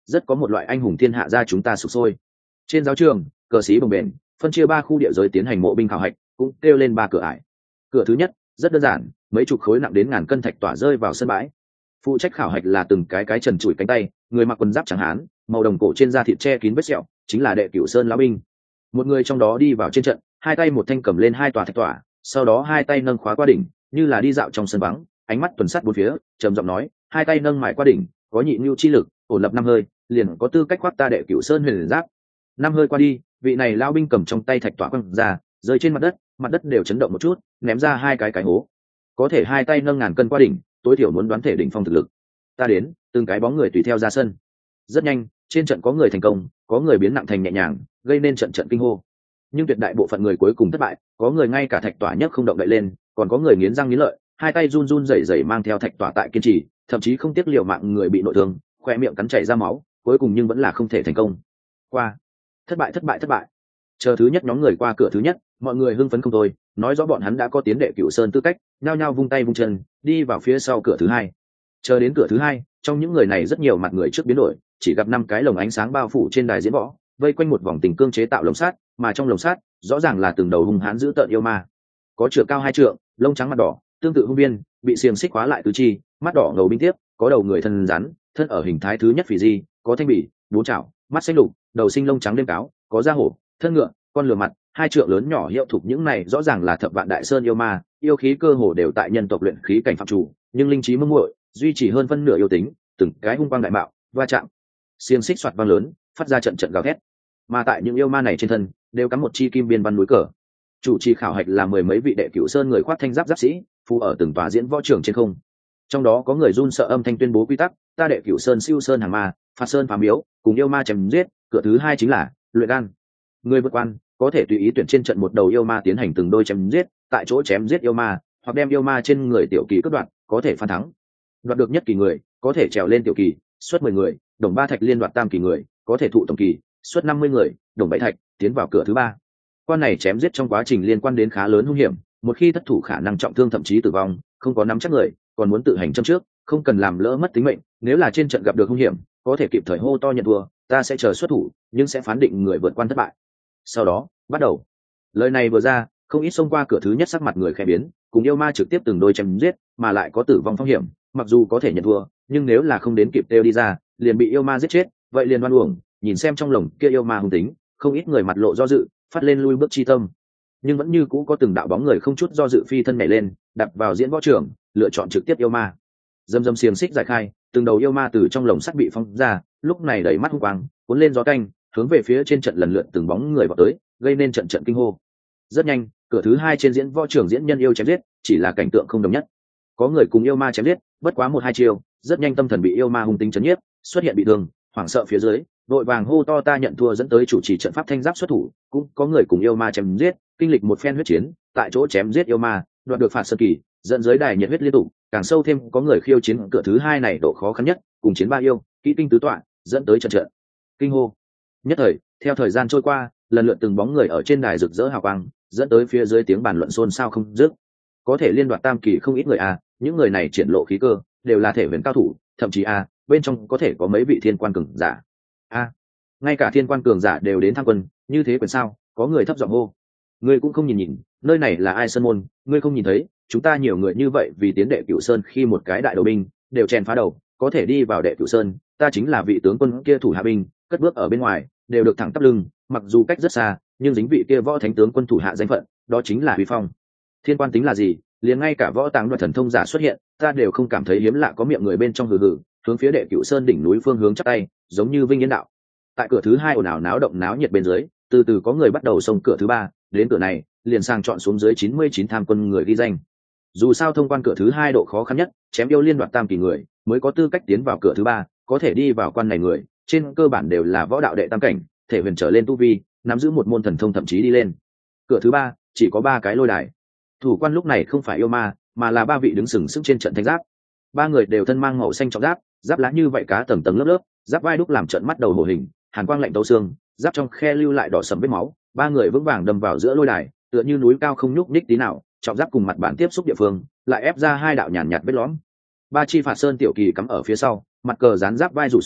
rất có một loại anh hùng thiên hạ ra chúng ta sụp sôi. Trên giáo trường, cờ sĩ bồng bềnh phân chia ba khu địa giới tiến hành mộ binh khảo hạch, cũng kêu lên ba cửa ải. Cửa thứ nhất rất đơn giản, mấy chục khối nặng đến ngàn cân thạch tỏa rơi vào sân bãi. Phụ trách khảo hạch là từng cái cái trần trụi cánh tay, người mặc quần giáp trắng hán, màu đồng cổ trên da thịt che kín vết sẹo, chính là đệ cửu sơn lão binh. Một người trong đó đi vào trên trận, hai tay một thanh cầm lên hai tòa thạch tỏa, sau đó hai tay nâng khóa qua đỉnh, như là đi dạo trong sân vắng, ánh mắt tuần sát bốn phía, trầm giọng nói, hai tay nâng mài qua đỉnh, có nhị nhu chi lực, ổn lập năm hơi, liền có tư cách khoác ta đệ cửu sơn huyền giáp. Năm hơi qua đi, vị này lão binh cầm trong tay thạch tỏa quăng ra, rơi trên mặt đất, mặt đất đều chấn động một chút, ném ra hai cái cái hố. Có thể hai tay nâng ngàn cân qua đỉnh, tối thiểu muốn đoán thể đỉnh phong thực lực. Ta đến, từng cái bóng người tùy theo ra sân. Rất nhanh, trên trận có người thành công, có người biến nặng thành nhẹ nhàng, gây nên trận trận kinh hô. Nhưng tuyệt đại bộ phận người cuối cùng thất bại, có người ngay cả thạch tỏa nhất không động đậy lên, còn có người nghiến răng nghiến lợi, hai tay run run rẩy rẩy mang theo thạch tỏa tại kiên trì, thậm chí không tiếc liều mạng người bị nội thương, khoe miệng cắn chảy ra máu, cuối cùng nhưng vẫn là không thể thành công. Qua, thất bại thất bại thất bại. Chờ thứ nhất nhóm người qua cửa thứ nhất, mọi người hưng phấn không thôi, nói rõ bọn hắn đã có tiến đệ cửu sơn tư cách, nhao nhao vung tay vung chân, đi vào phía sau cửa thứ hai. Chờ đến cửa thứ hai, trong những người này rất nhiều mặt người trước biến đổi, chỉ gặp năm cái lồng ánh sáng bao phủ trên đài diễn võ, vây quanh một vòng tình cương chế tạo lồng sắt, mà trong lồng sắt rõ ràng là từng đầu hung hãn dữ tợn yêu ma. Có trượng cao hai trượng, lông trắng mặt đỏ, tương tự hung biên, bị xiềng xích khóa lại tứ chi, mắt đỏ ngầu binh tiếp, có đầu người thân rắn, thân ở hình thái thứ nhất phì di, có thanh bỉ, bốn chảo, mắt xanh lục, đầu sinh lông trắng đêm cáo, có da hổ, thân ngựa, con lừa mặt, hai trượng lớn nhỏ hiệu thục, những này rõ ràng là thập vạn đại sơn yêu ma, yêu khí cơ hồ đều tại nhân tộc luyện khí cảnh phạm chủ, nhưng linh trí mông muội, duy trì hơn phân nửa yêu tính, từng cái hung quang đại mạo, va chạm, xiềng xích xoạt vang lớn, phát ra trận trận gào thét. Mà tại những yêu ma này trên thân đều cắm một chi kim biên văn núi cờ. Chủ trì khảo hạch là mười mấy vị đệ cửu sơn người khoác thanh giáp giáp sĩ, phù ở từng tòa diễn võ trường trên không. Trong đó có người run sợ âm thanh tuyên bố quy tắc, ta đệ cửu sơn siêu sơn hàng ma, phạt sơn phá miếu, cùng yêu ma chém giết. Cửa thứ hai chính là luyện đan. Người vượt quan có thể tùy ý tuyển trên trận một đầu yêu ma tiến hành từng đôi chém giết, tại chỗ chém giết yêu ma, hoặc đem yêu ma trên người tiểu kỳ cướp đoạt, có thể phan thắng. Đoạt được nhất kỳ người, có thể trèo lên tiểu kỳ, xuất mười người, đồng ba thạch liên đoạt tam kỳ người, có thể thụ tổng kỳ, xuất năm mươi người, đồng bảy thạch, tiến vào cửa thứ ba. Quan này chém giết trong quá trình liên quan đến khá lớn hung hiểm, một khi thất thủ khả năng trọng thương thậm chí tử vong, không có nắm chắc người, còn muốn tự hành châm trước, không cần làm lỡ mất tính mệnh. Nếu là trên trận gặp được hung hiểm, có thể kịp thời hô to nhận thua, ta sẽ chờ xuất thủ, nhưng sẽ phán định người vượt quan thất bại. Sau đó, bắt đầu. Lời này vừa ra, không ít xông qua cửa thứ nhất sắc mặt người khẽ biến, cùng yêu ma trực tiếp từng đôi chém giết, mà lại có tử vong phong hiểm, mặc dù có thể nhận thua, nhưng nếu là không đến kịp tiêu đi ra, liền bị yêu ma giết chết, vậy liền oan uổng. Nhìn xem trong lồng kia yêu ma hung tính, không ít người mặt lộ do dự, phát lên lui bước chi tâm, nhưng vẫn như cũ có từng đạo bóng người không chút do dự phi thân nhảy lên, đập vào diễn võ trường, lựa chọn trực tiếp yêu ma. Dâm dâm xiềng xích giải khai, từng đầu yêu ma từ trong lồng sắt bị phóng ra, lúc này đẩy mắt hung quang, cuốn lên gió canh, hướng về phía trên trận lần lượt từng bóng người vào tới, gây nên trận trận kinh hô. Rất nhanh, cửa thứ hai trên diễn võ trường diễn nhân yêu chém giết, chỉ là cảnh tượng không đồng nhất. Có người cùng yêu ma chém giết, bất quá một hai chiêu, rất nhanh tâm thần bị yêu ma hung tính chấn nhiếp, xuất hiện bị thương, hoảng sợ phía dưới, đội vàng hô to ta nhận thua, dẫn tới chủ trì trận pháp thanh giáp xuất thủ. Cũng có người cùng yêu ma chém giết, kinh lịch một phen huyết chiến, tại chỗ chém giết yêu ma, đoạt được phạt sơn kỳ, dẫn giới đài nhiệt huyết liên tục, càng sâu thêm có người khiêu chiến cửa thứ hai này độ khó khăn nhất, cùng chiến ba yêu, kỹ kinh tứ tọa, dẫn tới trận trận kinh hô. Nhất thời, theo thời gian trôi qua, lần lượt từng bóng người ở trên đài rực rỡ hào quang, dẫn tới phía dưới tiếng bàn luận xôn xao không dứt. Có thể liên đoạt tam kỳ không ít người a, những người này triển lộ khí cơ, đều là thể huyền cao thủ, thậm chí a, bên trong có thể có mấy vị thiên quan cường giả. A, ngay cả thiên quan cường giả đều đến tham quân, như thế quyền sao? Có người thấp giọng hô. Ngươi cũng không nhìn nhìn, nơi này là ai sơn môn, ngươi không nhìn thấy, chúng ta nhiều người như vậy vì tiến đệ cửu sơn, khi một cái đại đầu binh đều chèn phá đầu, có thể đi vào đệ cửu sơn, ta chính là vị tướng quân kia thủ hạ binh, cất bước ở bên ngoài, đều được thẳng tắp lưng, mặc dù cách rất xa, nhưng dính vị kia võ thánh tướng quân thủ hạ danh phận, đó chính là uy phong. Thiên quan tính là gì, liền ngay cả võ tàng đoạt thần thông giả xuất hiện, ta đều không cảm thấy hiếm lạ. Có miệng người bên trong hừ hừ, hướng phía đệ cửu sơn đỉnh núi phương hướng chắp tay, giống như vinh yên đạo. Tại cửa thứ hai ồn ào náo động náo nhiệt bên dưới, từ từ có người bắt đầu xông cửa thứ ba, đến cửa này liền sang chọn xuống dưới chín mươi chín tham quân người ghi danh. Dù sao thông quan cửa thứ hai độ khó khăn nhất, chém yêu liên đoạt tam kỳ người mới có tư cách tiến vào cửa thứ ba, có thể đi vào quan này người trên cơ bản đều là võ đạo đệ tam cảnh, thể huyền trở lên tu vi, nắm giữ một môn thần thông, thậm chí đi lên cửa thứ ba chỉ có ba cái lôi đài. Thủ quan lúc này không phải yêu ma, mà là ba vị đứng sừng sững trên trận thánh giáp. Ba người đều thân mang màu xanh trọng giáp, giáp lá như vậy cá tầng tầng lớp lớp, giáp vai đúc làm trận mắt đầu hổ hình, hàn quang lạnh tấu xương, giáp trong khe lưu lại đỏ sầm vết máu. Ba người vững vàng đâm vào giữa lôi đài, tựa như núi cao không nhúc nhích tí nào, trọng giáp cùng mặt bản tiếp xúc địa phương lại ép ra hai đạo nhàn nhạt vết lõm. Ba chi phạt sơn tiểu kỳ cắm ở phía sau, mặt cờ dán giáp vai rủ xuống,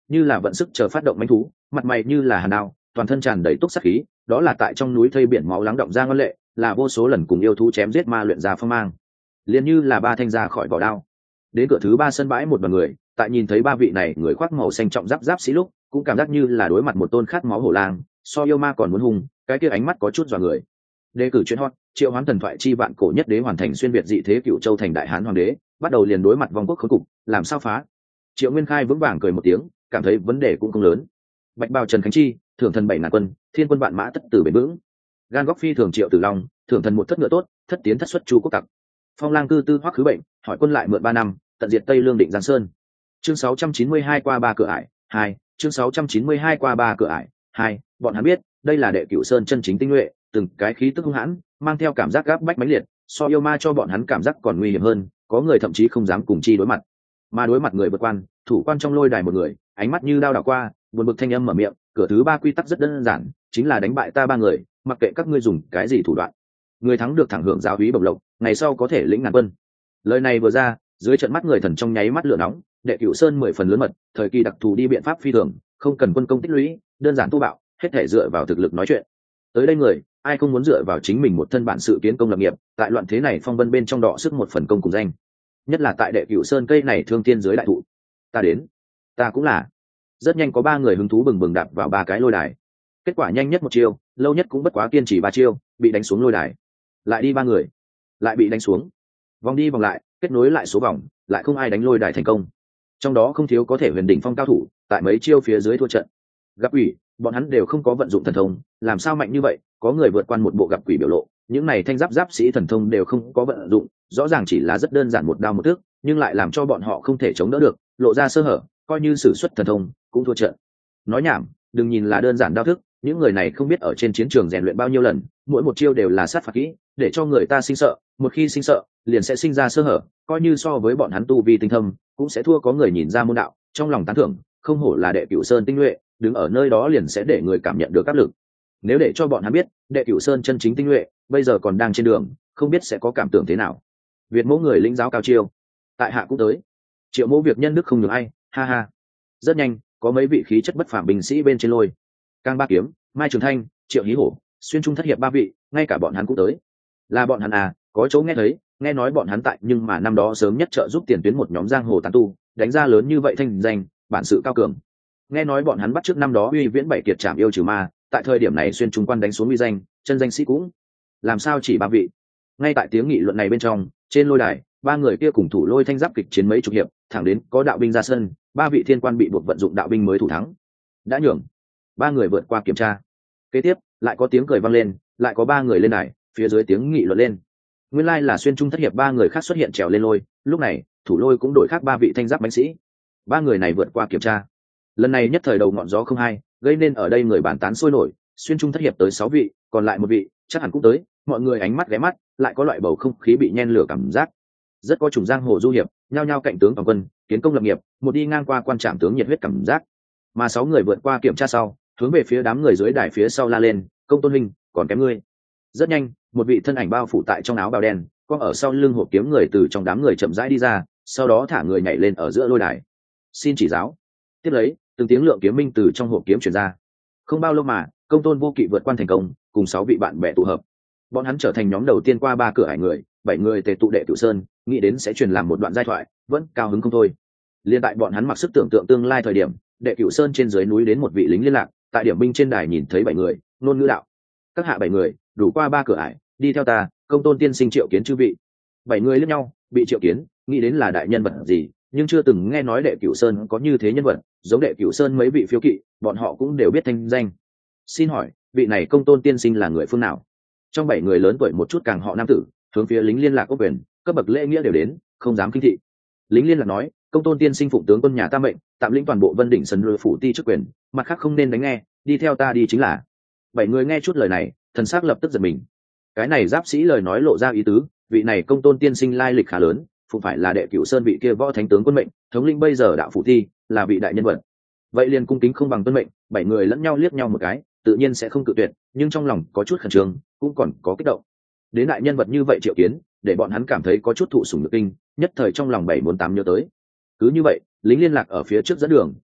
như là vận sức chờ phát động manh thú, mặt mày như là hàn đao, toàn thân tràn đầy túc sát khí, đó là tại trong núi thây biển máu lắng động ra ngân lệ, là vô số lần cùng yêu thú chém giết ma luyện ra phong mang, liền như là ba thanh ra khỏi vỏ đao. Đến cửa thứ ba sân bãi một đoàn người, tại nhìn thấy ba vị này người khoác màu xanh trọng giáp giáp sĩ lúc, cũng cảm giác như là đối mặt một tôn khát máu hổ lang, so yêu ma còn muốn hung, cái kia ánh mắt có chút dọa người. Đề cử chuyện hot, triệu hoán thần thoại chi vạn cổ nhất đế hoàn thành xuyên việt dị thế cựu châu thành đại hán hoàng đế, bắt đầu liền đối mặt vong quốc khốn cục, làm sao phá. Triệu Nguyên Khai vững vàng cười một tiếng, cảm thấy vấn đề cũng không lớn. Bạch bào Trần Khánh Chi, thưởng thần bảy ngàn quân, thiên quân vạn mã tất tử bền vững. Gan góc phi thường Triệu Tử Long, thưởng thần một thất ngựa tốt, thất tiến thất xuất chu quốc tặc. Phong lang cư tư hoắc khứ bệnh, hỏi quân lại mượn ba năm, tận diệt Tây Lương định Giang Sơn. Chương sáu trăm chín mươi hai qua ba cửa ải, hai, chương sáu trăm chín mươi hai qua ba cửa ải, hai, bọn hắn biết, đây là đệ cửu sơn chân chính tinh nhuệ, từng cái khí tức hung hãn, mang theo cảm giác gáp bách mãnh liệt, so yêu ma cho bọn hắn cảm giác còn nguy hiểm hơn, có người thậm chí không dám cùng chi đối mặt. Mà đối mặt người vượt quan, thủ quan trong lôi đài một người, ánh mắt như đao đảo qua, buồn bực thanh âm mở miệng, cửa thứ ba quy tắc rất đơn giản, chính là đánh bại ta ba người, mặc kệ các ngươi dùng cái gì thủ đoạn. Người thắng được thẳng hưởng giáo úy bổng lộc, ngày sau có thể lĩnh ngàn quân. Lời này vừa ra, dưới trận mắt người thần trong nháy mắt lửa nóng, đệ cửu sơn mười phần lớn mật, thời kỳ đặc thù đi biện pháp phi thường, không cần quân công tích lũy, đơn giản thô bạo, hết thể dựa vào thực lực nói chuyện. Tới đây người, ai không muốn dựa vào chính mình một thân bản sự kiến công lập nghiệp, tại loạn thế này phong vân bên trong đọ sức một phần công cùng danh. Nhất là tại đệ cửu sơn cây này thương thiên dưới đại thụ. Ta đến, ta cũng là. Rất nhanh có ba người hứng thú bừng bừng đạp vào ba cái lôi đài. Kết quả nhanh nhất một chiêu, lâu nhất cũng bất quá kiên trì ba chiêu, bị đánh xuống lôi đài. Lại đi ba người, lại bị đánh xuống. Vòng đi vòng lại, kết nối lại số vòng, lại không ai đánh lôi đài thành công. Trong đó không thiếu có thể huyền đỉnh phong cao thủ, tại mấy chiêu phía dưới thua trận. Gặp ủy, bọn hắn đều không có vận dụng thần thông, làm sao mạnh như vậy? Có người vượt qua một bộ gặp quỷ biểu lộ, những này thanh giáp giáp sĩ thần thông đều không có vận dụng, rõ ràng chỉ là rất đơn giản một đao một thước, nhưng lại làm cho bọn họ không thể chống đỡ được, lộ ra sơ hở, coi như sử xuất thần thông cũng thua trận. Nói nhảm, đừng nhìn là đơn giản đao thức, những người này không biết ở trên chiến trường rèn luyện bao nhiêu lần, mỗi một chiêu đều là sát phạt kỹ, để cho người ta sinh sợ, một khi sinh sợ, liền sẽ sinh ra sơ hở, coi như so với bọn hắn tu vi tinh thâm, cũng sẽ thua có người nhìn ra môn đạo, trong lòng tán thưởng, không hổ là đệ cửu sơn tinh nhuệ, đứng ở nơi đó liền sẽ để người cảm nhận được áp lực. Nếu để cho bọn hắn biết, đệ cửu sơn chân chính tinh nhuệ, bây giờ còn đang trên đường, không biết sẽ có cảm tưởng thế nào. Việt Mẫu người lĩnh giáo cao chiêu, tại hạ cũng tới. Triệu Mẫu việc nhân đức không được ai, ha ha. Rất nhanh, có mấy vị khí chất bất phàm binh sĩ bên trên lôi. Cang Ba Kiếm, Mai Trường Thanh, Triệu Hí Hổ, Xuyên Trung thất hiệp ba vị, ngay cả bọn hắn cũng tới. Là bọn hắn à, có chỗ nghe thấy, nghe nói bọn hắn tại nhưng mà năm đó sớm nhất trợ giúp tiền tuyến một nhóm giang hồ tán tu, đánh ra lớn như vậy thanh danh, bản sự cao cường. Nghe nói bọn hắn bắt trước năm đó uy viễn bảy kiệt trảm yêu trừ ma, tại thời điểm này xuyên trung quan đánh xuống uy danh, chân danh sĩ cũng. Làm sao chỉ ba vị? Ngay tại tiếng nghị luận này bên trong, trên lôi đài, ba người kia cùng thủ lôi thanh giáp kịch chiến mấy chục hiệp, thẳng đến có đạo binh ra sân, ba vị thiên quan bị buộc vận dụng đạo binh mới thủ thắng. Đã nhường, ba người vượt qua kiểm tra. Kế tiếp, lại có tiếng cười vang lên, lại có ba người lên đài, phía dưới tiếng nghị luận lên. Nguyên lai là xuyên trung thất hiệp ba người khác xuất hiện trèo lên lôi, lúc này, thủ lôi cũng đổi khác ba vị thanh giáp binh sĩ. Ba người này vượt qua kiểm tra. Lần này nhất thời đầu ngọn gió không hay, gây nên ở đây người bàn tán sôi nổi, xuyên trung thất hiệp tới sáu vị, còn lại một vị, chắc hẳn cũng tới, mọi người ánh mắt ghé mắt, lại có loại bầu không khí bị nhen lửa cảm giác. Rất có trùng giang hồ du hiệp, nhao nhao cạnh tướng toàn quân, kiến công lập nghiệp, một đi ngang qua quan trạm tướng nhiệt huyết cảm giác. Mà sáu người vượt qua kiểm tra sau, hướng về phía đám người dưới đài phía sau la lên, công tôn huynh, còn kém ngươi. Rất nhanh, một vị thân ảnh bao phủ tại trong áo bào đen, quăng ở sau lưng hộp kiếm người từ trong đám người chậm rãi đi ra, sau đó thả người nhảy lên ở giữa lôi đài. Xin chỉ giáo. Tiếp lấy, từng tiếng lượng kiếm minh từ trong hộp kiếm truyền ra. Không bao lâu mà, công tôn vô kỵ vượt quan thành công, cùng sáu vị bạn bè tụ hợp. Bọn hắn trở thành nhóm đầu tiên qua ba cửa ải người, bảy người tề tụ đệ cửu sơn, nghĩ đến sẽ truyền làm một đoạn giai thoại, vẫn cao hứng không thôi. Liên tại bọn hắn mặc sức tưởng tượng tương lai thời điểm, đệ cửu sơn trên dưới núi đến một vị lính liên lạc, tại điểm binh trên đài nhìn thấy bảy người, ngôn ngữ đạo: các hạ bảy người, đủ qua ba cửa ải, đi theo ta, công tôn tiên sinh triệu kiến chư vị. Bảy người liếc nhau, bị triệu kiến, nghĩ đến là đại nhân vật gì, nhưng chưa từng nghe nói đệ cửu sơn có như thế nhân vật, giống đệ cửu sơn mấy vị phiêu kỵ, bọn họ cũng đều biết thanh danh. Xin hỏi, vị này công tôn tiên sinh là người phương nào? Trong bảy người lớn tuổi một chút càng họ nam tử, hướng phía lính liên lạc có quyền, cấp bậc lễ nghĩa đều đến, không dám kinh thị. Lính liên lạc nói: công tôn tiên sinh phụng tướng quân nhà ta mệnh, tạm lĩnh toàn bộ Vân Đỉnh Sân Lôi phủ ti chức quyền, mặt khác không nên đánh nghe, đi theo ta đi chính là. Bảy người nghe chút lời này, thần sắc lập tức giật mình. Cái này giáp sĩ lời nói lộ ra ý tứ, vị này công tôn tiên sinh lai lịch khá lớn, phụng phải là đệ cửu sơn vị kia võ thánh tướng quân mệnh, thống lĩnh bây giờ đạo phủ ti, là vị đại nhân vật. Vậy liền cung kính không bằng tuân mệnh. Bảy người lẫn nhau liếc nhau một cái, tự nhiên sẽ không cự tuyệt, nhưng trong lòng có chút khẩn trương, cũng còn có kích động. Đến đại nhân vật như vậy triệu kiến, để bọn hắn cảm thấy có chút thụ sủng nhược kinh, nhất thời trong lòng bảy muốn tám nhớ tới. Cứ như vậy, lính liên lạc ở phía trước dẫn đường,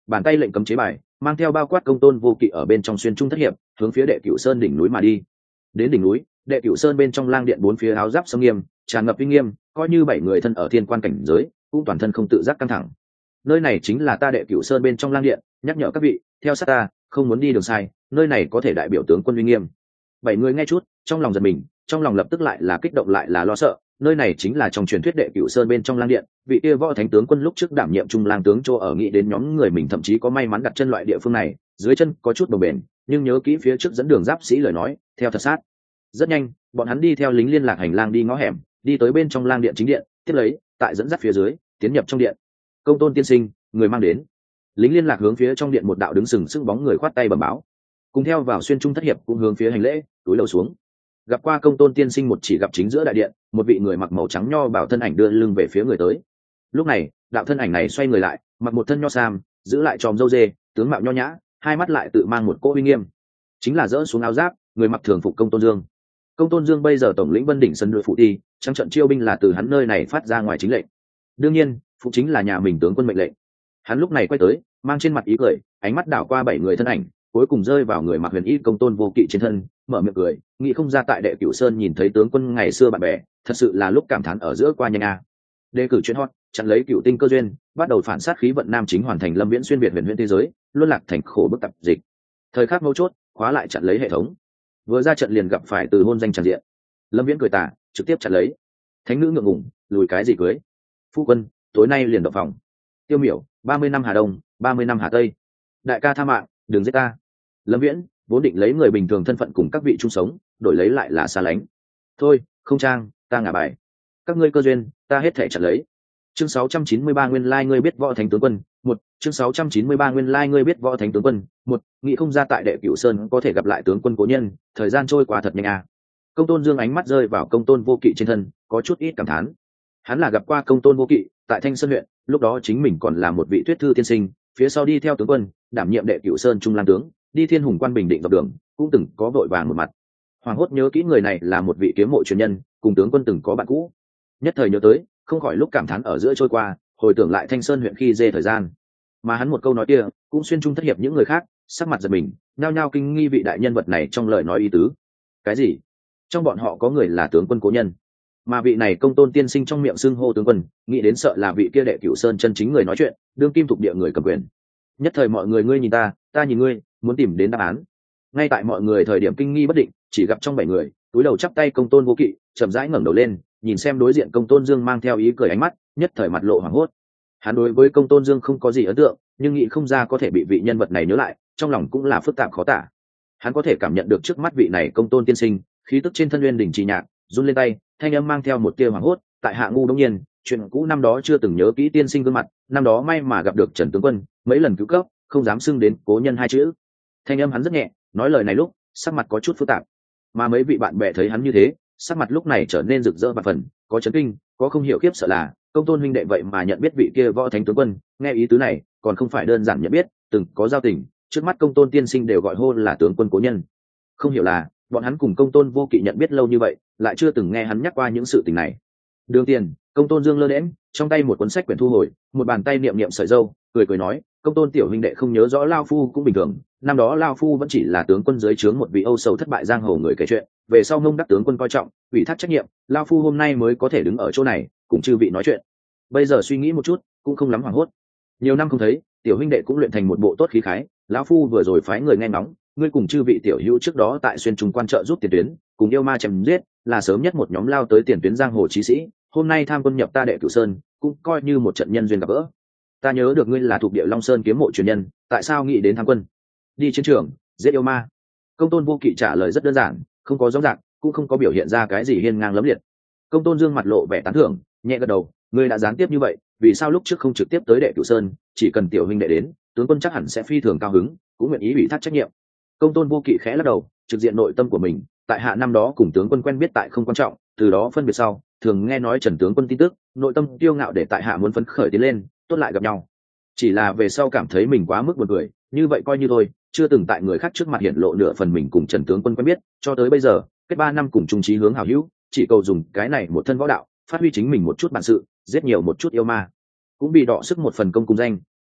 bàn tay lệnh cấm chế bài mang theo bao quát công tôn vô kỵ ở bên trong xuyên trung thất hiệp hướng phía đệ cửu sơn đỉnh núi mà đi. Đến đỉnh núi, đệ cửu sơn bên trong lang điện bốn phía áo giáp sông nghiêm tràn ngập uy nghiêm, coi như bảy người thân ở thiên quan cảnh giới cũng toàn thân không tự giác căng thẳng. Nơi này chính là ta đệ cửu sơn bên trong lang điện, nhắc nhở các vị theo sát ta, không muốn đi đường sai, nơi này có thể đại biểu tướng quân uy nghiêm. Bảy người nghe chút trong lòng giật mình, trong lòng lập tức lại là kích động lại là lo sợ. Nơi này chính là trong truyền thuyết đệ cửu sơn bên trong lang điện, vị kia võ thánh tướng quân lúc trước đảm nhiệm trung lang tướng chỗ ở, nghĩ đến nhóm người mình thậm chí có may mắn đặt chân loại địa phương này, dưới chân có chút bồng bềnh, nhưng nhớ kỹ phía trước dẫn đường giáp sĩ lời nói, theo thật sát. Rất nhanh, bọn hắn đi theo lính liên lạc hành lang đi ngõ hẻm, đi tới bên trong lang điện chính điện, tiếp lấy, tại dẫn dắt phía dưới, tiến nhập trong điện. Công tôn tiên sinh, người mang đến. Lính liên lạc hướng phía trong điện một đạo đứng sừng sững bóng người khoát tay bẩm báo. Cùng theo vào xuyên trung thất hiệp cũng hướng phía hành lễ, túi lầu xuống. Gặp qua công tôn tiên sinh một chỉ gặp chính giữa đại điện, một vị người mặc màu trắng nho bảo thân ảnh đưa lưng về phía người tới. Lúc này, đạo thân ảnh này xoay người lại, mặc một thân nho sam, giữ lại tròm râu dê, tướng mạo nho nhã, hai mắt lại tự mang một cỗ uy nghiêm. Chính là dỡ xuống áo giáp, người mặc thường phục công tôn dương. Công tôn dương bây giờ tổng lĩnh Vân đỉnh sân đội phụ ti, trong trận chiêu binh là từ hắn nơi này phát ra ngoài chính lệnh. Đương nhiên, phụ chính là nhà mình tướng quân mệnh lệnh. Hắn lúc này quay tới, mang trên mặt ý cười, ánh mắt đảo qua bảy người thân ảnh, cuối cùng rơi vào người mặc huyền y công tôn vô kỵ trên thân, mở miệng cười, nghĩ không ra tại đệ cửu sơn nhìn thấy tướng quân ngày xưa bạn bè, thật sự là lúc cảm thán ở giữa qua nhanh a. Đề cử chuyên hot, chặn lấy cựu tinh cơ duyên, bắt đầu phản sát khí vận nam chính hoàn thành lâm viễn xuyên việt huyền huyền thế giới, luân lạc thành khổ bức tập dịch. Thời khắc mấu chốt, khóa lại chặn lấy hệ thống. Vừa ra trận liền gặp phải từ hôn danh tràn diện. Lâm viễn cười tà, trực tiếp chặn lấy. Thánh nữ ngượng ngùng, lùi cái gì cưới. Phu quân, tối nay liền động phòng. Tiêu miểu, ba mươi năm Hà Đông, ba mươi năm Hà Tây. Đại ca tha mạng, đừng giết ta. Lâm viễn vốn định lấy người bình thường thân phận cùng các vị chung sống, đổi lấy lại là xa lánh. Thôi, không trang, ta ngả bài. Các ngươi cơ duyên, ta hết thể chặn lấy. Chương sáu trăm chín mươi ba nguyên lai ngươi biết võ thánh tướng quân, một. Chương sáu trăm chín mươi ba nguyên lai ngươi biết võ thánh tướng quân, một. Nghĩ không ra tại đệ cửu sơn có thể gặp lại tướng quân cố nhân, thời gian trôi qua thật nhanh à. Công tôn dương ánh mắt rơi vào công tôn vô kỵ trên thân, có chút ít cảm thán. Hắn là gặp qua công tôn vô kỵ tại Thanh Sơn huyện, lúc đó chính mình còn là một vị thuyết thư tiên sinh, phía sau đi theo tướng quân, đảm nhiệm đệ cửu sơn trung lang tướng, đi thiên hùng quan bình định dọc đường, cũng từng có vội vàng một mặt. Hoàng hốt nhớ kỹ người này là một vị kiếm mộ truyền nhân, cùng tướng quân từng có bạn cũ. Nhất thời nhớ tới, không khỏi lúc cảm thán ở giữa trôi qua, hồi tưởng lại Thanh Sơn huyện khi dê thời gian. Mà hắn một câu nói kia, cũng xuyên trung thất hiệp những người khác, sắc mặt giật mình, nhao nhao kinh nghi vị đại nhân vật này trong lời nói ý tứ. Cái gì? Trong bọn họ có người là tướng quân cố nhân, mà vị này công tôn tiên sinh trong miệng xưng hô tướng quân, nghĩ đến sợ là vị kia đệ cửu sơn chân chính người nói chuyện, đương kim thuộc địa người cầm quyền. Nhất thời mọi người ngươi nhìn ta, ta nhìn ngươi, muốn tìm đến đáp án. Ngay tại mọi người thời điểm kinh nghi bất định, chỉ gặp trong bảy người, túi đầu chắp tay công tôn vô kỵ, chậm rãi ngẩng đầu lên, nhìn xem đối diện công tôn dương mang theo ý cười ánh mắt, nhất thời mặt lộ hoảng hốt. Hắn đối với công tôn dương không có gì ấn tượng, nhưng nghĩ không ra có thể bị vị nhân vật này nhớ lại, trong lòng cũng là phức tạp khó tả. Hắn có thể cảm nhận được trước mắt vị này công tôn tiên sinh, khí tức trên thân uyên đỉnh trì nhạc, run lên tay, thanh âm mang theo một tia hoảng hốt. Tại hạ ngu đống nhiên, chuyện cũ năm đó chưa từng nhớ kỹ tiên sinh gương mặt, năm đó may mà gặp được Trần tướng quân, mấy lần cứu cấp, không dám xưng đến cố nhân hai chữ. Thanh âm hắn rất nhẹ, nói lời này lúc sắc mặt có chút phức tạp, mà mấy vị bạn bè thấy hắn như thế, sắc mặt lúc này trở nên rực rỡ và phần, có chấn kinh, có không hiểu khiếp sợ là công tôn huynh đệ vậy mà nhận biết vị kia võ thánh tướng quân. Nghe ý tứ này, còn không phải đơn giản nhận biết, từng có giao tình, trước mắt công tôn tiên sinh đều gọi hô là tướng quân cố nhân. Không hiểu là bọn hắn cùng công tôn vô kỵ nhận biết lâu như vậy, lại chưa từng nghe hắn nhắc qua những sự tình này. Đường tiền, công tôn dương lơ đễm, trong tay một cuốn sách quyển thu hồi, một bàn tay niệm niệm sợi dâu, cười cười nói, công tôn tiểu huynh đệ không nhớ rõ lao phu cũng bình thường, năm đó lao phu vẫn chỉ là tướng quân dưới trướng một vị âu sầu thất bại giang hồ người kể chuyện, về sau ngông đắc tướng quân coi trọng, ủy thác trách nhiệm, lao phu hôm nay mới có thể đứng ở chỗ này cùng chư vị nói chuyện. Bây giờ suy nghĩ một chút, cũng không lắm hoảng hốt. Nhiều năm không thấy, tiểu huynh đệ cũng luyện thành một bộ tốt khí khái, lão phu vừa rồi phái người nghe ngóng, ngươi cùng chư vị tiểu hữu trước đó tại xuyên trung quan trợ giúp tiền tuyến, cùng yêu ma chém giết, là sớm nhất một nhóm lao tới tiền tuyến giang hồ chí sĩ, hôm nay tham quân nhập ta đệ cửu sơn, cũng coi như một trận nhân duyên gặp gỡ. Ta nhớ được ngươi là thuộc địa Long Sơn kiếm mộ truyền nhân, tại sao nghĩ đến tham quân? Đi chiến trường, giết yêu ma. Công tôn vô kỵ trả lời rất đơn giản, không có rõ ràng, cũng không có biểu hiện ra cái gì hiên ngang lẫm liệt. Công tôn dương mặt lộ vẻ tán thưởng, nhẹ gật đầu, ngươi đã gián tiếp như vậy, vì sao lúc trước không trực tiếp tới đệ cửu sơn, chỉ cần tiểu huynh đệ đến, tướng quân chắc hẳn sẽ phi thường cao hứng, cũng nguyện ý ủy thác trách nhiệm. Công tôn vô kỵ khẽ lắc đầu, trực diện nội tâm của mình, tại hạ năm đó cùng tướng quân quen biết tại không quan trọng, từ đó phân biệt sau, thường nghe nói Trần tướng quân tin tức, nội tâm tiêu ngạo để tại hạ muốn phấn khởi tiến lên, tốt lại gặp nhau. Chỉ là về sau cảm thấy mình quá mức buồn cười, như vậy coi như thôi, chưa từng tại người khác trước mặt hiện lộ nửa phần mình cùng Trần tướng quân quen biết, cho tới bây giờ, kết ba năm cùng chung chí hướng hảo hữu, chỉ cầu dùng cái này một thân võ đạo, phát huy chính mình một chút bản sự, giết nhiều một chút yêu ma, cũng bị đọ sức một phần công cùng danh,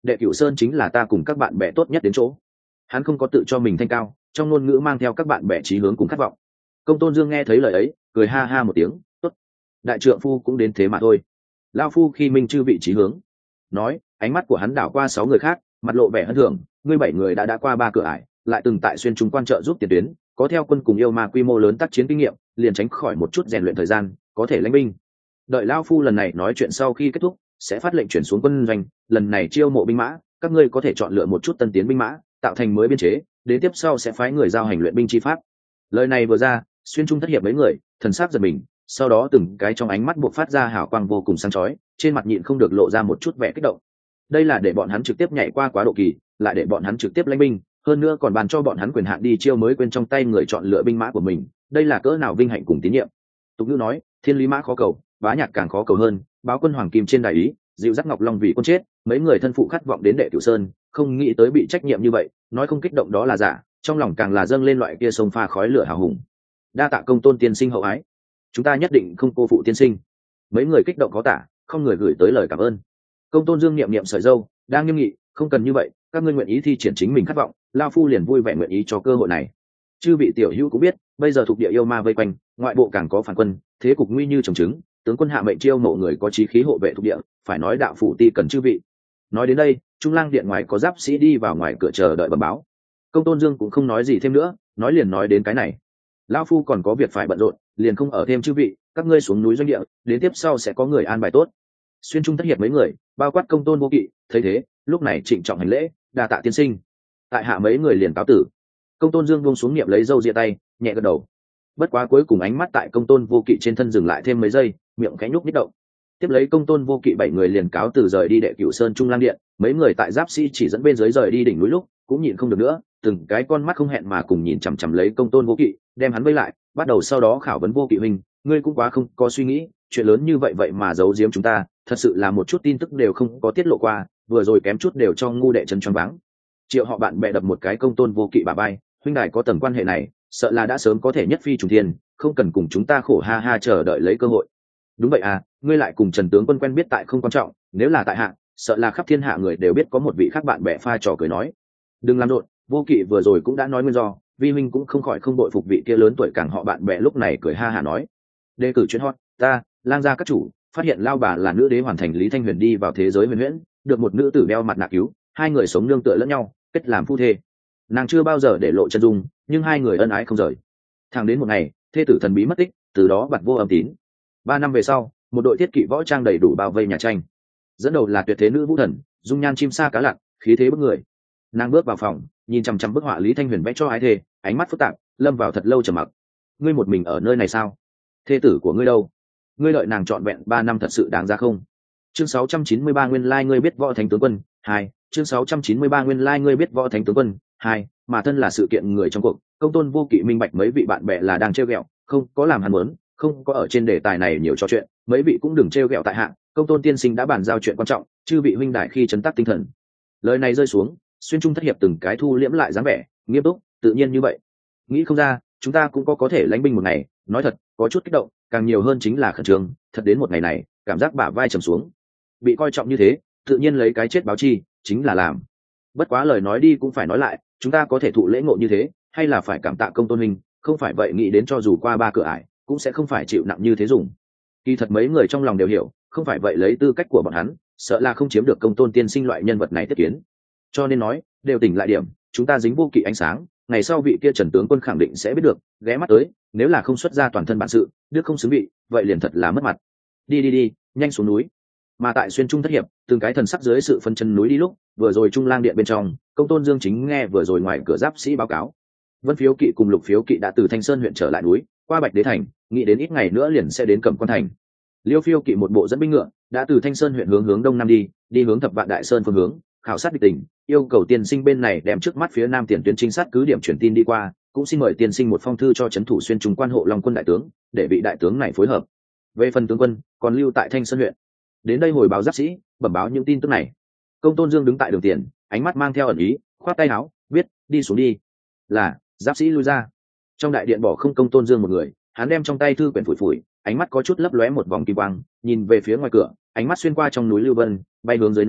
đệ cửu sơn chính là ta cùng các bạn bè tốt nhất đến chỗ. Hắn không có tự cho mình thanh cao, trong ngôn ngữ mang theo các bạn bè chí hướng cùng khát vọng. Công Tôn Dương nghe thấy lời ấy, cười ha ha một tiếng, tốt, đại trượng phu cũng đến thế mà thôi. Lao phu khi minh chư vị chí hướng. Nói, ánh mắt của hắn đảo qua sáu người khác, mặt lộ vẻ hân thưởng. Ngươi bảy người đã đã qua ba cửa ải, lại từng tại xuyên trung quan trợ giúp tiền tuyến, có theo quân cùng yêu ma quy mô lớn tác chiến kinh nghiệm, liền tránh khỏi một chút rèn luyện thời gian, có thể lãnh binh. Đợi Lao phu lần này nói chuyện sau khi kết thúc, sẽ phát lệnh chuyển xuống quân doanh, lần này chiêu mộ binh mã, các ngươi có thể chọn lựa một chút tân tiến binh mã, tạo thành mới biên chế, đến tiếp sau sẽ phái người giao hành luyện binh chi pháp. Lời này vừa ra, xuyên trung thất hiệp mấy người, thần sắc giật mình, sau đó từng cái trong ánh mắt buộc phát ra hào quang vô cùng sáng chói, trên mặt nhịn không được lộ ra một chút vẻ kích động. Đây là để bọn hắn trực tiếp nhảy qua quá độ kỳ, lại để bọn hắn trực tiếp lãnh binh, hơn nữa còn bàn cho bọn hắn quyền hạn đi chiêu mới quên trong tay người chọn lựa binh mã của mình, đây là cỡ nào vinh hạnh cùng tín nhiệm. Tục ngữ nói, thiên lý mã khó cầu, bá nhạc càng khó cầu hơn, báo quân hoàng kim trên đại ý, dịu dắt ngọc long vì quân chết, mấy người thân phụ khát vọng đến đệ cửu sơn, không nghĩ tới bị trách nhiệm như vậy, nói không kích động đó là giả, trong lòng càng là dâng lên loại kia sông pha khói lửa hào hùng. Đa tạ Công Tôn tiên sinh hậu ái, chúng ta nhất định không cô phụ tiên sinh. Mấy người kích động có tả, không người gửi tới lời cảm ơn. Công Tôn Dương niệm niệm sợi dâu, đang nghiêm nghị, không cần như vậy, các ngươi nguyện ý thi triển chính mình khát vọng, lao phu liền vui vẻ nguyện ý cho cơ hội này. Chư vị tiểu hữu cũng biết, bây giờ thuộc địa yêu ma vây quanh, ngoại bộ càng có phản quân, thế cục nguy như trồng trứng, tướng quân hạ mệnh chiêu mộ người có chí khí hộ vệ thuộc địa, phải nói đạo phủ ti cần chư vị. Nói đến đây, trung lang điện ngoài có giáp sĩ đi vào ngoài cửa chờ đợi bẩm báo. Công Tôn Dương cũng không nói gì thêm nữa, nói liền nói đến cái này. Lão phu còn có việc phải bận rộn, liền không ở thêm chư vị, các ngươi xuống núi doanh địa, đến tiếp sau sẽ có người an bài tốt. Xuyên trung thất hiệp mấy người, bao quát Công Tôn Vô Kỵ, thấy thế, lúc này trịnh trọng hành lễ, đa tạ tiên sinh. Tại hạ mấy người liền cáo tử. Công Tôn Dương buông xuống niệm lấy dâu ria tay, nhẹ gật đầu. Bất quá cuối cùng ánh mắt tại Công Tôn Vô Kỵ trên thân dừng lại thêm mấy giây, miệng khẽ nhúc nhích động. Tiếp lấy Công Tôn Vô Kỵ bảy người liền cáo từ rời đi đệ cửu sơn trung lang điện, mấy người tại giáp sĩ chỉ dẫn bên dưới rời đi đỉnh núi lúc cũng nhịn không được nữa, từng cái con mắt không hẹn mà cùng nhìn chằm chằm lấy Công Tôn Vô Kỵ, đem hắn vây lại, bắt đầu sau đó khảo vấn Vô Kỵ huynh, ngươi cũng quá không có suy nghĩ, chuyện lớn như vậy vậy mà giấu giếm chúng ta, thật sự là một chút tin tức đều không có tiết lộ qua, vừa rồi kém chút đều cho ngu đệ chân choáng váng. Triệu họ bạn bè đập một cái Công Tôn Vô Kỵ bà bay, huynh đài có tầng quan hệ này, sợ là đã sớm có thể nhất phi trùng thiên, không cần cùng chúng ta khổ ha ha chờ đợi lấy cơ hội. Đúng vậy à, ngươi lại cùng Trần tướng quân quen biết tại không quan trọng, nếu là tại hạ, sợ là khắp thiên hạ người đều biết có một vị khác bạn bè pha trò cười nói. Đừng làm rộn, Vô Kỵ vừa rồi cũng đã nói nguyên do, vi huynh cũng không khỏi không đội phục vị kia lớn tuổi càng họ bạn bè lúc này cười ha hả nói. Đề cử chuyên hot, ta, lang gia các chủ, phát hiện lao bà là nữ đế hoàn thành Lý Thanh Huyền đi vào thế giới huyền huyễn, được một nữ tử đeo mặt nạ cứu, hai người sống nương tựa lẫn nhau, kết làm phu thê. Nàng chưa bao giờ để lộ chân dung, nhưng hai người ân ái không rời. Thẳng đến một ngày, thê tử thần bí mất tích, từ đó bặt vô âm tín. Ba năm về sau, một đội thiết kỵ võ trang đầy đủ bao vây nhà tranh, dẫn đầu là tuyệt thế nữ vũ thần, dung nhan chim sa cá lặn, khí thế bức người. Nàng bước vào phòng, nhìn chằm chằm bức họa Lý Thanh Huyền vẽ cho ái thê, ánh mắt phức tạp, lâm vào thật lâu trầm mặc. Ngươi một mình ở nơi này sao? Thê tử của ngươi đâu? Ngươi đợi nàng trọn vẹn ba năm thật sự đáng giá không? Chương sáu trăm chín mươi ba nguyên lai ngươi biết võ thánh tướng quân hai. Chương sáu trăm chín mươi ba nguyên lai ngươi biết võ thánh tướng quân hai. Mà thân là sự kiện người trong cuộc, Công Tôn Vô Kỵ minh bạch mấy vị bạn bè là đang trêu ghẹo, không có làm hắn muốn, không có ở trên đề tài này nhiều trò chuyện, mấy vị cũng đừng trêu ghẹo tại hạ, Công Tôn tiên sinh đã bàn giao chuyện quan trọng, chư vị huynh đại khi chấn tác tinh thần. Lời này rơi xuống, xuyên trung thất hiệp từng cái thu liễm lại dáng vẻ, nghiêm túc, tự nhiên như vậy. Nghĩ không ra, chúng ta cũng có có thể lãnh binh một ngày, nói thật, có chút kích động, càng nhiều hơn chính là khẩn trương, thật đến một ngày này, cảm giác bả vai trầm xuống. Bị coi trọng như thế, tự nhiên lấy cái chết báo chi, chính là làm. Bất quá lời nói đi cũng phải nói lại, chúng ta có thể thụ lễ ngộ như thế, hay là phải cảm tạ Công Tôn huynh, không phải vậy nghĩ đến cho dù qua ba cửa ải, cũng sẽ không phải chịu nặng như thế dùng. Kỳ thật mấy người trong lòng đều hiểu, không phải vậy lấy tư cách của bọn hắn, sợ là không chiếm được Công Tôn tiên sinh loại nhân vật này tiếp kiến. Cho nên nói, đều tỉnh lại điểm, chúng ta dính Vô Kỵ ánh sáng, ngày sau vị kia Trần tướng quân khẳng định sẽ biết được, ghé mắt tới, nếu là không xuất ra toàn thân bản sự, đức không xứng vị, vậy liền thật là mất mặt. Đi đi đi, nhanh xuống núi. Mà tại xuyên trung thất hiệp, từng cái thần sắc dưới sự phân chân núi đi lúc, vừa rồi trung lang điện bên trong, Công Tôn Dương chính nghe vừa rồi ngoài cửa giáp sĩ báo cáo. Vân Phiếu Kỵ cùng Lục Phiếu Kỵ đã từ Thanh Sơn huyện trở lại núi, qua Bạch Đế thành, nghĩ đến ít ngày nữa liền sẽ đến Cẩm Quan thành. Liêu Phiêu Kỵ một bộ dẫn binh ngựa, đã từ Thanh Sơn huyện hướng hướng đông nam đi, đi hướng Thập Vạn Đại Sơn phương hướng, khảo sát địch tình, yêu cầu tiên sinh bên này đem trước mắt phía nam tiền tuyến trinh sát cứ điểm truyền tin đi qua, cũng xin mời tiên sinh một phong thư cho trấn thủ xuyên trung quan hộ Long quân đại tướng, để vị đại tướng này phối hợp. Về phần tướng quân, còn lưu tại Thanh Sơn huyện. Đến đây hồi báo giáp sĩ, bẩm báo những tin tức này. Công Tôn Dương đứng tại đường tiền, ánh mắt mang theo ẩn ý, khoát tay áo, biết, đi xuống đi. Là, giáp sĩ lui ra. Trong đại điện bỏ không Công Tôn Dương một người, hắn đem trong tay thư quyển phủi phủi, ánh mắt có chút lấp lóe một vòng kim quang, nhìn về phía ngoài cửa, ánh mắt xuyên qua trong núi lưu vân, bay hướng dưới núi,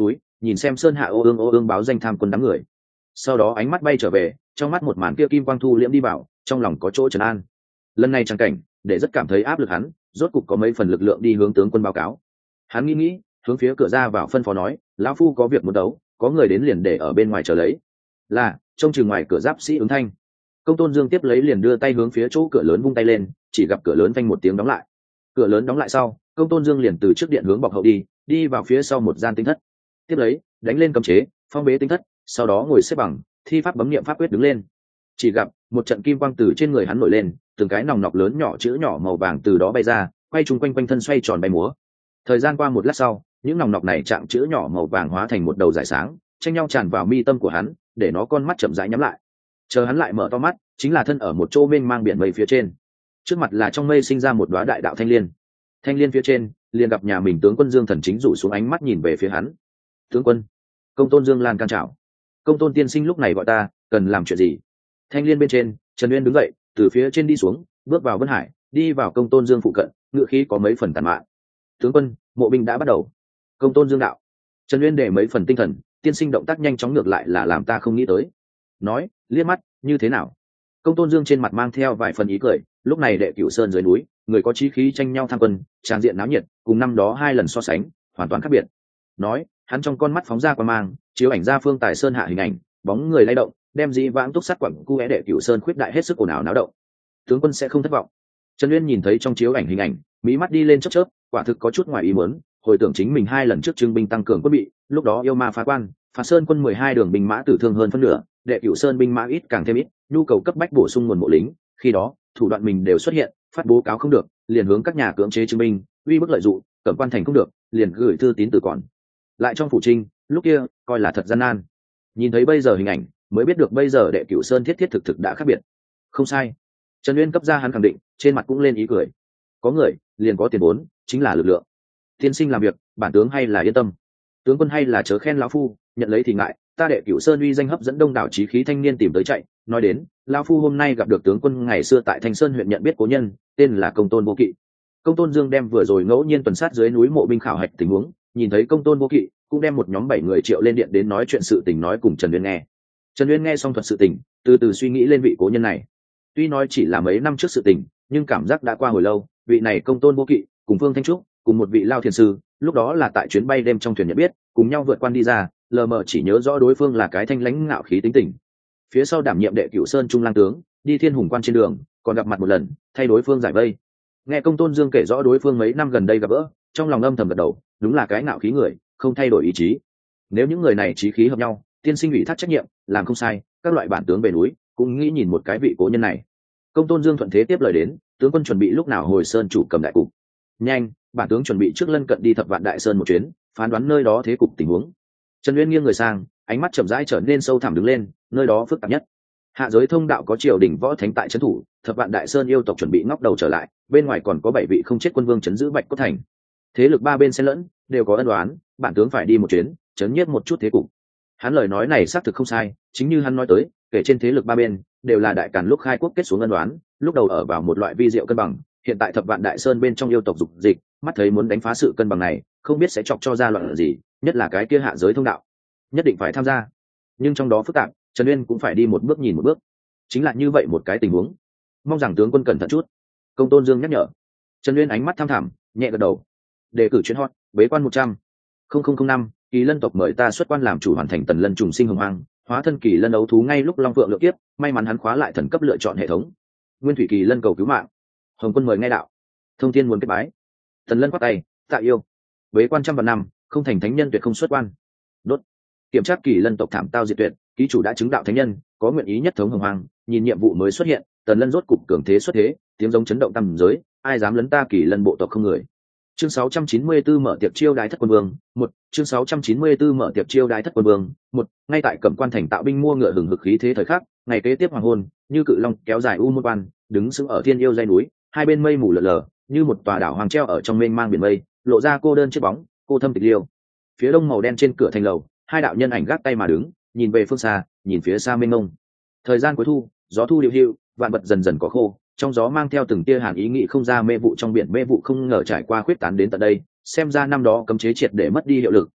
nhìn xem sơn hạ ô ương ô ương báo danh tham quân đám người. Sau đó ánh mắt bay trở về, trong mắt một màn kia kim quang thu liễm đi vào, trong lòng có chỗ trấn an. Lần này trang cảnh để rất cảm thấy áp lực, hắn rốt cục có mấy phần lực lượng đi hướng tướng quân báo cáo. Hắn nghĩ nghĩ, hướng phía cửa ra vào phân phó nói, lão phu có việc muốn đấu, có người đến liền để ở bên ngoài chờ lấy. Là, trông chừng ngoài cửa giáp sĩ ứng thanh. Công Tôn Dương tiếp lấy liền đưa tay hướng phía chỗ cửa lớn vung tay lên, chỉ gặp cửa lớn vang một tiếng đóng lại. Cửa lớn đóng lại sau, Công Tôn Dương liền từ trước điện hướng bọc hậu đi, đi vào phía sau một gian tinh thất. Tiếp lấy, đánh lên cấm chế, phong bế tinh thất, sau đó ngồi xếp bằng, thi pháp bấm niệm pháp quyết đứng lên. Chỉ gặp một trận kim quang từ trên người hắn nổi lên, từng cái nòng nọc lớn nhỏ chữ nhỏ màu vàng từ đó bay ra, quay chung quanh quanh thân xoay tròn bay múa. Thời gian qua một lát sau, những nòng nọc này chạm chữ nhỏ màu vàng hóa thành một đầu giải sáng, tranh nhau tràn vào mi tâm của hắn, để nó con mắt chậm rãi nhắm lại. Chờ hắn lại mở to mắt, chính là thân ở một chỗ mênh mang biển mây phía trên. Trước mặt là trong mây sinh ra một đóa đại đạo thanh liên. Thanh liên phía trên, liền gặp nhà mình tướng quân Dương Thần chính rủ xuống ánh mắt nhìn về phía hắn. "Tướng quân." Công Tôn Dương lan can chào. "Công Tôn tiên sinh lúc này gọi ta, cần làm chuyện gì?" Thanh liên bên trên, Trần Uyên đứng dậy, từ phía trên đi xuống, bước vào Vân Hải, đi vào Công Tôn Dương phụ cận, ngựa khí có mấy phần tàn mạn. "Tướng quân, mộ binh đã bắt đầu." Công Tôn Dương đạo. Trần Uyên để mấy phần tinh thần, tiên sinh động tác nhanh chóng ngược lại là làm ta không nghĩ tới. Nói, liếc mắt, như thế nào? Công Tôn Dương trên mặt mang theo vài phần ý cười, lúc này đệ Cửu Sơn dưới núi, người có chí khí tranh nhau tham quân, tràng diện náo nhiệt, cùng năm đó hai lần so sánh, hoàn toàn khác biệt. Nói, hắn trong con mắt phóng ra quang mang, chiếu ảnh ra phương Tài Sơn hạ hình ảnh, bóng người lay động, đem dĩ vãng túc sát quặng cu é đệ Cửu Sơn khuyết đại hết sức ồn ào náo động. Tướng quân sẽ không thất vọng. Trần Uyên nhìn thấy trong chiếu ảnh hình ảnh, mí mắt đi lên chớp chớp, quả thực có chút ngoài ý muốn, hồi tưởng chính mình hai lần trước trưng binh tăng cường quân bị, lúc đó yêu ma phá quan, phá sơn quân mười hai đường binh mã tử thương hơn phân nửa, đệ Cửu Sơn binh mã ít càng thêm ít, nhu cầu cấp bách bổ sung nguồn mộ lính, khi đó, thủ đoạn mình đều xuất hiện, phát bố cáo không được, liền hướng các nhà cưỡng chế trưng binh, uy bức lợi dụng, cẩm quan thành không được, liền gửi thư tín từ còn. Lại trong phủ trinh, lúc kia, coi là thật gian nan. Nhìn thấy bây giờ hình ảnh, mới biết được bây giờ đệ Cửu Sơn thiết thiết thực thực đã khác biệt. Không sai. Trần Uyên cấp ra hắn khẳng định, trên mặt cũng lên ý cười. Có người, liền có tiền vốn, chính là lực lượng. Tiên sinh làm việc, bản tướng hay là yên tâm. Tướng quân hay là chớ khen lão phu, nhận lấy thì ngại, ta đệ Cửu Sơn uy danh hấp dẫn đông đảo chí khí thanh niên tìm tới chạy, nói đến, lão phu hôm nay gặp được tướng quân ngày xưa tại Thanh Sơn huyện nhận biết cố nhân, tên là Công Tôn Vô Kỵ. Công Tôn Dương đem vừa rồi ngẫu nhiên tuần sát dưới núi mộ binh khảo hạch tình huống, nhìn thấy Công Tôn Vô Kỵ, cũng đem một nhóm bảy người triệu lên điện đến nói chuyện sự tình nói cùng Trần Uyên nghe. Trần Uyên nghe xong thuật sự tình, từ từ suy nghĩ lên vị cố nhân này. Tuy nói chỉ là mấy năm trước sự tình, nhưng cảm giác đã qua hồi lâu, vị này Công Tôn Vô Kỵ, cùng Phương Thanh Trúc, cùng một vị Lao Thiền sư, lúc đó là tại chuyến bay đêm trong thuyền nhận biết, cùng nhau vượt quan đi ra, lờ mờ chỉ nhớ rõ đối phương là cái thanh lãnh ngạo khí tính tình. Phía sau đảm nhiệm đệ Cửu Sơn trung lang tướng, đi Thiên Hùng quan trên đường, còn gặp mặt một lần, thay đối phương giải vây. Nghe Công Tôn Dương kể rõ đối phương mấy năm gần đây gặp gỡ, trong lòng âm thầm gật đầu, đúng là cái ngạo khí người, không thay đổi ý chí. Nếu những người này chí khí hợp nhau, tiên sinh ủy thác trách nhiệm, làm không sai, các loại bản tướng về núi, cũng nghĩ nhìn một cái vị cố nhân này. Công Tôn Dương thuận thế tiếp lời đến, tướng quân chuẩn bị lúc nào hồi sơn chủ cầm đại cục? Nhanh, bản tướng chuẩn bị trước lân cận đi Thập Vạn Đại Sơn một chuyến, phán đoán nơi đó thế cục tình huống. Trần Uyên nghiêng người sang, ánh mắt chậm rãi trở nên sâu thẳm đứng lên, nơi đó phức tạp nhất. Hạ giới thông đạo có triều đình võ thánh tại trấn thủ, Thập Vạn Đại Sơn yêu tộc chuẩn bị ngóc đầu trở lại, bên ngoài còn có bảy vị không chết quân vương trấn giữ Bạch Cốt thành. Thế lực ba bên xen lẫn, đều có ân oán, bản tướng phải đi một chuyến, chấn nhiếp một chút thế cục. Hắn lời nói này xác thực không sai, chính như hắn nói tới, kể trên thế lực ba bên đều là đại càn lúc khai quốc kết xuống ân oán, lúc đầu ở vào một loại vi diệu cân bằng, hiện tại Thập Vạn Đại Sơn bên trong yêu tộc dục dịch, mắt thấy muốn đánh phá sự cân bằng này, không biết sẽ chọc cho ra loạn gì, nhất là cái kia hạ giới thông đạo, nhất định phải tham gia. Nhưng trong đó phức tạp, Trần Uyên cũng phải đi một bước nhìn một bước, chính là như vậy một cái tình huống. Mong rằng tướng quân cẩn thận chút. Công Tôn Dương nhắc nhở. Trần Uyên ánh mắt tham thẳm, nhẹ gật đầu. Đề cử chuyến hot, bế quan một trăm nghìn năm, Kỳ Lân tộc mời ta xuất quan làm chủ hoàn thành Tần Lân trùng sinh hồng hoang, hóa thân Kỳ Lân ấu thú ngay lúc Long Phượng lượng kiếp, may mắn hắn khóa lại thần cấp lựa chọn hệ thống. Nguyên Thủy Kỳ Lân cầu cứu mạng. Hồng Quân mời ngay đạo. Thông Thiên muốn kết bái. Tần Lân quát tay, tạ yêu. Bế quan trăm vạn năm, không thành thánh nhân tuyệt không xuất quan. Đốt. Kiểm tra Kỳ Lân tộc thảm tao diệt tuyệt, ký chủ đã chứng đạo thánh nhân, có nguyện ý nhất thống hồng hoang, nhìn nhiệm vụ mới xuất hiện, Tần Lân rốt cục cường thế xuất thế, tiếng giống chấn động tầm giới, ai dám lấn ta Kỳ Lân bộ tộc không người. Chương sáu trăm chín mươi tư mở tiệc chiêu đái thất quân vương, một, chương sáu trăm chín mươi tư mở tiệc chiêu đái thất quân vương, một, ngay tại Cẩm Quan thành tạo binh mua ngựa hừng hực khí thế thời khắc, ngày kế tiếp hoàng hôn, như cự long kéo dài u môn quan, đứng sững ở thiên yêu dãy núi, hai bên mây mù lờ lờ, như một tòa đảo hoàng treo ở trong mênh mang biển mây, lộ ra cô đơn chiếc bóng, cô thâm tịch liêu. Phía đông màu đen trên cửa thành lầu, hai đạo nhân ảnh gác tay mà đứng, nhìn về phương xa, nhìn phía xa mênh mông. Thời gian cuối thu, gió thu điệu hưu, vạn vật dần dần có khô, trong gió mang theo từng tia hàn ý nghĩ không ra mê vụ trong biển mê vụ không ngờ trải qua khuyết tán đến tận đây, xem ra năm đó cấm chế triệt để mất đi hiệu lực,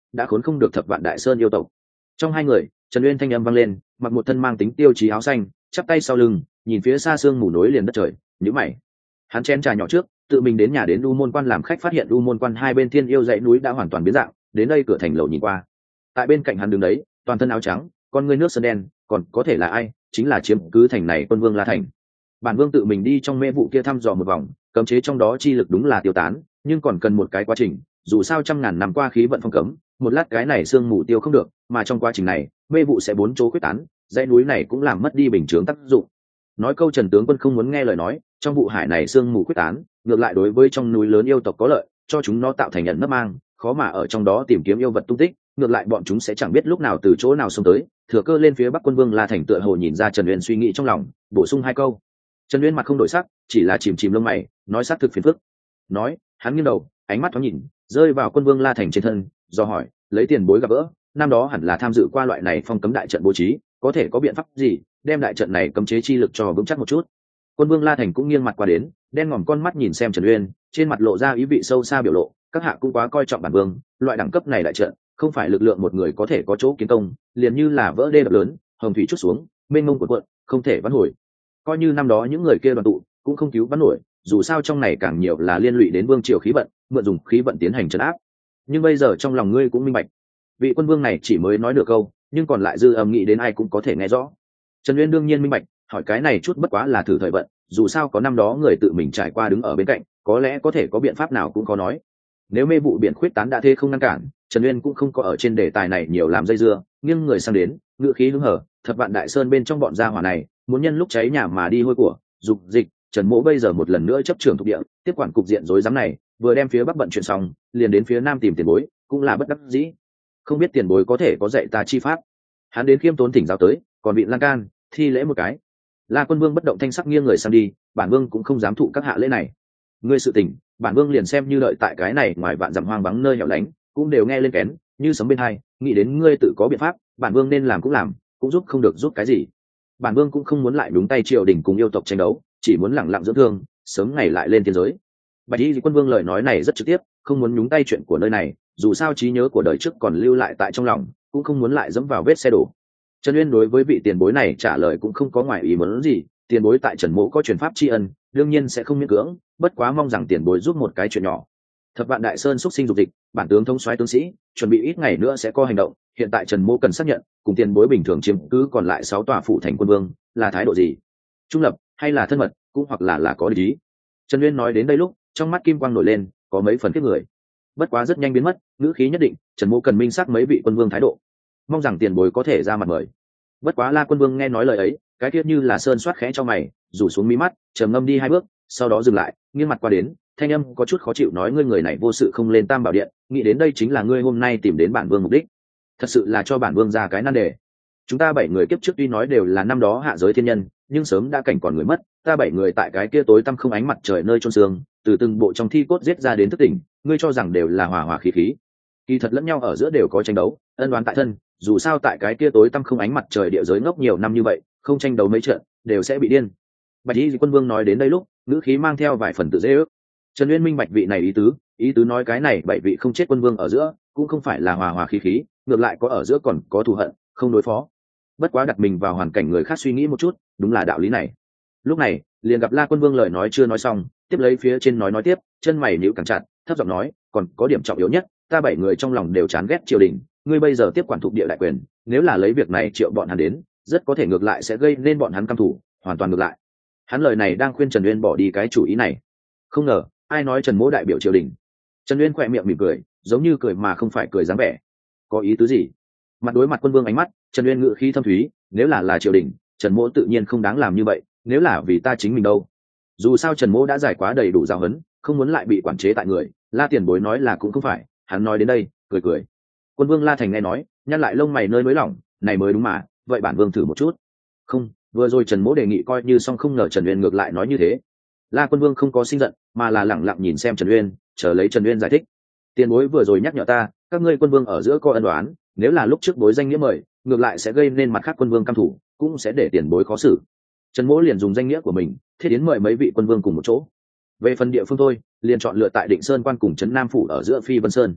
đã khốn không được thập vạn đại sơn yêu tộc. Trong hai người, Trần Uyên thanh âm vang lên, mặc một thân mang tính tiêu chí áo xanh, chắp tay sau lưng, nhìn phía xa sương mù nối liền đất trời, nhíu mày. Hắn chén trà nhỏ trước, tự mình đến nhà đến U Môn Quan làm khách, phát hiện U Môn Quan hai bên thiên yêu dãy núi đã hoàn toàn biến dạng, đến đây cửa thành lầu nhìn qua. Tại bên cạnh hắn đứng đấy, toàn thân áo trắng, con ngươi nước sơn đen, còn có thể là ai? Chính là chiếm cứ thành này Quân Vương La Thành. Bản Vương tự mình đi trong mê vụ kia thăm dò một vòng, cấm chế trong đó chi lực đúng là tiêu tán, nhưng còn cần một cái quá trình, dù sao trăm ngàn năm qua khí vận phong cấm, một lát cái này sương mù tiêu không được, mà trong quá trình này, mê vụ sẽ bốn chỗ quyết tán, dãy núi này cũng làm mất đi bình chướng tác dụng. Nói câu Trần tướng quân không muốn nghe lời nói, trong vụ hải này sương mù quyết tán, ngược lại đối với trong núi lớn yêu tộc có lợi, cho chúng nó tạo thành nhận nấp mang, khó mà ở trong đó tìm kiếm yêu vật tung tích, ngược lại bọn chúng sẽ chẳng biết lúc nào từ chỗ nào xông tới, thừa cơ lên phía Bắc Quân Vương La Thành. Tựa hồ nhìn ra Trần Uyên suy nghĩ trong lòng, bổ sung hai câu. Trần Uyên mặt không đổi sắc, chỉ là chìm chìm lông mày, nói sát thực phiền phức. Nói, hắn nghiêng đầu, ánh mắt thoáng nhìn, rơi vào Quân Vương La Thành trên thân, do hỏi, lấy tiền bối gặp gỡ, năm đó hẳn là tham dự qua loại này phong cấm đại trận bố trí, có thể có biện pháp gì đem đại trận này cấm chế chi lực cho vững chắc một chút. Quân Vương La Thành cũng nghiêng mặt qua đến, đen ngòm con mắt nhìn xem Trần Uyên, trên mặt lộ ra ý vị sâu xa biểu lộ, các hạ cũng quá coi trọng bản vương, loại đẳng cấp này đại trận, không phải lực lượng một người có thể có chỗ kiến công, liền như là vỡ đê đập lớn, hồng thủy chút xuống, mênh mông cuộn cuộn, không thể vãn hồi. Coi như năm đó những người kia đoàn tụ, cũng không cứu vãn nổi, dù sao trong này càng nhiều là liên lụy đến vương triều khí vận, mượn dùng khí vận tiến hành trấn áp. Nhưng bây giờ trong lòng ngươi cũng minh bạch, vị quân vương này chỉ mới nói được câu, nhưng còn lại dư âm nghĩ đến ai cũng có thể nghe rõ. Trần Uyên đương nhiên minh bạch, hỏi cái này chút bất quá là thử thời vận, dù sao có năm đó người tự mình trải qua đứng ở bên cạnh, có lẽ có thể có biện pháp nào cũng có nói. Nếu mê vụ biển khuyết tán đã thế không ngăn cản, Trần Uyên cũng không có ở trên đề tài này nhiều làm dây dưa, nghiêng người sang đến, ngựa khí hứng hở, thập vạn đại sơn bên trong bọn gia hỏa này, muốn nhân lúc cháy nhà mà đi hôi của, dục dịch, Trần Mỗ bây giờ một lần nữa chấp trưởng thuộc địa, tiếp quản cục diện rối rắm này, vừa đem phía Bắc bận chuyện xong, liền đến phía Nam tìm tiền bối, cũng là bất đắc dĩ. Không biết tiền bối có thể có dạy ta chi pháp. Hắn đến khiêm tốn thỉnh giáo tới, còn bị lan can, thi lễ một cái. La Quân Vương bất động thanh sắc nghiêng người sang đi, bản vương cũng không dám thụ các hạ lễ này. Ngươi sự tình, bản vương liền xem như đợi tại cái này ngoài vạn dặm hoang vắng nơi hẻo lánh, cũng đều nghe lên kén, như sấm bên hai, nghĩ đến ngươi tự có biện pháp, bản vương nên làm cũng làm, cũng giúp không được giúp cái gì. Bản vương cũng không muốn lại đúng tay triều đình cùng yêu tộc tranh đấu, chỉ muốn lặng lặng dưỡng thương, sớm ngày lại lên thiên giới. Bạch Y Quân Vương lời nói này rất trực tiếp, không muốn nhúng tay chuyện của nơi này, dù sao trí nhớ của đời trước còn lưu lại tại trong lòng, cũng không muốn lại dẫm vào vết xe đổ. Trần Uyên đối với vị tiền bối này trả lời cũng không có ngoài ý muốn gì, tiền bối tại Trần Mỗ có truyền pháp tri ân, đương nhiên sẽ không miễn cưỡng, bất quá mong rằng tiền bối giúp một cái chuyện nhỏ. Thập vạn đại sơn xúc sinh dục dịch, bản tướng thống soái tướng sĩ, chuẩn bị ít ngày nữa sẽ có hành động, hiện tại Trần Mỗ cần xác nhận, cùng tiền bối bình thường chiếm cứ còn lại sáu tòa phủ thành quân vương, là thái độ gì? Trung lập hay là thân mật, cũng hoặc là là có lý. Trần Uyên nói đến đây lúc, trong mắt kim quang nổi lên, có mấy phần kiếp người. Bất quá rất nhanh biến mất, ngữ khí nhất định, Trần Mỗ cần minh xác mấy vị quân vương thái độ, mong rằng tiền bối có thể ra mặt mời. Bất quá La Quân Vương nghe nói lời ấy, cái tiết như là sơn soát khẽ cho mày, rủ xuống mí mắt, trầm ngâm đi hai bước, sau đó dừng lại, nghiêng mặt qua đến, thanh âm có chút khó chịu nói, ngươi người này vô sự không lên Tam Bảo Điện, nghĩ đến đây chính là ngươi hôm nay tìm đến bản vương mục đích. Thật sự là cho bản vương ra cái nan đề. Chúng ta bảy người kiếp trước tuy nói đều là năm đó hạ giới thiên nhân, nhưng sớm đã cảnh còn người mất, ta bảy người tại cái kia tối tăm không ánh mặt trời nơi chôn xương, từ từng bộ trong thi cốt giết ra đến thức tỉnh, ngươi cho rằng đều là hòa hòa khí khí. Kỳ thật lẫn nhau ở giữa đều có tranh đấu, ân oán tại thân, dù sao tại cái kia tối tăm không ánh mặt trời địa giới ngốc nhiều năm như vậy, không tranh đấu mấy trận đều sẽ bị điên. Bạch Y Quân Vương nói đến đây lúc, ngữ khí mang theo vài phần tự dễ ước. Trần Uyên minh bạch vị này ý tứ, ý tứ nói cái này bảy vị không chết quân vương ở giữa, cũng không phải là hòa hòa khí khí, ngược lại có ở giữa còn có thù hận, không đối phó. Bất quá đặt mình vào hoàn cảnh người khác suy nghĩ một chút, đúng là đạo lý này. Lúc này, liền gặp La Quân Vương lời nói chưa nói xong, tiếp lấy phía trên nói nói tiếp, chân mày nhíu càng chặt, thấp giọng nói, còn có điểm trọng yếu nhất, ta bảy người trong lòng đều chán ghét triều đình, ngươi bây giờ tiếp quản thuộc địa đại quyền, nếu là lấy việc này triệu bọn hắn đến, rất có thể ngược lại sẽ gây nên bọn hắn căm thù, hoàn toàn ngược lại. Hắn lời này đang khuyên Trần Uyên bỏ đi cái chủ ý này. Không ngờ, ai nói Trần Mỗ đại biểu triều đình? Trần Uyên khỏe miệng mỉm cười, giống như cười mà không phải cười dáng vẻ. Có ý tứ gì? Mặt đối mặt Quân Vương ánh mắt, Trần Uyên ngự khí thâm thúy, nếu là là triều đình, Trần Mỗ tự nhiên không đáng làm như vậy, nếu là vì ta chính mình đâu? Dù sao Trần Mỗ đã giải quá đầy đủ giáo huấn, không muốn lại bị quản chế tại người. La tiền bối nói là cũng không phải, hắn nói đến đây, cười cười. Quân Vương La Thành nghe nói, nhăn lại lông mày nơi mới lỏng, này mới đúng mà, vậy bản vương thử một chút. Không, vừa rồi Trần Mỗ đề nghị coi như xong, không ngờ Trần Uyên ngược lại nói như thế. La Quân Vương không có sinh giận, mà là lẳng lặng nhìn xem Trần Uyên, chờ lấy Trần Uyên giải thích. Tiền bối vừa rồi nhắc nhở ta, các ngươi quân vương ở giữa có ân oán, nếu là lúc trước bối danh nghĩa mời, ngược lại sẽ gây nên mặt khác quân vương căm thủ, cũng sẽ để tiền bối khó xử. Trần Mỗ liền dùng danh nghĩa của mình, thiết yến mời mấy vị quân vương cùng một chỗ. Về phần địa phương thôi, liền chọn lựa tại Định Sơn quan cùng trấn Nam phủ ở giữa Phi Vân Sơn.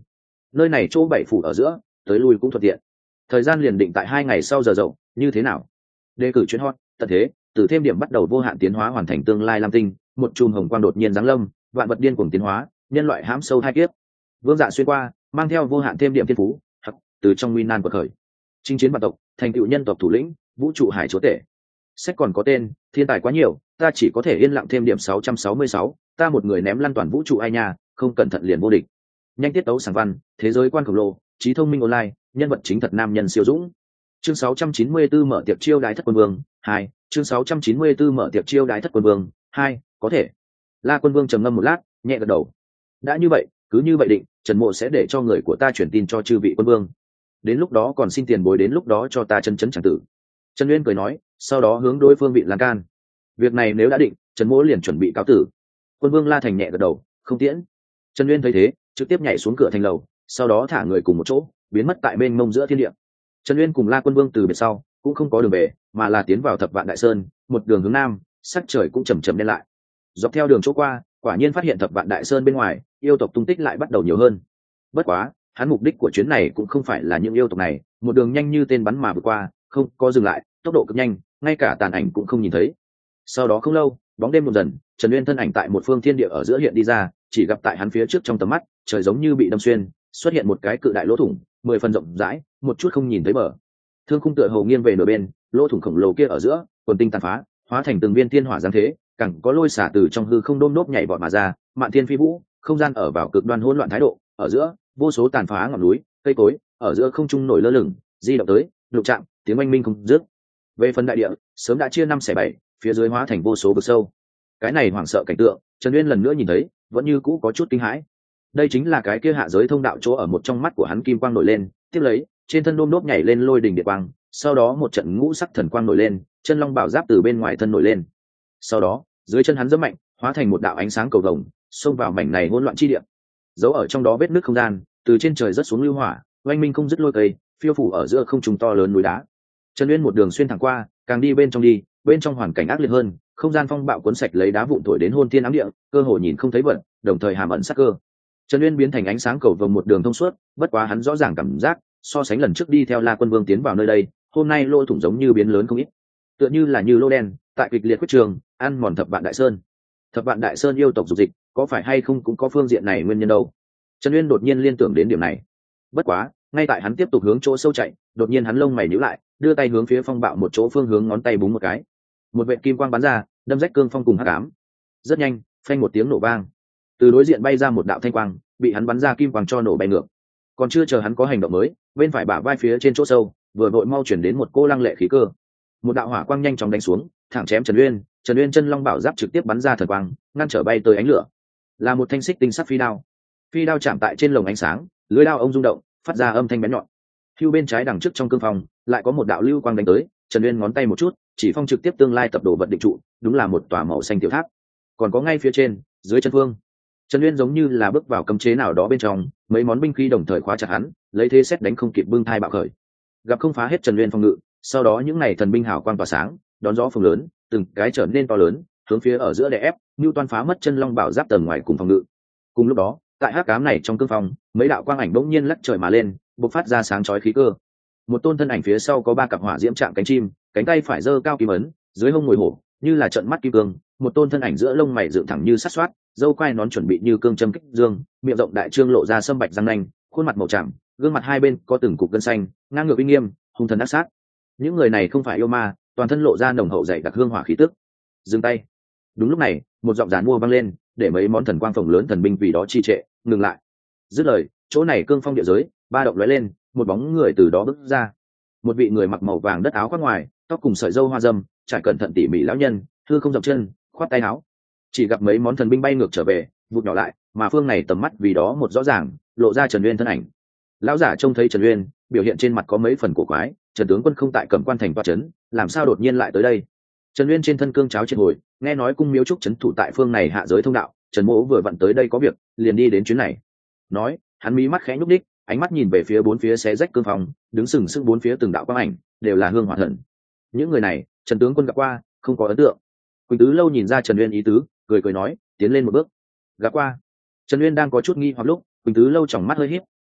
nơi này chỗ bảy phủ ở giữa tới lui cũng thuận tiện. Thời gian liền định tại hai ngày sau giờ dậu, như thế nào? Đề cử chuyến hot tận thế, từ thêm điểm bắt đầu vô hạn tiến hóa hoàn thành tương lai lam tinh, một chùm hồng quang đột nhiên giáng lâm, vạn vật điên cuồng tiến hóa, nhân loại hãm sâu hai kiếp. Vương Dạ xuyên qua, mang theo vô hạn thêm điểm thiên phú, hoặc từ trong nguy nan quật khởi, chinh chiến vạn tộc, thành tựu nhân tộc thủ lĩnh, vũ trụ hải chúa tể. Sách còn có tên, thiên tài quá nhiều, ta chỉ có thể yên lặng thêm điểm sáu trăm sáu mươi sáu, ta một người ném lăn toàn vũ trụ ai nha, không cẩn thận liền vô địch. Nhanh tiết tấu sáng văn, thế giới quan khổng lồ, trí thông minh online, nhân vật chính thật nam nhân siêu dũng. Chương sáu trăm chín mươi tư mở tiệc chiêu đái thất quân vương hai, chương sáu trăm chín mươi tư mở tiệc chiêu đái thất quân vương hai, có thể. La Quân Vương trầm ngâm một lát, nhẹ gật đầu. Đã như vậy, cứ như vậy định, Trần Mộ sẽ để cho người của ta chuyển tin cho chư vị quân vương. Đến lúc đó còn xin tiền bối đến lúc đó cho ta chân chấn chẳng tử. Trần Uyên cười nói, sau đó hướng đối phương vị lan can. Việc này nếu đã định, Trần Mộ liền chuẩn bị cáo tử. Quân Vương La Thành nhẹ gật đầu, không tiễn. Trần Uyên thấy thế, trực tiếp nhảy xuống cửa thành lầu, sau đó thả người cùng một chỗ, biến mất tại mênh mông giữa thiên địa. Trần Uyên cùng La Quân Vương từ biệt sau, cũng không có đường về, mà là tiến vào Thập Vạn Đại Sơn, một đường hướng nam, sắc trời cũng chầm chậm đen lại. Dọc theo đường chỗ qua, quả nhiên phát hiện Thập Vạn Đại Sơn bên ngoài, yêu tộc tung tích lại bắt đầu nhiều hơn. Bất quá, hắn mục đích của chuyến này cũng không phải là những yêu tộc này, một đường nhanh như tên bắn mà vượt qua, không có dừng lại, tốc độ cực nhanh, ngay cả tàn ảnh cũng không nhìn thấy. Sau đó không lâu, bóng đêm dần dần, Trần Uyên thân ảnh tại một phương thiên địa ở giữa hiện đi ra, chỉ gặp tại hắn phía trước trong tầm mắt, trời giống như bị đâm xuyên, xuất hiện một cái cự đại lỗ thủng, mười phần rộng rãi, một chút không nhìn thấy bờ. Thương khung tựa hồ nghiêng về nửa bên, lỗ thủng khổng lồ kia ở giữa, quần tinh tàn phá, hóa thành từng viên thiên hỏa giáng thế, cẳng có lôi xả từ trong hư không đôm đốp nhảy vọt mà ra, mạn thiên phi vũ, không gian ở vào cực đoan hỗn loạn thái độ, ở giữa, vô số tàn phá ngọn núi, cây cối, ở giữa không trung nổi lơ lửng, di động tới, đụng chạm, tiếng oanh minh không dứt. Về phần đại địa, sớm đã chia năm xẻ bảy, phía dưới hóa thành vô số vực sâu. Cái này hoảng sợ cảnh tượng, Trần Uyên lần nữa nhìn thấy, vẫn như cũ có chút kinh hãi. Đây chính là cái kia hạ giới thông đạo chỗ ở một trong mắt của hắn kim quang nổi lên, tiếp lấy, trên thân đôm đốp nhảy lên lôi đỉnh địa quang, sau đó một trận ngũ sắc thần quang nổi lên, chân long bảo giáp từ bên ngoài thân nổi lên. Sau đó, dưới chân hắn giẫm mạnh, hóa thành một đạo ánh sáng cầu vồng, xông vào mảnh này hỗn loạn chi địa. Giấu ở trong đó vết nứt không gian, từ trên trời rớt xuống lưu hỏa, oanh minh không dứt lôi cây, phiêu phủ ở giữa không trung to lớn núi đá. Trần Uyên một đường xuyên thẳng qua, càng đi bên trong đi, bên trong hoàn cảnh ác liệt hơn, không gian phong bạo cuốn sạch lấy đá vụn thổi đến hôn thiên ám địa, cơ hồ nhìn không thấy vật, đồng thời hàm ẩn sát cơ. Trần Uyên biến thành ánh sáng cầu vồng một đường thông suốt, bất quá hắn rõ ràng cảm giác, so sánh lần trước đi theo La Quân Vương tiến vào nơi đây, hôm nay lỗ thủng giống như biến lớn không ít, tựa như là như lô đen, tại kịch liệt quyết trường, ăn mòn Thập Vạn Đại Sơn. Thập Vạn Đại Sơn yêu tộc dục dịch, có phải hay không cũng có phương diện này nguyên nhân đâu? Trần Uyên đột nhiên liên tưởng đến điểm này. Bất quá, ngay tại hắn tiếp tục hướng chỗ sâu chạy, đột nhiên hắn lông mày nhíu lại, đưa tay hướng phía phong bạo một chỗ phương hướng ngón tay búng một cái. Một vệt kim quang bắn ra, đâm rách cương phong cùng hắc ám. Rất nhanh, phanh một tiếng nổ vang. Từ đối diện bay ra một đạo thanh quang, bị hắn bắn ra kim quang cho nổ bay ngược. Còn chưa chờ hắn có hành động mới, bên phải bả vai phía trên chỗ sâu, vừa vội mau chuyển đến một cô lăng lệ khí cơ. Một đạo hỏa quang nhanh chóng đánh xuống, thẳng chém Trần Uyên, Trần Uyên chân long bảo giáp trực tiếp bắn ra thần quang, ngăn trở bay tới ánh lửa. Là một thanh xích tinh sắc phi đao. Phi đao chạm tại trên lồng ánh sáng, lưỡi đao ông rung động, phát ra âm thanh bén nhọn. Hưu bên trái đằng trước trong cương phong, lại có một đạo lưu quang đánh tới, Trần Uyên ngón tay một chút, chỉ phong trực tiếp tương lai tập đồ vật định trụ, đúng là một tòa màu xanh tiểu tháp. Còn có ngay phía trên, dưới chân phương, Trần Uyên giống như là bước vào cấm chế nào đó bên trong, mấy món binh khí đồng thời khóa chặt hắn, lấy thế xét đánh không kịp bưng thai bạo khởi. Gặp không phá hết Trần Uyên phòng ngự, sau đó những này thần binh hào quang tỏa sáng, đón gió phường lớn, từng cái trở nên to lớn, hướng phía ở giữa đè ép, như toan phá mất chân long bảo giáp tầng ngoài cùng phòng ngự. Cùng lúc đó, tại hắc ám này trong cương phong, mấy đạo quang ảnh bỗng nhiên lắc trời mà lên, bộc phát ra sáng chói khí cơ. Một tôn thân ảnh phía sau có ba cặp hỏa diễm trạng cánh chim, cánh tay phải giơ cao kim ấn, dưới hông ngồi hổ, như là trận mắt kim cương. Một tôn thân ảnh giữa lông mày dựng thẳng như sắt xoát, dâu quai nón chuẩn bị như cương châm kích dương, miệng rộng đại trương lộ ra sâm bạch răng nanh, khuôn mặt màu trắng, gương mặt hai bên có từng cục gân xanh, ngang ngược uy nghiêm, hung thần ác sát. Những người này không phải yêu ma, toàn thân lộ ra nồng hậu dày đặc hương hỏa khí tức. Dừng tay. Đúng lúc này, một giọng giàn mua vang lên, để mấy món thần quang phồng lớn thần binh vì đó trì trệ, ngừng lại. Dứt lời, chỗ này cương phong địa giới, ba động lóe lên, một bóng người từ đó bước ra. Một vị người mặc màu vàng đất áo khoác ngoài, tóc cùng sợi râu hoa râm, trải cẩn thận tỉ mỉ lão nhân, hư không dọc chân, khoát tay áo. Chỉ gặp mấy món thần binh bay ngược trở về, vụt nhỏ lại, mà phương này tầm mắt vì đó một rõ ràng, lộ ra Trần Uyên thân ảnh. Lão giả trông thấy Trần Uyên, biểu hiện trên mặt có mấy phần cổ quái, Trần tướng quân không tại Cẩm Quan thành toa trấn, làm sao đột nhiên lại tới đây? Trần Uyên trên thân cương cháo triệt hồi, nghe nói cung miếu trúc trấn thủ tại phương này hạ giới thông đạo, Trần Mỗ vừa vặn tới đây có việc, liền đi đến chuyến này. Nói, hắn mí mắt khẽ nhúc đích, ánh mắt nhìn về phía bốn phía xé rách cương phòng, đứng sừng sững bốn phía từng đạo quang ảnh, đều là hương hỏa thần. Những người này, Trần tướng quân gặp qua, không có ấn tượng. Quỳnh Tứ Lâu nhìn ra Trần Uyên ý tứ, cười cười nói, tiến lên một bước. Gặp qua. Trần Uyên đang có chút nghi hoặc lúc, Quỳnh Tứ Lâu tròng mắt hơi híp,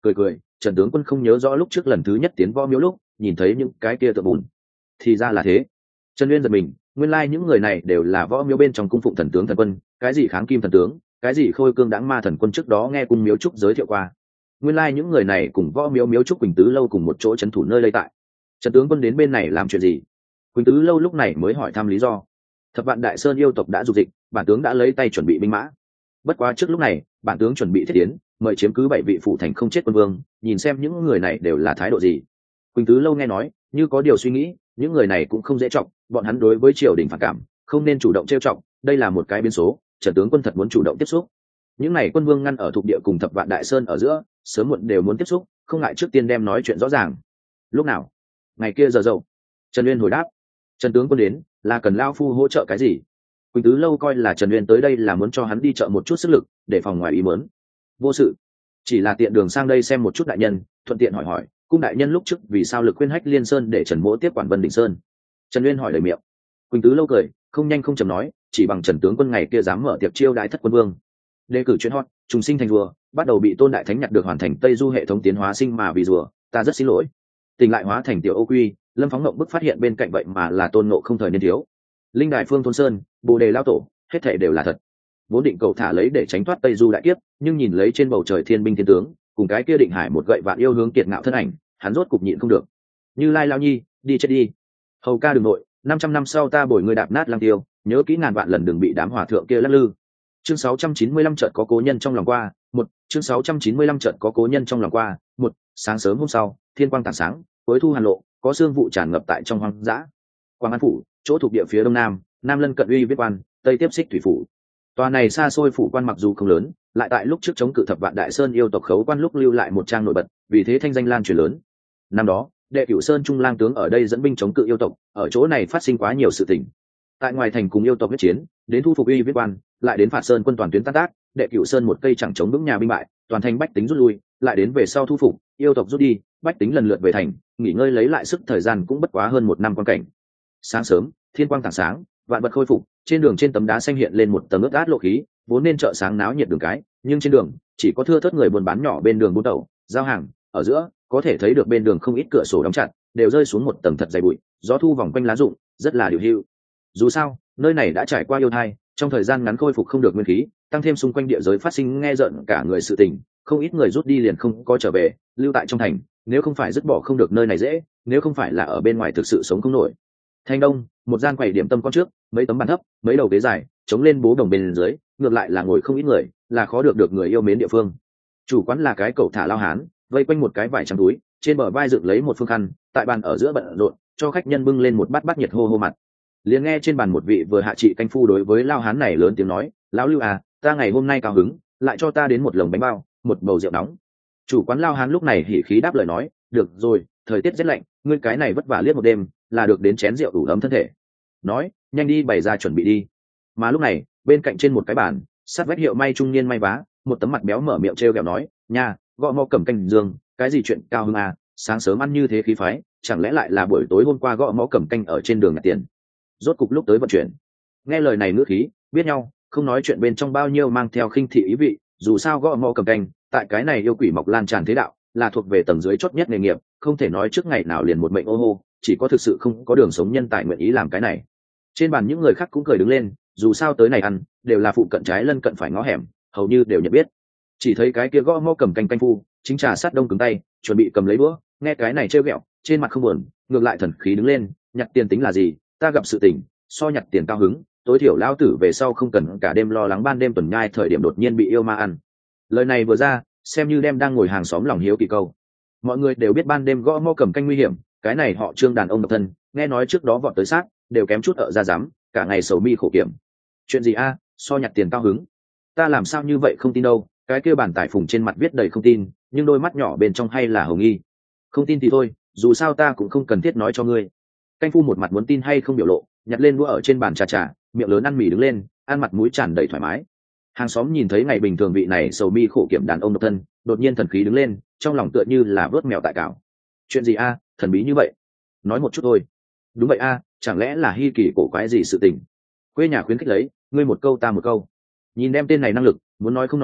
cười cười, Trần tướng quân không nhớ rõ lúc trước lần thứ nhất tiến võ miếu lúc nhìn thấy những cái kia tượng bùn. Thì ra là thế. Trần Uyên giật mình, nguyên lai những người này đều là võ miếu bên trong cung phụng thần tướng thần quân, cái gì kháng kim thần tướng, cái gì khôi cương đãng ma thần quân trước đó nghe cung miếu trúc giới thiệu qua. Nguyên lai những người này cùng võ miếu miếu trúc Quỳnh Tứ lâu cùng một chỗ trấn thủ nơi lây tại. Trần tướng quân đến bên này làm chuyện gì? Quỳnh Tứ lâu lúc này mới hỏi thăm lý do. Thập Vạn Đại Sơn yêu tộc đã dục dịch, bản tướng đã lấy tay chuẩn bị binh mã. Bất quá trước lúc này, bản tướng chuẩn bị thiết tiến, mời chiếm cứ bảy vị phụ thành không chết quân vương, nhìn xem những người này đều là thái độ gì. Quỳnh Tứ lâu nghe nói, như có điều suy nghĩ, những người này cũng không dễ trọng, bọn hắn đối với triều đình phản cảm, không nên chủ động trêu trọng, đây là một cái biến số, Trần tướng quân thật muốn chủ động tiếp xúc. Những này quân vương ngăn ở thuộc địa cùng Thập Vạn Đại Sơn ở giữa, sớm muộn đều muốn tiếp xúc, không ngại trước tiên đem nói chuyện rõ ràng. Lúc nào? Ngày kia giờ dậu. Trần Uyên hồi đáp. Trần tướng quân đến, là cần lao phu hỗ trợ cái gì? Quỳnh Tứ lâu coi là Trần Uyên tới đây là muốn cho hắn đi trợ một chút sức lực, để phòng ngoài ý muốn. Vô sự, chỉ là tiện đường sang đây xem một chút đại nhân, thuận tiện hỏi hỏi, cung đại nhân lúc trước vì sao lực khuyên hách Liên Sơn để Trần Mỗ tiếp quản Vân Đỉnh Sơn? Trần Uyên hỏi đầy miệng. Quỳnh Tứ lâu cười, không nhanh không chậm nói, chỉ bằng Trần tướng quân ngày kia dám mở tiệc chiêu đãi thất quân vương, đề cử chuyến hot, trùng sinh thành rùa, bắt đầu bị Tôn Đại Thánh nhặt được hoàn thành Tây Du hệ thống tiến hóa sinh mà vì rùa, ta rất xin lỗi. Tình lại hóa thành tiểu Ô Quy, Lâm Phóng Ngộng bức phát hiện bên cạnh vậy mà là Tôn Ngộ không thời niên thiếu. Linh Đại Phương Thôn Sơn, Bồ Đề lao tổ, hết thảy đều là thật. Vốn định cầu thả lấy để tránh thoát Tây Du đại kiếp, nhưng nhìn lấy trên bầu trời thiên binh thiên tướng, cùng cái kia Định Hải một gậy vạn yêu hướng kiệt ngạo thân ảnh, hắn rốt cục nhịn không được. Như Lai lao nhi, đi chết đi. Hầu ca đừng nội, năm trăm năm sau ta bồi ngươi đạp nát Lăng Tiêu, nhớ kỹ ngàn vạn lần đừng bị đám hòa thượng kia lắc lư. Chương sáu trăm chín mươi lăm chợt có cố nhân trong lòng qua, một, chương sáu trăm chín mươi lăm chợt có cố nhân trong lòng qua, một, sáng sớm hôm sau, thiên quang tảng sáng, cuối thu hàn lộ, có sương vụ tràn ngập tại trong hoang dã. Quang An phủ, chỗ thuộc địa phía đông nam, nam lân cận uy viết quan, tây tiếp xích thủy phủ. Tòa này xa xôi phủ quan mặc dù không lớn, lại tại lúc trước chống cự Thập Vạn Đại Sơn yêu tộc khấu quan lúc lưu lại một trang nổi bật, vì thế thanh danh lan truyền lớn. Năm đó, Đệ Cửu Sơn Trung lang tướng ở đây dẫn binh chống cự yêu tộc, ở chỗ này phát sinh quá nhiều sự tình. Tại ngoài thành cùng yêu tộc huyết chiến, đến thu phục uy viết quan, lại đến phạt sơn quân toàn tuyến tan tác, Đệ Cửu Sơn một cây chẳng chống vững nhà binh bại, toàn thành bách tính rút lui, lại đến về sau thu phục, yêu tộc rút đi, bách tính lần lượt về thành, nghỉ ngơi lấy lại sức thời gian cũng bất quá hơn một năm quan cảnh. Sáng sớm, thiên quang tảng sáng, vạn vật khôi phục, trên đường trên tấm đá xanh hiện lên một tầng ướt át lộ khí, vốn nên chợ sáng náo nhiệt đường cái, nhưng trên đường chỉ có thưa thớt người buôn bán nhỏ bên đường buôn tẩu, giao hàng, ở giữa có thể thấy được bên đường không ít cửa sổ đóng chặt, đều rơi xuống một tầng thật dày bụi, gió thu vòng quanh lá rụng, rất là điều hưu. Dù sao, nơi này đã trải qua yêu thai, trong thời gian ngắn khôi phục không được nguyên khí, tăng thêm xung quanh địa giới phát sinh nghe rợn cả người sự tình, không ít người rút đi liền không có trở về, lưu tại trong thành, nếu không phải dứt bỏ không được nơi này dễ, nếu không phải là ở bên ngoài thực sự sống không nổi. Thành đông, một gian quầy điểm tâm con trước, mấy tấm bàn thấp, mấy đầu ghế dài, chống lên bố đồng bên dưới, ngược lại là ngồi không ít người, là khó được được người yêu mến địa phương. Chủ quán là cái cẩu thả lao hán, vây quanh một cái vải trắng túi, trên bờ vai dựng lấy một phương khăn, tại bàn ở giữa bận rộn, cho khách nhân bưng lên một bát bát nhiệt hô hô mặt. Liền nghe trên bàn một vị vừa hạ trị canh phu đối với lao hán này lớn tiếng nói, lão Lưu à, ta ngày hôm nay cao hứng, lại cho ta đến một lồng bánh bao, một bầu rượu nóng. Chủ quán lao hán lúc này hỉ khí đáp lời nói, được rồi, thời tiết rét lạnh, ngươi cái này vất vả liếc một đêm, là được đến chén rượu đủ ấm thân thể. Nói, nhanh đi bày ra chuẩn bị đi. Mà lúc này, bên cạnh trên một cái bàn, sát vách hiệu may trung niên may vá, một tấm mặt béo mở miệng trêu ghẹo nói, nha, gõ mõ cầm canh dương, cái gì chuyện cao hứng à, sáng sớm ăn như thế khí phái, chẳng lẽ lại là buổi tối hôm qua gõ mõ cầm canh ở trên đường nhặt tiền. Rốt cục lúc tới vận chuyển. Nghe lời này ngữ khí, biết nhau, không nói chuyện bên trong bao nhiêu mang theo khinh thị ý vị, dù sao gõ mõ cầm canh, tại cái này yêu quỷ mọc lan tràn thế đạo, là thuộc về tầng dưới chót nhất nghề nghiệp, không thể nói trước ngày nào liền một mệnh ô hô, chỉ có thực sự không có đường sống nhân tài nguyện ý làm cái này. Trên bàn những người khác cũng cười đứng lên, dù sao tới này ăn, đều là phụ cận trái lân cận phải ngó hẻm, hầu như đều nhận biết. Chỉ thấy cái kia gõ mõ cầm canh canh phu, chính trà sát đông cứng tay, chuẩn bị cầm lấy đũa, nghe cái này trêu ghẹo, trên mặt không buồn, ngược lại thần khí đứng lên, nhặt tiền tính là gì, ta gặp sự tình, so nhặt tiền cao hứng, tối thiểu lao tử về sau không cần cả đêm lo lắng ban đêm tuần nhai thời điểm đột nhiên bị yêu ma ăn. Lời này vừa ra, xem như đem đang ngồi hàng xóm lòng hiếu kỳ câu. Mọi người đều biết ban đêm gõ mõ cầm canh nguy hiểm, cái này họ Trương đàn ông độc thân, nghe nói trước đó vọt tới xác, đều kém chút ở ra dám, cả ngày sầu mi khổ kiểm. Chuyện gì a, so nhặt tiền cao hứng? Ta làm sao như vậy không tin đâu, cái kia bản tải phùng trên mặt viết đầy không tin, nhưng đôi mắt nhỏ bên trong hay là hồng nghi. Không tin thì thôi, dù sao ta cũng không cần thiết nói cho ngươi. Canh phu một mặt muốn tin hay không biểu lộ, nhặt lên đũa ở trên bàn trà trà, miệng lớn ăn mì đứng lên, ăn mặt mũi tràn đầy thoải mái. Hàng xóm nhìn thấy ngày bình thường vị này sầu mi khổ kiểm đàn ông độc thân, đột nhiên thần khí đứng lên, trong lòng tựa như là vớt mèo tại cào. Chuyện gì a, thần bí như vậy? Nói một chút thôi. Đúng vậy a, chẳng lẽ là hi kỳ cổ quái gì sự tình? Quê nhà khuyến khích lấy, ngươi một câu ta một câu. Nhìn đem tên này năng lực, muốn nói không nói,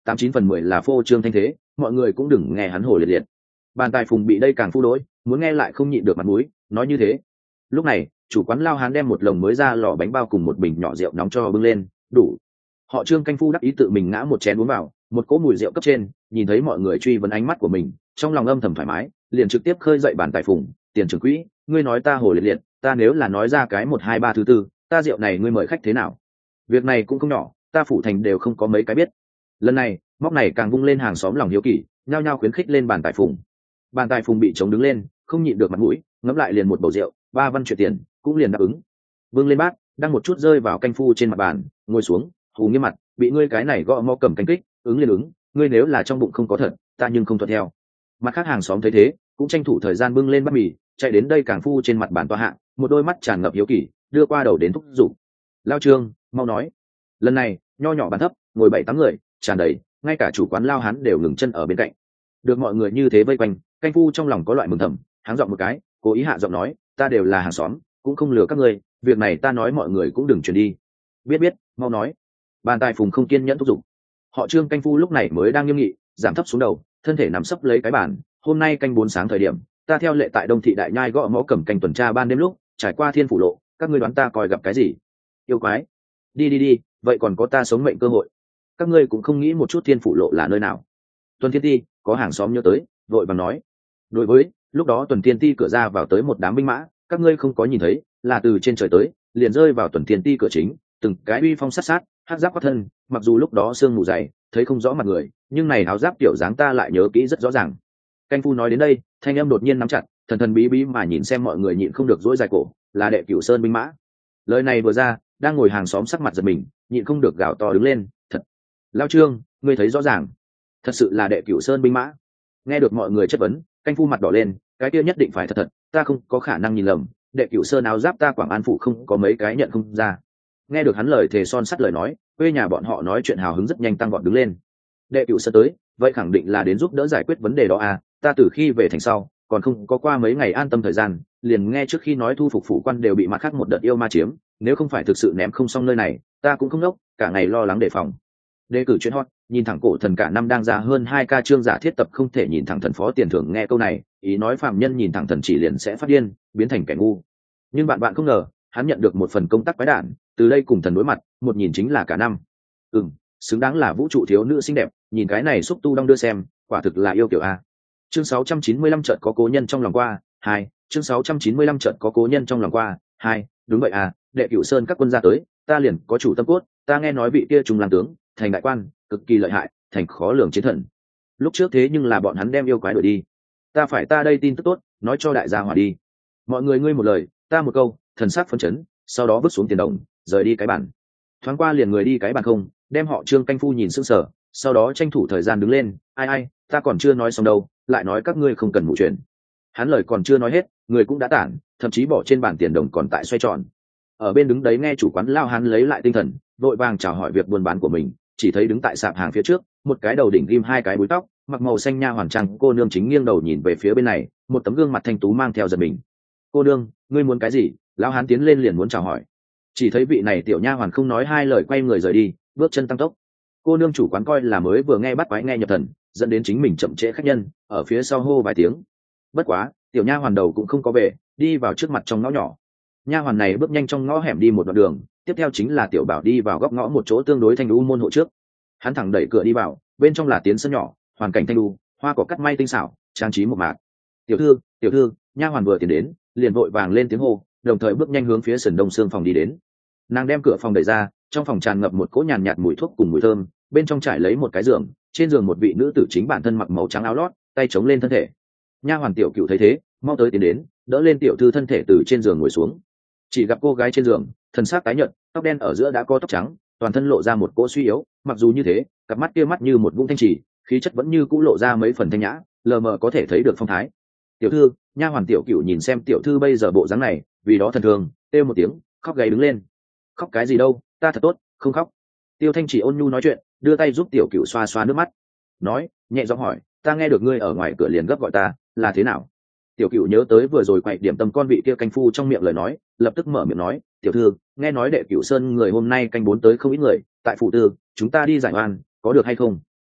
tám chín phần mười là phô trương thanh thế, mọi người cũng đừng nghe hắn hồ liệt liệt. Bàn tài phùng bị đây càng phu đối, muốn nghe lại không nhịn được mặt mũi, nói như thế. Lúc này chủ quán lao hán đem một lồng mới ra lò bánh bao cùng một bình nhỏ rượu nóng cho bưng lên, đủ. Họ Trương canh phu đắc ý tự mình ngã một chén uống vào, một cỗ mùi rượu cấp trên, nhìn thấy mọi người truy vấn ánh mắt của mình, trong lòng âm thầm thoải mái, liền trực tiếp khơi dậy bàn tài phùng, tiền trưởng quỹ, ngươi nói ta hồ liệt liệt, ta nếu là nói ra cái một hai ba thứ tư, ta rượu này ngươi mời khách thế nào? Việc này cũng không nhỏ, ta phủ thành đều không có mấy cái biết. Lần này móc này càng vung lên hàng xóm lòng hiếu kỳ, nhao nhao khuyến khích lên bàn tài phùng. Bàn tài phùng bị chống đứng lên, không nhịn được mặt mũi, ngấm lại liền một bầu rượu, ba văn chuyện tiền, cũng liền đáp ứng. Vương lên bát, đang một chút rơi vào canh phu trên mặt bàn, ngồi xuống, hù nghiêm mặt, bị ngươi cái này gõ mõ cầm canh kích, ứng liền ứng, ngươi nếu là trong bụng không có thật, ta nhưng không thuận theo. Mặt khác hàng xóm thấy thế, cũng tranh thủ thời gian bưng lên bát mì, chạy đến đây càng phu trên mặt bàn toa hạ, một đôi mắt tràn ngập hiếu kỳ, đưa qua đầu đến thúc giục. Lao Trương, mau nói. Lần này nho nhỏ bàn thấp, ngồi bảy tám người, tràn đầy, ngay cả chủ quán lao hắn đều ngừng chân ở bên cạnh. Được mọi người như thế vây quanh, canh phu trong lòng có loại mừng thầm, háng giọng một cái, cố ý hạ giọng nói, ta đều là hàng xóm, cũng không lừa các ngươi, việc này ta nói mọi người cũng đừng truyền đi. Biết biết, mau nói. Bàn tài phùng không kiên nhẫn thúc giục. Họ Trương canh phu lúc này mới đang nghiêm nghị, giảm thấp xuống đầu, thân thể nằm sấp lấy cái bàn. Hôm nay canh bốn sáng thời điểm, ta theo lệ tại Đông thị đại nhai gõ mõ cầm canh tuần tra ban đêm lúc, trải qua Thiên Phủ lộ, các ngươi đoán ta coi gặp cái gì? Yêu quái. Đi đi đi, vậy còn có ta sống mệnh cơ hội. Các ngươi cũng không nghĩ một chút Thiên Phủ lộ là nơi nào? Tuần Thiên Ti, có hàng xóm nhớ tới, vội vàng nói. Đối với, lúc đó Tuần Thiên Ti cửa ra vào tới một đám binh mã, các ngươi không có nhìn thấy, là từ trên trời tới, liền rơi vào Tuần Thiên Ti cửa chính, từng cái uy phong sát sát, hắc giáp quát thân, mặc dù lúc đó sương mù dày, thấy không rõ mặt người, nhưng này áo giáp tiểu dáng ta lại nhớ kỹ rất rõ ràng. Canh phu nói đến đây, thanh âm đột nhiên nắm chặt, thần thần bí bí mà nhìn xem mọi người nhịn không được dỗi dài cổ, là đệ Cửu Sơn binh mã. Lời này vừa ra, đang ngồi hàng xóm sắc mặt giật mình, nhịn không được gào to đứng lên, thật. Lao Trương, ngươi thấy rõ ràng, thật sự là đệ Cửu Sơn binh mã. Nghe được mọi người chất vấn, canh phu mặt đỏ lên, cái kia nhất định phải thật thật, ta không có khả năng nhìn lầm, đệ Cửu Sơn áo giáp ta Quảng An phụ không có mấy cái nhận không ra. Nghe được hắn lời thề son sắt lời nói, quê nhà bọn họ nói chuyện hào hứng rất nhanh tăng gọn đứng lên. Đệ Cửu Sơn tới, vậy khẳng định là đến giúp đỡ giải quyết vấn đề đó à, ta từ khi về thành sau, còn không có qua mấy ngày an tâm thời gian, liền nghe trước khi nói thu phục phủ quan đều bị mặt khác một đợt yêu ma chiếm, nếu không phải thực sự ném không xong nơi này, ta cũng không nốc, cả ngày lo lắng đề phòng. Đề cử chuyện hot, nhìn thẳng cổ thần cả năm đang ra hơn hai ca chương giả thiết tập không thể nhìn thẳng thần phó tiền thưởng, nghe câu này, ý nói phạm nhân nhìn thẳng thần chỉ liền sẽ phát điên, biến thành kẻ ngu. Nhưng bạn bạn không ngờ, hắn nhận được một phần công tác quái đản, từ đây cùng thần đối mặt, một nhìn chính là cả năm. Ừm, xứng đáng là vũ trụ thiếu nữ xinh đẹp, nhìn cái này xúc tu đong đưa xem, quả thực là yêu kiểu a. Chương sáu trăm chín mươi lăm chợt có cố nhân trong lòng qua, hai, chương sáu trăm chín mươi lăm chợt có cố nhân trong lòng qua, hai, đúng vậy à, đệ Cửu Sơn các quân ra tới, ta liền có chủ tâm cốt, ta nghe nói vị kia trung lang tướng, thành đại quan, cực kỳ lợi hại, thành khó lường chiến thần. Lúc trước thế nhưng là bọn hắn đem yêu quái đuổi đi. Ta phải ta đây tin tức tốt, nói cho đại gia hỏa đi. Mọi người ngươi một lời, ta một câu, thần sắc phấn chấn, sau đó vứt xuống tiền đồng, rời đi cái bàn. Thoáng qua liền người đi cái bàn không, đem họ Trương canh phu nhìn sững sờ, sau đó tranh thủ thời gian đứng lên, ai ai, ta còn chưa nói xong đâu, lại nói các ngươi không cần mụ chuyện. Hắn lời còn chưa nói hết, người cũng đã tản, thậm chí bỏ trên bàn tiền đồng còn tại xoay tròn. Ở bên đứng đấy nghe chủ quán lao hắn lấy lại tinh thần, vội vàng chào hỏi việc buôn bán của mình, chỉ thấy đứng tại sạp hàng phía trước, một cái đầu đỉnh ghim hai cái búi tóc, mặc màu xanh nha hoàn trang cô nương chính nghiêng đầu nhìn về phía bên này, một tấm gương mặt thanh tú mang theo giật mình. Cô nương, ngươi muốn cái gì? Lão hán tiến lên liền muốn chào hỏi, chỉ thấy vị này tiểu nha hoàn không nói hai lời quay người rời đi, bước chân tăng tốc. Cô nương chủ quán coi là mới vừa nghe bắt quái nghe nhập thần, dẫn đến chính mình chậm trễ khách nhân, ở phía sau hô vài tiếng. Bất quá tiểu nha hoàn đầu cũng không có về, đi vào trước mặt trong ngõ nhỏ. Nha hoàn này bước nhanh trong ngõ hẻm đi một đoạn đường, tiếp theo chính là tiểu bảo đi vào góc ngõ một chỗ tương đối thanh u môn hộ trước. Hắn thẳng đẩy cửa đi vào, bên trong là tiến sân nhỏ, hoàn cảnh thanh u, hoa cỏ cắt may tinh xảo, trang trí một mạc. Tiểu thư, tiểu thư, nha hoàn vừa tiến đến, liền vội vàng lên tiếng hô, đồng thời bước nhanh hướng phía sườn đông xương phòng đi đến. Nàng đem cửa phòng đẩy ra, trong phòng tràn ngập một cỗ nhàn nhạt, nhạt mùi thuốc cùng mùi thơm, bên trong trải lấy một cái giường, trên giường một vị nữ tử chính bản thân mặc màu trắng áo lót, tay chống lên thân thể. Nha hoàn tiểu cựu thấy thế, mau tới tiến đến, đỡ lên tiểu thư thân thể từ trên giường ngồi xuống. Chỉ gặp cô gái trên giường, thân xác tái nhợt, tóc đen ở giữa đã có tóc trắng, toàn thân lộ ra một cỗ suy yếu, mặc dù như thế, cặp mắt kia mắt như một vũng thanh trì, khí chất vẫn như cũ lộ ra mấy phần thanh nhã, lờ mờ có thể thấy được phong thái. Tiểu thư, nha hoàn tiểu cựu nhìn xem tiểu thư bây giờ bộ dáng này, vì đó thần thường, kêu một tiếng, khóc gáy đứng lên. Khóc cái gì đâu, ta thật tốt, không khóc. Tiêu thanh chỉ ôn nhu nói chuyện, đưa tay giúp tiểu cựu xoa xoa nước mắt, nói nhẹ giọng hỏi, ta nghe được ngươi ở ngoài cửa liền gấp gọi ta, là thế nào? Tiểu cựu nhớ tới vừa rồi quậy điểm tâm con vị kia canh phu trong miệng lời nói, lập tức mở miệng nói, tiểu thư, nghe nói đệ Cửu Sơn người hôm nay canh bốn tới không ít người, tại phụ tư, chúng ta đi giải oan, có được hay không?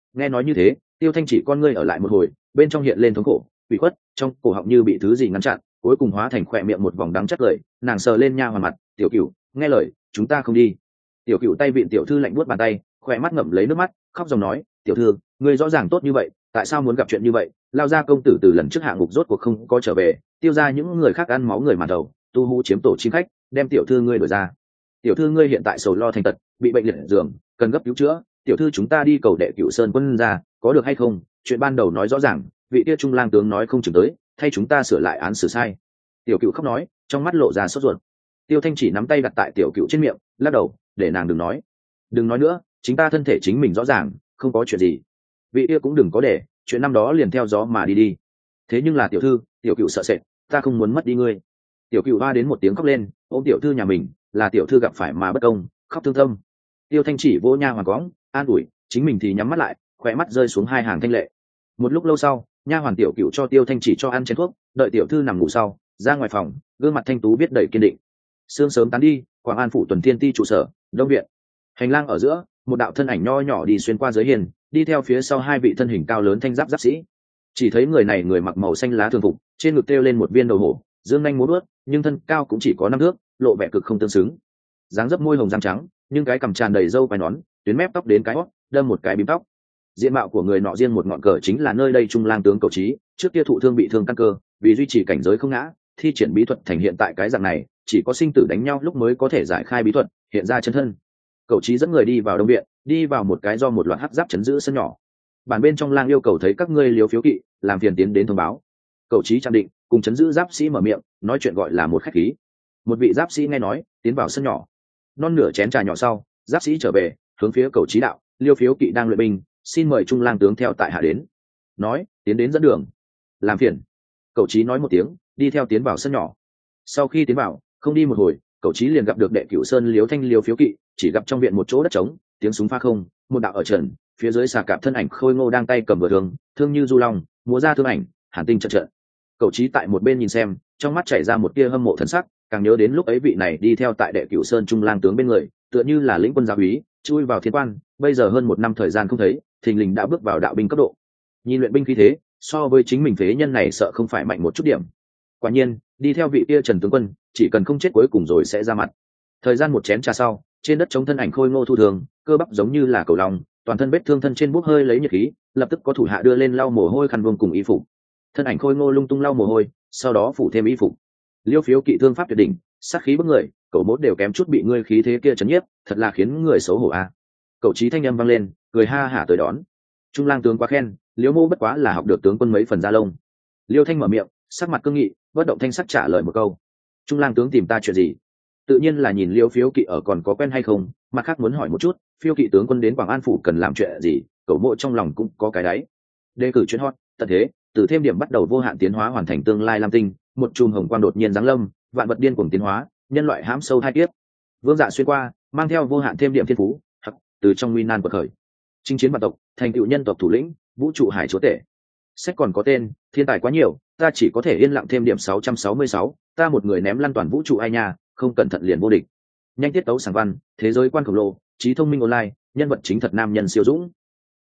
Nghe nói như thế, Tiêu Thanh chỉ con ngươi ở lại một hồi, bên trong hiện lên thống khổ, ủy khuất, trong cổ họng như bị thứ gì ngăn chặn, cuối cùng hóa thành khỏe miệng một vòng đắng chát lời, nàng sờ lên nha hoàn mặt, "Tiểu Cửu, nghe lời, chúng ta không đi." Tiểu Cửu tay vịn tiểu thư lạnh buốt bàn tay, khỏe mắt ngậm lấy nước mắt, khóc dòng nói, "Tiểu thư, ngươi rõ ràng tốt như vậy, tại sao muốn gặp chuyện như vậy?" Lao ra công tử từ lần trước hạ ngục rốt cuộc không có trở về, tiêu ra những người khác ăn máu người mà đầu, tu hú chiếm tổ chim khách, đem tiểu thư ngươi đuổi ra. Tiểu thư ngươi hiện tại sầu lo thành tật, bị bệnh liệt giường, cần gấp cứu chữa, tiểu thư chúng ta đi cầu đệ Cửu Sơn quân ra, có được hay không? Chuyện ban đầu nói rõ ràng, vị kia trung lang tướng nói không chừng tới, thay chúng ta sửa lại án xử sai. Tiểu Cửu khóc nói, trong mắt lộ ra sốt ruột. Tiêu Thanh chỉ nắm tay đặt tại tiểu Cửu trên miệng, lắc đầu, để nàng đừng nói, đừng nói nữa, chính ta thân thể chính mình rõ ràng, không có chuyện gì. Vị kia cũng đừng có để, chuyện năm đó liền theo gió mà đi đi. Thế nhưng là tiểu thư, tiểu Cửu sợ sệt, ta không muốn mất đi ngươi. Tiểu Cửu hoa đến một tiếng khóc lên, ôm tiểu thư nhà mình, là tiểu thư gặp phải mà bất công, khóc thương tâm. Tiêu Thanh chỉ vô nha hoàn cõng, an ủi, chính mình thì nhắm mắt lại, khỏe mắt rơi xuống hai hàng thanh lệ. Một lúc lâu sau, nha hoàn tiểu Cửu cho Tiêu Thanh chỉ cho ăn chén thuốc, đợi tiểu thư nằm ngủ sau, ra ngoài phòng, gương mặt thanh tú biết đầy kiên định. Sương sớm tán đi, Quảng An phủ tuần thiên ti trụ sở, Đông viện. Hành lang ở giữa, một đạo thân ảnh nho nhỏ đi xuyên qua dưới hiên, đi theo phía sau hai vị thân hình cao lớn thanh giáp giáp sĩ. Chỉ thấy người này người mặc màu xanh lá thường phục, trên ngực treo lên một viên đầu hổ, dương nhanh múa vuốt, nhưng thân cao cũng chỉ có năm thước, lộ vẻ cực không tương xứng. Dáng dấp môi hồng răng trắng, nhưng cái cằm tràn đầy râu quai nón, tuyến mép tóc đến cái hót, đâm một cái bím tóc. Diện mạo của người nọ riêng một ngọn cờ chính là nơi đây trung lang tướng Cầu Trí, trước kia thụ thương bị thương căn cơ, vì duy trì cảnh giới không ngã, thi triển bí thuật thành hiện tại cái dạng này, chỉ có sinh tử đánh nhau lúc mới có thể giải khai bí thuật, hiện ra chân thân. Cầu Trí dẫn người đi vào đông viện, đi vào một cái do một loạt hắc giáp chấn giữ sân nhỏ. Bản bên trong lang yêu cầu thấy các ngươi liếu phiếu kỵ, làm phiền tiến đến thông báo. Cầu Trí chạm định, cùng chấn giữ giáp sĩ mở miệng, nói chuyện gọi là một khách khí. Một vị giáp sĩ nghe nói, tiến vào sân nhỏ. Non nửa chén trà nhỏ sau, giáp sĩ trở về, hướng phía Cầu Trí đạo, liêu phiếu kỵ đang luyện binh, xin mời trung lang tướng theo tại hạ đến. Nói, tiến đến dẫn đường. Làm phiền. Cầu Trí nói một tiếng, đi theo tiến vào sân nhỏ. Sau khi tiến vào, không đi một hồi, Cầu Trí liền gặp được đệ Cửu Sơn liếu thanh liêu phiếu kỵ, chỉ gặp trong viện một chỗ đất trống, tiếng súng pha không, một đạo ở trần, phía dưới xà cạp thân ảnh khôi ngô đang tay cầm vừa thương, thương như du long, múa ra thương ảnh, hàn tinh trận trận. Cầu Trí tại một bên nhìn xem, trong mắt chảy ra một tia hâm mộ thần sắc, càng nhớ đến lúc ấy vị này đi theo tại đệ Cửu Sơn trung lang tướng bên người, tựa như là lĩnh quân giáo úy, chui vào thiên quan, bây giờ hơn một năm thời gian không thấy, thình lình đã bước vào đạo binh cấp độ. Nhìn luyện binh khí thế, so với chính mình phế nhân này sợ không phải mạnh một chút điểm. Quả nhiên, đi theo vị kia Trần tướng quân, chỉ cần không chết cuối cùng rồi sẽ ra mặt. Thời gian một chén trà sau, trên đất chống thân ảnh khôi ngô thu thường, cơ bắp giống như là cầu lòng, toàn thân vết thương thân trên bốc hơi lấy nhiệt khí, lập tức có thủ hạ đưa lên lau mồ hôi khăn vương cùng y phục. Thân ảnh khôi ngô lung tung lau mồ hôi, sau đó phủ thêm y phục. Liêu phiếu kỵ thương pháp tuyệt đỉnh, sát khí bức người, cậu mốt đều kém chút bị ngươi khí thế kia chấn nhiếp, thật là khiến người xấu hổ a. À. Cậu Trí thanh âm vang lên, cười ha hả tới đón. Trung lang tướng quá khen, Liêu mô bất quá là học được tướng quân mấy phần da lông. Liêu thanh mở miệng, sắc mặt cương nghị, bất động thanh sắc trả lời một câu. Trung lang tướng tìm ta chuyện gì? Tự nhiên là nhìn Liêu phiếu kỵ ở còn có quen hay không, mặt khác muốn hỏi một chút, phiêu kỵ tướng quân đến Quảng An phủ cần làm chuyện gì, cậu mộ trong lòng cũng có cái đáy. Đề cử chuyên hot, tận thế, từ thêm điểm bắt đầu vô hạn tiến hóa hoàn thành tương lai lam tinh, một chùm hồng quang đột nhiên giáng lâm, vạn vật điên cuồng tiến hóa, nhân loại hãm sâu hai kiếp. Vương Dạ xuyên qua, mang theo vô hạn thêm điểm thiên phú, hoặc từ trong nguy nan quật khởi. Chinh chiến vạn tộc, thành tựu nhân tộc thủ lĩnh, vũ trụ hải chúa tể. Sách còn có tên, thiên tài quá nhiều, ta chỉ có thể yên lặng thêm điểm sáu trăm sáu mươi sáu, ta một người ném lăn toàn vũ trụ ai nha, không cẩn thận liền vô địch. Nhanh tiết tấu sảng văn, thế giới quan khổng lồ, trí thông minh online, nhân vật chính thật nam nhân siêu dũng.